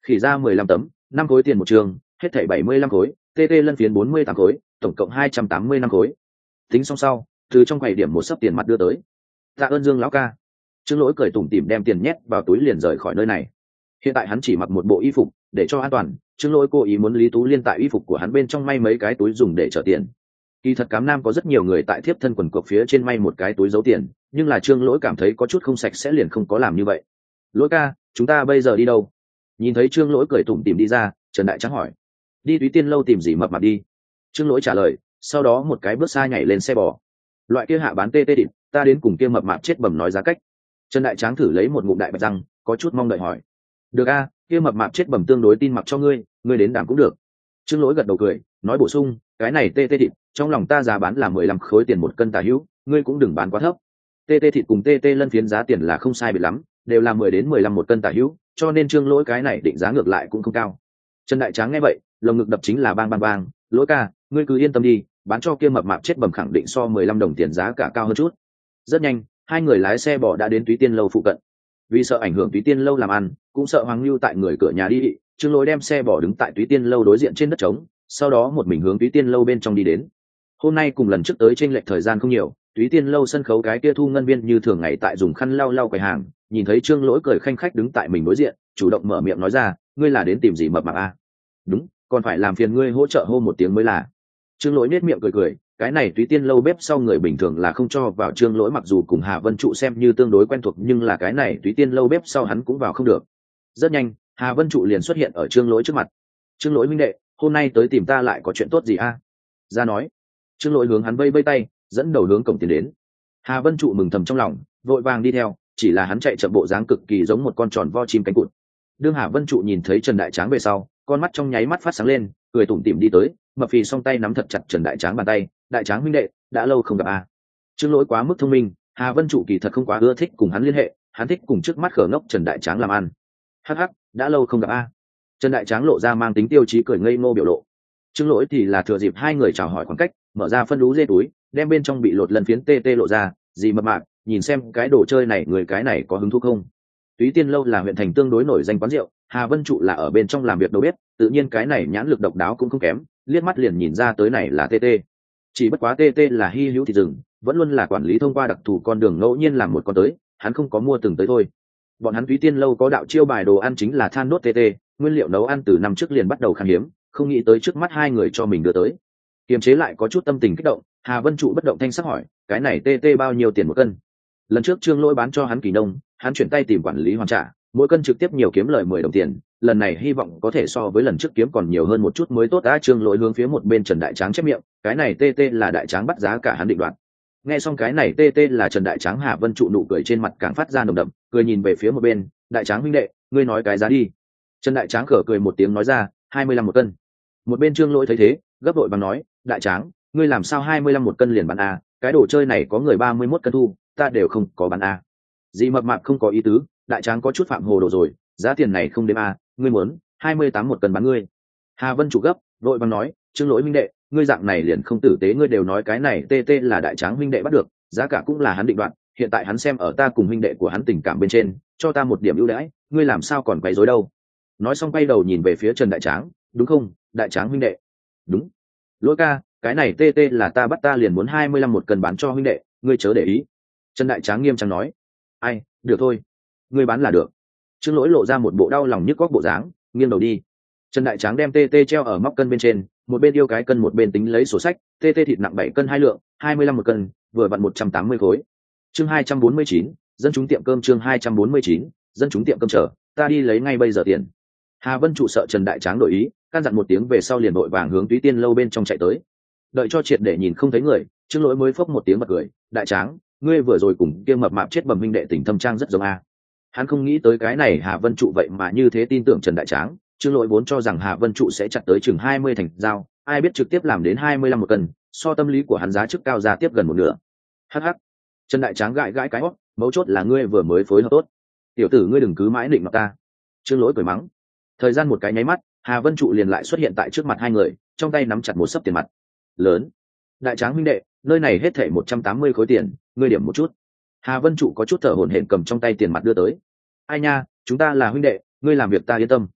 Khỉ ra mười lăm tấm, năm khối tiền một trường, hết thảy bảy mươi lăm khối, tê tê lân phiến bốn mươi tám khối, tổng cộng hai trăm tám mươi năm khối. Tính xong sau, từ trong quầy điểm một sấp tiền mặt đưa tới. Tạ ơn Dương lão ca. Trương Lỗi cười tủm tỉm đem tiền nhét vào túi liền rời khỏi nơi này. Hiện tại hắn chỉ mặc một bộ y phục để cho an toàn, Trương Lỗi cố ý muốn Lý Tú Liên tại y phục của hắn bên trong may mấy cái túi dùng để chở tiền. Kỳ thật Cám Nam có rất nhiều người tại thiếp thân quần cộc phía trên may một cái túi giấu tiền, nhưng là Trương Lỗi cảm thấy có chút không sạch sẽ liền không có làm như vậy. Lỗi ca, chúng ta bây giờ đi đâu? Nhìn thấy Trương Lỗi cười tủm tỉm đi ra, Trần Đại Tráng hỏi. Đi Túy Tiên lâu tìm gì mập mạp đi. Trương Lỗi trả lời, sau đó một cái bước xa nhảy lên xe bò. Loại kia hạ bán tê tê thịt, ta đến cùng kia mập mạp chết bầm nói giá cách. Trần Đại Tráng thử lấy một ngụm đại bạch răng, có chút mong đợi hỏi. Được a, kia mập mạp chết bầm tương đối tin mặc cho ngươi, ngươi đến đảm cũng được. Trương Lỗi gật đầu cười, nói bổ sung, cái này tê tê thịt, trong lòng ta giá bán là mười lăm khối tiền một cân tả hữu, ngươi cũng đừng bán quá thấp. Tê tê thịt cùng tê tê lân phiến giá tiền là không sai biệt lắm, đều là mười đến mười lăm một cân tả hữu, cho nên Trương Lỗi cái này định giá ngược lại cũng không cao. Trần Đại Tráng nghe vậy, lồng ngực đập chính là bang bang bang, Lỗi ca, ngươi cứ yên tâm đi, bán cho kia mập mạp chết bầm khẳng định so mười lăm đồng tiền giá cả cao hơn chút. Rất nhanh, hai người lái xe bò đã đến Túy Tiên lâu phụ cận. Vì sợ ảnh hưởng Túy Tiên lâu làm ăn, cũng sợ Hoàng Lưu tại người cửa nhà đi, Trương Lỗi đem xe bò đứng tại Túy Tiên lâu đối diện trên đất trống, sau đó một mình hướng Túy Tiên lâu bên trong đi đến. Hôm nay cùng lần trước tới chênh lệch thời gian không nhiều, Túy Tiên lâu sân khấu cái kia thu ngân viên như thường ngày tại dùng khăn lau lau quầy hàng, nhìn thấy Trương Lỗi cười khanh khách đứng tại mình đối diện, chủ động mở miệng nói ra, ngươi là đến tìm gì mập mạp a? Đúng, còn phải làm phiền ngươi hỗ trợ hô một tiếng mới là. Trương Lỗi nết miệng cười cười, cái này Túy Tiên lâu bếp sau người bình thường là không cho vào. Trương Lỗi mặc dù cùng Hà Vân Trụ xem như tương đối quen thuộc, nhưng là cái này Túy Tiên lâu bếp sau hắn cũng vào không được. Rất nhanh, Hà Vân Trụ liền xuất hiện ở Trương Lỗi trước mặt. Trương Lỗi huynh đệ, hôm nay tới tìm ta lại có chuyện tốt gì a? Ra nói. Trương Lỗi hướng hắn vây vây tay, dẫn đầu hướng cổng tiến đến. Hà Vân Trụ mừng thầm trong lòng, vội vàng đi theo, chỉ là hắn chạy chậm bộ dáng cực kỳ giống một con tròn vo chim cánh cụt. Đương Hà Vân Trụ nhìn thấy Trần Đại Tráng về sau, con mắt trong nháy mắt phát sáng lên, cười tủm tỉm đi tới, mập phì song tay nắm thật chặt Trần Đại Tráng bàn tay, Đại Tráng huynh đệ, đã lâu không gặp a. Trương Lỗi quá mức thông minh, Hà Vân Trụ kỳ thật không quá ưa thích cùng hắn liên hệ, hắn thích cùng trước mắt khở ngốc Trần Đại Tráng làm ăn. Hắc hắc, đã lâu không gặp a. Trần Đại Tráng lộ ra mang tính tiêu chí cười ngây ngô biểu lộ. Trương Lỗi thì là thừa dịp hai người chào hỏi khoảng cách, mở ra phân lú dê túi, đem bên trong bị lột lần phiến tê tê lộ ra, gì mập mạp, nhìn xem cái đồ chơi này người cái này có hứng thú không. Túy Tiên lâu là huyện thành tương đối nổi danh quán rượu, Hà Vân Trụ là ở bên trong làm việc đâu biết, tự nhiên cái này nhãn lực độc đáo cũng không kém, liếc mắt liền nhìn ra tới này là tê tê. Chỉ bất quá tê tê là hy hữu thịt rừng, vẫn luôn là quản lý thông qua đặc thù con đường ngẫu nhiên làm một con tới, hắn không có mua từng tới thôi. Bọn hắn Túy Tiên lâu có đạo chiêu bài đồ ăn chính là than đốt tê tê, nguyên liệu nấu ăn từ năm trước liền bắt đầu khan hiếm, không nghĩ tới trước mắt hai người cho mình đưa tới. Kiềm chế lại có chút tâm tình kích động, Hà Vân Trụ bất động thanh sắc hỏi, cái này tê tê bao nhiêu tiền một cân? Lần trước Trương Lỗi bán cho hắn kỳ nông, hắn chuyển tay tìm quản lý hoàn trả, mỗi cân trực tiếp nhiều kiếm lời mười đồng tiền, lần này hy vọng có thể so với lần trước kiếm còn nhiều hơn một chút mới tốt. Đã Trương Lỗi hướng phía một bên Trần Đại Tráng chép miệng, cái này tê tê là Đại Tráng bắt giá cả hắn định đoạt. Nghe xong cái này tê tê là Trần Đại Tráng, Hà Vân Trụ nụ cười trên mặt càng phát ra nồng đậm, cười nhìn về phía một bên, Đại Tráng huynh đệ, ngươi nói cái giá đi. Trần Đại Tráng khở cười một tiếng nói ra, hai mươi lăm một cân. Một bên Trương Lỗi thấy thế, gấp vội bằng nói, Đại Tráng, ngươi làm sao hai mươi lăm một cân liền bán a? Cái đồ chơi này có người ba mươi mốt cân thu, ta đều không có bán a. Dì mập mạp không có ý tứ, Đại Tráng có chút phạm hồ đồ rồi, giá tiền này không đếm a, ngươi muốn hai mươi tám một cân bán ngươi. Hà Vân Trụ gấp, vội bằng nói, Trương Lỗi huynh đệ, ngươi dạng này liền không tử tế, ngươi đều nói cái này tê tê là Đại Tráng huynh đệ bắt được, giá cả cũng là hắn định đoạt, hiện tại hắn xem ở ta cùng huynh đệ của hắn tình cảm bên trên, cho ta một điểm ưu đãi, ngươi làm sao còn quấy rối đâu. Nói xong quay đầu nhìn về phía Trần Đại Tráng, đúng không, Đại Tráng huynh đệ? Đúng. Lỗi ca, cái này tê tê là ta bắt, ta liền muốn hai mươi lăm một cân bán cho huynh đệ, ngươi chớ để ý. Trần Đại Tráng nghiêm trang nói. Ai, được thôi, ngươi bán là được. Trương Lỗi lộ ra một bộ đau lòng nhức góc bộ dáng, nghiêng đầu đi. Trần Đại Tráng đem tê tê treo ở móc cân bên trên, một bên yêu cái cân một bên tính lấy sổ sách, tê tê thịt nặng bảy cân hai lượng, hai mươi lăm một cân, vừa vặn một trăm tám mươi khối. Chương hai trăm bốn mươi chín, dân chúng tiệm cơm. Chương hai trăm bốn mươi chín, dân chúng tiệm cơm chờ, ta đi lấy ngay bây giờ tiền. Hà Vân Trụ sợ Trần Đại Tráng đổi ý, căn dặn một tiếng về sau liền vội vàng hướng Túy Tiên lâu bên trong chạy tới. Đợi cho triệt để nhìn không thấy người, Trương Lỗi mới phốc một tiếng bật cười, Đại Tráng, ngươi vừa rồi cùng kia mập mạp chết bầm huynh đệ tình thâm trang rất giống a. Hắn không nghĩ tới cái này Hà Vân Trụ vậy mà như thế tin tưởng Trần Đại Tráng. Trương Lỗi vốn cho rằng Hà Vân Trụ sẽ chặt tới chừng hai mươi thành dao, ai biết trực tiếp làm đến hai mươi lăm một cân, so tâm lý của hắn giá trước cao ra tiếp gần một nửa. Hắc hắc. Trần Đại Tráng gãi gãi cái hót, mấu chốt là ngươi vừa mới phối hợp tốt. Tiểu tử ngươi đừng cứ mãi định mặt ta. Trương Lỗi cười mắng. Thời gian một cái nháy mắt, Hà Vân Trụ liền lại xuất hiện tại trước mặt hai người, trong tay nắm chặt một xấp tiền mặt lớn. Đại Tráng huynh đệ, nơi này hết thảy một trăm tám mươi khối tiền, ngươi điểm một chút. Hà Vân Trụ có chút thở hổn hển cầm trong tay tiền mặt đưa tới. Ai nha, chúng ta là huynh đệ, ngươi làm việc ta yên tâm.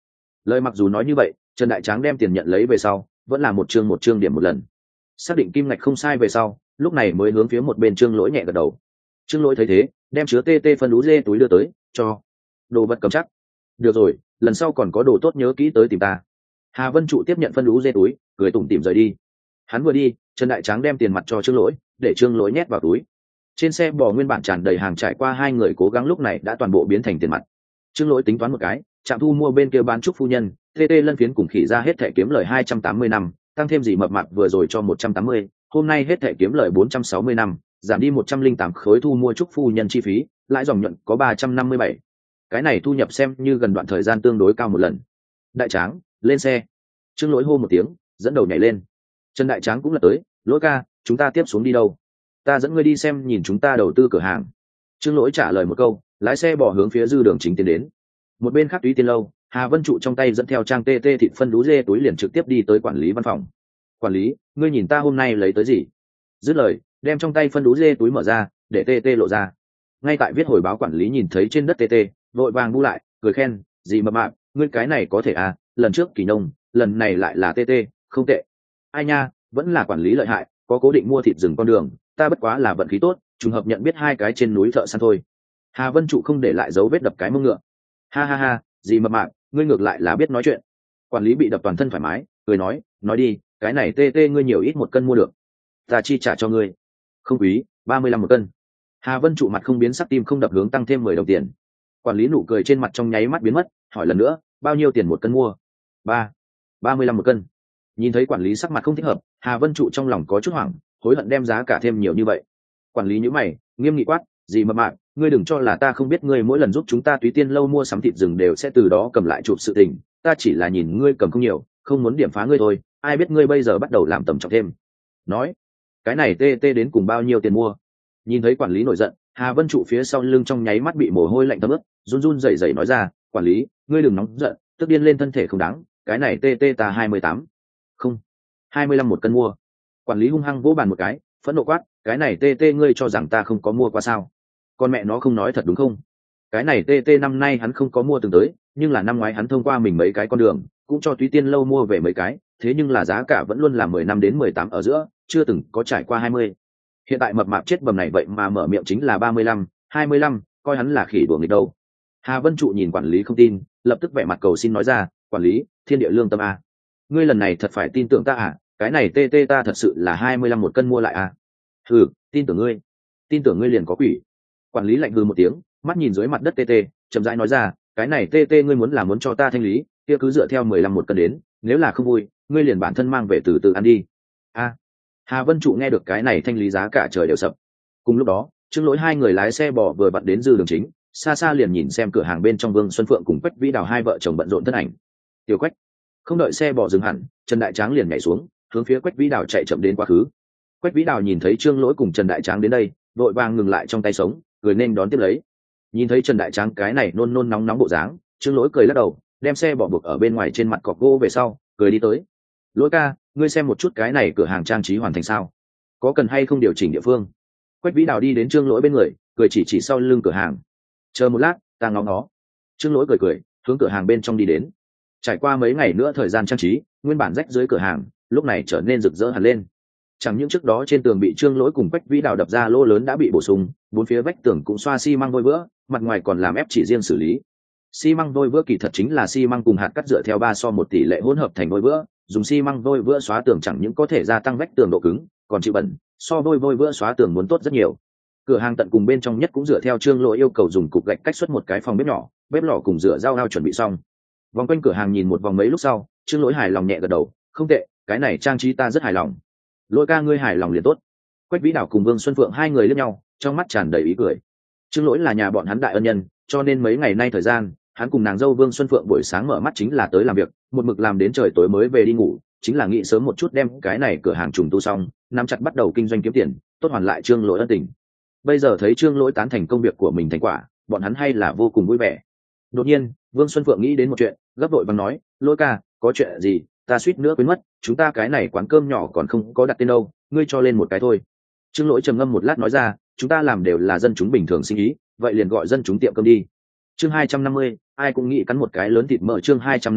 Lời mặc dù nói như vậy, Trần Đại Tráng đem tiền nhận lấy về sau vẫn là một chương một chương điểm một lần, xác định kim ngạch không sai về sau lúc này mới hướng phía một bên Trương Lỗi nhẹ gật đầu. Trương Lỗi thấy thế đem chứa tê tê phân đú dê túi đưa tới cho đồ vật cầm chắc. Được rồi, lần sau còn có đồ tốt nhớ kỹ tới tìm ta. Hà Vân Trụ tiếp nhận phân đú dê túi cười tủm tỉm rời đi. Hắn vừa đi, Trần Đại Tráng đem tiền mặt cho Trương Lỗi để Trương Lỗi nhét vào túi. Trên xe bò nguyên bản tràn đầy hàng, trải qua hai người cố gắng lúc này đã toàn bộ biến thành tiền mặt. Trương Lỗi tính toán một cái, trạm thu mua bên kia bán chúc phu nhân tê tê lân phiến cùng khỉ ra hết thẻ kiếm lời hai trăm tám mươi năm, tăng thêm gì mập mạp vừa rồi cho một trăm tám mươi, hôm nay hết thẻ kiếm lời bốn trăm sáu mươi năm, giảm đi một trăm linh tám khối thu mua chúc phu nhân chi phí, lãi dòng nhuận có ba trăm năm mươi bảy. Cái này thu nhập xem như gần đoạn thời gian tương đối cao một lần. Đại Tráng, lên xe. Trương Lỗi hô một tiếng, dẫn đầu nhảy lên. Trần Đại Tráng cũng là tới, Lỗi ca, chúng ta tiếp xuống đi đâu? Ta dẫn ngươi đi xem nhìn chúng ta đầu tư cửa hàng. Trương Lỗi trả lời một câu, lái xe bỏ hướng phía dư đường chính tiến đến. Một bên khác Túy Tiên lâu, Hà Vân Trụ trong tay dẫn theo trang tê tê thịt phân đú dê túi liền trực tiếp đi tới quản lý văn phòng. Quản lý, ngươi nhìn ta hôm nay lấy tới gì? Dứt lời, đem trong tay phân đú dê túi mở ra, để tê tê lộ ra. Ngay tại viết hồi báo quản lý nhìn thấy trên đất tê tê, vội vàng bu lại, cười khen, gì mập mạp, ngươi cái này có thể à? Lần trước Kỳ Nông, lần này lại là tê tê, không tệ. Ai nha, vẫn là quản lý lợi hại, có cố định mua thịt rừng con đường, ta bất quá là vận khí tốt, trùng hợp nhận biết hai cái trên núi thợ săn thôi. Hà Vân Trụ không để lại dấu vết đập cái mông ngựa. Ha ha ha, gì mập mạp, ngươi ngược lại là biết nói chuyện. Quản lý bị đập toàn thân thoải mái, cười nói, nói đi, cái này tê tê ngươi nhiều ít một cân mua được, ta chi trả cho ngươi. Không quý, ba mươi lăm một cân. Hà Vân Trụ mặt không biến sắc, tim không đập, hướng tăng thêm mười đồng tiền. Quản lý nụ cười trên mặt trong nháy mắt biến mất, hỏi lần nữa, bao nhiêu tiền một cân mua? Ba, ba mươi lăm một cân. Nhìn thấy quản lý sắc mặt không thích hợp, Hà Vân Trụ trong lòng có chút hoảng, hối hận đem giá cả thêm nhiều như vậy. Quản lý nhíu mày, nghiêm nghị quát, gì mập mạp, ngươi đừng cho là ta không biết ngươi mỗi lần giúp chúng ta Túy Tiên lâu mua sắm thịt rừng đều sẽ từ đó cầm lại chụp sự tình, ta chỉ là nhìn ngươi cầm không nhiều, không muốn điểm phá ngươi thôi, ai biết ngươi bây giờ bắt đầu làm tầm trọng thêm. Nói, cái này tê tê đến cùng bao nhiêu tiền mua? Nhìn thấy quản lý nổi giận, Hà Vân Trụ phía sau lưng trong nháy mắt bị mồ hôi lạnh thấm ướt, run run rẩy rẩy nói ra, quản lý, ngươi đừng nóng giận, tức điên lên thân thể không đáng, cái này tê tê ta hai mươi tám, không, hai mươi lăm một cân mua. Quản lý hung hăng vỗ bàn một cái, phẫn nộ quát, cái này tê tê ngươi cho rằng ta không có mua qua sao? Con mẹ nó không nói thật đúng không? Cái này tê tê năm nay hắn không có mua từng tới, nhưng là năm ngoái hắn thông qua mình mấy cái con đường, cũng cho Túy Tiên lâu mua về mấy cái, thế nhưng là giá cả vẫn luôn là mười năm đến mười tám ở giữa, chưa từng có trải qua hai mươi. Hiện tại mập mạp chết bầm này vậy mà mở miệng chính là ba mươi lăm, hai mươi lăm, coi hắn là khỉ đùa nghịch đâu. Hà Vân Trụ nhìn quản lý không tin, lập tức vẻ mặt cầu xin nói ra, quản lý, thiên địa lương tâm a, ngươi lần này thật phải tin tưởng ta à? Cái này tê tê ta thật sự là hai mươi lăm một cân mua lại à? Hừ, tin tưởng ngươi, tin tưởng ngươi liền có quỷ. Quản lý lạnh hừ một tiếng, mắt nhìn dưới mặt đất tê tê, chậm rãi nói ra, cái này tê tê ngươi muốn là muốn cho ta thanh lý, kia cứ dựa theo mười lăm một cân đến, nếu là không vui, ngươi liền bản thân mang về từ từ ăn đi. A. Hà Vân Trụ nghe được cái này thanh lý giá cả trời đều sập. Cùng lúc đó, Trương Lỗi hai người lái xe bò vừa vặn đến dư đường chính, xa xa liền nhìn xem cửa hàng bên trong Vương Xuân Phượng cùng Quách Vĩ Đào hai vợ chồng bận rộn thân ảnh. Tiểu Quách, không đợi xe bò dừng hẳn, Trần Đại Tráng liền nhảy xuống, hướng phía Quách Vĩ Đào chạy chậm đến quá khứ. Quách Vĩ Đào nhìn thấy Trương Lỗi cùng Trần Đại Tráng đến đây, vội vàng ngừng lại trong tay sống, cười nên đón tiếp lấy. Nhìn thấy Trần Đại Tráng cái này nôn nôn nóng nóng bộ dáng, Trương Lỗi cười lắc đầu, đem xe bỏ buộc ở bên ngoài trên mặt cọc gỗ về sau, cười đi tới. Lỗi ca, ngươi xem một chút cái này cửa hàng trang trí hoàn thành sao? Có cần hay không điều chỉnh địa phương? Quách Vĩ Đào đi đến Trương Lỗi bên người, cười chỉ chỉ sau lưng cửa hàng. Chờ một lát, ta ngó ngó. Trương Lỗi cười cười, hướng cửa hàng bên trong đi đến. Trải qua mấy ngày nữa thời gian trang trí, nguyên bản rách dưới cửa hàng, lúc này trở nên rực rỡ hẳn lên. Chẳng những trước đó trên tường bị Trương Lỗi cùng Quách Vĩ Đào đập ra lỗ lớn đã bị bổ sung, bốn phía vách tường cũng xoa xi măng vôi vữa, mặt ngoài còn làm ép chỉ riêng xử lý. Xi măng vôi vữa kỳ thật chính là xi măng cùng hạt cắt dựa theo ba so một tỷ lệ hỗn hợp thành vôi vữa, dùng xi măng vôi vữa xóa tường chẳng những có thể gia tăng vách tường độ cứng, còn chịu bẩn, so vôi vôi vữa xóa tường muốn tốt rất nhiều. Cửa hàng tận cùng bên trong nhất cũng dựa theo Trương Lỗi yêu cầu dùng cục gạch cách xuất một cái phòng bếp nhỏ, bếp lò cùng rửa dao ao chuẩn bị xong. Vòng quanh cửa hàng nhìn một vòng mấy lúc sau, Trương Lỗi hài lòng nhẹ gật đầu, không tệ, cái này trang trí ta rất hài lòng. Lỗi ca ngươi hài lòng liền tốt. Quách Vĩ Đào cùng Vương Xuân Phượng hai người liếc nhau, trong mắt tràn đầy ý cười. Trương Lỗi là nhà bọn hắn đại ân nhân, cho nên mấy ngày nay thời gian, hắn cùng nàng dâu Vương Xuân Phượng buổi sáng mở mắt chính là tới làm việc, một mực làm đến trời tối mới về đi ngủ, chính là nghĩ sớm một chút đem cái này cửa hàng trùng tu xong, nắm chặt bắt đầu kinh doanh kiếm tiền, tốt hoàn lại Trương Lỗi ân tình. Bây giờ thấy Trương Lỗi tán thành công việc của mình thành quả, bọn hắn hay là vô cùng vui vẻ. Đột nhiên, Vương Xuân Phượng nghĩ đến một chuyện, gấp vội vàng nói, Lỗi ca, có chuyện gì, ta suýt nữa quên mất, chúng ta cái này quán cơm nhỏ còn không có đặt tên đâu, ngươi cho lên một cái thôi. Trương Lỗi trầm ngâm một lát nói ra, chúng ta làm đều là dân chúng bình thường sinh ý, vậy liền gọi dân chúng tiệm cơm đi. Chương hai trăm năm mươi, ai cũng nghĩ cắn một cái lớn thịt mỡ. Chương hai trăm năm mươi,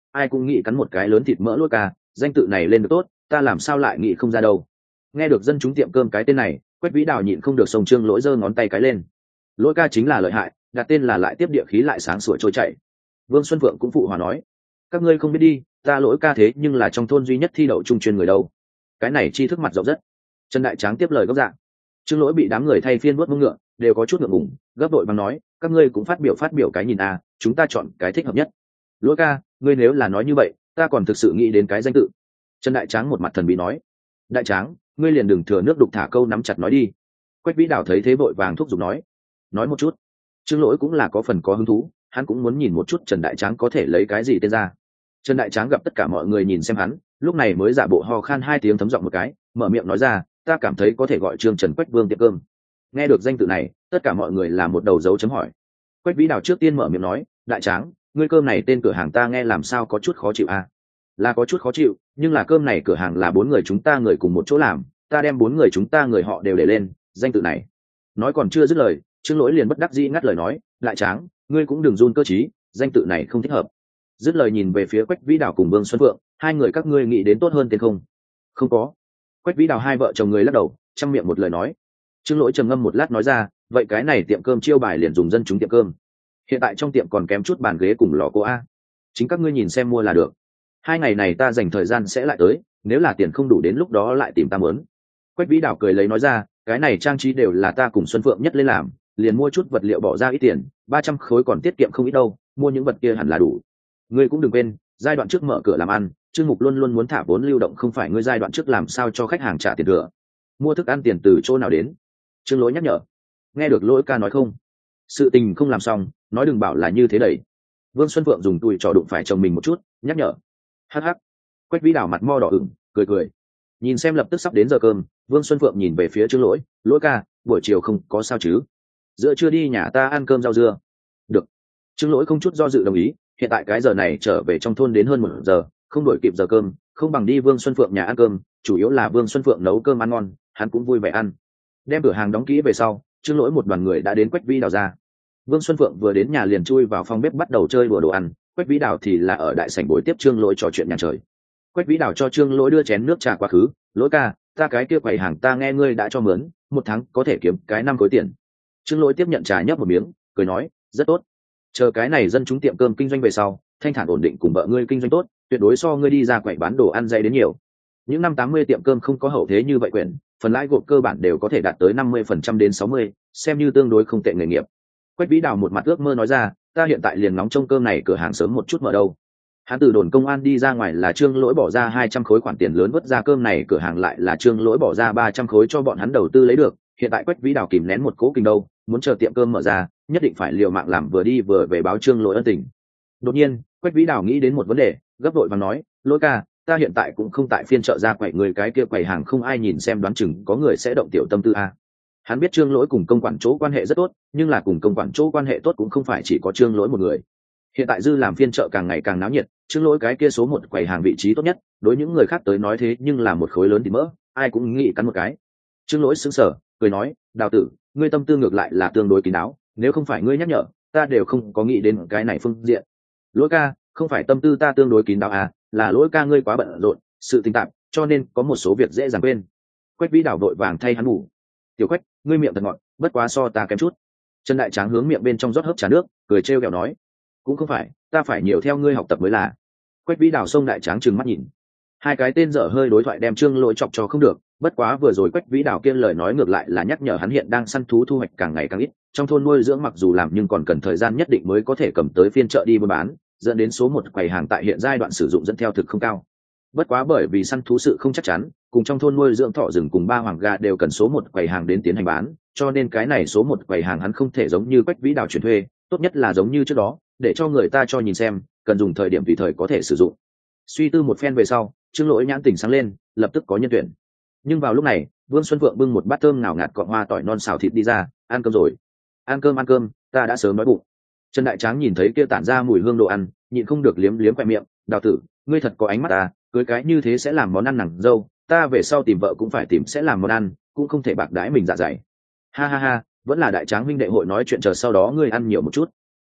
ai cũng nghĩ cắn một cái lớn thịt mỡ Lỗi Ca, danh tự này lên được tốt, ta làm sao lại nghĩ không ra đâu. Nghe được dân chúng tiệm cơm cái tên này, Quách Vĩ Đào nhịn không được sông Trương Lỗi giơ ngón tay cái lên. Lỗi Ca chính là lợi hại, đặt tên là lại tiếp địa khí lại sáng sủa trôi chảy. Vương Xuân Vượng cũng phụ hòa nói, các ngươi không biết đi, ta Lỗi Ca thế nhưng là trong thôn duy nhất thi đậu trung chuyên người đâu. Cái này tri thức mặt rộng rất. Trần Đại Tráng tiếp lời gốc dạng. Trương Lỗi bị đám người thay phiên vuốt mông ngựa, đều có chút ngượng ngùng, gấp đội bằng nói, các ngươi cũng phát biểu phát biểu cái nhìn à, chúng ta chọn cái thích hợp nhất. Lỗi Ca, ngươi nếu là nói như vậy, ta còn thực sự nghĩ đến cái danh tự. Trần Đại Tráng một mặt thần bí nói, Đại Tráng, ngươi liền đừng thừa nước đục thả câu nắm chặt nói đi. Quách Vĩ Đào thấy thế vội vàng thúc giục nói, nói một chút. Trương Lỗi cũng là có phần có hứng thú, hắn cũng muốn nhìn một chút Trần Đại Tráng có thể lấy cái gì tên ra. Trần Đại Tráng gặp tất cả mọi người nhìn xem hắn, lúc này mới giả bộ ho khan hai tiếng thấm giọng một cái, mở miệng nói ra, ta cảm thấy có thể gọi Trương Trần Quách Vương tiệm cơm. Nghe được danh tự này, tất cả mọi người là một đầu dấu chấm hỏi. Quách Vĩ Đào trước tiên mở miệng nói, Đại Tráng, ngươi cơm này tên cửa hàng ta nghe làm sao có chút khó chịu à? Là có chút khó chịu, nhưng là cơm này cửa hàng là bốn người chúng ta người cùng một chỗ làm, ta đem bốn người chúng ta người họ đều để lên danh tự này. Nói còn chưa dứt lời, Trương Lỗi liền bất đắc dĩ ngắt lời nói, Đại Tráng, ngươi cũng đừng run cơ trí, danh tự này không thích hợp. Dứt lời nhìn về phía Quách Vĩ Đào cùng Vương Xuân Phượng, hai người các ngươi nghĩ đến tốt hơn tên không? Không có. Quách Vĩ Đào hai vợ chồng người lắc đầu, trong miệng một lời nói. Trương Lỗi trầm ngâm một lát nói ra, vậy cái này tiệm cơm chiêu bài liền dùng dân chúng tiệm cơm. Hiện tại trong tiệm còn kém chút bàn ghế cùng lò cô a, chính các ngươi nhìn xem mua là được. Hai ngày này ta dành thời gian sẽ lại tới, nếu là tiền không đủ đến lúc đó lại tìm ta mớn. Quách Vĩ Đào cười lấy nói ra, cái này trang trí đều là ta cùng Xuân Phượng nhất lên làm, liền mua chút vật liệu bỏ ra ít tiền, ba trăm khối còn tiết kiệm không ít đâu, mua những vật kia hẳn là đủ. Ngươi cũng đừng quên, giai đoạn trước mở cửa làm ăn, Trương Mục luôn luôn muốn thả vốn lưu động, không phải ngươi giai đoạn trước làm sao cho khách hàng trả tiền thừa. Mua thức ăn tiền từ chỗ nào đến? Trương Lỗi nhắc nhở. Nghe được Lỗi Ca nói không? Sự tình không làm xong, nói đừng bảo là như thế đẩy. Vương Xuân Phượng dùng tùi trò đụng phải chồng mình một chút, nhắc nhở. Hắc hắc. Quách Vĩ Đào mặt mo đỏ ửng, cười cười. Nhìn xem lập tức sắp đến giờ cơm, Vương Xuân Phượng nhìn về phía Trương Lỗi, Lỗi Ca, buổi chiều không có sao chứ? Giữa trưa đi nhà ta ăn cơm rau dưa. Được. Trương Lỗi không chút do dự đồng ý, hiện tại cái giờ này trở về trong thôn đến hơn một giờ, không đổi kịp giờ cơm, không bằng đi Vương Xuân Phượng nhà ăn cơm, chủ yếu là Vương Xuân Phượng nấu cơm ăn ngon, hắn cũng vui vẻ ăn. Đem cửa hàng đóng kỹ về sau, Trương Lỗi một đoàn người đã đến Quách Vĩ Đào ra. Vương Xuân Phượng vừa đến nhà liền chui vào phòng bếp bắt đầu chơi đùa đồ ăn, Quách Vĩ Đào thì là ở đại sảnh bồi tiếp Trương Lỗi trò chuyện nhàn trời. Quách Vĩ Đào cho Trương Lỗi đưa chén nước trà quá khứ, Lỗi Ca, ta cái kia quầy hàng ta nghe ngươi đã cho mướn, một tháng có thể kiếm cái năm khối tiền. Trương Lỗi tiếp nhận trà nhấp một miếng, cười nói, rất tốt. Chờ cái này dân chúng tiệm cơm kinh doanh về sau, thanh thản ổn định cùng vợ ngươi kinh doanh tốt, tuyệt đối so ngươi đi ra quầy bán đồ ăn dày đến nhiều. Những năm tám mươi tiệm cơm không có hậu thế như vậy quyển, phần lãi gộp cơ bản đều có thể đạt tới năm mươi phần trăm đến sáu mươi, xem như tương đối không tệ nghề nghiệp. Quách Vĩ Đào một mặt ước mơ nói ra, ta hiện tại liền nóng trông cơm này cửa hàng sớm một chút mở đâu. Hắn từ đồn công an đi ra ngoài là Trương Lỗi bỏ ra hai trăm khối khoản tiền lớn vớt ra cơm này cửa hàng lại là Trương Lỗi bỏ ra ba trăm khối cho bọn hắn đầu tư lấy được, hiện tại Quách Vĩ Đào kìm nén một cố kinh đâu, muốn chờ tiệm cơm mở ra, nhất định phải liều mạng làm vừa đi vừa về báo Trương Lỗi ân tình. Đột nhiên, Quách Vĩ Đào nghĩ đến một vấn đề, gấp vội và nói, Lỗi Ca, ta hiện tại cũng không tại phiên chợ ra quậy người cái kia quầy hàng không ai nhìn xem đoán chừng có người sẽ động tiểu tâm tư a. Hắn biết Trương Lỗi cùng công quản chỗ quan hệ rất tốt, nhưng là cùng công quản chỗ quan hệ tốt cũng không phải chỉ có Trương Lỗi một người. Hiện tại dư làm phiên chợ càng ngày càng náo nhiệt, Trương Lỗi cái kia số một quầy hàng vị trí tốt nhất, đối những người khác tới nói thế nhưng là một khối lớn thì mỡ, ai cũng nghĩ cắn một cái. Trương Lỗi sững sờ, cười nói, Đào tử, ngươi tâm tư ngược lại là tương đối kín đáo, nếu không phải ngươi nhắc nhở, ta đều không có nghĩ đến cái này phương diện. Lỗi Ca, không phải tâm tư ta tương đối kín đáo à, là Lỗi Ca ngươi quá bận rộn, sự tình tạp, cho nên có một số việc dễ dàng quên. Quách Vĩ Đào vội vàng thay hắn ngủ. Tiểu Quách, ngươi miệng thật ngọt, bất quá so ta kém chút. Trần Đại Tráng hướng miệng bên trong rót hớp trà nước, cười trêu ghẹo nói, cũng không phải, ta phải nhiều theo ngươi học tập mới là. Quách Vĩ Đào xông Đại Tráng trừng mắt nhìn. Hai cái tên dở hơi đối thoại đem Trương Lỗi chọc cho không được, bất quá vừa rồi Quách Vĩ Đào kia lời nói ngược lại là nhắc nhở hắn hiện đang săn thú thu hoạch càng ngày càng ít, trong thôn nuôi dưỡng mặc dù làm nhưng còn cần thời gian nhất định mới có thể cầm tới phiên chợ đi buôn bán, dẫn đến số một quầy hàng tại hiện giai đoạn sử dụng dẫn theo thực không cao. Bất quá bởi vì săn thú sự không chắc chắn, cùng trong thôn nuôi dưỡng thỏ rừng cùng ba hoàng gà đều cần số một quầy hàng đến tiến hành bán, cho nên cái này số một quầy hàng hắn không thể giống như Quách Vĩ Đào chuyển thuê, tốt nhất là giống như trước đó, để cho người ta cho nhìn xem, cần dùng thời điểm tùy thời có thể sử dụng. Suy tư một phen về sau, Trương Lỗi nhãn tỉnh sáng lên, lập tức có nhân tuyển. Nhưng vào lúc này, Vương Xuân Vượng bưng một bát thơm ngào ngạt cọng hoa tỏi non xào thịt đi ra, ăn cơm rồi. Ăn cơm ăn cơm, ta đã sớm đói bụng. Trần Đại Tráng nhìn thấy kia tản ra mùi hương đồ ăn, nhịn không được liếm liếm khoe miệng, Đào tử, ngươi thật có ánh mắt à, cưới cái như thế sẽ làm món ăn nàng dâu, ta về sau tìm vợ cũng phải tìm sẽ làm món ăn, cũng không thể bạc đãi mình dạ dày. Ha ha ha, vẫn là Đại Tráng huynh đệ hội nói chuyện, chờ sau đó ngươi ăn nhiều một chút.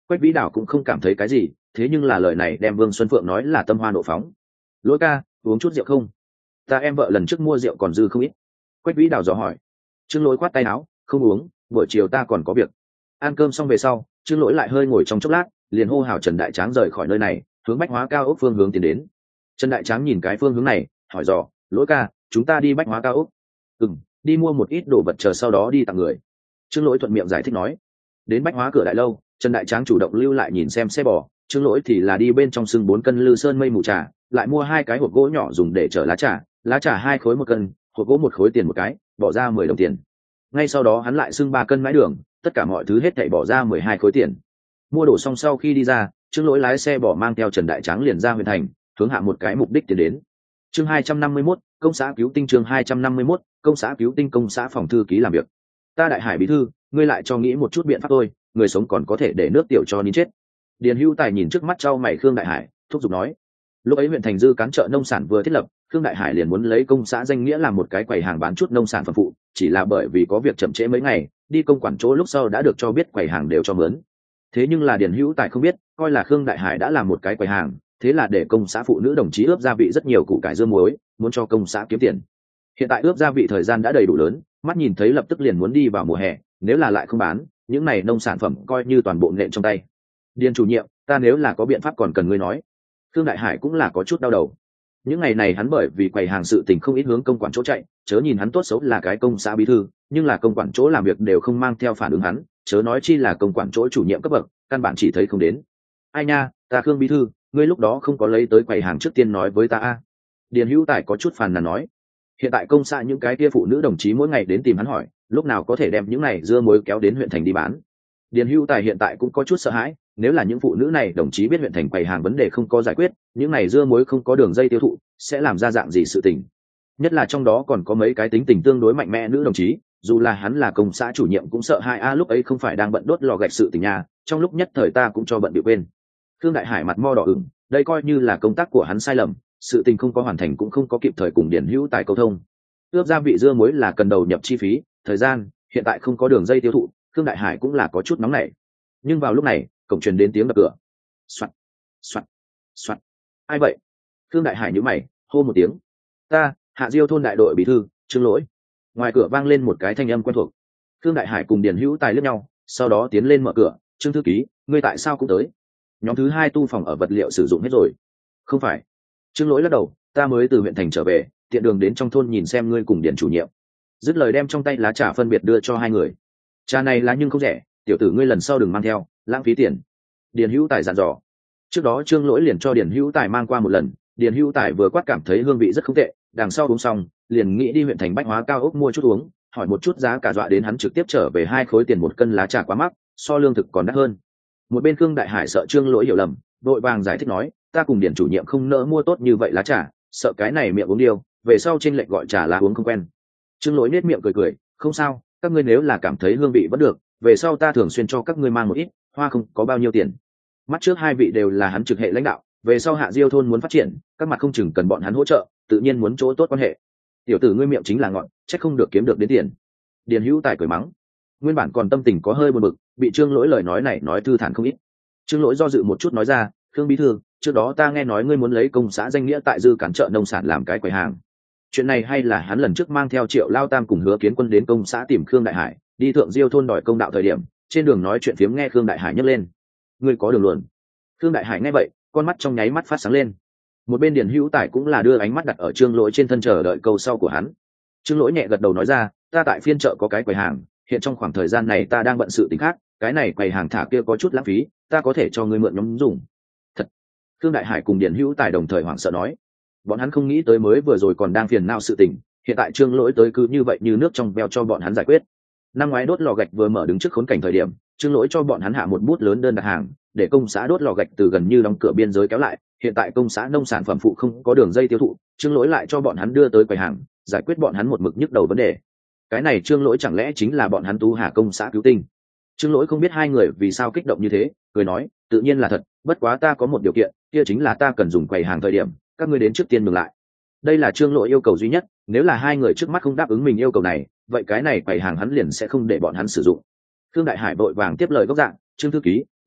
Quách Vĩ Đảo cũng không cảm thấy cái gì, thế nhưng là lời này đem Vương Xuân Phượng nói là tâm hoa nộ phóng. Lỗi ca, uống chút rượu không? Ta em vợ lần trước mua rượu còn dư không ít. Quách Vĩ Đảo dò hỏi. Trương Lỗi khoát tay áo, không uống, buổi chiều ta còn có việc. Ăn cơm xong về sau, Trương Lỗi lại hơi ngồi trong chốc lát, liền hô hào Trần Đại Tráng rời khỏi nơi này, hướng Bách Hóa Cao ốc phương hướng tiến đến. Trần Đại Tráng nhìn cái phương hướng này, hỏi dò, Lỗi ca, chúng ta đi Bách Hóa Cao ốc? Ừm, đi mua một ít đồ vật chờ sau đó đi tặng người. Trương Lỗi thuận miệng giải thích nói. Đến Bách Hóa cửa đại lâu, Trần Đại Tráng chủ động lưu lại nhìn xem xe bò, Trương Lỗi thì là đi bên trong sưng bốn cân lư sơn mây mù trà, lại mua hai cái hộp gỗ nhỏ dùng để chở lá trà, lá trà hai khối một cân, hộp gỗ một khối tiền một cái, bỏ ra mười đồng tiền. Ngay sau đó hắn lại xưng ba cân mái đường, tất cả mọi thứ hết thảy bỏ ra mười hai khối tiền. Mua đồ xong sau khi đi ra, Trương Lỗi lái xe bỏ mang theo Trần Đại Tráng liền ra huyện thành, hướng hạ một cái mục đích tiến đến. Chương hai trăm năm mươi mốt, công xã cứu tinh chương hai trăm năm mươi mốt, công xã cứu tinh công xã phòng thư ký làm việc. Ta Đại Hải bí thư, ngươi lại cho nghĩ một chút biện pháp thôi, người sống còn có thể để nước tiểu cho nín chết. Điền Hữu Tài nhìn trước mắt trao mày Khương Đại Hải, thúc giục nói. Lúc ấy huyện thành dư cán chợ nông sản vừa thiết lập, Khương Đại Hải liền muốn lấy công xã danh nghĩa làm một cái quầy hàng bán chút nông sản phẩm phụ, chỉ là bởi vì có việc chậm trễ mấy ngày, đi công quản chỗ lúc sau đã được cho biết quầy hàng đều cho mướn. Thế nhưng là Điền Hữu Tài không biết, coi là Khương Đại Hải đã làm một cái quầy hàng, thế là để công xã phụ nữ đồng chí ướp gia vị rất nhiều củ cải dưa muối, muốn cho công xã kiếm tiền. Hiện tại ướp gia vị thời gian đã đầy đủ lớn, mắt nhìn thấy lập tức liền muốn đi vào mùa hè, nếu là lại không bán, những này nông sản phẩm coi như toàn bộ nện trong tay. Điền chủ nhiệm, ta nếu là có biện pháp còn cần ngươi nói. Khương Đại Hải cũng là có chút đau đầu. Những ngày này hắn bởi vì quầy hàng sự tình không ít hướng công quản chỗ chạy, chớ nhìn hắn tốt xấu là cái công xã bí thư, nhưng là công quản chỗ làm việc đều không mang theo phản ứng hắn, chớ nói chi là công quản chỗ chủ nhiệm cấp bậc, căn bản chỉ thấy không đến. Ai nha, ta Khương bí thư, ngươi lúc đó không có lấy tới quầy hàng trước tiên nói với ta a. Điền Hữu Tài có chút phàn nàn nói. Hiện tại công xã những cái kia phụ nữ đồng chí mỗi ngày đến tìm hắn hỏi, lúc nào có thể đem những này dưa muối kéo đến huyện thành đi bán. Điền Hữu Tài hiện tại cũng có chút sợ hãi, nếu là những phụ nữ này đồng chí biết huyện thành quầy hàng vấn đề không có giải quyết, những này dưa muối không có đường dây tiêu thụ, sẽ làm ra dạng gì sự tình. Nhất là trong đó còn có mấy cái tính tình tương đối mạnh mẽ nữ đồng chí, dù là hắn là công xã chủ nhiệm cũng sợ hai a lúc ấy không phải đang bận đốt lò gạch sự tình nhà, trong lúc nhất thời ta cũng cho bận bị quên. Khương Đại Hải mặt mo đỏ ửng, đây coi như là công tác của hắn sai lầm, sự tình không có hoàn thành cũng không có kịp thời cùng Điền Hữu Tài câu thông. Ướp gia vị dưa muối là cần đầu nhập chi phí, thời gian, hiện tại không có đường dây tiêu thụ, Khương Đại Hải cũng là có chút nóng nảy. Nhưng vào lúc này, cổng truyền đến tiếng đập cửa. Soạt, soạt, soạt. Ai vậy? Khương Đại Hải nhíu mày, hô một tiếng. Ta, Hạ Diêu thôn đại đội bí thư, Trương Lỗi. Ngoài cửa vang lên một cái thanh âm quen thuộc. Khương Đại Hải cùng Điền Hữu Tài liếc nhau, sau đó tiến lên mở cửa. Trương thư ký, ngươi tại sao cũng tới? Nhóm thứ hai tu phòng ở vật liệu sử dụng hết rồi. Không phải. Trương Lỗi lắc đầu, ta mới từ huyện thành trở về, tiện đường đến trong thôn nhìn xem ngươi cùng Điền chủ nhiệm. Dứt lời đem trong tay lá trà phân biệt đưa cho hai người. Trà này lá nhưng không rẻ, tiểu tử ngươi lần sau đừng mang theo, lãng phí tiền. Điền Hữu Tài dặn dò. Trước đó Trương Lỗi liền cho Điền Hữu Tài mang qua một lần, Điền Hữu Tài vừa quát cảm thấy hương vị rất không tệ, đằng sau uống xong, liền nghĩ đi huyện thành Bách Hóa Cao ốc mua chút uống, hỏi một chút giá cả dọa đến hắn trực tiếp trở về hai khối tiền một cân lá trà quá mắc, so lương thực còn đắt hơn. Một bên Khương Đại Hải sợ Trương Lỗi hiểu lầm, đội vàng giải thích nói, ta cùng Điền chủ nhiệm không nỡ mua tốt như vậy lá trà, sợ cái này miệng uống điêu, về sau trên lệnh gọi trà lá uống không quen. Trương Lỗi nết miệng cười cười, không sao, các ngươi nếu là cảm thấy hương vị vẫn được, về sau ta thường xuyên cho các ngươi mang một ít, hoa không có bao nhiêu tiền. Mắt trước hai vị đều là hắn trực hệ lãnh đạo, về sau Hạ Diêu thôn muốn phát triển, các mặt không chừng cần bọn hắn hỗ trợ, tự nhiên muốn chỗ tốt quan hệ. Tiểu tử ngươi miệng chính là ngọn, chắc không được kiếm được đến tiền. Điền Hữu Tài cười mắng. Nguyên bản còn tâm tình có hơi buồn bực, bị Trương Lỗi lời nói này nói thư thản không ít. Trương Lỗi do dự một chút nói ra, Khương bí thư, trước đó ta nghe nói ngươi muốn lấy công xã danh nghĩa tại dư cản chợ nông sản làm cái quầy hàng. Chuyện này hay là hắn lần trước mang theo Triệu Lao Tam cùng Hứa Kiến Quân đến công xã tìm Khương Đại Hải, đi thượng Diêu thôn đòi công đạo thời điểm, trên đường nói chuyện phiếm nghe Khương Đại Hải nhấc lên. Ngươi có đường luồn. Khương Đại Hải nghe vậy, con mắt trong nháy mắt phát sáng lên. Một bên Điền Hữu Tài cũng là đưa ánh mắt đặt ở Trương Lỗi trên thân chờ đợi câu sau của hắn. Trương Lỗi nhẹ gật đầu nói ra, ta tại phiên chợ có cái quầy hàng, hiện trong khoảng thời gian này ta đang bận sự tình khác, cái này quầy hàng thả kia có chút lãng phí, ta có thể cho ngươi mượn nhóm dùng. Thật. Khương Đại Hải cùng Điền Hữu Tài đồng thời hoảng sợ nói. Bọn hắn không nghĩ tới mới vừa rồi còn đang phiền não sự tình, hiện tại Trương Lỗi tới cứ như vậy như nước trong veo cho bọn hắn giải quyết. Năm ngoái đốt lò gạch vừa mở đứng trước khốn cảnh thời điểm, Trương Lỗi cho bọn hắn hạ một bút lớn đơn đặt hàng, để công xã đốt lò gạch từ gần như đóng cửa biên giới kéo lại, hiện tại công xã nông sản phẩm phụ không có đường dây tiêu thụ, Trương Lỗi lại cho bọn hắn đưa tới quầy hàng, giải quyết bọn hắn một mực nhức đầu vấn đề. Cái này Trương Lỗi chẳng lẽ chính là bọn hắn tu hà công xã cứu tinh? Trương Lỗi không biết hai người vì sao kích động như thế, cười nói, tự nhiên là thật, bất quá ta có một điều kiện, kia chính là ta cần dùng quầy hàng thời điểm, các ngươi đến trước tiên ngừng lại. Đây là Trương Lỗi yêu cầu duy nhất, nếu là hai người trước mắt không đáp ứng mình yêu cầu này, vậy cái này quầy hàng hắn liền sẽ không để bọn hắn sử dụng. Khương Đại Hải vội vàng tiếp lời gốc dạng, Trương thư ký,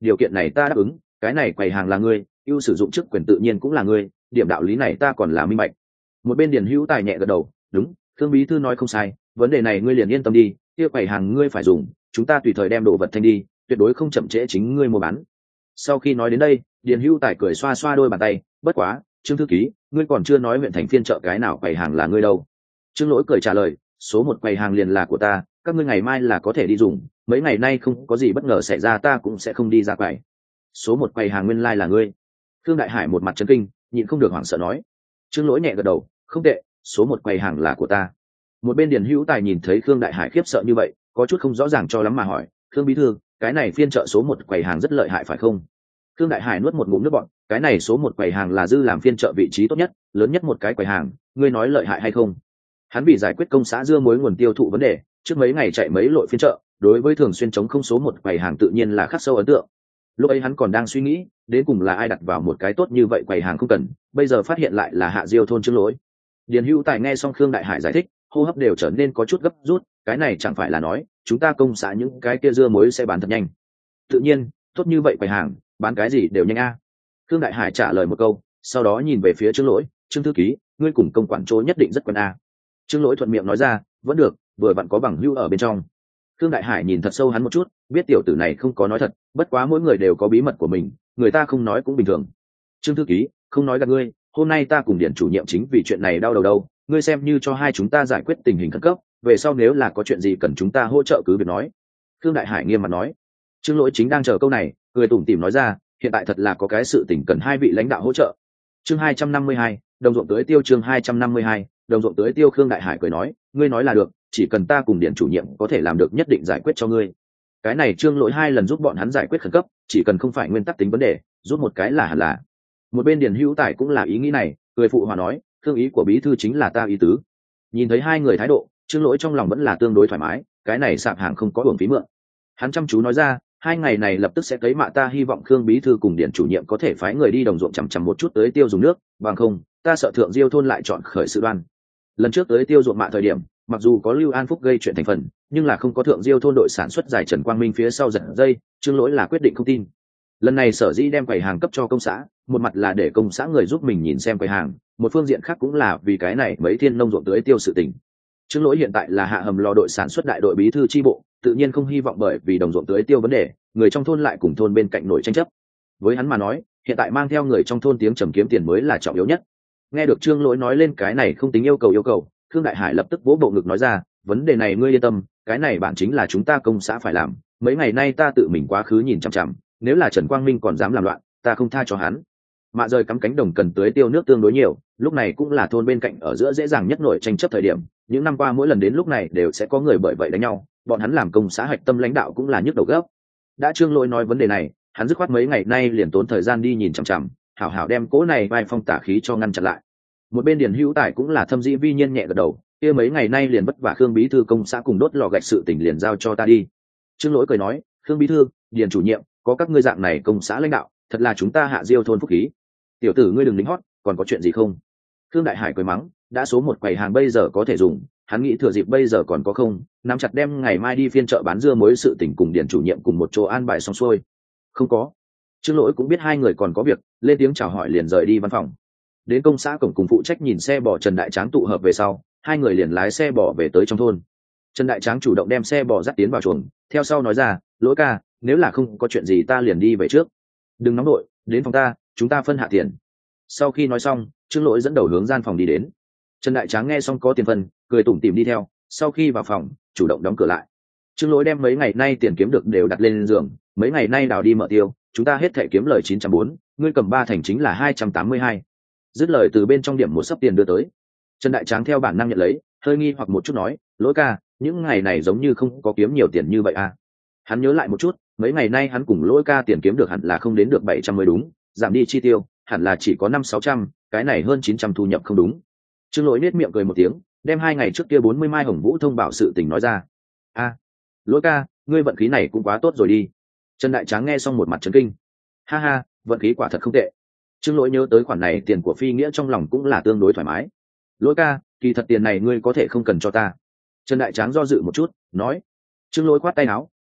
điều kiện này ta đáp ứng, cái này quầy hàng là ngươi, ưu sử dụng chức quyền tự nhiên cũng là ngươi, điểm đạo lý này ta còn là minh bạch. Một bên Điền Hữu Tài nhẹ gật đầu, đúng, Thương bí thư nói không sai, vấn đề này ngươi liền yên tâm đi, kia quầy hàng ngươi phải dùng, chúng ta tùy thời đem đồ vật thanh đi, tuyệt đối không chậm trễ chính ngươi mua bán. Sau khi nói đến đây, Điền Hữu Tài cười xoa xoa đôi bàn tay, bất quá, Trương thư ký, ngươi còn chưa nói huyện thành phiên chợ cái nào quầy hàng là ngươi đâu. Trương Lỗi cười trả lời, số một quầy hàng liền là của ta, các ngươi ngày mai là có thể đi dùng, mấy ngày nay không có gì bất ngờ xảy ra ta cũng sẽ không đi ra quầy. Số một quầy hàng nguyên lai là ngươi. Thương Đại Hải một mặt chấn kinh, nhịn không được hoảng sợ nói. Trương Lỗi nhẹ gật đầu, không tệ, số một quầy hàng là của ta. Một bên Điền Hữu Tài nhìn thấy Khương Đại Hải khiếp sợ như vậy, có chút không rõ ràng cho lắm mà hỏi, Khương bí thư, cái này phiên chợ số một quầy hàng rất lợi hại phải không? Khương Đại Hải nuốt một ngụm nước bọt, cái này số một quầy hàng là dư làm phiên chợ vị trí tốt nhất, lớn nhất một cái quầy hàng, ngươi nói lợi hại hay không? Hắn vì giải quyết công xã dưa muối nguồn tiêu thụ vấn đề, trước mấy ngày chạy mấy lội phiên chợ, đối với thường xuyên chống không số một quầy hàng tự nhiên là khắc sâu ấn tượng. Lúc ấy hắn còn đang suy nghĩ, đến cùng là ai đặt vào một cái tốt như vậy quầy hàng không cần, bây giờ phát hiện lại là Hạ Diêu thôn Trương Lỗi. Điền Hữu Tài nghe xong Khương Đại Hải giải thích, hô hấp đều trở nên có chút gấp rút, cái này chẳng phải là nói chúng ta công xã những cái kia dưa muối sẽ bán thật nhanh? Tự nhiên, tốt như vậy quầy hàng, bán cái gì đều nhanh a. Khương Đại Hải trả lời một câu, sau đó nhìn về phía Trương Lỗi, Trương thư ký, ngươi cùng công quản chỗ nhất định rất quen a. Trương Lỗi thuận miệng nói ra, vẫn được, vừa vặn có bằng hữu ở bên trong. Khương Đại Hải nhìn thật sâu hắn một chút, biết tiểu tử này không có nói thật, bất quá mỗi người đều có bí mật của mình, người ta không nói cũng bình thường. Trương thư ký, không nói gạt ngươi, hôm nay ta cùng Điền chủ nhiệm chính vì chuyện này đau đầu đâu, ngươi xem như cho hai chúng ta giải quyết tình hình khẩn cấp, về sau nếu là có chuyện gì cần chúng ta hỗ trợ cứ việc nói. Khương Đại Hải nghiêm mặt nói. Trương Lỗi chính đang chờ câu này, người tủm tỉm nói ra, hiện tại thật là có cái sự tình cần hai vị lãnh đạo hỗ trợ. Chương hai trăm năm mươi hai, đồng ruộng tưới tiêu. Chương hai trăm năm mươi hai, đồng ruộng tưới tiêu. Khương Đại Hải cười nói, ngươi nói là được, chỉ cần ta cùng Điền chủ nhiệm có thể làm được nhất định giải quyết cho ngươi. Cái này Trương Lỗi hai lần giúp bọn hắn giải quyết khẩn cấp, chỉ cần không phải nguyên tắc tính vấn đề, giúp một cái là hẳn là. Một bên Điền Hữu Tài cũng là ý nghĩ này, cười phụ hòa nói, thương ý của bí thư chính là ta ý tứ. Nhìn thấy hai người thái độ, Trương Lỗi trong lòng vẫn là tương đối thoải mái, cái này sạp hàng không có uổng phí mượn. Hắn chăm chú nói ra, hai ngày này lập tức sẽ tới mạ, ta hy vọng Khương bí thư cùng Điền chủ nhiệm có thể phái người đi đồng ruộng chằm chằm một chút tới tiêu dùng nước, bằng không ta sợ Thượng Diêu thôn lại chọn khởi sự đoan. Lần trước tới tiêu ruộng mạ thời điểm, mặc dù có Lưu An Phúc gây chuyện thành phần, nhưng là không có Thượng Diêu thôn đội sản xuất giải Trần Quang Minh phía sau giật dây, Trương Lỗi là quyết định không tin. Lần này sở dĩ đem quầy hàng cấp cho công xã, một mặt là để công xã người giúp mình nhìn xem quầy hàng, một phương diện khác cũng là vì cái này mấy thiên nông ruộng tưới tiêu sự tình. Trương Lỗi hiện tại là hạ hầm lò đội sản xuất đại đội bí thư chi bộ, tự nhiên không hy vọng bởi vì đồng ruộng tưới tiêu vấn đề, người trong thôn lại cùng thôn bên cạnh nổi tranh chấp. Với hắn mà nói, hiện tại mang theo người trong thôn tiếng trầm kiếm tiền mới là trọng yếu nhất. Nghe được Trương Lỗi nói lên cái này không tính yêu cầu yêu cầu, Khương Đại Hải lập tức vỗ bộ ngực nói ra, vấn đề này ngươi yên tâm, cái này bản chính là chúng ta công xã phải làm, mấy ngày nay ta tự mình quá khứ nhìn chằm chằm, nếu là Trần Quang Minh còn dám làm loạn, ta không tha cho hắn. Mạ rời cắm cánh đồng cần tưới tiêu nước tương đối nhiều, lúc này cũng là thôn bên cạnh ở giữa dễ dàng nhất nổi tranh chấp thời điểm, những năm qua mỗi lần đến lúc này đều sẽ có người bởi vậy đánh nhau, bọn hắn làm công xã hạch tâm lãnh đạo cũng là nhức đầu gấp. Đã Trương Lỗi nói vấn đề này, hắn dứt khoát mấy ngày nay liền tốn thời gian đi nhìn chằm chằm, hảo hảo đem cỗ này vai phong tả khí cho ngăn chặn lại. Một bên Điền Hữu Tài cũng là thâm dĩ vi nhiên nhẹ gật đầu, kia mấy ngày nay liền vất vả Khương bí thư công xã cùng đốt lò gạch sự tình liền giao cho ta đi. Trương Lỗi cười nói, Khương bí thư, Điền chủ nhiệm, có các ngươi dạng này công xã lãnh đạo, thật là chúng ta Hạ Diêu thôn phúc khí. Tiểu tử ngươi đừng lính hót, còn có chuyện gì không? Khương Đại Hải cười mắng, đã số một quầy hàng bây giờ có thể dùng, hắn nghĩ thừa dịp bây giờ còn có không, nắm chặt đem ngày mai đi phiên chợ bán dưa muối sự tình cùng Điền chủ nhiệm cùng một chỗ an bài xong xuôi. Không có. Trương Lỗi cũng biết hai người còn có việc, lên tiếng chào hỏi liền rời đi văn phòng. Đến công xã cổng cùng phụ trách nhìn xe bò Trần Đại Tráng tụ hợp về sau, hai người liền lái xe bò về tới trong thôn. Trần Đại Tráng chủ động đem xe bò dắt tiến vào chuồng, theo sau nói ra, Lỗi ca, nếu là không có chuyện gì ta liền đi về trước. Đừng nóng đội, đến phòng ta, chúng ta phân hạ tiền. Sau khi nói xong, Trương Lỗi dẫn đầu hướng gian phòng đi đến. Trần Đại Tráng nghe xong có tiền phân, cười tủm tỉm đi theo, sau khi vào phòng, chủ động đóng cửa lại. Trương Lỗi đem mấy ngày nay tiền kiếm được đều đặt lên giường, mấy ngày nay đào đi mở tiêu, chúng ta hết thảy kiếm lời chín trăm bốn, ngươi cầm ba thành chính là hai trăm tám mươi hai. Dứt lời từ bên trong điểm một sấp tiền đưa tới. Trần Đại Tráng theo bản năng nhận lấy, hơi nghi hoặc một chút nói, Lỗi ca, những ngày này giống như không có kiếm nhiều tiền như vậy à? Hắn nhớ lại một chút, mấy ngày nay hắn cùng Lỗi ca tiền kiếm được hẳn là không đến được bảy trăm mới đúng, giảm đi chi tiêu, hẳn là chỉ có năm sáu trăm, cái này hơn chín trăm thu nhập không đúng. Trương Lỗi nết miệng cười một tiếng, đem hai ngày trước kia bốn mươi mai Hồng Vũ thông báo sự tình nói ra. A, Lỗi ca, ngươi vận khí này cũng quá tốt rồi đi. Trần Đại Tráng nghe xong một mặt chấn kinh. Ha ha, vận khí quả thật không tệ. Trương Lỗi nhớ tới khoản này tiền của Phi Nghĩa trong lòng cũng là tương đối thoải mái. Lỗi ca, kỳ thật tiền này ngươi có thể không cần cho ta. Trần Đại Tráng do dự một chút, nói. Trương Lỗi khoát tay áo,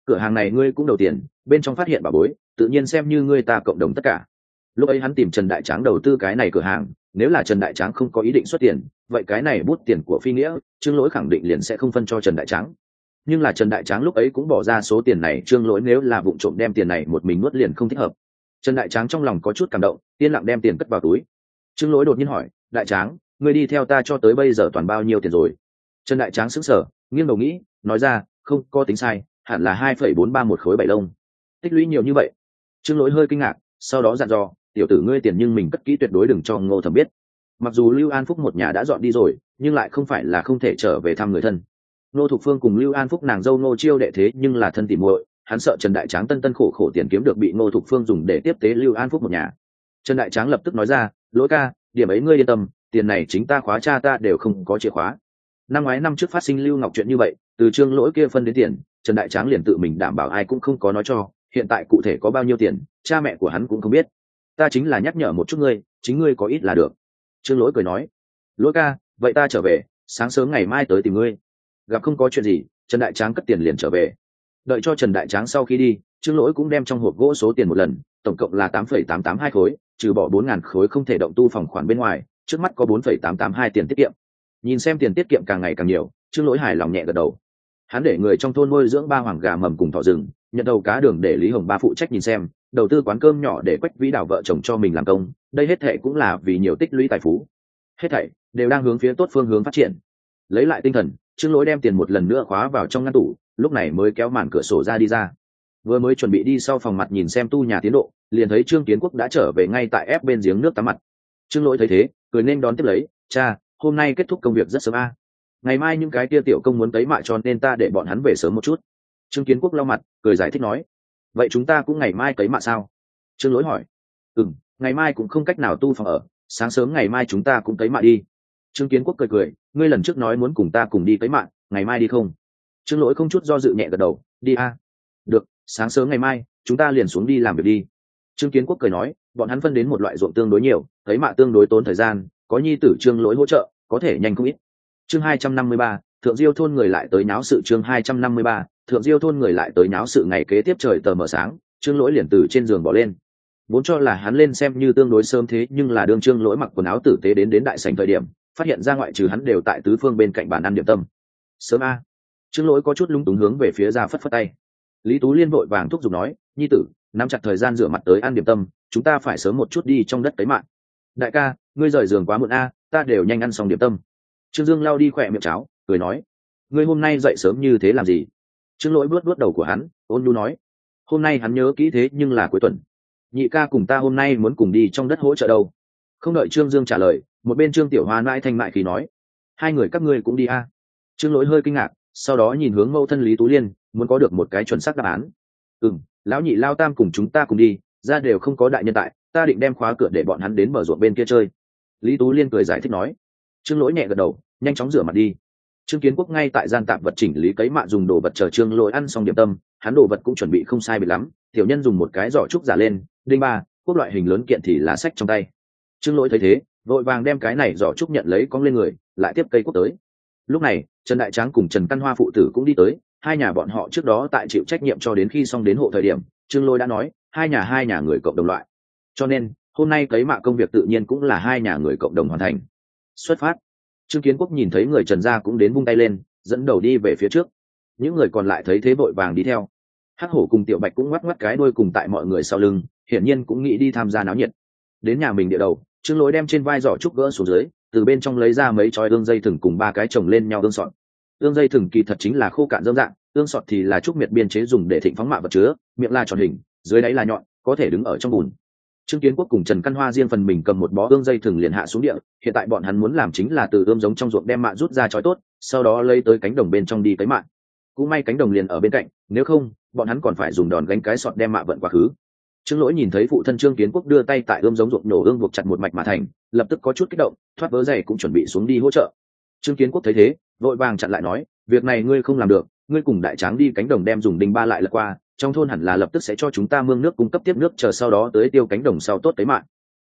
cửa hàng này ngươi cũng đầu tiền, bên trong phát hiện bà bối tự nhiên xem như ngươi ta cộng đồng tất cả. Lúc ấy hắn tìm Trần Đại Tráng đầu tư cái này cửa hàng, nếu là Trần Đại Tráng không có ý định xuất tiền, vậy cái này bút tiền của Phi Nghĩa, Trương Lỗi khẳng định liền sẽ không phân cho Trần Đại Tráng. Nhưng là Trần Đại Tráng lúc ấy cũng bỏ ra số tiền này, Trương Lỗi nếu là vụng trộm đem tiền này một mình nuốt liền không thích hợp. Trần Đại Tráng trong lòng có chút cảm động, yên lặng đem tiền cất vào túi. Trương Lỗi đột nhiên hỏi, Đại Tráng, ngươi đi theo ta cho tới bây giờ toàn bao nhiêu tiền rồi? Trần Đại Tráng sững sờ, nghiêng đầu nghĩ, nói ra, không có tính sai, hẳn là hai phẩy bốn ba một khối bảy lông. Tích lũy nhiều như vậy? Trương Lỗi hơi kinh ngạc, sau đó dặn dò, tiểu tử ngươi tiền nhưng mình cất kỹ, tuyệt đối đừng cho Ngô Thẩm biết. Mặc dù Lưu An Phúc một nhà đã dọn đi rồi, nhưng lại không phải là không thể trở về thăm người thân. Ngô Thục Phương cùng Lưu An Phúc nàng dâu Ngô Chiêu đệ thế nhưng là thân tỉ muội, hắn sợ Trần Đại Tráng tân tân khổ khổ tiền kiếm được bị Ngô Thục Phương dùng để tiếp tế Lưu An Phúc một nhà. Trần Đại Tráng lập tức nói ra, Lỗi ca, điểm ấy ngươi yên tâm, tiền này chính ta khóa cha ta đều không có chìa khóa. Năm ngoái năm trước phát sinh Lưu Ngọc chuyện như vậy, từ Trương Lỗi kia phân đến tiền, Trần Đại Tráng liền tự mình đảm bảo ai cũng không có nói cho, hiện tại cụ thể có bao nhiêu tiền, cha mẹ của hắn cũng không biết. Ta chính là nhắc nhở một chút ngươi, chính ngươi có ít là được. Trương Lỗi cười nói, Lỗi ca, vậy ta trở về, sáng sớm ngày mai tới tìm ngươi. Gặp không có chuyện gì, Trần Đại Tráng cất tiền liền trở về. Đợi cho Trần Đại Tráng sau khi đi, Trương Lỗi cũng đem trong hộp gỗ số tiền một lần, tổng cộng là tám phẩy tám tám hai khối, trừ bỏ bốn ngàn khối không thể động tu phòng khoản bên ngoài, trước mắt có bốn phẩy tám tám hai tiền tiết kiệm. Nhìn xem tiền tiết kiệm càng ngày càng nhiều, Trương Lỗi hài lòng nhẹ gật đầu. Hắn để người trong thôn nuôi dưỡng ba hoàng gà mầm cùng thỏ rừng, nhận đầu cá đường để Lý Hồng Ba phụ trách nhìn xem, đầu tư quán cơm nhỏ để Quách Vĩ Đào vợ chồng cho mình làm công, đây hết thệ cũng là vì nhiều tích lũy tài phú. Hết thảy đều đang hướng phía tốt phương hướng phát triển. Lấy lại tinh thần, Trương Lỗi đem tiền một lần nữa khóa vào trong ngăn tủ, lúc này mới kéo màn cửa sổ ra đi ra. Vừa mới chuẩn bị đi sau phòng mặt nhìn xem tu nhà tiến độ, liền thấy Trương Kiến Quốc đã trở về ngay tại ép bên giếng nước tắm mặt. Trương Lỗi thấy thế, cười nên đón tiếp lấy, cha, hôm nay kết thúc công việc rất sớm a. Ngày mai những cái kia tiểu công muốn cấy mạ cho nên ta để bọn hắn về sớm một chút. Trương Kiến Quốc lau mặt, cười giải thích nói, vậy chúng ta cũng ngày mai cấy mạ sao? Trương Lỗi hỏi, ừm, ngày mai cũng không cách nào tu phòng ở, sáng sớm ngày mai chúng ta cũng cấy mạ đi. Trương Kiến Quốc cười cười, ngươi lần trước nói muốn cùng ta cùng đi cấy mạ, ngày mai đi không? Trương Lỗi không chút do dự nhẹ gật đầu, đi a. Được, sáng sớm ngày mai chúng ta liền xuống đi làm việc đi. Trương Kiến Quốc cười nói, bọn hắn phân đến một loại ruộng tương đối nhiều, cấy mạ tương đối tốn thời gian, có nhi tử Trương Lỗi hỗ trợ, có thể nhanh không ít. Chương hai trăm năm mươi ba, Thượng Diêu thôn người lại tới náo sự. Chương hai trăm năm mươi ba, Thượng Diêu thôn người lại tới náo sự. Ngày kế tiếp trời tờ mờ sáng, Trương Lỗi liền từ trên giường bỏ lên. Vốn cho là hắn lên xem như tương đối sớm, thế nhưng là đương Trương Lỗi mặc quần áo tử tế đến đến đại sảnh thời điểm, phát hiện ra ngoại trừ hắn đều tại tứ phương bên cạnh bàn ăn điểm tâm. Sớm a. Trương Lỗi có chút lúng túng hướng về phía ra phất phất tay. Lý Tú Liên vội vàng thúc giục nói, nhi tử, nắm chặt thời gian rửa mặt tới ăn điểm tâm, chúng ta phải sớm một chút đi trong đất cấy mạ. Đại ca, ngươi rời giường quá muộn a, ta đều nhanh ăn xong điểm tâm. Trương Dương lau đi khỏe miệng cháo, cười nói, ngươi hôm nay dậy sớm như thế làm gì? Trương Lỗi vuốt vuốt đầu của hắn, ôn nhu nói, hôm nay hắn nhớ kỹ thế nhưng là cuối tuần, nhị ca cùng ta hôm nay muốn cùng đi trong đất hỗ trợ đâu. Không đợi Trương Dương trả lời, một bên Trương Tiểu Hoa mãi thanh mại khí nói, hai người các ngươi cũng đi a. Trương Lỗi hơi kinh ngạc, sau đó nhìn hướng mâu thân Lý Tú Liên, muốn có được một cái chuẩn xác đáp án. Ừm, lão nhị lao tam cùng chúng ta cùng đi, ra đều không có đại nhân tại, ta định đem khóa cửa để bọn hắn đến bờ ruộng bên kia chơi. Lý Tú Liên cười giải thích nói. Trương Lỗi nhẹ gật đầu, nhanh chóng rửa mặt đi. Trương Kiến Quốc ngay tại gian tạm vật chỉnh lý cấy mạ dùng đồ vật chờ Trương Lỗi ăn xong điểm tâm, hắn đồ vật cũng chuẩn bị không sai biệt lắm, tiểu nhân dùng một cái giỏ trúc giả lên, đinh ba, quốc loại hình lớn kiện thì lá sách trong tay. Trương Lỗi thấy thế, vội vàng đem cái này giỏ trúc nhận lấy cong lên người, lại tiếp cây quốc tới. Lúc này, Trần Đại Tráng cùng Trần Căn Hoa phụ tử cũng đi tới, hai nhà bọn họ trước đó tại chịu trách nhiệm cho đến khi xong đến hộ thời điểm, Trương Lỗi đã nói, hai nhà hai nhà người cộng đồng loại. Cho nên, hôm nay cấy mạ công việc tự nhiên cũng là hai nhà người cộng đồng hoàn thành. Xuất phát. Trương Kiến Quốc nhìn thấy người Trần gia cũng đến vung tay lên, dẫn đầu đi về phía trước. Những người còn lại thấy thế vội vàng đi theo. Hắc Hổ cùng Tiểu Bạch cũng ngoắc ngoắc cái đuôi cùng tại mọi người sau lưng, hiển nhiên cũng nghĩ đi tham gia náo nhiệt. Đến nhà mình địa đầu, Trương Lỗi đem trên vai giỏ trúc gỡ xuống dưới, từ bên trong lấy ra mấy chói ương dây thừng cùng ba cái chồng lên nhau ương sọt. Ương dây thừng kỳ thật chính là khô cạn dơm dạng, ương sọt thì là trúc miệt biên chế dùng để thịnh phóng mạ vật chứa, miệng là tròn hình, dưới đáy là nhọn, có thể đứng ở trong bùn. Trương Kiến Quốc cùng Trần Căn Hoa riêng phần mình cầm một bó ương dây thừng liền hạ xuống địa, hiện tại bọn hắn muốn làm chính là từ ương giống trong ruộng đem mạ rút ra chói tốt, sau đó lấy tới cánh đồng bên trong đi cấy mạ. Cũng may cánh đồng liền ở bên cạnh, nếu không, bọn hắn còn phải dùng đòn gánh cái sọt đem mạ vận quá khứ. Trương Lỗi nhìn thấy phụ thân Trương Kiến Quốc đưa tay tại ương giống ruộng nổ ương buộc chặt một mạch mà thành, lập tức có chút kích động, thoát vớ giày cũng chuẩn bị xuống đi hỗ trợ. Trương Kiến Quốc thấy thế, vội vàng chặn lại nói, việc này ngươi không làm được, ngươi cùng Đại Tráng đi cánh đồng đem dùng đinh ba lại lật qua, trong thôn hẳn là lập tức sẽ cho chúng ta mương nước cung cấp tiếp nước, chờ sau đó tới tiêu cánh đồng sau tốt tới mạng.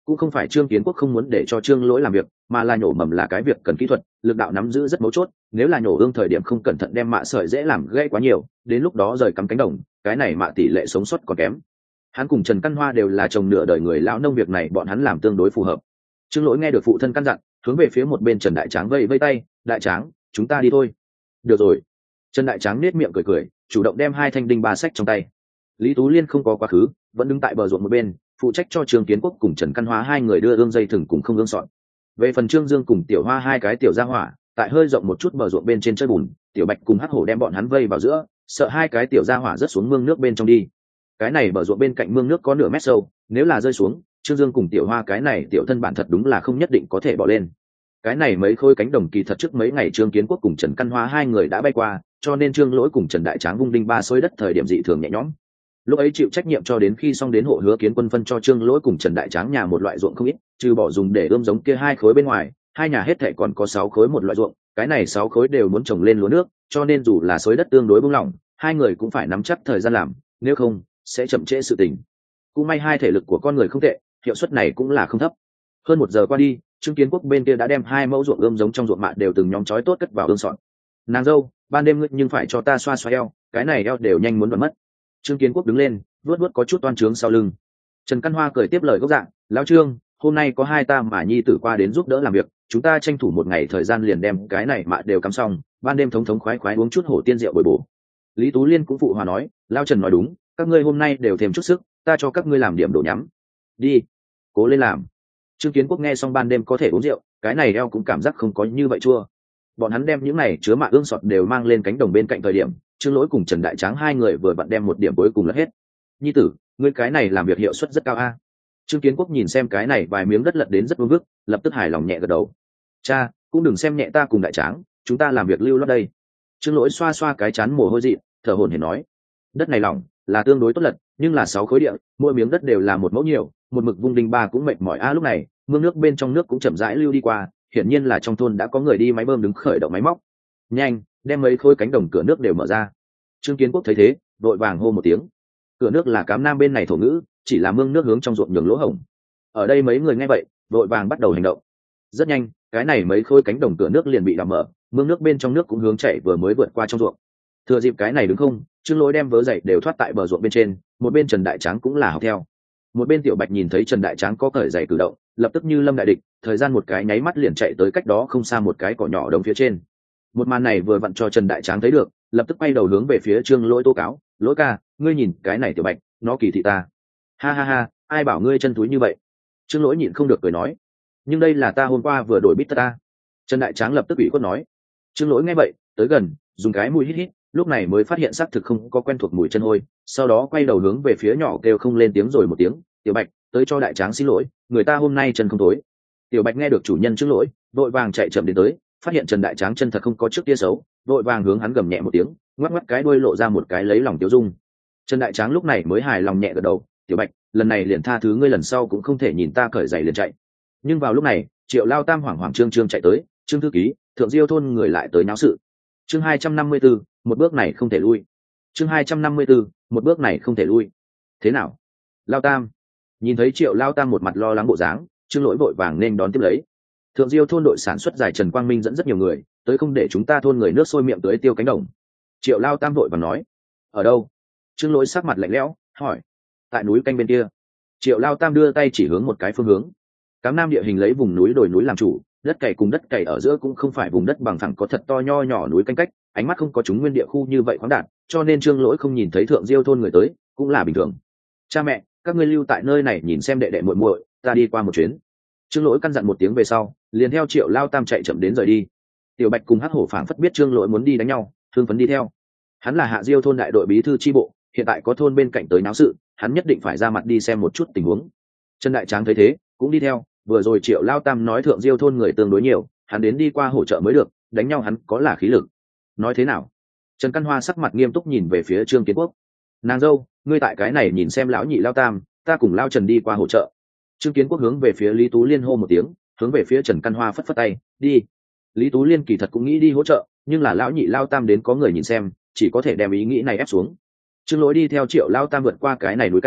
cũng không phải trương kiến quốc không muốn để cho trương lỗi làm việc, mà là nhổ mầm là cái việc cần kỹ thuật, lực đạo nắm giữ rất mấu chốt, nếu là nhổ ương thời điểm không cẩn thận đem mạ sợi dễ làm gãy quá nhiều, đến lúc đó rời cắm cánh đồng, cái này mạ tỷ lệ sống sót còn kém. Hắn cùng Trần Căn Hoa đều là chồng nửa đời người lão nông, việc này bọn hắn làm tương đối phù hợp. Trương Lỗi nghe được phụ thân căn dặn, hướng về phía một bên Trần Đại Tráng vây vây tay, đại tráng, chúng ta đi thôi. Được rồi. Trần Đại Tráng nết miệng cười cười, chủ động đem hai thanh đinh ba sách trong tay. Lý Tú Liên không có quá khứ, vẫn đứng tại bờ ruộng một bên, phụ trách cho Trương Kiến Quốc cùng Trần Căn Hoa hai người đưa ương dây thừng cùng không ương sọn. Về phần Trương Dương cùng Tiểu Hoa hai cái tiểu gia hỏa, tại hơi rộng một chút bờ ruộng bên trên chơi bùn, Tiểu Bạch cùng Hắc Hổ đem bọn hắn vây vào giữa, sợ hai cái tiểu gia hỏa rớt xuống mương nước bên trong đi. Cái này bờ ruộng bên cạnh mương nước có nửa mét sâu, nếu là rơi xuống, Trương Dương cùng Tiểu Hoa cái này tiểu thân bản thật đúng là không nhất định có thể bỏ lên. Cái này mấy khối cánh đồng kỳ thật trước mấy ngày Trương Kiến Quốc cùng Trần Căn Hoa hai người đã bay qua, cho nên Trương Lỗi cùng Trần Đại Tráng vung đinh ba xối đất thời điểm dị thường nhẹ nhõm. Lúc ấy chịu trách nhiệm cho đến khi xong đến hộ Hứa Kiến Quân phân cho Trương Lỗi cùng Trần Đại Tráng nhà một loại ruộng không ít, trừ bỏ dùng để ươm giống kia hai khối bên ngoài, hai nhà hết thảy còn có sáu khối một loại ruộng, cái này sáu khối đều muốn trồng lên lúa nước, cho nên dù là xối đất tương đối bung lỏng, hai người cũng phải nắm chắc thời gian làm, nếu không sẽ chậm trễ sự tình. Cũng may hai thể lực của con người không tệ, hiệu suất này cũng là không thấp. Hơn một giờ qua đi, Trương Kiến Quốc bên kia đã đem hai mẫu ruộng ươm giống trong ruộng mạ đều từng nhóm chói tốt cất vào ương sọn. Nàng dâu, ban đêm ngươi nhưng phải cho ta xoa xoa eo, cái này eo đều nhanh muốn đoạn mất. Trương Kiến Quốc đứng lên, vuốt vuốt có chút toan trướng sau lưng. Trần Căn Hoa cười tiếp lời gốc dạng, lão Trương, hôm nay có hai ta mà nhi tử qua đến giúp đỡ làm việc, chúng ta tranh thủ một ngày thời gian liền đem cái này mạ đều cắm xong, ban đêm thống thống khoái khoái uống chút hổ tiên rượu bồi bổ. Lý Tú Liên cũng phụ hòa nói, lão Trần nói đúng, các ngươi hôm nay đều thêm chút sức, ta cho các ngươi làm điểm đồ nhắm. Đi, cố lên làm. Trương Kiến Quốc nghe xong ban đêm có thể uống rượu, cái này eo cũng cảm giác không có như vậy chua. Bọn hắn đem những này chứa mạ ương sọt đều mang lên cánh đồng bên cạnh thời điểm, Trương Lỗi cùng Trần Đại Tráng hai người vừa vặn đem một điểm cuối cùng là hết. Nhi tử, ngươi cái này làm việc hiệu suất rất cao a. Trương Kiến Quốc nhìn xem cái này vài miếng đất lật đến rất vương vức, lập tức hài lòng nhẹ gật đầu. Cha, cũng đừng xem nhẹ ta cùng Đại Tráng, chúng ta làm việc lưu loát đây. Trương Lỗi xoa xoa cái chán mồ hôi dị, thở hổn hển nói, đất này lỏng là tương đối tốt lật, nhưng là sáu khối địa, mỗi miếng đất đều là một mẫu nhiều, một mực vung đinh ba cũng mệt mỏi a. Lúc này mương nước bên trong nước cũng chậm rãi lưu đi qua, hiển nhiên là trong thôn đã có người đi máy bơm đứng khởi động máy móc. Nhanh, đem mấy khối cánh đồng cửa nước đều mở ra. Trương Kiến Quốc thấy thế, đội vàng hô một tiếng. Cửa nước là cám nam bên này thổ ngữ, chỉ là mương nước hướng trong ruộng nhường lỗ hổng. Ở đây mấy người nghe vậy, đội vàng bắt đầu hành động. Rất nhanh, cái này mấy khối cánh đồng cửa nước liền bị đào mở, mương nước bên trong nước cũng hướng chảy vừa mới vượt qua trong ruộng. Thừa dịp cái này đứng không, Trương Lỗi đem vớ dậy đều thoát tại bờ ruộng bên trên, một bên Trần Đại Tráng cũng là học theo. Một bên Tiểu Bạch nhìn thấy Trần Đại Tráng có cởi giày cử động, lập tức như lâm đại địch, thời gian một cái nháy mắt liền chạy tới cách đó không xa một cái cỏ nhỏ đồng phía trên. Một màn này vừa vặn cho Trần Đại Tráng thấy được, lập tức quay đầu hướng về phía Trương Lỗi tố cáo, Lỗi ca, ngươi nhìn cái này Tiểu Bạch, nó kỳ thị ta. Ha ha ha, ai bảo ngươi chân túi như vậy. Trương Lỗi nhịn không được cười nói, nhưng đây là ta hôm qua vừa đổi bít ta. Trần Đại Tráng lập tức ủy khuất nói. Trương Lỗi nghe vậy, tới gần, dùng cái mũi hít hít, lúc này mới phát hiện xác thực không có quen thuộc mùi chân hôi, sau đó quay đầu hướng về phía nhỏ kêu không lên tiếng rồi một tiếng, Tiểu Bạch, tới cho Đại Tráng xin lỗi, người ta hôm nay chân không tối. Tiểu Bạch nghe được chủ nhân Trương Lỗi, vội vàng chạy chậm đến tới, phát hiện Trần Đại Tráng chân thật không có trước tia xấu, vội vàng hướng hắn gầm nhẹ một tiếng, ngoắc ngoắc cái đuôi lộ ra một cái lấy lòng tiêu dung. Trần Đại Tráng lúc này mới hài lòng nhẹ gật đầu, Tiểu Bạch, lần này liền tha thứ ngươi, lần sau cũng không thể nhìn ta cởi giày liền chạy. Nhưng vào lúc này, Triệu Lao Tam hoảng hoảng trương trương chạy tới, Trương thư ký, Thượng Diêu thôn người lại tới náo sự. Chương hai trăm năm mươi tư, một bước này không thể lui. Chương hai trăm năm mươi tư, một bước này không thể lui. Thế nào? Lao Tam. Nhìn thấy Triệu Lao Tam một mặt lo lắng bộ dáng, Trương Lỗi vội vàng nên đón tiếp lấy. Thượng Diêu thôn đội sản xuất giải Trần Quang Minh dẫn rất nhiều người, tới không để chúng ta thôn người nước sôi miệng tới tiêu cánh đồng. Triệu Lao Tam vội vàng nói. Ở đâu? Trương Lỗi sắc mặt lạnh lẽo, hỏi. Tại núi canh bên kia. Triệu Lao Tam đưa tay chỉ hướng một cái phương hướng. Cám Nam địa hình lấy vùng núi đồi núi làm chủ, đất cày cùng đất cày ở giữa cũng không phải vùng đất bằng phẳng có thật to nho nhỏ núi canh cách, ánh mắt không có chúng nguyên địa khu như vậy khoáng đạt, cho nên Trương Lỗi không nhìn thấy Thượng Diêu thôn người tới, cũng là bình thường. Cha mẹ, các ngươi lưu tại nơi này nhìn xem đệ đệ muội muội, ta đi qua một chuyến. Trương Lỗi căn dặn một tiếng về sau, liền theo Triệu Lao Tam chạy chậm đến rời đi. Tiểu Bạch cùng Hắc Hổ phảng phất biết Trương Lỗi muốn đi đánh nhau, thương phấn đi theo. Hắn là Hạ Diêu thôn đại đội bí thư chi bộ, hiện tại có thôn bên cạnh tới náo sự, hắn nhất định phải ra mặt đi xem một chút tình huống. Trần Đại Tráng thấy thế, cũng đi theo. Vừa rồi Triệu Lao Tam nói Thượng Diêu thôn người tương đối nhiều, hắn đến đi qua hỗ trợ mới được, đánh nhau hắn có là khí lực. Nói thế nào? Trần Căn Hoa sắc mặt nghiêm túc nhìn về phía Trương Kiến Quốc. Nàng dâu, ngươi tại cái này nhìn xem lão nhị Lao Tam, ta cùng Lao Trần đi qua hỗ trợ. Trương Kiến Quốc hướng về phía Lý Tú Liên hô một tiếng, hướng về phía Trần Căn Hoa phất phất tay, đi. Lý Tú Liên kỳ thật cũng nghĩ đi hỗ trợ, nhưng là lão nhị Lao Tam đến có người nhìn xem, chỉ có thể đem ý nghĩ này ép xuống. Trương Lỗi đi theo Triệu Lao Tam vượt qua cái này núi cành,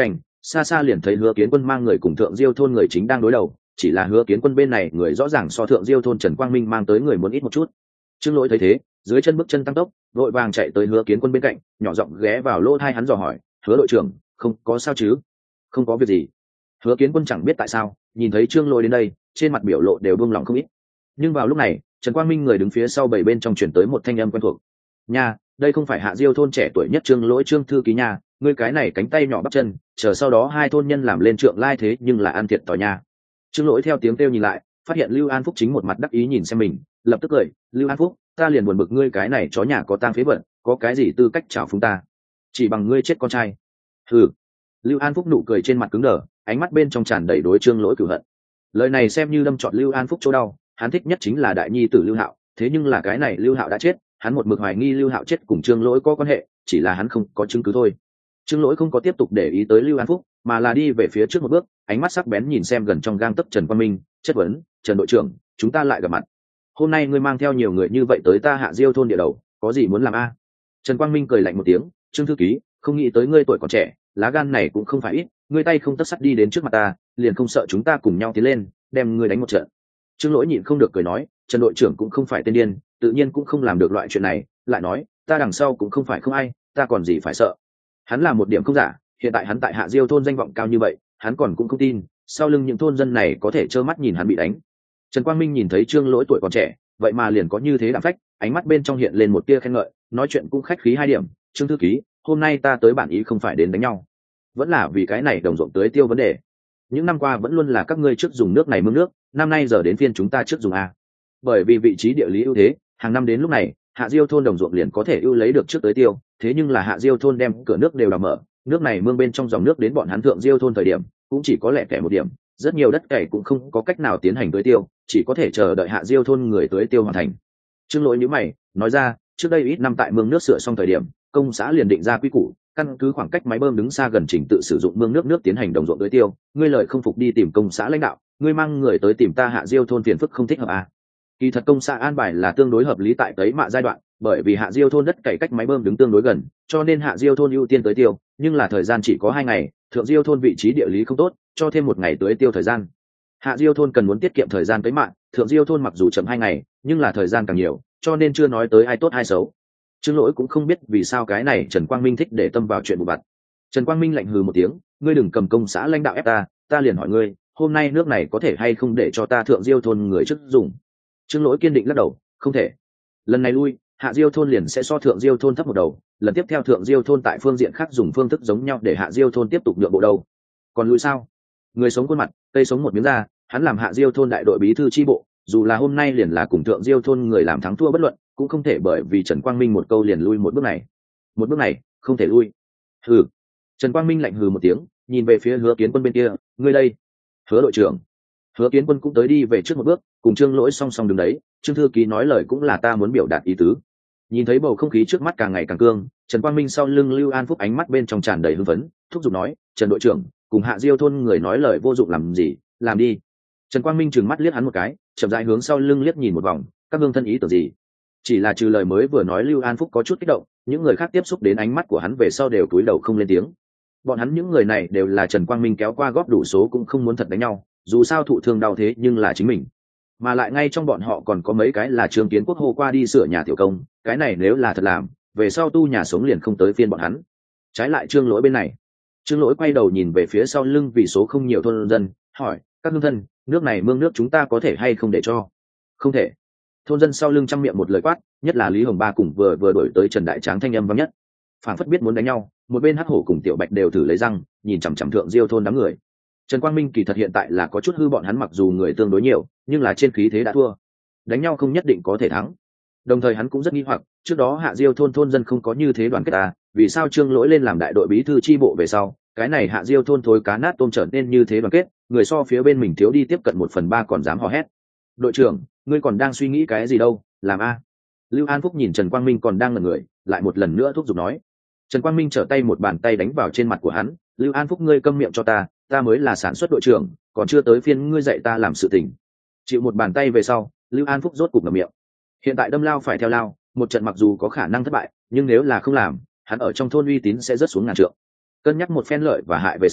xa xa liền thấy Hứa Kiến Quân mang người cùng Thượng Diêu thôn người chính đang đối đầu, chỉ là Hứa Kiến Quân bên này người rõ ràng so Thượng Diêu thôn Trần Quang Minh mang tới người muốn ít một chút. Trương Lỗi thấy thế, dưới chân bước chân tăng tốc, vội vàng chạy tới Hứa Kiến Quân bên cạnh, nhỏ giọng ghé vào lỗ tai hắn dò hỏi, "Hứa đội trưởng, không có sao chứ?" "Không có việc gì." Hứa Kiến Quân chẳng biết tại sao, nhìn thấy Trương Lỗi đến đây, trên mặt biểu lộ đều buông lỏng không ít. Nhưng vào lúc này, Trần Quang Minh người đứng phía sau bảy bên trong truyền tới một thanh âm quen thuộc. "Nha, đây không phải Hạ Diêu thôn trẻ tuổi nhất Trương Lỗi Trương thư ký nha, ngươi cái này cánh tay nhỏ bắp chân, chờ sau đó hai thôn nhân làm lên trượng lai thế nhưng là ăn thiệt tỏi nha." Trương Lỗi theo tiếng kêu nhìn lại, phát hiện Lưu An Phúc chính một mặt đắc ý nhìn xem mình, lập tức cười, "Lưu An Phúc, ta liền buồn bực ngươi cái này chó nhà có tang phế vật, có cái gì tư cách chào phúng ta? Chỉ bằng ngươi chết con trai." Hừ. Lưu An Phúc nụ cười trên mặt cứng đờ, ánh mắt bên trong tràn đầy đối Trương Lỗi cửu hận. Lời này xem như đâm trọn Lưu An Phúc chỗ đau, hắn thích nhất chính là đại nhi tử Lưu Hạo, thế nhưng là cái này Lưu Hạo đã chết, hắn một mực hoài nghi Lưu Hạo chết cùng Trương Lỗi có quan hệ, chỉ là hắn không có chứng cứ thôi. Trương Lỗi không có tiếp tục để ý tới Lưu An Phúc, mà là đi về phía trước một bước, ánh mắt sắc bén nhìn xem gần trong gang tấc Trần Quang Minh, chất vấn, "Trần đội trưởng, chúng ta lại gặp mặt. Hôm nay ngươi mang theo nhiều người như vậy tới ta Hạ Diêu thôn địa đầu, có gì muốn làm a?" Trần Quang Minh cười lạnh một tiếng, "Trương thư ký, không nghĩ tới ngươi tuổi còn trẻ, lá gan này cũng không phải ít, ngươi tay không tấc sắt đi đến trước mặt ta, liền không sợ chúng ta cùng nhau tiến lên, đem ngươi đánh một trận." Trương Lỗi nhịn không được cười nói, "Trần đội trưởng cũng không phải tên điên, tự nhiên cũng không làm được loại chuyện này." Lại nói, "Ta đằng sau cũng không phải không ai, ta còn gì phải sợ." Hắn là một điểm không giả, hiện tại hắn tại Hạ Diêu thôn danh vọng cao như vậy, hắn còn cũng không tin sau lưng những thôn dân này có thể trơ mắt nhìn hắn bị đánh. Trần Quang Minh nhìn thấy Trương Lỗi tuổi còn trẻ, vậy mà liền có như thế đạm phách, ánh mắt bên trong hiện lên một tia khen ngợi, nói chuyện cũng khách khí hai điểm, "Trương thư ký, hôm nay ta tới bản ý không phải đến đánh nhau, vẫn là vì cái này đồng ruộng tưới tiêu vấn đề. Những năm qua vẫn luôn là các ngươi trước dùng nước này mương nước, năm nay giờ đến phiên chúng ta trước dùng a. Bởi vì vị trí địa lý ưu thế, hàng năm đến lúc này, Hạ Diêu thôn đồng ruộng liền có thể ưu lấy được trước tưới tiêu, thế nhưng là Hạ Diêu thôn đem cửa nước đều đào mở, nước này mương bên trong dòng nước đến bọn hắn Thượng Diêu thôn thời điểm, cũng chỉ có lẻ tẻ một điểm, rất nhiều đất cày cũng không có cách nào tiến hành tưới tiêu, chỉ có thể chờ đợi Hạ Diêu thôn người tưới tiêu hoàn thành." Trương Lỗi nhíu mày, nói ra, "Trước đây ít năm tại mương nước sửa xong thời điểm, công xã liền định ra quy củ, căn cứ khoảng cách máy bơm đứng xa gần trình tự sử dụng mương nước nước tiến hành đồng ruộng tưới tiêu, ngươi lời không phục đi tìm công xã lãnh đạo, ngươi mang người tới tìm ta Hạ Diêu thôn phiền phức không thích hợp à?" Kỳ thật công xã an bài là tương đối hợp lý tại tấy mạ giai đoạn, bởi vì Hạ Diêu thôn đất cày cách máy bơm đứng tương đối gần, cho nên Hạ Diêu thôn ưu tiên tưới tiêu, nhưng là thời gian chỉ có hai ngày, Thượng Diêu thôn vị trí địa lý không tốt, cho thêm một ngày tưới tiêu thời gian. Hạ Diêu thôn cần muốn tiết kiệm thời gian tấy mạ, Thượng Diêu thôn mặc dù chậm hai ngày, nhưng là thời gian càng nhiều, cho nên chưa nói tới ai tốt ai xấu. Trương Lỗi cũng không biết vì sao cái này Trần Quang Minh thích để tâm vào chuyện vụ vặt. Trần Quang Minh lạnh hừ một tiếng, "Ngươi đừng cầm công xã lãnh đạo ép ta, ta liền hỏi ngươi, hôm nay nước này có thể hay không để cho ta Thượng Diêu thôn người trước dùng?" Trương Lỗi kiên định lắc đầu, "Không thể. Lần này lui, Hạ Diêu thôn liền sẽ so Thượng Diêu thôn thấp một đầu, lần tiếp theo Thượng Diêu thôn tại phương diện khác dùng phương thức giống nhau để Hạ Diêu thôn tiếp tục nhượng bộ đầu. Còn lui sao? Người sống khuôn mặt, cây sống một miếng da, hắn làm Hạ Diêu thôn đại đội bí thư chi bộ, dù là hôm nay liền là cùng Thượng Diêu thôn người làm thắng thua bất luận, cũng không thể bởi vì Trần Quang Minh một câu liền lui một bước này. Một bước này, không thể lui." Hừ. Trần Quang Minh lạnh hừ một tiếng, nhìn về phía Hứa Kiến Quân bên kia, "Ngươi đây?" "Hứa đội trưởng." Hứa Kiến Quân cũng tới đi về trước một bước, cùng Trương Lỗi song song đứng đấy, Trương thư ký nói lời cũng là ta muốn biểu đạt ý tứ. Nhìn thấy bầu không khí trước mắt càng ngày càng cương, Trần Quang Minh sau lưng Lưu An Phúc ánh mắt bên trong tràn đầy hưng phấn, thúc giục nói, "Trần đội trưởng, cùng Hạ Diêu thôn người nói lời vô dụng làm gì, làm đi." Trần Quang Minh trừng mắt liếc hắn một cái, chậm rãi hướng sau lưng liếc nhìn một vòng, "Các gương thân ý tưởng gì?" Chỉ là trừ lời mới vừa nói Lưu An Phúc có chút kích động, những người khác tiếp xúc đến ánh mắt của hắn về sau đều cúi đầu không lên tiếng. Bọn hắn những người này đều là Trần Quang Minh kéo qua góp đủ số cũng không muốn thật đánh nhau, dù sao thụ thương đau thế nhưng là chính mình. Mà lại ngay trong bọn họ còn có mấy cái là Trương Kiến Quốc hô qua đi sửa nhà tiểu công, cái này nếu là thật làm, về sau tu nhà sống liền không tới phiên bọn hắn. Trái lại Trương Lỗi bên này, Trương Lỗi quay đầu nhìn về phía sau lưng vì số không nhiều thôn dân, hỏi, "Các hương thân, nước này mương nước chúng ta có thể hay không để cho?" "Không thể." Thôn dân sau lưng trăm miệng một lời quát, nhất là Lý Hồng Ba cùng vừa vừa đổi tới Trần Đại Tráng thanh âm vang nhất. Phản phất biết muốn đánh nhau, một bên Hắc Hổ cùng Tiểu Bạch đều thử lấy răng, nhìn chằm chằm Thượng Diêu thôn đám người. Trần Quang Minh kỳ thật hiện tại là có chút hư, bọn hắn mặc dù người tương đối nhiều, nhưng là trên khí thế đã thua, đánh nhau không nhất định có thể thắng. Đồng thời hắn cũng rất nghi hoặc, trước đó Hạ Diêu thôn thôn dân không có như thế đoàn kết à, vì sao Trương Lỗi lên làm đại đội bí thư chi bộ về sau, cái này Hạ Diêu thôn thối cá nát tôm trở nên như thế đoàn kết, người so phía bên mình thiếu đi tiếp cận một phần ba còn dám hò hét. "Đội trưởng, ngươi còn đang suy nghĩ cái gì đâu, làm a." Lưu An Phúc nhìn Trần Quang Minh còn đang ngẩn người, lại một lần nữa thúc giục nói. Trần Quang Minh trở tay một bàn tay đánh vào trên mặt của hắn, "Lưu An Phúc, ngươi câm miệng cho ta, ta mới là sản xuất đội trưởng, còn chưa tới phiên ngươi dạy ta làm sự tình." Chịu một bàn tay về sau, Lưu An Phúc rốt cục ngậm miệng. Hiện tại đâm lao phải theo lao, một trận mặc dù có khả năng thất bại, nhưng nếu là không làm, hắn ở trong thôn uy tín sẽ rớt xuống ngàn trượng. Cân nhắc một phen lợi và hại về sau,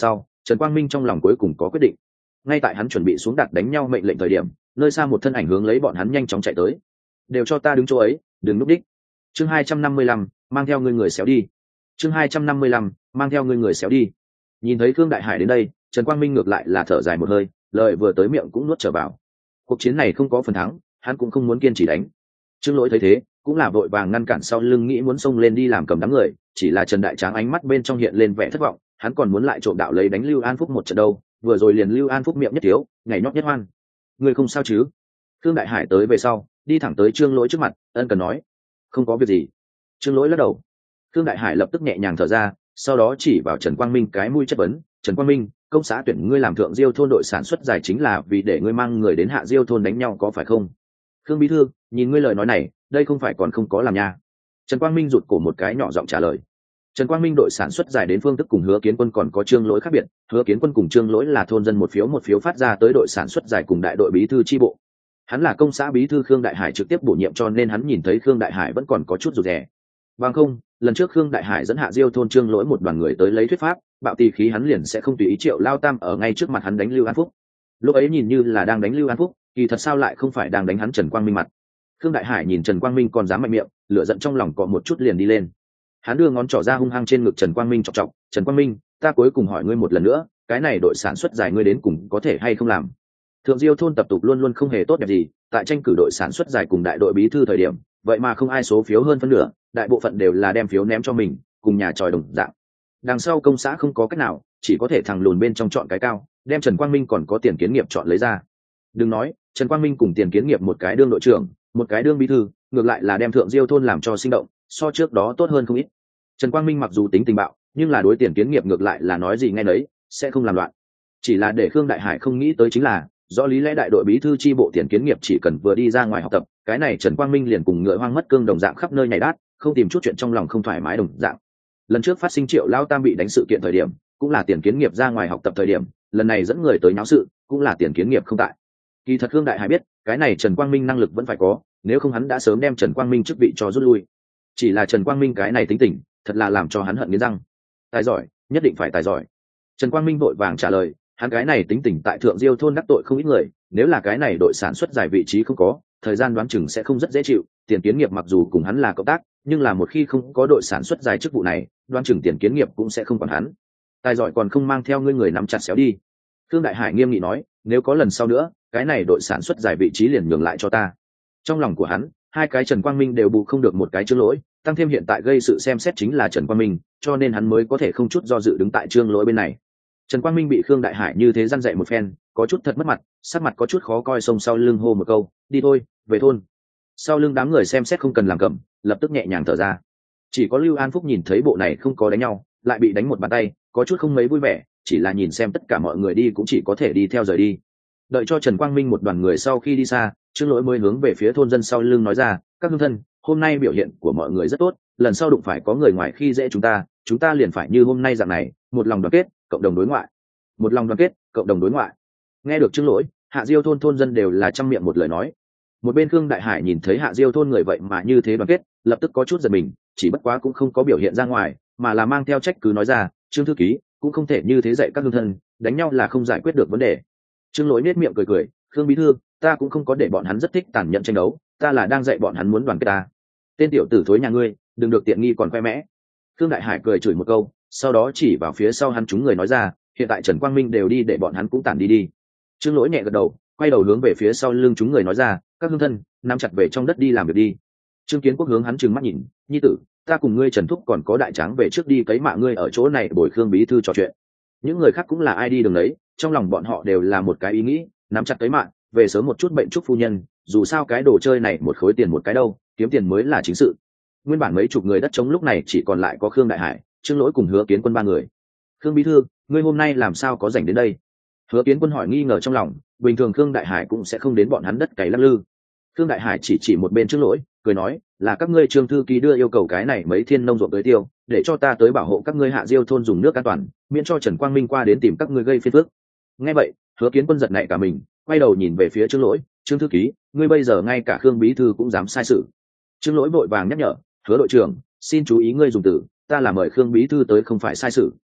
Trần Quang Minh trong lòng cuối cùng có quyết định. Ngay tại hắn chuẩn bị xuống đặt đánh nhau mệnh lệnh thời điểm, nơi xa một thân ảnh hướng lấy bọn hắn nhanh chóng chạy tới. Đều cho ta đứng chỗ ấy, đừng núp đích. Chương hai trăm năm mươi lăm, mang theo ngươi người xéo đi. Chương hai trăm năm mươi lăm, mang theo ngươi người xéo đi. Nhìn thấy Khương Đại Hải đến đây, Trần Quang Minh ngược lại là thở dài một hơi, lời vừa tới miệng cũng nuốt trở vào. Cuộc chiến này không có phần thắng, hắn cũng không muốn kiên trì đánh. Trương Lỗi thấy thế, cũng là vội vàng ngăn cản sau lưng nghĩ muốn xông lên đi làm cầm đám người, chỉ là Trần Đại Tráng ánh mắt bên trong hiện lên vẻ thất vọng, hắn còn muốn lại trộm đạo lấy đánh Lưu An Phúc một trận đâu, vừa rồi liền Lưu An Phúc miệng nhất thiếu, nhảy nhót nhất hoan. Ngươi không sao chứ? Khương Đại Hải tới về sau, đi thẳng tới Trương Lỗi trước mặt, ân cần nói, không có việc gì. Trương Lỗi lắc đầu. Khương Đại Hải lập tức nhẹ nhàng thở ra, sau đó chỉ vào Trần Quang Minh cái mũi chất vấn, Trần Quang Minh, công xã tuyển ngươi làm thượng diêu thôn đội sản xuất giải chính là vì để ngươi mang người đến hạ diêu thôn đánh nhau có phải không? Khương bí thư, nhìn ngươi lời nói này, đây không phải còn không có làm nha. Trần Quang Minh rụt cổ một cái nhỏ giọng trả lời. Trần Quang Minh đội sản xuất giải đến phương thức cùng Hứa Kiến Quân còn có Trương Lỗi khác biệt, Hứa Kiến Quân cùng Trương Lỗi là thôn dân một phiếu một phiếu phát ra tới đội sản xuất giải cùng đại đội bí thư chi bộ. Hắn là công xã bí thư Khương Đại Hải trực tiếp bổ nhiệm cho nên hắn nhìn thấy Khương Đại Hải vẫn còn có chút rụt rè. Bằng không, lần trước Khương Đại Hải dẫn hạ diêu thôn Trương Lỗi một đoàn người tới lấy thuyết pháp, bạo tì khí hắn liền sẽ không tùy ý Triệu Lao Tam ở ngay trước mặt hắn đánh Lưu An Phúc. Lúc ấy nhìn như là đang đánh Lưu An Phúc, kỳ thật sao lại không phải đang đánh hắn Trần Quang Minh mặt. Khương Đại Hải nhìn Trần Quang Minh còn dám mạnh miệng, lửa giận trong lòng có một chút liền đi lên. Hắn đưa ngón trỏ ra hung hăng trên ngực Trần Quang Minh chọc chọc, Trần Quang Minh, ta cuối cùng hỏi ngươi một lần nữa, cái này đội sản xuất giải ngươi đến cùng có thể hay không làm? Thượng diêu thôn tập tục luôn luôn không hề tốt đẹp gì, tại tranh cử đội sản xuất giải cùng đại đội bí thư thời điểm, vậy mà không ai số phiếu hơn phân nửa, đại bộ phận đều là đem phiếu ném cho mình, cùng nhà tròi đồng dạng. Đằng sau công xã không có cách nào, chỉ có thể thằng lùn bên trong chọn cái cao, đem Trần Quang Minh còn có Tiền Kiến Nghiệp chọn lấy ra. Đừng nói, Trần Quang Minh cùng Tiền Kiến Nghiệp một cái đương đội trưởng, một cái đương bí thư, ngược lại là đem thượng diêu thôn làm cho sinh động, so trước đó tốt hơn không ít. Trần Quang Minh mặc dù tính tình bạo, nhưng là đối Tiền Kiến Nghiệp ngược lại là nói gì nghe nấy, sẽ không làm loạn. Chỉ là để Khương Đại Hải không nghĩ tới chính là, rõ lý lẽ đại đội bí thư chi bộ Tiền Kiến Nghiệp chỉ cần vừa đi ra ngoài học tập, cái này Trần Quang Minh liền cùng ngựa hoang mất cương đồng dạng khắp nơi nhảy đát, không tìm chút chuyện trong lòng không thoải mái đồng dạng. Lần trước phát sinh Triệu Lao Tam bị đánh sự kiện thời điểm, cũng là Tiền Kiến Nghiệp ra ngoài học tập thời điểm, lần này dẫn người tới nháo sự, cũng là Tiền Kiến Nghiệp không tại. Kỳ thật Khương Đại Hải biết, cái này Trần Quang Minh năng lực vẫn phải có, nếu không hắn đã sớm đem Trần Quang Minh chức vị cho rút lui. Chỉ là Trần Quang Minh cái này tính tình, thật là làm cho hắn hận nghiến răng. Tài giỏi, nhất định phải tài giỏi. Trần Quang Minh vội vàng trả lời, hắn cái này tính tình tại thượng diêu thôn đắc tội không ít người, nếu là cái này đội sản xuất giải vị trí không có, thời gian đoán chừng sẽ không rất dễ chịu. Tiền Kiến Nghiệp mặc dù cùng hắn là cộng tác, nhưng là một khi không có đội sản xuất giải chức vụ này, đoán chừng Tiền Kiến Nghiệp cũng sẽ không còn hắn. Tài giỏi còn không mang theo ngươi người nắm chặt xéo đi. Khương Đại Hải nghiêm nghị nói, nếu có lần sau nữa, cái này đội sản xuất giải vị trí liền nhường lại cho ta. Trong lòng của hắn, hai cái Trần Quang Minh đều bù không được một cái Trương Lỗi, tăng thêm hiện tại gây sự xem xét chính là Trần Quang Minh, cho nên hắn mới có thể không chút do dự đứng tại Trương Lỗi bên này. Trần Quang Minh bị Khương Đại Hải như thế răn dạy một phen, có chút thật mất mặt, sắc mặt có chút khó coi, xông sau lưng hô một câu, đi thôi, về thôn. Sau lưng đám người xem xét không cần làm cẩm, lập tức nhẹ nhàng thở ra. Chỉ có Lưu An Phúc nhìn thấy bộ này không có đánh nhau, lại bị đánh một bàn tay, có chút không mấy vui vẻ, chỉ là nhìn xem tất cả mọi người đi cũng chỉ có thể đi theo rời đi. Đợi cho Trần Quang Minh một đoàn người sau khi đi xa, Trương Lỗi mới hướng về phía thôn dân sau lưng nói ra, các hương thân, hôm nay biểu hiện của mọi người rất tốt, lần sau đụng phải có người ngoài khi dễ chúng ta, chúng ta liền phải như hôm nay dạng này, một lòng đoàn kết, cộng đồng đối ngoại. Một lòng đoàn kết, cộng đồng đối ngoại. Nghe được Trương Lỗi, hạ diêu thôn thôn dân đều là trăm miệng một lời nói. Một bên Khương Đại Hải nhìn thấy hạ diêu thôn người vậy mà như thế đoàn kết, lập tức có chút giật mình, chỉ bất quá cũng không có biểu hiện ra ngoài, mà là mang theo trách cứ nói ra, Trương thư ký cũng không thể như thế dạy các hương thân, đánh nhau là không giải quyết được vấn đề. Trương Lỗi nết miệng cười cười, Khương bí thư, ta cũng không có để bọn hắn rất thích tàn nhẫn tranh đấu, ta là đang dạy bọn hắn muốn đoàn kết ta. Tên tiểu tử thối nhà ngươi, đừng được tiện nghi còn khoe mẽ. Khương Đại Hải cười chửi một câu, sau đó chỉ vào phía sau hắn chúng người nói ra, hiện tại Trần Quang Minh đều đi để bọn hắn cũng tản đi đi. Trương Lỗi nhẹ gật đầu, quay đầu hướng về phía sau lưng chúng người nói ra, các hương thân, nắm chặt về trong đất đi làm việc đi. Trương Kiến Quốc hướng hắn trừng mắt nhìn, nhi tử, ta cùng ngươi Trần thúc còn có Đại Tráng về trước đi cấy mạ ngươi ở chỗ này bồi Khương bí thư trò chuyện. Những người khác cũng là ai đi đường đấy, trong lòng bọn họ đều là một cái ý nghĩ, nắm chặt cấy mạ, về sớm một chút bệnh chúc phu nhân, dù sao cái đồ chơi này một khối tiền một cái đâu, kiếm tiền mới là chính sự. Nguyên bản mấy chục người đất trống lúc này chỉ còn lại có Khương Đại Hải, Trương Lỗi cùng Hứa Kiến Quân ba người. Khương bí thư, ngươi hôm nay làm sao có rảnh đến đây? Hứa Kiến Quân hỏi nghi ngờ trong lòng, bình thường Khương Đại Hải cũng sẽ không đến bọn hắn đất cày lắc lư. Khương Đại Hải chỉ chỉ một bên Trương Lỗi, cười nói, là các ngươi Trương thư ký đưa yêu cầu cái này mấy thiên nông ruộng tới tiêu, để cho ta tới bảo hộ các ngươi hạ diêu thôn dùng nước an toàn, miễn cho Trần Quang Minh qua đến tìm các ngươi gây phiền phức. Nghe vậy, Hứa Kiến Quân giật nảy cả mình, quay đầu nhìn về phía Trương Lỗi, Trương thư ký, ngươi bây giờ ngay cả Khương bí thư cũng dám sai sự. Trương Lỗi vội vàng nhắc nhở, Hứa đội trưởng, xin chú ý ngươi dùng từ, ta là mời Khương bí thư tới không phải sai sự.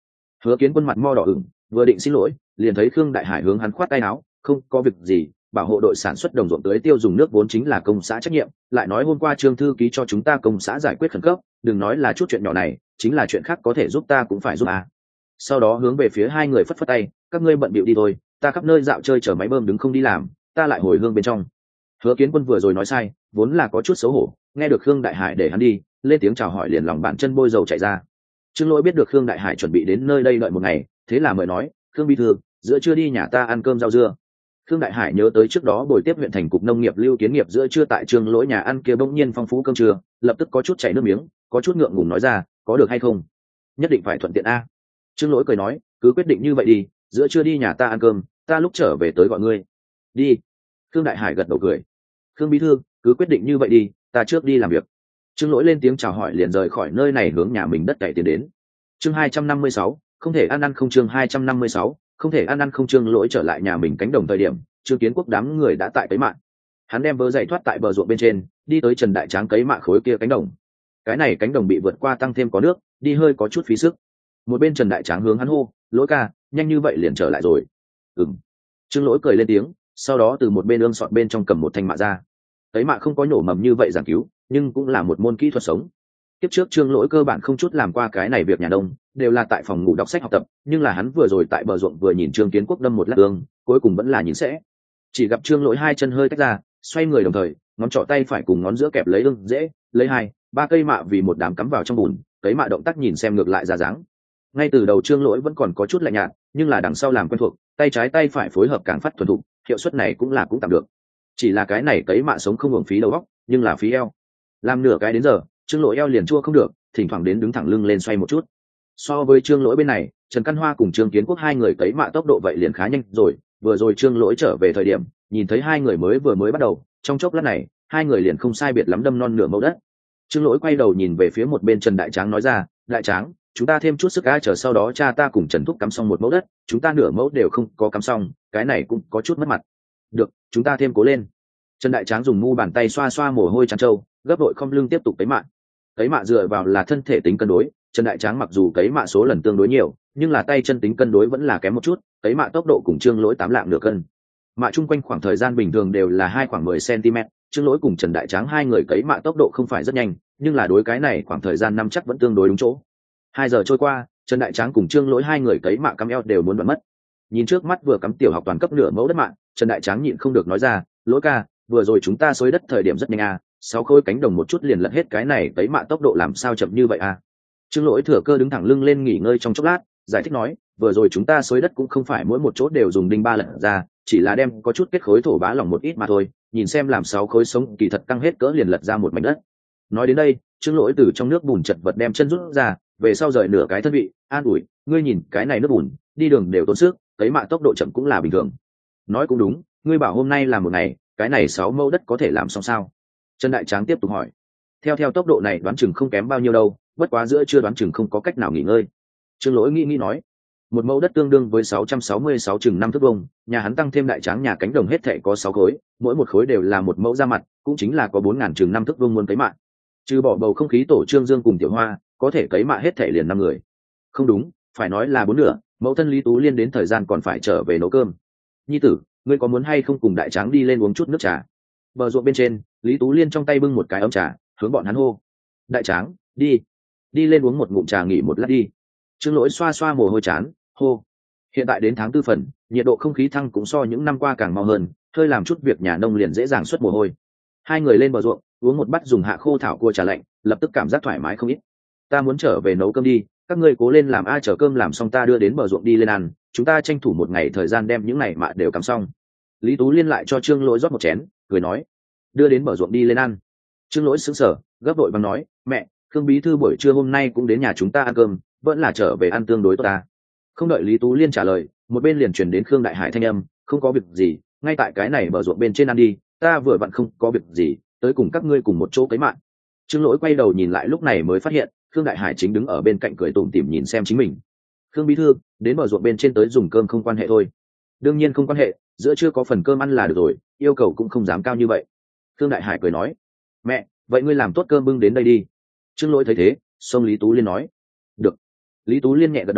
Hứa Kiến Quân mặt mo đỏ ửng, vừa định xin lỗi, liền thấy Khương Đại Hải hướng hắn khoát tay áo, không có việc gì, bảo hộ đội sản xuất đồng ruộng tưới tiêu dùng nước vốn chính là công xã trách nhiệm, lại nói hôm qua Trương thư ký cho chúng ta công xã giải quyết khẩn cấp, đừng nói là chút chuyện nhỏ này, chính là chuyện khác có thể giúp ta cũng phải giúp à. Sau đó hướng về phía hai người phất phất tay, các ngươi bận bịu đi thôi, ta khắp nơi dạo chơi chờ máy bơm đứng không đi làm, ta lại hồi hương bên trong. Hứa Kiến Quân vừa rồi nói sai, vốn là có chút xấu hổ, nghe được Khương Đại Hải để hắn đi, lên tiếng chào hỏi liền lòng bàn chân bôi dầu chạy ra. Trương Lỗi biết được Khương Đại Hải chuẩn bị đến nơi đây đợi một ngày, thế là mời nói, Khương bí thư, giữa trưa đi nhà ta ăn cơm rau dưa. Khương Đại Hải nhớ tới trước đó buổi tiếp huyện thành cục nông nghiệp Lưu Kiến Nghiệp giữa trưa tại Trương Lỗi nhà ăn kia bỗng nhiên phong phú cơm trưa, lập tức có chút chảy nước miếng, có chút ngượng ngùng nói ra, có được hay không? Nhất định phải thuận tiện a. Trương Lỗi cười nói, cứ quyết định như vậy đi, giữa trưa đi nhà ta ăn cơm, ta lúc trở về tới gọi ngươi. Đi. Khương Đại Hải gật đầu cười. Khương bí thư, cứ quyết định như vậy đi, ta trước đi làm việc. Trương Lỗi lên tiếng chào hỏi liền rời khỏi nơi này hướng nhà mình đất cày tiến đến. Chương hai trăm năm mươi sáu, không thể ăn ăn không chương hai trăm năm mươi sáu, không thể ăn ăn không. Trương Lỗi trở lại nhà mình cánh đồng thời điểm, Trương Kiến Quốc đám người đã tại cấy mạ. Hắn đem vớ giày thoát tại bờ ruộng bên trên, đi tới Trần Đại Tráng cấy mạ khối kia cánh đồng. Cái này cánh đồng bị vượt qua tăng thêm có nước, đi hơi có chút phí sức. Một bên Trần Đại Tráng hướng hắn hô, Lỗi ca, nhanh như vậy liền trở lại rồi. Ừm. Trương Lỗi cười lên tiếng, sau đó từ một bên ương sọt bên trong cầm một thanh mạ ra. Cấy mạ không có nhổ mầm như vậy giảng cứu, nhưng cũng là một môn kỹ thuật sống. Tiếp trước Trương Lỗi cơ bản không chút làm qua cái này việc nhà đông, đều là tại phòng ngủ đọc sách học tập, nhưng là hắn vừa rồi tại bờ ruộng vừa nhìn Trương Kiến Quốc đâm một lát ương, cuối cùng vẫn là nhìn sẽ. Chỉ gặp Trương Lỗi hai chân hơi tách ra, xoay người đồng thời, ngón trỏ tay phải cùng ngón giữa kẹp lấy ương dễ, lấy hai, ba cây mạ vì một đám cắm vào trong bùn, cấy mạ động tác nhìn xem ngược lại ra dáng. Ngay từ đầu Trương Lỗi vẫn còn có chút lạnh nhạt, nhưng là đằng sau làm quen thuộc, tay trái tay phải phối hợp càng phát thuần thục, hiệu suất này cũng là cũng tạm được. Chỉ là cái này cấy mạ sống không hưởng phí đầu óc, nhưng là phí eo. Làm nửa cái đến giờ, Trương Lỗi eo liền chua không được, thỉnh thoảng đến đứng thẳng lưng lên xoay một chút. So với Trương Lỗi bên này, Trần Căn Hoa cùng Trương Kiến Quốc hai người cấy mạ tốc độ vậy liền khá nhanh rồi, vừa rồi Trương Lỗi trở về thời điểm, nhìn thấy hai người mới vừa mới bắt đầu, trong chốc lát này, hai người liền không sai biệt lắm đâm non nửa mẫu đất. Trương Lỗi quay đầu nhìn về phía một bên Trần Đại Tráng nói ra, Đại Tráng, chúng ta thêm chút sức a, chờ sau đó cha ta cùng Trần Thúc cắm xong một mẫu đất, chúng ta nửa mẫu đều không có cắm xong, cái này cũng có chút mất mặt. Được, chúng ta thêm cố lên. Trần Đại Tráng dùng mu bàn tay xoa xoa mồ hôi tràn trâu, gấp đội không lưng tiếp tục cấy mạ. Cấy mạ dựa vào là thân thể tính cân đối, Trần Đại Tráng mặc dù cấy mạ số lần tương đối nhiều, nhưng là tay chân tính cân đối vẫn là kém một chút, cấy mạ tốc độ cùng Trương Lỗi tám lạng nửa cân. Mạ chung quanh khoảng thời gian bình thường đều là hai khoảng mười xăng-ti-mét, Trương Lỗi cùng Trần Đại Tráng hai người cấy mạ tốc độ không phải rất nhanh, nhưng là đối cái này khoảng thời gian năm chắc vẫn tương đối đúng chỗ. Hai giờ trôi qua, Trần Đại Tráng cùng Trương Lỗi hai người cấy mạ cắm eo đều muốn đoạn mất. Nhìn trước mắt vừa cắm tiểu học toàn cấp nửa mẫu đất mạ, Trần Đại Tráng nhịn không được nói ra, Lỗi ca, vừa rồi chúng ta xới đất thời điểm rất nhanh à, sáu khối cánh đồng một chút liền lật hết cái này cấy mạ tốc độ làm sao chậm như vậy à. Trương Lỗi thừa cơ đứng thẳng lưng lên nghỉ ngơi trong chốc lát, giải thích nói, vừa rồi chúng ta xới đất cũng không phải mỗi một chỗ đều dùng đinh ba lật ra, chỉ là đem có chút kết khối thổ bá lỏng một ít mà thôi, nhìn xem làm sáu khối sống kỳ thật căng hết cỡ liền lật ra một mảnh đất. Nói đến đây, Trương Lỗi từ trong nước bùn chật vật đem chân rút ra, về sau rời nửa cái thân vị, an ủi, ngươi nhìn cái này nước bùn, đi đường đều tốn sức, cấy mạ tốc độ chậm cũng là bình thường. Nói cũng đúng, ngươi bảo hôm nay là một ngày, cái này sáu mẫu đất có thể làm xong sao? Trần Đại Tráng tiếp tục hỏi. Theo theo tốc độ này đoán chừng không kém bao nhiêu đâu, bất quá giữa chưa đoán chừng không có cách nào nghỉ ngơi. Trương Lỗi nghĩ nghĩ nói, một mẫu đất tương đương với sáu trăm sáu mươi sáu chừng năm thước vuông, nhà hắn tăng thêm Đại Tráng nhà cánh đồng hết thảy có sáu khối, mỗi một khối đều là một mẫu ra mặt, cũng chính là có bốn ngàn chừng năm thước vuông muốn cấy mạ. Trừ bỏ bầu không khí tổ Trương Dương cùng Tiểu Hoa, có thể cấy mạ hết thảy liền năm người. Không đúng, phải nói là bốn nửa, mẫu thân Lý Tú Liên đến thời gian còn phải trở về nấu cơm. Nhi tử, ngươi có muốn hay không cùng Đại Tráng đi lên uống chút nước trà? Bờ ruộng bên trên, Lý Tú Liên trong tay bưng một cái ấm trà, hướng bọn hắn hô. Đại Tráng, đi, đi lên uống một ngụm trà nghỉ một lát đi. Trương Lỗi xoa xoa mồ hôi chán, hô. Hiện tại đến tháng tư phần, nhiệt độ không khí thăng cũng so những năm qua càng mau hơn, hơi làm chút việc nhà nông liền dễ dàng xuất mồ hôi. Hai người lên bờ ruộng, uống một bát dùng hạ khô thảo cua trà lạnh, lập tức cảm giác thoải mái không ít. Ta muốn trở về nấu cơm đi, các ngươi cố lên làm, ai chở cơm làm xong ta đưa đến bờ ruộng đi lên ăn, chúng ta tranh thủ một ngày thời gian đem những này mạ đều cắm xong. Lý Tú Liên lại cho Trương Lỗi rót một chén, cười nói, đưa đến bờ ruộng đi lên ăn. Trương Lỗi sững sờ, gấp vội vàng nói, mẹ, Khương bí thư buổi trưa hôm nay cũng đến nhà chúng ta ăn cơm, vẫn là trở về ăn tương đối tốt ta. Không đợi Lý Tú Liên trả lời, một bên liền chuyển đến Khương Đại Hải thanh âm, không có việc gì, ngay tại cái này bờ ruộng bên trên ăn đi, ta vừa vặn không có việc gì, tới cùng các ngươi cùng một chỗ cấy mạ. Trương Lỗi quay đầu nhìn lại lúc này mới phát hiện, Khương Đại Hải chính đứng ở bên cạnh cười tủm tỉm nhìn xem chính mình. Khương bí thư, đến bờ ruộng bên trên tới dùng cơm không quan hệ thôi. Đương nhiên không quan hệ, giữa chưa có phần cơm ăn là được rồi, yêu cầu cũng không dám cao như vậy. Khương Đại Hải cười nói, mẹ, vậy ngươi làm tốt cơm bưng đến đây đi. Trương Lỗi thấy thế, xông Lý Tú Liên nói, được. Lý Tú Liên nhẹ gật đầu,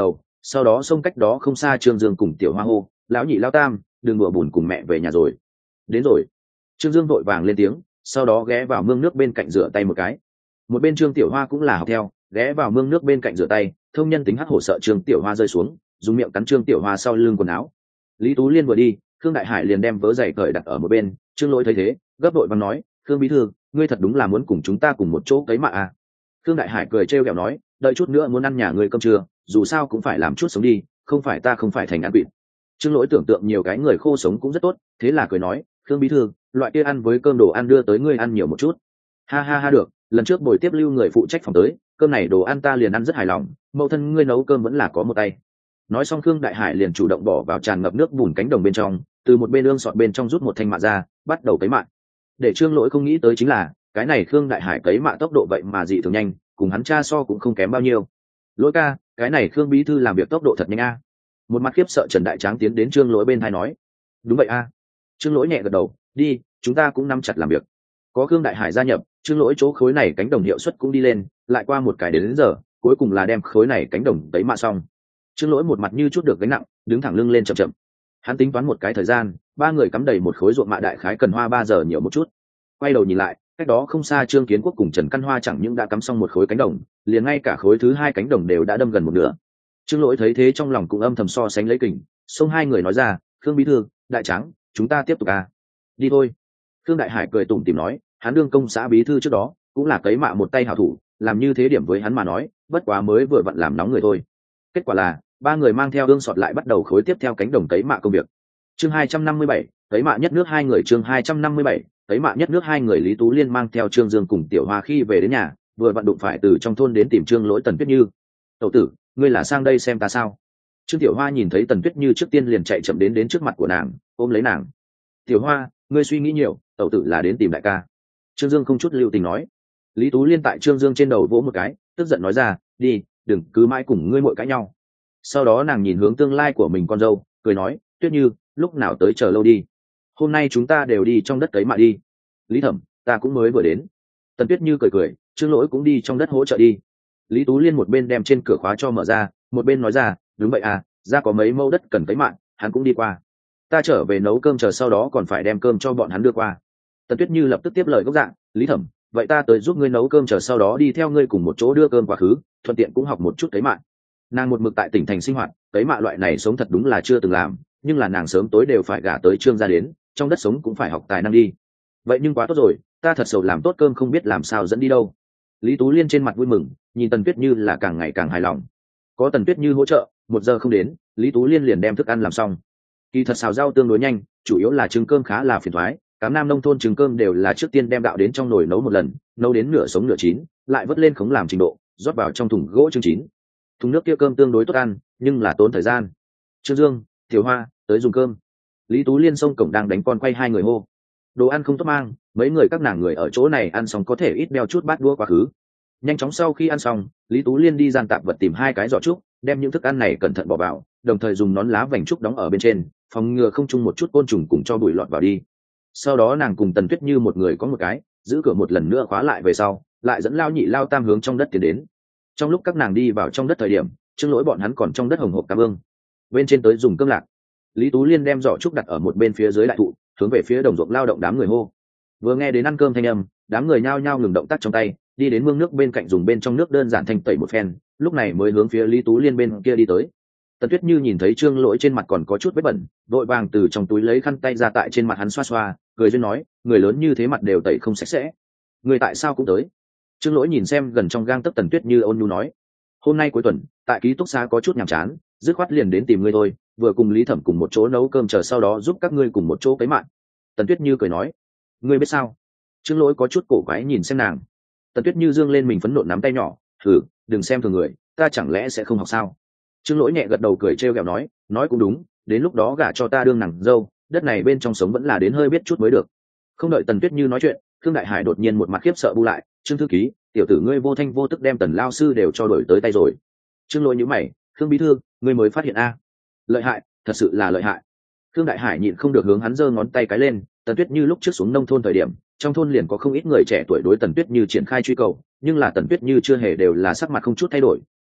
sau đó xông cách đó không xa trương dương cùng tiểu hoa hô: lão nhị lao tam, đừng đùa bùn cùng mẹ về nhà rồi. Đến rồi. Trương Dương vội vàng lên tiếng, sau đó ghé vào mương nước bên cạnh rửa tay một cái. Một bên Trương Tiểu Hoa cũng là học theo, ghé vào mương nước bên cạnh rửa tay. Thông nhân tính hắc hổ sợ Trương Tiểu Hoa rơi xuống, dùng miệng cắn Trương Tiểu Hoa sau lưng quần áo. Lý Tú Liên vừa đi, Khương Đại Hải liền đem vớ giày cởi đặt ở một bên. Trương Lỗi thấy thế, gấp đội vàng nói: Khương bí thư, ngươi thật đúng là muốn cùng chúng ta cùng một chỗ cấy mạ à? Khương Đại Hải cười trêu ghẹo nói: đợi chút nữa muốn ăn nhà ngươi cơm trưa, dù sao cũng phải làm chút sống đi, không phải ta không phải thành ăn quỵt. Trương Lỗi tưởng tượng nhiều cái người khô sống cũng rất tốt, thế là cười nói: Khương bí thư, loại kia ăn với cơm đồ ăn đưa tới ngươi ăn nhiều một chút. Ha ha ha, được, lần trước buổi tiếp lưu người phụ trách phòng tới, cơm này đồ ăn ta liền ăn rất hài lòng, mẫu thân ngươi nấu cơm vẫn là có một tay. Nói xong Khương Đại Hải liền chủ động bỏ vào tràn ngập nước bùn cánh đồng bên trong, từ một bên ương sọt bên trong rút một thanh mạ ra, bắt đầu cấy mạ. Để Trương Lỗi không nghĩ tới chính là, cái này Khương Đại Hải cấy mạ tốc độ vậy mà dị thường nhanh, cùng hắn cha so cũng không kém bao nhiêu. Lỗi ca, cái này Khương bí thư làm việc tốc độ thật nhanh a. Một mặt khiếp sợ Trần Đại Tráng tiến đến Trương Lỗi bên tai nói: đúng vậy a. Trương Lỗi nhẹ gật đầu: đi, chúng ta cũng nắm chặt làm việc. Có Khương Đại Hải gia nhập, Trương Lỗi chỗ khối này cánh đồng hiệu suất cũng đi lên, lại qua một cái đến, đến giờ, cuối cùng là đem khối này cánh đồng tấy mạ xong. Trương Lỗi một mặt như chút được gánh nặng, đứng thẳng lưng lên chậm chậm. Hắn tính toán một cái thời gian, ba người cắm đầy một khối ruộng mạ đại khái cần hoa ba giờ nhiều một chút. Quay đầu nhìn lại, cách đó không xa Trương Kiến Quốc cùng Trần Căn Hoa chẳng những đã cắm xong một khối cánh đồng, liền ngay cả khối thứ hai cánh đồng đều đã đâm gần một nửa. Trương Lỗi thấy thế trong lòng cũng âm thầm so sánh lấy kình, xông hai người nói ra: Khương bí thư, Đại Tráng, chúng ta tiếp tục à? Đi thôi. Khương Đại Hải cười tủm tỉm nói: hắn đương công xã bí thư trước đó cũng là cấy mạ một tay hảo thủ, làm như thế điểm với hắn mà nói bất quá mới vừa vặn làm nóng người thôi. Kết quả là ba người mang theo ương sọt lại bắt đầu khối tiếp theo cánh đồng cấy mạ công việc. Chương hai trăm năm mươi bảy, cấy mạ nhất nước hai người. Chương hai trăm năm mươi bảy, cấy mạ nhất nước hai người. Lý Tú Liên mang theo Trương Dương cùng Tiểu Hoa khi về đến nhà, vừa vặn đụng phải từ trong thôn đến tìm Trương Lỗi Tần Tuyết Như. Tẩu tử, ngươi là sang đây xem ta sao? Trương Tiểu Hoa nhìn thấy Tần Tuyết Như trước tiên liền chạy chậm đến đến trước mặt của nàng, ôm lấy nàng. Tiểu Hoa, ngươi suy nghĩ nhiều, tẩu tử là đến tìm đại ca. Trương Dương không chút lưu tình nói. Lý Tú Liên tại Trương Dương trên đầu vỗ một cái, tức giận nói ra: đi, đừng cứ mãi cùng ngươi muội cãi nhau. Sau đó nàng nhìn hướng tương lai của mình con dâu, cười nói: Tuyết Như, lúc nào tới chờ lâu đi, hôm nay chúng ta đều đi trong đất cấy mạ đi. Lý Thẩm, ta cũng mới vừa đến. Tần Tuyết Như cười cười: Trương Lỗi cũng đi trong đất hỗ trợ đi. Lý Tú Liên một bên đem trên cửa khóa cho mở ra, một bên nói ra: đúng vậy à, ra có mấy mẫu đất cần cấy mạ, hắn cũng đi qua. Ta trở về nấu cơm chờ sau đó còn phải đem cơm cho bọn hắn đưa qua. Tần Tuyết Như lập tức tiếp lời gốc dạng: Lý Thẩm, vậy ta tới giúp ngươi nấu cơm chờ sau đó đi theo ngươi cùng một chỗ đưa cơm quá khứ, thuận tiện cũng học một chút cấy mạ. Nàng một mực tại tỉnh thành sinh hoạt, cấy mạ loại này sống thật đúng là chưa từng làm, nhưng là nàng sớm tối đều phải gả tới Trương gia đến, trong đất sống cũng phải học tài năng đi. Vậy nhưng quá tốt rồi, ta thật sự làm tốt cơm không biết làm sao dẫn đi đâu. Lý Tú Liên trên mặt vui mừng, nhìn Tần Tuyết Như là càng ngày càng hài lòng. Có Tần Tuyết Như hỗ trợ, một giờ không đến, Lý Tú Liên liền đem thức ăn làm xong. Kỳ thật xào rau tương đối nhanh, chủ yếu là trứng cơm khá là phiền toái. Cám Nam nông thôn trứng cơm đều là trước tiên đem gạo đến trong nồi nấu một lần, nấu đến nửa sống nửa chín, lại vớt lên khống làm trình độ, rót vào trong thùng gỗ trứng chín. Thùng nước kia cơm tương đối tốt ăn, nhưng là tốn thời gian. Trương Dương, Tiểu Hoa, tới dùng cơm. Lý Tú Liên xông cổng đang đánh con quay hai người hô. Đồ ăn không tốt mang, mấy người các nàng người ở chỗ này ăn xong có thể ít đeo chút bát đũa quá khứ. Nhanh chóng sau khi ăn xong, Lý Tú Liên đi gian tạp vật tìm hai cái giỏ trúc, đem những thức ăn này cẩn thận bỏ vào, đồng thời dùng nón lá vành trúc đóng ở bên trên, phòng ngừa không chung một chút côn trùng cùng cho bụi lọt vào đi. Sau đó nàng cùng Tần Tuyết Như một người có một cái, giữ cửa một lần nữa khóa lại về sau, lại dẫn Lao Nhị Lao Tam hướng trong đất tiến đến. Trong lúc các nàng đi vào trong đất thời điểm, Trương Lỗi bọn hắn còn trong đất hồng hộp cảm ương. Bên trên tới dùng cơm lạc. Lý Tú Liên đem giỏ trúc đặt ở một bên phía dưới đại thụ, hướng về phía đồng ruộng lao động đám người hô. Vừa nghe đến ăn cơm thanh âm, đám người nhao nhao ngừng động tác trong tay, đi đến mương nước bên cạnh dùng bên trong nước đơn giản thanh tẩy một phen, lúc này mới hướng phía Lý Tú Liên bên kia đi tới. Tần Tuyết Như nhìn thấy Trương Lỗi trên mặt còn có chút vết bẩn, vội vàng từ trong túi lấy khăn tay ra tại trên mặt hắn xoa xoa, cười duyên nói: người lớn như thế mặt đều tẩy không sạch sẽ, người tại sao cũng tới? Trương Lỗi nhìn xem gần trong gang tấc Tần Tuyết Như ôn nhu nói: hôm nay cuối tuần, tại ký túc xá có chút nhàm chán, dứt khoát liền đến tìm ngươi thôi, vừa cùng Lý Thẩm cùng một chỗ nấu cơm chờ sau đó giúp các ngươi cùng một chỗ cấy mạ. Tần Tuyết Như cười nói: ngươi biết sao? Trương Lỗi có chút cổ quái nhìn xem nàng. Tần Tuyết Như dương lên mình phấn nộn nắm tay nhỏ: thử, đừng xem thường người, ta chẳng lẽ sẽ không học sao? Trương Lỗi nhẹ gật đầu cười trêu ghẹo nói: nói cũng đúng, đến lúc đó gả cho ta đương nàng dâu, đất này bên trong sống vẫn là đến hơi biết chút mới được. Không đợi Tần Tuyết Như nói chuyện, Khương Đại Hải đột nhiên một mặt khiếp sợ bu lại: Trương thư ký, tiểu tử ngươi vô thanh vô tức đem Tần lao sư đều cho đổi tới tay rồi. Trương Lỗi nhíu mày: Khương bí thư, ngươi mới phát hiện a? Lợi hại, thật sự là lợi hại. Khương Đại Hải nhịn không được hướng hắn giơ ngón tay cái lên. Tần Tuyết Như lúc trước xuống nông thôn thời điểm, trong thôn liền có không ít người trẻ tuổi đối Tần Tuyết Như triển khai truy cầu, nhưng là Tần Tuyết Như chưa hề đều là sắc mặt không chút thay đổi,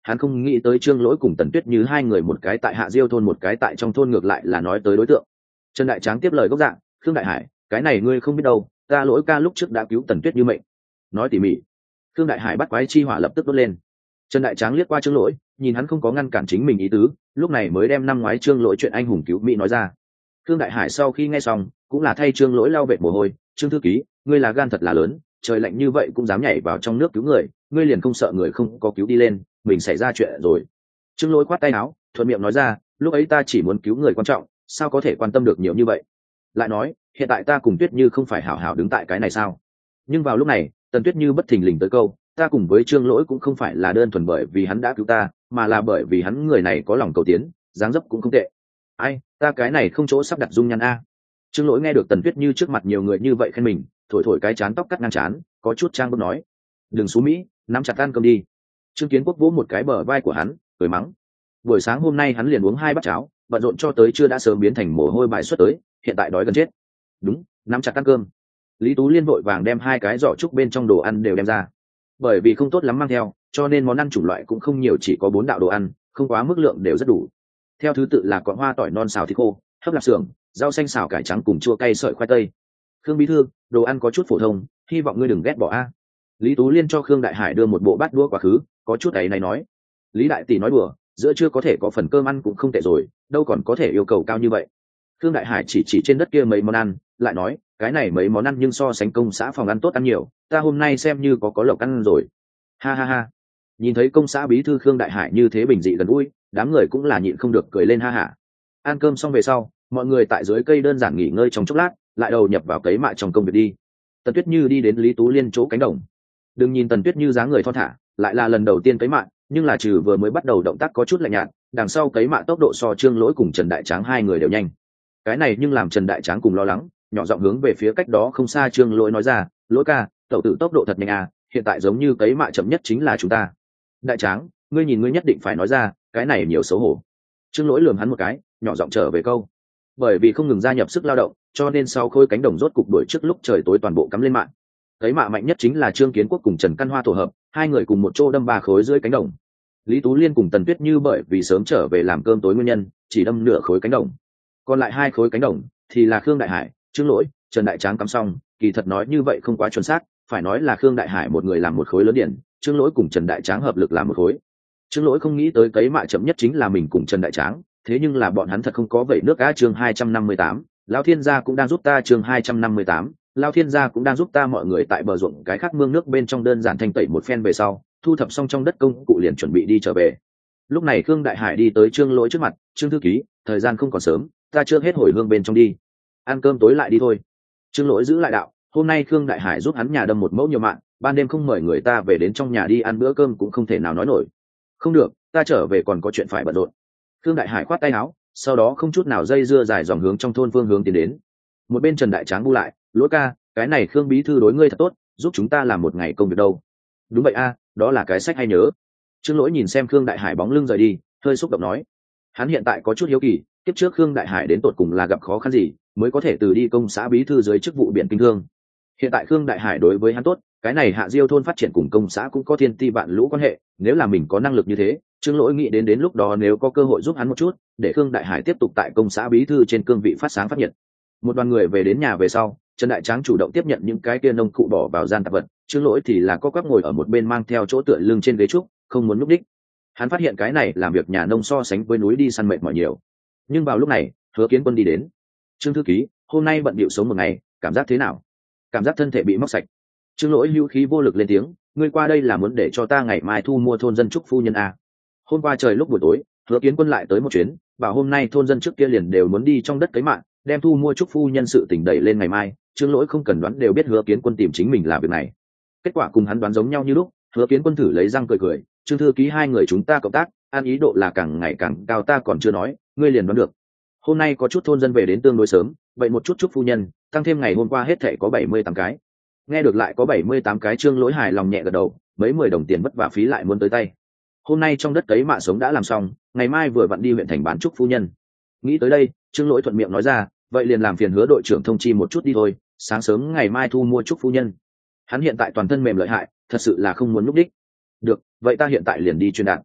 hắn không nghĩ tới Trương Lỗi cùng Tần Tuyết Như hai người, một cái tại Hạ Diêu thôn, một cái tại trong thôn, ngược lại là nói tới đối tượng. Trần Đại Tráng tiếp lời gốc dạng: Khương Đại Hải, cái này ngươi không biết đâu, ta Lỗi ca lúc trước đã cứu Tần Tuyết Như mệnh. Nói tỉ mỉ. Khương Đại Hải bắt quái chi hỏa lập tức đốt lên. Trần Đại Tráng liếc qua Trương Lỗi, nhìn hắn không có ngăn cản chính mình ý tứ, lúc này mới đem năm ngoái Trương Lỗi chuyện anh hùng cứu mỹ nói ra. Khương Đại Hải sau khi nghe xong, cũng là thay Trương Lỗi lau vệt mồ hôi: Trương thư ký, ngươi là gan thật là lớn, trời lạnh như vậy cũng dám nhảy vào trong nước cứu người, ngươi liền không sợ người không có cứu đi lên, mình xảy ra chuyện rồi. Trương Lỗi khoát tay áo, thuận miệng nói ra: lúc ấy ta chỉ muốn cứu người quan trọng, sao có thể quan tâm được nhiều như vậy. Lại nói, hiện tại ta cùng Tuyết Như không phải hảo hảo đứng tại cái này sao? Nhưng vào lúc này, Tần Tuyết Như bất thình lình tới câu: ta cùng với Trương Lỗi cũng không phải là đơn thuần bởi vì hắn đã cứu ta, mà là bởi vì hắn người này có lòng cầu tiến, dáng dấp cũng không tệ. Ai, ta cái này không chỗ sắp đặt dung nhan a. Trương Lỗi nghe được Tần Tuyết Như trước mặt nhiều người như vậy khen mình, thổi thổi cái chán tóc cắt ngang chán, có chút trang bức nói: đừng xú mỹ, nắm chặt ăn cơm đi. Trương Kiến Quốc vỗ một cái bờ vai của hắn, cười mắng. Buổi sáng hôm nay hắn liền uống hai bát cháo, bận rộn cho tới chưa đã sớm biến thành mồ hôi bài xuất tới, hiện tại đói gần chết. Đúng, nắm chặt ăn cơm. Lý Tú Liên vội vàng đem hai cái giỏ trúc bên trong đồ ăn đều đem ra. Bởi vì không tốt lắm mang theo, cho nên món ăn chủng loại cũng không nhiều, chỉ có bốn đạo đồ ăn, không quá mức lượng đều rất đủ. Theo thứ tự là cọn hoa tỏi non xào thịt khô, hấp lạp xưởng, rau xanh xào cải trắng cùng chua cay sợi khoai tây. Khương bí thư, đồ ăn có chút phổ thông, hy vọng ngươi đừng ghét bỏ a. Lý Tú Liên cho Khương Đại Hải đưa một bộ bát đũa quá khứ, có chút ấy này nói: Lý đại tỷ nói đùa, giữa chưa có thể có phần cơm ăn cũng không tệ rồi, đâu còn có thể yêu cầu cao như vậy. Khương Đại Hải chỉ chỉ trên đất kia mấy món ăn, lại nói: cái này mấy món ăn nhưng so sánh công xã phòng ăn tốt ăn nhiều, ta hôm nay xem như có có lộc ăn rồi. Ha ha ha. Nhìn thấy công xã bí thư Khương Đại Hải như thế bình dị gần gũi, đám người cũng là nhịn không được cười lên ha hả. Ăn cơm xong về sau, mọi người tại dưới cây đơn giản nghỉ ngơi trong chốc lát, lại đầu nhập vào cấy mạ trong công việc đi. Tần Tuyết Như đi đến Lý Tú Liên chỗ cánh đồng. Đừng nhìn Tần Tuyết Như dáng người thon thả, lại là lần đầu tiên cấy mạ, nhưng là trừ vừa mới bắt đầu động tác có chút lạnh nhạt, đằng sau cấy mạ tốc độ so Trương Lỗi cùng Trần Đại Tráng hai người đều nhanh. Cái này nhưng làm Trần Đại Tráng cùng lo lắng, nhỏ giọng hướng về phía cách đó không xa Trương Lỗi nói ra: Lỗi ca, tẩu tử tốc độ thật nhanh à, hiện tại giống như cấy mạ chậm nhất chính là chúng ta. Đại Tráng, ngươi nhìn ngươi nhất định phải nói ra, cái này nhiều xấu hổ. Trương Lỗi lườm hắn một cái, nhỏ giọng trở về câu: bởi vì không ngừng gia nhập sức lao động, cho nên sau khôi cánh đồng rốt cục đuổi trước lúc trời tối toàn bộ cắm lên mạng. Cấy mạ mạnh nhất chính là Trương Kiến Quốc cùng Trần Căn Hoa tổ hợp, hai người cùng một chỗ đâm ba khối dưới cánh đồng. Lý Tú Liên cùng Tần Tuyết Như bởi vì sớm trở về làm cơm tối nguyên nhân, chỉ đâm nửa khối cánh đồng. Còn lại hai khối cánh đồng thì là Khương Đại Hải, Trương Lỗi, Trần Đại Tráng cắm xong, kỳ thật nói như vậy không quá chuẩn xác, phải nói là Khương Đại Hải một người làm một khối lớn điển, Trương Lỗi cùng Trần Đại Tráng hợp lực làm một khối. Trương Lỗi không nghĩ tới cấy mạ chậm nhất chính là mình cùng Trần Đại Tráng, thế nhưng là bọn hắn thật không có vậy nước á. Chương hai trăm năm mươi tám, Lão Thiên gia cũng đang giúp ta. Chương hai trăm năm mươi tám, Lão Thiên gia cũng đang giúp ta. Mọi người tại bờ ruộng cái khác mương nước bên trong đơn giản thanh tẩy một phen về sau, thu thập xong trong đất công cụ liền chuẩn bị đi trở về. Lúc này Khương Đại Hải đi tới Trương Lỗi trước mặt: Trương thư ký, thời gian không còn sớm, ta chưa hết hồi hương bên trong đi, ăn cơm tối lại đi thôi. Trương Lỗi giữ lại đạo: hôm nay Khương Đại Hải giúp hắn nhà đâm một mẫu nhiều mạng, ban đêm không mời người ta về đến trong nhà đi ăn bữa cơm cũng không thể nào nói nổi. Không được, ta trở về còn có chuyện phải bận rộn. Khương Đại Hải khoát tay áo, sau đó không chút nào dây dưa dài dòng hướng trong thôn phương hướng tiến đến. Một bên Trần Đại Tráng bu lại: Lỗi ca, cái này Khương bí thư đối ngươi thật tốt, giúp chúng ta làm một ngày công việc đâu. Đúng vậy a, đó là cái sách hay nhớ. Trương Lỗi nhìn xem Khương Đại Hải bóng lưng rời đi, hơi xúc động nói. Hắn hiện tại có chút hiếu kỳ, tiếp trước Khương Đại Hải đến tột cùng là gặp khó khăn gì mới có thể từ đi công xã bí thư dưới chức vụ biển kinh thương. Hiện tại Khương Đại Hải đối với hắn tốt, cái này Hạ Diêu thôn phát triển cùng công xã cũng có thiên ti vạn lũ quan hệ, nếu là mình có năng lực như thế, Trương Lỗi nghĩ đến đến lúc đó nếu có cơ hội giúp hắn một chút, để Khương Đại Hải tiếp tục tại công xã bí thư trên cương vị phát sáng phát nhiệt. Một đoàn người về đến nhà về sau, Trần Đại Tráng chủ động tiếp nhận những cái kia nông cụ bỏ vào gian tạp vật, Trương Lỗi thì là có quắp ngồi ở một bên mang theo chỗ tựa lưng trên ghế trúc, không muốn núp đích. Hắn phát hiện cái này làm việc nhà nông so sánh với núi đi săn mệt mỏi nhiều. Nhưng vào lúc này, Hứa Kiến Quân đi đến. Trương thư ký, hôm nay bận bịu sống một ngày, cảm giác thế nào? Cảm giác thân thể bị móc sạch. Trương Lỗi hữu khí vô lực lên tiếng: ngươi qua đây là muốn để cho ta ngày mai thu mua thôn dân trúc phu nhân à? Hôm qua trời lúc buổi tối, Hứa Kiến Quân lại tới một chuyến, bảo hôm nay thôn dân trước kia liền đều muốn đi trong đất cấy mạng, đem thu mua trúc phu nhân sự tỉnh đẩy lên ngày mai. Trương Lỗi không cần đoán đều biết Hứa Kiến Quân tìm chính mình làm việc này. Kết quả cùng hắn đoán giống nhau như lúc, Hứa Kiến Quân thử lấy răng cười cười: Trương thư ký, hai người chúng ta cộng tác, an ý độ là càng ngày càng cao, ta còn chưa nói, ngươi liền đoán được. Hôm nay có chút thôn dân về đến tương đối sớm, vậy một chút trúc phu nhân, tăng thêm ngày hôm qua hết thảy có bảy mươi tám cái. Nghe được lại có bảy mươi tám cái, Trương Lỗi hài lòng nhẹ gật đầu, mấy mười đồng tiền vất vả phí lại muốn tới tay. Hôm nay trong đất cấy mạ sống đã làm xong, ngày mai vừa vặn đi huyện thành bán trúc phu nhân. Nghĩ tới đây, Trương Lỗi thuận miệng nói ra: vậy liền làm phiền Hứa đội trưởng thông chi một chút đi thôi, sáng sớm ngày mai thu mua trúc phu nhân. Hắn hiện tại toàn thân mềm lợi hại, thật sự là không muốn núp đích. Được, vậy ta hiện tại liền đi truyền đạt.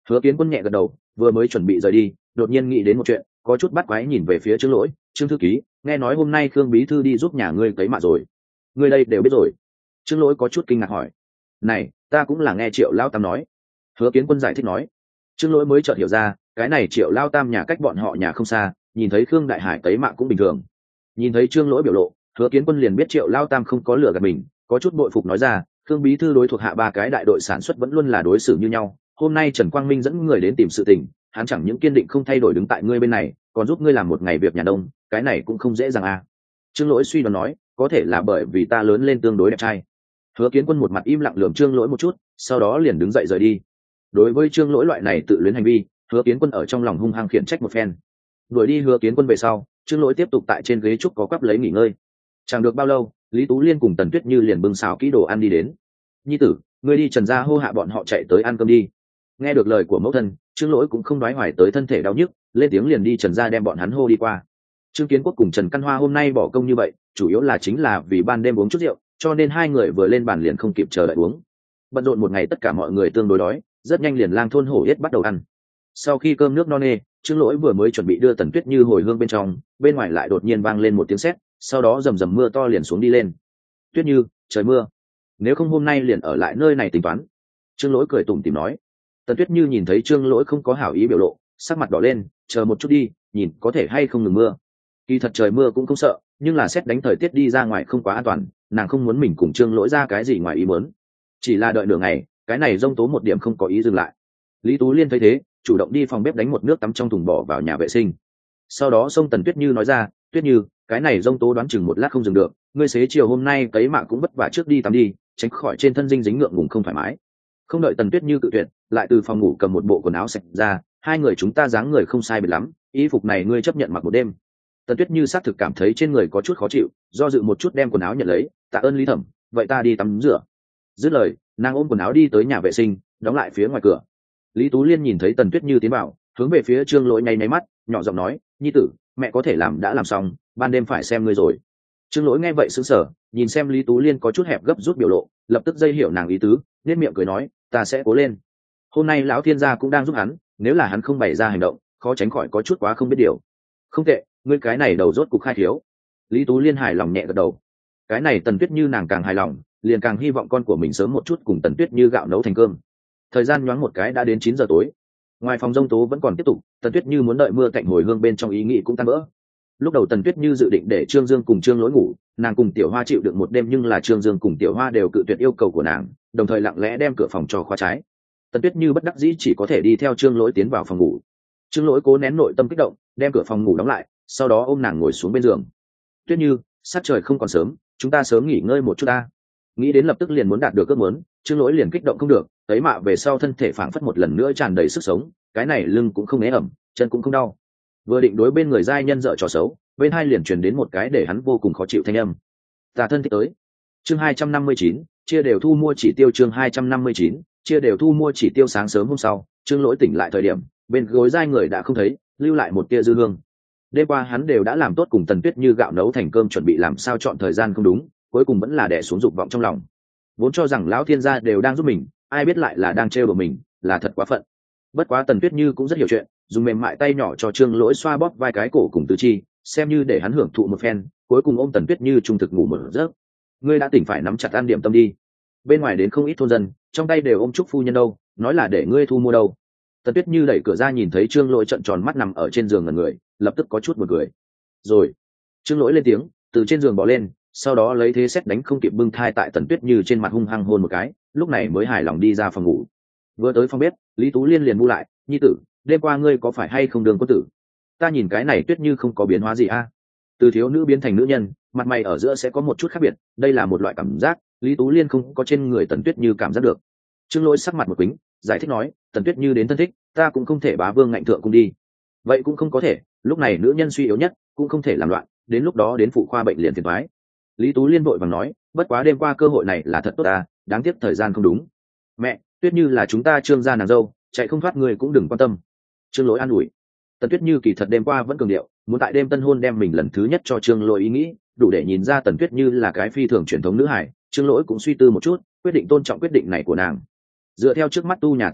Hứa Kiến Quân nhẹ gật đầu, vừa mới chuẩn bị rời đi, đột nhiên nghĩ đến một chuyện, có chút bắt quái nhìn về phía Trương Lỗi. Trương thư ký, nghe nói hôm nay Khương bí thư đi giúp nhà ngươi cấy mạ rồi, ngươi đây đều biết rồi? Trương Lỗi có chút kinh ngạc hỏi. Này, ta cũng là nghe Triệu Lao Tam nói. Hứa Kiến Quân giải thích nói. Trương Lỗi mới chợt hiểu ra, cái này Triệu Lao Tam nhà cách bọn họ nhà không xa, nhìn thấy Khương Đại Hải cấy mạ cũng bình thường. Nhìn thấy Trương Lỗi biểu lộ, Hứa Kiến Quân liền biết Triệu Lao Tam không có lừa gạt mình, có chút bội phục nói ra, Khương bí thư đối thuộc hạ ba cái đại đội sản xuất vẫn luôn là đối xử như nhau. Hôm nay Trần Quang Minh dẫn người đến tìm sự tình, hắn chẳng những kiên định không thay đổi đứng tại ngươi bên này, còn giúp ngươi làm một ngày việc nhà nông, cái này cũng không dễ dàng à. Trương Lỗi suy đoán nói, có thể là bởi vì ta lớn lên tương đối đẹp trai. Hứa Kiến Quân một mặt im lặng lườm Trương Lỗi một chút, sau đó liền đứng dậy rời đi. Đối với Trương Lỗi loại này tự luyến hành vi, Hứa Kiến Quân ở trong lòng hung hăng khiển trách một phen. Đuổi đi Hứa Kiến Quân về sau, Trương Lỗi tiếp tục tại trên ghế trúc có quắp lấy nghỉ ngơi. Chẳng được bao lâu, Lý Tú Liên cùng Tần Tuyết Như liền bưng xào kỹ đồ ăn đi đến. Nhi tử, ngươi đi Trần gia hô hạ bọn họ chạy tới ăn cơm đi. Nghe được lời của mẫu thân, Trương Lỗi cũng không đoái hoài tới thân thể đau nhức, lên tiếng liền đi Trần gia đem bọn hắn hô đi qua. Trương Kiến Quốc cùng Trần Căn Hoa hôm nay bỏ công như vậy, chủ yếu là chính là vì ban đêm uống chút rượu, cho nên hai người vừa lên bàn liền không kịp chờ đợi uống. Bận rộn một ngày tất cả mọi người tương đối đói, rất nhanh liền lang thôn hổ yết bắt đầu ăn. Sau khi cơm nước no nê, Trương Lỗi vừa mới chuẩn bị đưa Tần Tuyết Như hồi hương bên trong, bên ngoài lại đột nhiên vang lên một tiếng sét, sau đó rầm rầm mưa to liền xuống đi lên. Tuyết Như, trời mưa, nếu không hôm nay liền ở lại nơi này tính toán. Trương Lỗi cười tủm tỉm nói. Tần Tuyết Như nhìn thấy Trương Lỗi không có hảo ý biểu lộ, sắc mặt đỏ lên, chờ một chút đi, nhìn có thể hay không ngừng mưa. Kỳ thật trời mưa cũng không sợ, nhưng là xét đánh thời tiết đi ra ngoài không quá an toàn, nàng không muốn mình cùng Trương Lỗi ra cái gì ngoài ý muốn. Chỉ là đợi nửa ngày, cái này rông tố một điểm không có ý dừng lại. Lý Tú Liên thấy thế, chủ động đi phòng bếp đánh một nước tắm trong thùng bỏ vào nhà vệ sinh. Sau đó xông Tần Tuyết Như nói ra, Tuyết Như, cái này rông tố đoán chừng một lát không dừng được, ngươi xế chiều hôm nay cấy mạ cũng vất vả trước đi tắm đi, tránh khỏi trên thân dinh dính ngượng ngùng không thoải mái. Không đợi Tần Tuyết Như cự tuyệt, lại từ phòng ngủ cầm một bộ quần áo sạch ra, hai người chúng ta dáng người không sai biệt lắm, y phục này ngươi chấp nhận mặc một đêm. Tần Tuyết Như xác thực cảm thấy trên người có chút khó chịu, do dự một chút đem quần áo nhận lấy, tạ ơn Lý Thẩm, vậy ta đi tắm rửa. Dứt lời, nàng ôm quần áo đi tới nhà vệ sinh, đóng lại phía ngoài cửa. Lý Tú Liên nhìn thấy Tần Tuyết Như tiến vào, hướng về phía Trương Lỗi nháy nháy mắt, nhỏ giọng nói, nhi tử, mẹ có thể làm đã làm xong, ban đêm phải xem ngươi rồi. Trương Lỗi nghe vậy sững sờ, nhìn xem Lý Tú Liên có chút hẹp gấp rút biểu lộ, lập tức dây hiểu nàng ý tứ, nét miệng cười nói, ta sẽ cố lên. Hôm nay lão thiên gia cũng đang giúp hắn, nếu là hắn không bày ra hành động, khó tránh khỏi có chút quá không biết điều. Không tệ, ngươi cái này đầu rốt cục khai thiếu. Lý Tú Liên hài lòng nhẹ gật đầu. Cái này Tần Tuyết Như nàng càng hài lòng, liền càng hy vọng con của mình sớm một chút cùng Tần Tuyết Như gạo nấu thành cơm. Thời gian nhoáng một cái đã đến chín giờ tối. Ngoài phòng rông tố vẫn còn tiếp tục, Tần Tuyết Như muốn đợi mưa cạnh hồi hương bên trong ý nghĩ cũng tan vỡ. Lúc đầu Tần Tuyết Như dự định để Trương Dương cùng Trương Lỗi ngủ, nàng cùng Tiểu Hoa chịu được một đêm, nhưng là Trương Dương cùng Tiểu Hoa đều cự tuyệt yêu cầu của nàng, đồng thời lặng lẽ đem cửa phòng cho khóa trái. Tần Tuyết Như bất đắc dĩ chỉ có thể đi theo Trương Lỗi tiến vào phòng ngủ. Trương Lỗi cố nén nội tâm kích động, đem cửa phòng ngủ đóng lại, sau đó ôm nàng ngồi xuống bên giường. Tuyết Như, sát trời không còn sớm, chúng ta sớm nghỉ ngơi một chút ta. Nghĩ đến lập tức liền muốn đạt được ước muốn, Trương Lỗi liền kích động không được, thấy mạ về sau thân thể phảng phất một lần nữa tràn đầy sức sống, cái này lưng cũng không ế ẩm, chân cũng không đau. Vừa định đối bên người giai nhân dợ trò xấu, bên hai liền truyền đến một cái để hắn vô cùng khó chịu thanh âm. Ta thân thích tới. Chương hai trăm năm mươi chín, chia đều thu mua chỉ tiêu. Chương hai trăm năm mươi chín, chia đều thu mua chỉ tiêu. Sáng sớm hôm sau, Trương Lỗi tỉnh lại thời điểm, bên gối giai người đã không thấy, lưu lại một tia dư hương. Đêm qua hắn đều đã làm tốt cùng Tần Tuyết Như gạo nấu thành cơm, chuẩn bị làm sao chọn thời gian không đúng, cuối cùng vẫn là đè xuống dục vọng trong lòng. Vốn cho rằng lão thiên gia đều đang giúp mình, ai biết lại là đang trêu đùa mình, là thật quá phận. Bất quá Tần Tuyết Như cũng rất hiểu chuyện, dùng mềm mại tay nhỏ cho Trương Lỗi xoa bóp vai cái cổ cùng tứ chi, xem như để hắn hưởng thụ một phen, cuối cùng ôm Tần Tuyết Như trung thực ngủ một giấc. Ngươi đã tỉnh phải nắm chặt ăn điểm tâm đi. Bên ngoài đến không ít thôn dân, trong tay đều ôm chúc phu nhân đâu, nói là để ngươi thu mua đâu. Tần Tuyết Như đẩy cửa ra nhìn thấy Trương Lỗi trợn tròn mắt nằm ở trên giường ngẩn người, lập tức có chút buồn cười. Rồi, Trương Lỗi lên tiếng, từ trên giường bò lên, sau đó lấy thế xét đánh không kịp bưng thai tại Tần Tuyết Như trên mặt hung hăng hôn một cái, lúc này mới hài lòng đi ra phòng ngủ. Vừa tới phòng bếp, Lý Tú Liên liền bu lại, nhi tử, đêm qua ngươi có phải hay không đường quân tử? Ta nhìn cái này Tuyết Như không có biến hóa gì a? Từ thiếu nữ biến thành nữ nhân, mặt mày ở giữa sẽ có một chút khác biệt, đây là một loại cảm giác, Lý Tú Liên không có trên người Tần Tuyết Như cảm giác được. Trương Lỗi sắc mặt một quĩnh, giải thích nói, Tần Tuyết Như đến thân thích, ta cũng không thể bá vương ngạnh thượng cung đi. Vậy cũng không có thể, lúc này nữ nhân suy yếu nhất, cũng không thể làm loạn, đến lúc đó đến phụ khoa bệnh liền phiền toái. Lý Tú Liên vội vàng nói, bất quá đêm qua cơ hội này là thật tốt ta, đáng tiếc thời gian không đúng. Mẹ, Tuyết Như là chúng ta Trương gia nàng dâu, chạy không thoát người cũng đừng quan tâm. Trương Lỗi an ủi. Tần Tuyết Như kỳ thật đêm qua vẫn cường điệu, muốn tại đêm tân hôn đem mình lần thứ nhất cho Trương Lỗi ý nghĩ, đủ để nhìn ra Tần Tuyết Như là cái phi thường truyền thống nữ hài. Trương Lỗi cũng suy tư một chút, quyết định tôn trọng quyết định này của nàng. Dựa theo trước mắt tu nhà tiến độ,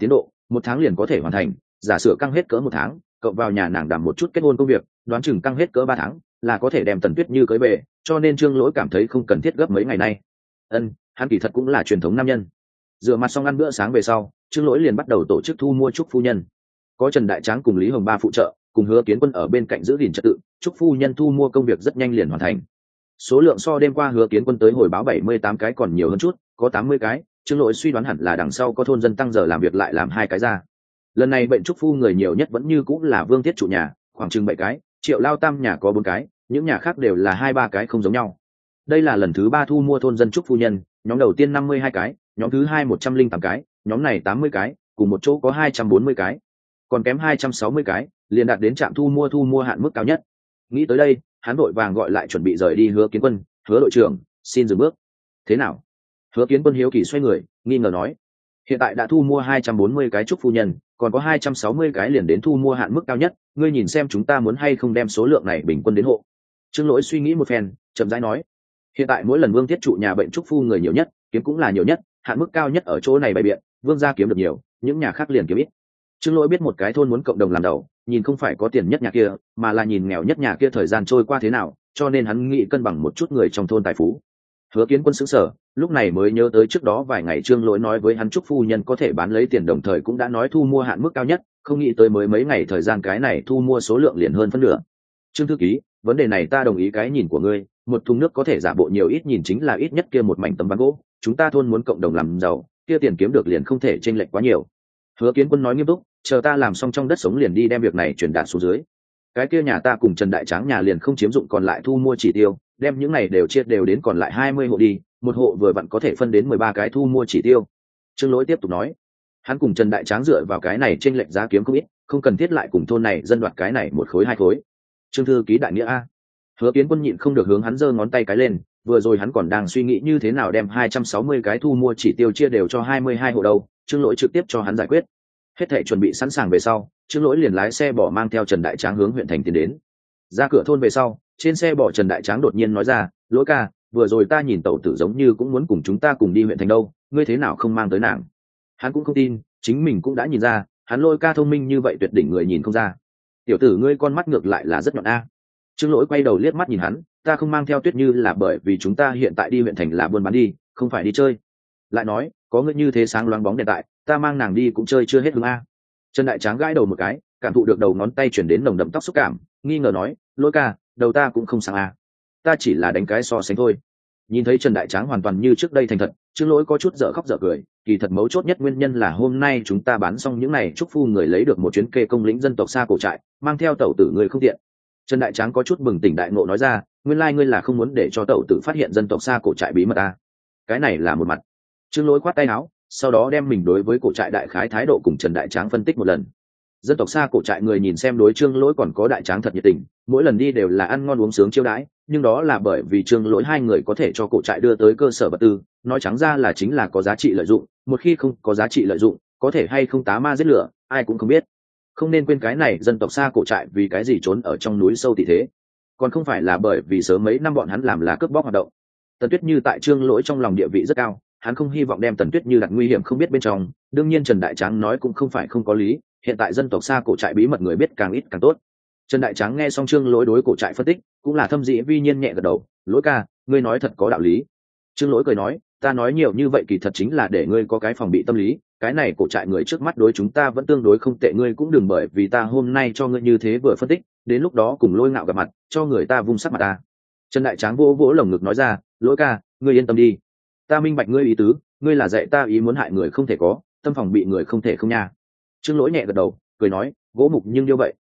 một tháng liền có thể hoàn thành. Giả sử căng hết cỡ một tháng, cộng vào nhà nàng đảm một chút kết hôn công việc, đoán chừng căng hết cỡ ba tháng là có thể đem Tần Tuyết Như cưới về, cho nên Trương Lỗi cảm thấy không cần thiết gấp mấy ngày nay. Ân, hắn kỳ thật cũng là truyền thống nam nhân. Rửa mặt xong ăn bữa sáng về sau, Trương Lỗi liền bắt đầu tổ chức thu mua Trúc phu nhân. Có Trần Đại Tráng cùng Lý Hồng Ba phụ trợ, cùng Hứa Kiến Quân ở bên cạnh giữ gìn trật tự, Trúc phu nhân thu mua công việc rất nhanh liền hoàn thành. Số lượng so đêm qua Hứa Kiến Quân tới hồi báo bảy mươi tám cái còn nhiều hơn chút, có tám mươi cái. Trương Lỗi suy đoán hẳn là đằng sau có thôn dân tăng giờ làm việc lại làm hai cái ra. Lần này bệnh Trúc phu người nhiều nhất vẫn như cũng là Vương Thiết chủ nhà, khoảng chừng bảy cái, Triệu Lao Tam nhà có bốn cái, những nhà khác đều là hai ba cái không giống nhau. Đây là lần thứ ba thu mua thôn dân Trúc phu nhân, nhóm đầu tiên năm mươi hai cái, nhóm thứ hai một trăm linh tám cái, nhóm này tám mươi cái, cùng một chỗ có hai trăm bốn mươi cái, còn kém hai trăm sáu mươi cái, liền đạt đến trạm thu mua thu mua hạn mức cao nhất. Nghĩ tới đây, hắn vội vàng gọi lại chuẩn bị rời đi Hứa Kiến Quân, Hứa đội trưởng, xin dừng bước. Thế nào? Hứa Kiến Quân hiếu kỳ xoay người, nghi ngờ nói, hiện tại đã thu mua hai trăm bốn mươi cái Trúc phu nhân, còn có hai trăm sáu mươi cái liền đến thu mua hạn mức cao nhất, ngươi nhìn xem chúng ta muốn hay không đem số lượng này bình quân đến hộ. Trương Lỗi suy nghĩ một phen, chậm rãi nói, hiện tại mỗi lần Vương Thiết trụ nhà bệnh Trúc phu người nhiều nhất, kiếm cũng là nhiều nhất, hạn mức cao nhất ở chỗ này bày biện, Vương gia kiếm được nhiều, những nhà khác liền kiếm ít. Trương Lỗi biết một cái thôn muốn cộng đồng làm đầu, nhìn không phải có tiền nhất nhà kia, mà là nhìn nghèo nhất nhà kia thời gian trôi qua thế nào, cho nên hắn nghĩ cân bằng một chút người trong thôn tài phú. Hứa Kiến Quân sững sờ, lúc này mới nhớ tới trước đó vài ngày Trương Lỗi nói với hắn Trúc phu nhân có thể bán lấy tiền, đồng thời cũng đã nói thu mua hạn mức cao nhất, không nghĩ tới mới mấy ngày thời gian cái này thu mua số lượng liền hơn phân nửa. Trương thư ký, vấn đề này ta đồng ý cái nhìn của ngươi, một thùng nước có thể giả bộ nhiều ít nhìn chính là ít nhất kia một mảnh tấm ván gỗ, chúng ta thôn muốn cộng đồng làm giàu, kia tiền kiếm được liền không thể chênh lệch quá nhiều. Hứa Kiến Quân nói nghiêm túc, chờ ta làm xong trong đất sống liền đi đem việc này truyền đạt xuống dưới. Cái kia nhà ta cùng Trần Đại Tráng nhà liền không chiếm dụng còn lại thu mua chỉ tiêu, đem những này đều chia đều đến còn lại hai mươi hộ đi, một hộ vừa vặn có thể phân đến mười ba cái thu mua chỉ tiêu. Trương Lỗi tiếp tục nói, hắn cùng Trần Đại Tráng dựa vào cái này chênh lệch giá kiếm không ít, không cần thiết lại cùng thôn này dân đoạt cái này một khối hai khối. Trương thư ký đại nghĩa a. Hứa Kiến Quân nhịn không được hướng hắn giơ ngón tay cái lên, vừa rồi hắn còn đang suy nghĩ như thế nào đem hai trăm sáu mươi cái thu mua chỉ tiêu chia đều cho hai mươi hai hộ đâu, Trương Lỗi trực tiếp cho hắn giải quyết. Hết thảy chuẩn bị sẵn sàng về sau, Trương Lỗi liền lái xe bỏ mang theo Trần Đại Tráng hướng huyện thành tiến đến. Ra cửa thôn về sau, trên xe bỏ Trần Đại Tráng đột nhiên nói ra, Lỗi ca, vừa rồi ta nhìn tẩu tử giống như cũng muốn cùng chúng ta cùng đi huyện thành đâu, ngươi thế nào không mang tới nàng? Hắn cũng không tin, chính mình cũng đã nhìn ra, hắn Lỗi ca thông minh như vậy tuyệt đỉnh người nhìn không ra. Tiểu tử ngươi con mắt ngược lại là rất nhọn a. Trương Lỗi quay đầu liếc mắt nhìn hắn, ta không mang theo Tuyết Như là bởi vì chúng ta hiện tại đi huyện thành là buôn bán đi, không phải đi chơi. Lại nói, có ngươi như thế sáng loáng bóng đèn tại, ta mang nàng đi cũng chơi chưa hết hứng a. Trần Đại Tráng gãi đầu một cái, cảm thụ được đầu ngón tay chuyển đến nồng đậm tóc xúc cảm, nghi ngờ nói, Lỗi ca, đầu ta cũng không sáng a, ta chỉ là đánh cái so sánh thôi. Nhìn thấy Trần Đại Tráng hoàn toàn như trước đây thành thật, Trương Lỗi có chút dở khóc dở cười, kỳ thật mấu chốt nhất nguyên nhân là hôm nay chúng ta bán xong những này Trúc phu người lấy được một chuyến kê công lĩnh dân tộc xa cổ trại, mang theo tẩu tử người không tiện. Trần Đại Tráng có chút bừng tỉnh đại ngộ nói ra, nguyên lai ngươi là không muốn để cho tẩu tử phát hiện dân tộc xa cổ trại bí mật a. Cái này là một mặt. Trương Lỗi khoát tay áo, sau đó đem mình đối với cổ trại đại khái thái độ cùng Trần Đại Tráng phân tích một lần. Dân tộc xa cổ trại người nhìn xem đối Trương Lỗi còn có Đại Tráng thật nhiệt tình, mỗi lần đi đều là ăn ngon uống sướng chiêu đãi, nhưng đó là bởi vì Trương Lỗi hai người có thể cho cổ trại đưa tới cơ sở vật tư, nói trắng ra là chính là có giá trị lợi dụng, một khi không có giá trị lợi dụng, có thể hay không tá ma giết lửa, ai cũng không biết. Không nên quên cái này, dân tộc xa cổ trại vì cái gì trốn ở trong núi sâu tỉ thế, còn không phải là bởi vì sớm mấy năm bọn hắn làm là cướp bóc hoạt động. Tần Tuyết Như tại Trương Lỗi trong lòng địa vị rất cao, hắn không hy vọng đem Tần Tuyết Như đặt nguy hiểm không biết bên trong, đương nhiên Trần Đại Tráng nói cũng không phải không có lý, hiện tại dân tộc xa cổ trại bí mật người biết càng ít càng tốt. Trần Đại Tráng nghe xong Trương Lỗi đối cổ trại phân tích, cũng là thâm dĩ vi nhiên nhẹ gật đầu, Lỗi ca, ngươi nói thật có đạo lý. Trương Lỗi cười nói, ta nói nhiều như vậy kỳ thật chính là để ngươi có cái phòng bị tâm lý, cái này cổ trại người trước mắt đối chúng ta vẫn tương đối không tệ, ngươi cũng đừng bởi vì ta hôm nay cho ngươi như thế vừa phân tích, đến lúc đó cùng Lôi Ngạo gặp mặt, cho người ta vung sắc mặt ta. Trần Đại Tráng vỗ vỗ lồng ngực nói ra, Lỗi ca, ngươi yên tâm đi, ta minh bạch ngươi ý tứ, ngươi là dạy ta ý muốn hại người không thể có, tâm phòng bị người không thể không nha. Trương Lỗi nhẹ gật đầu, cười nói, gỗ mục nhưng như vậy.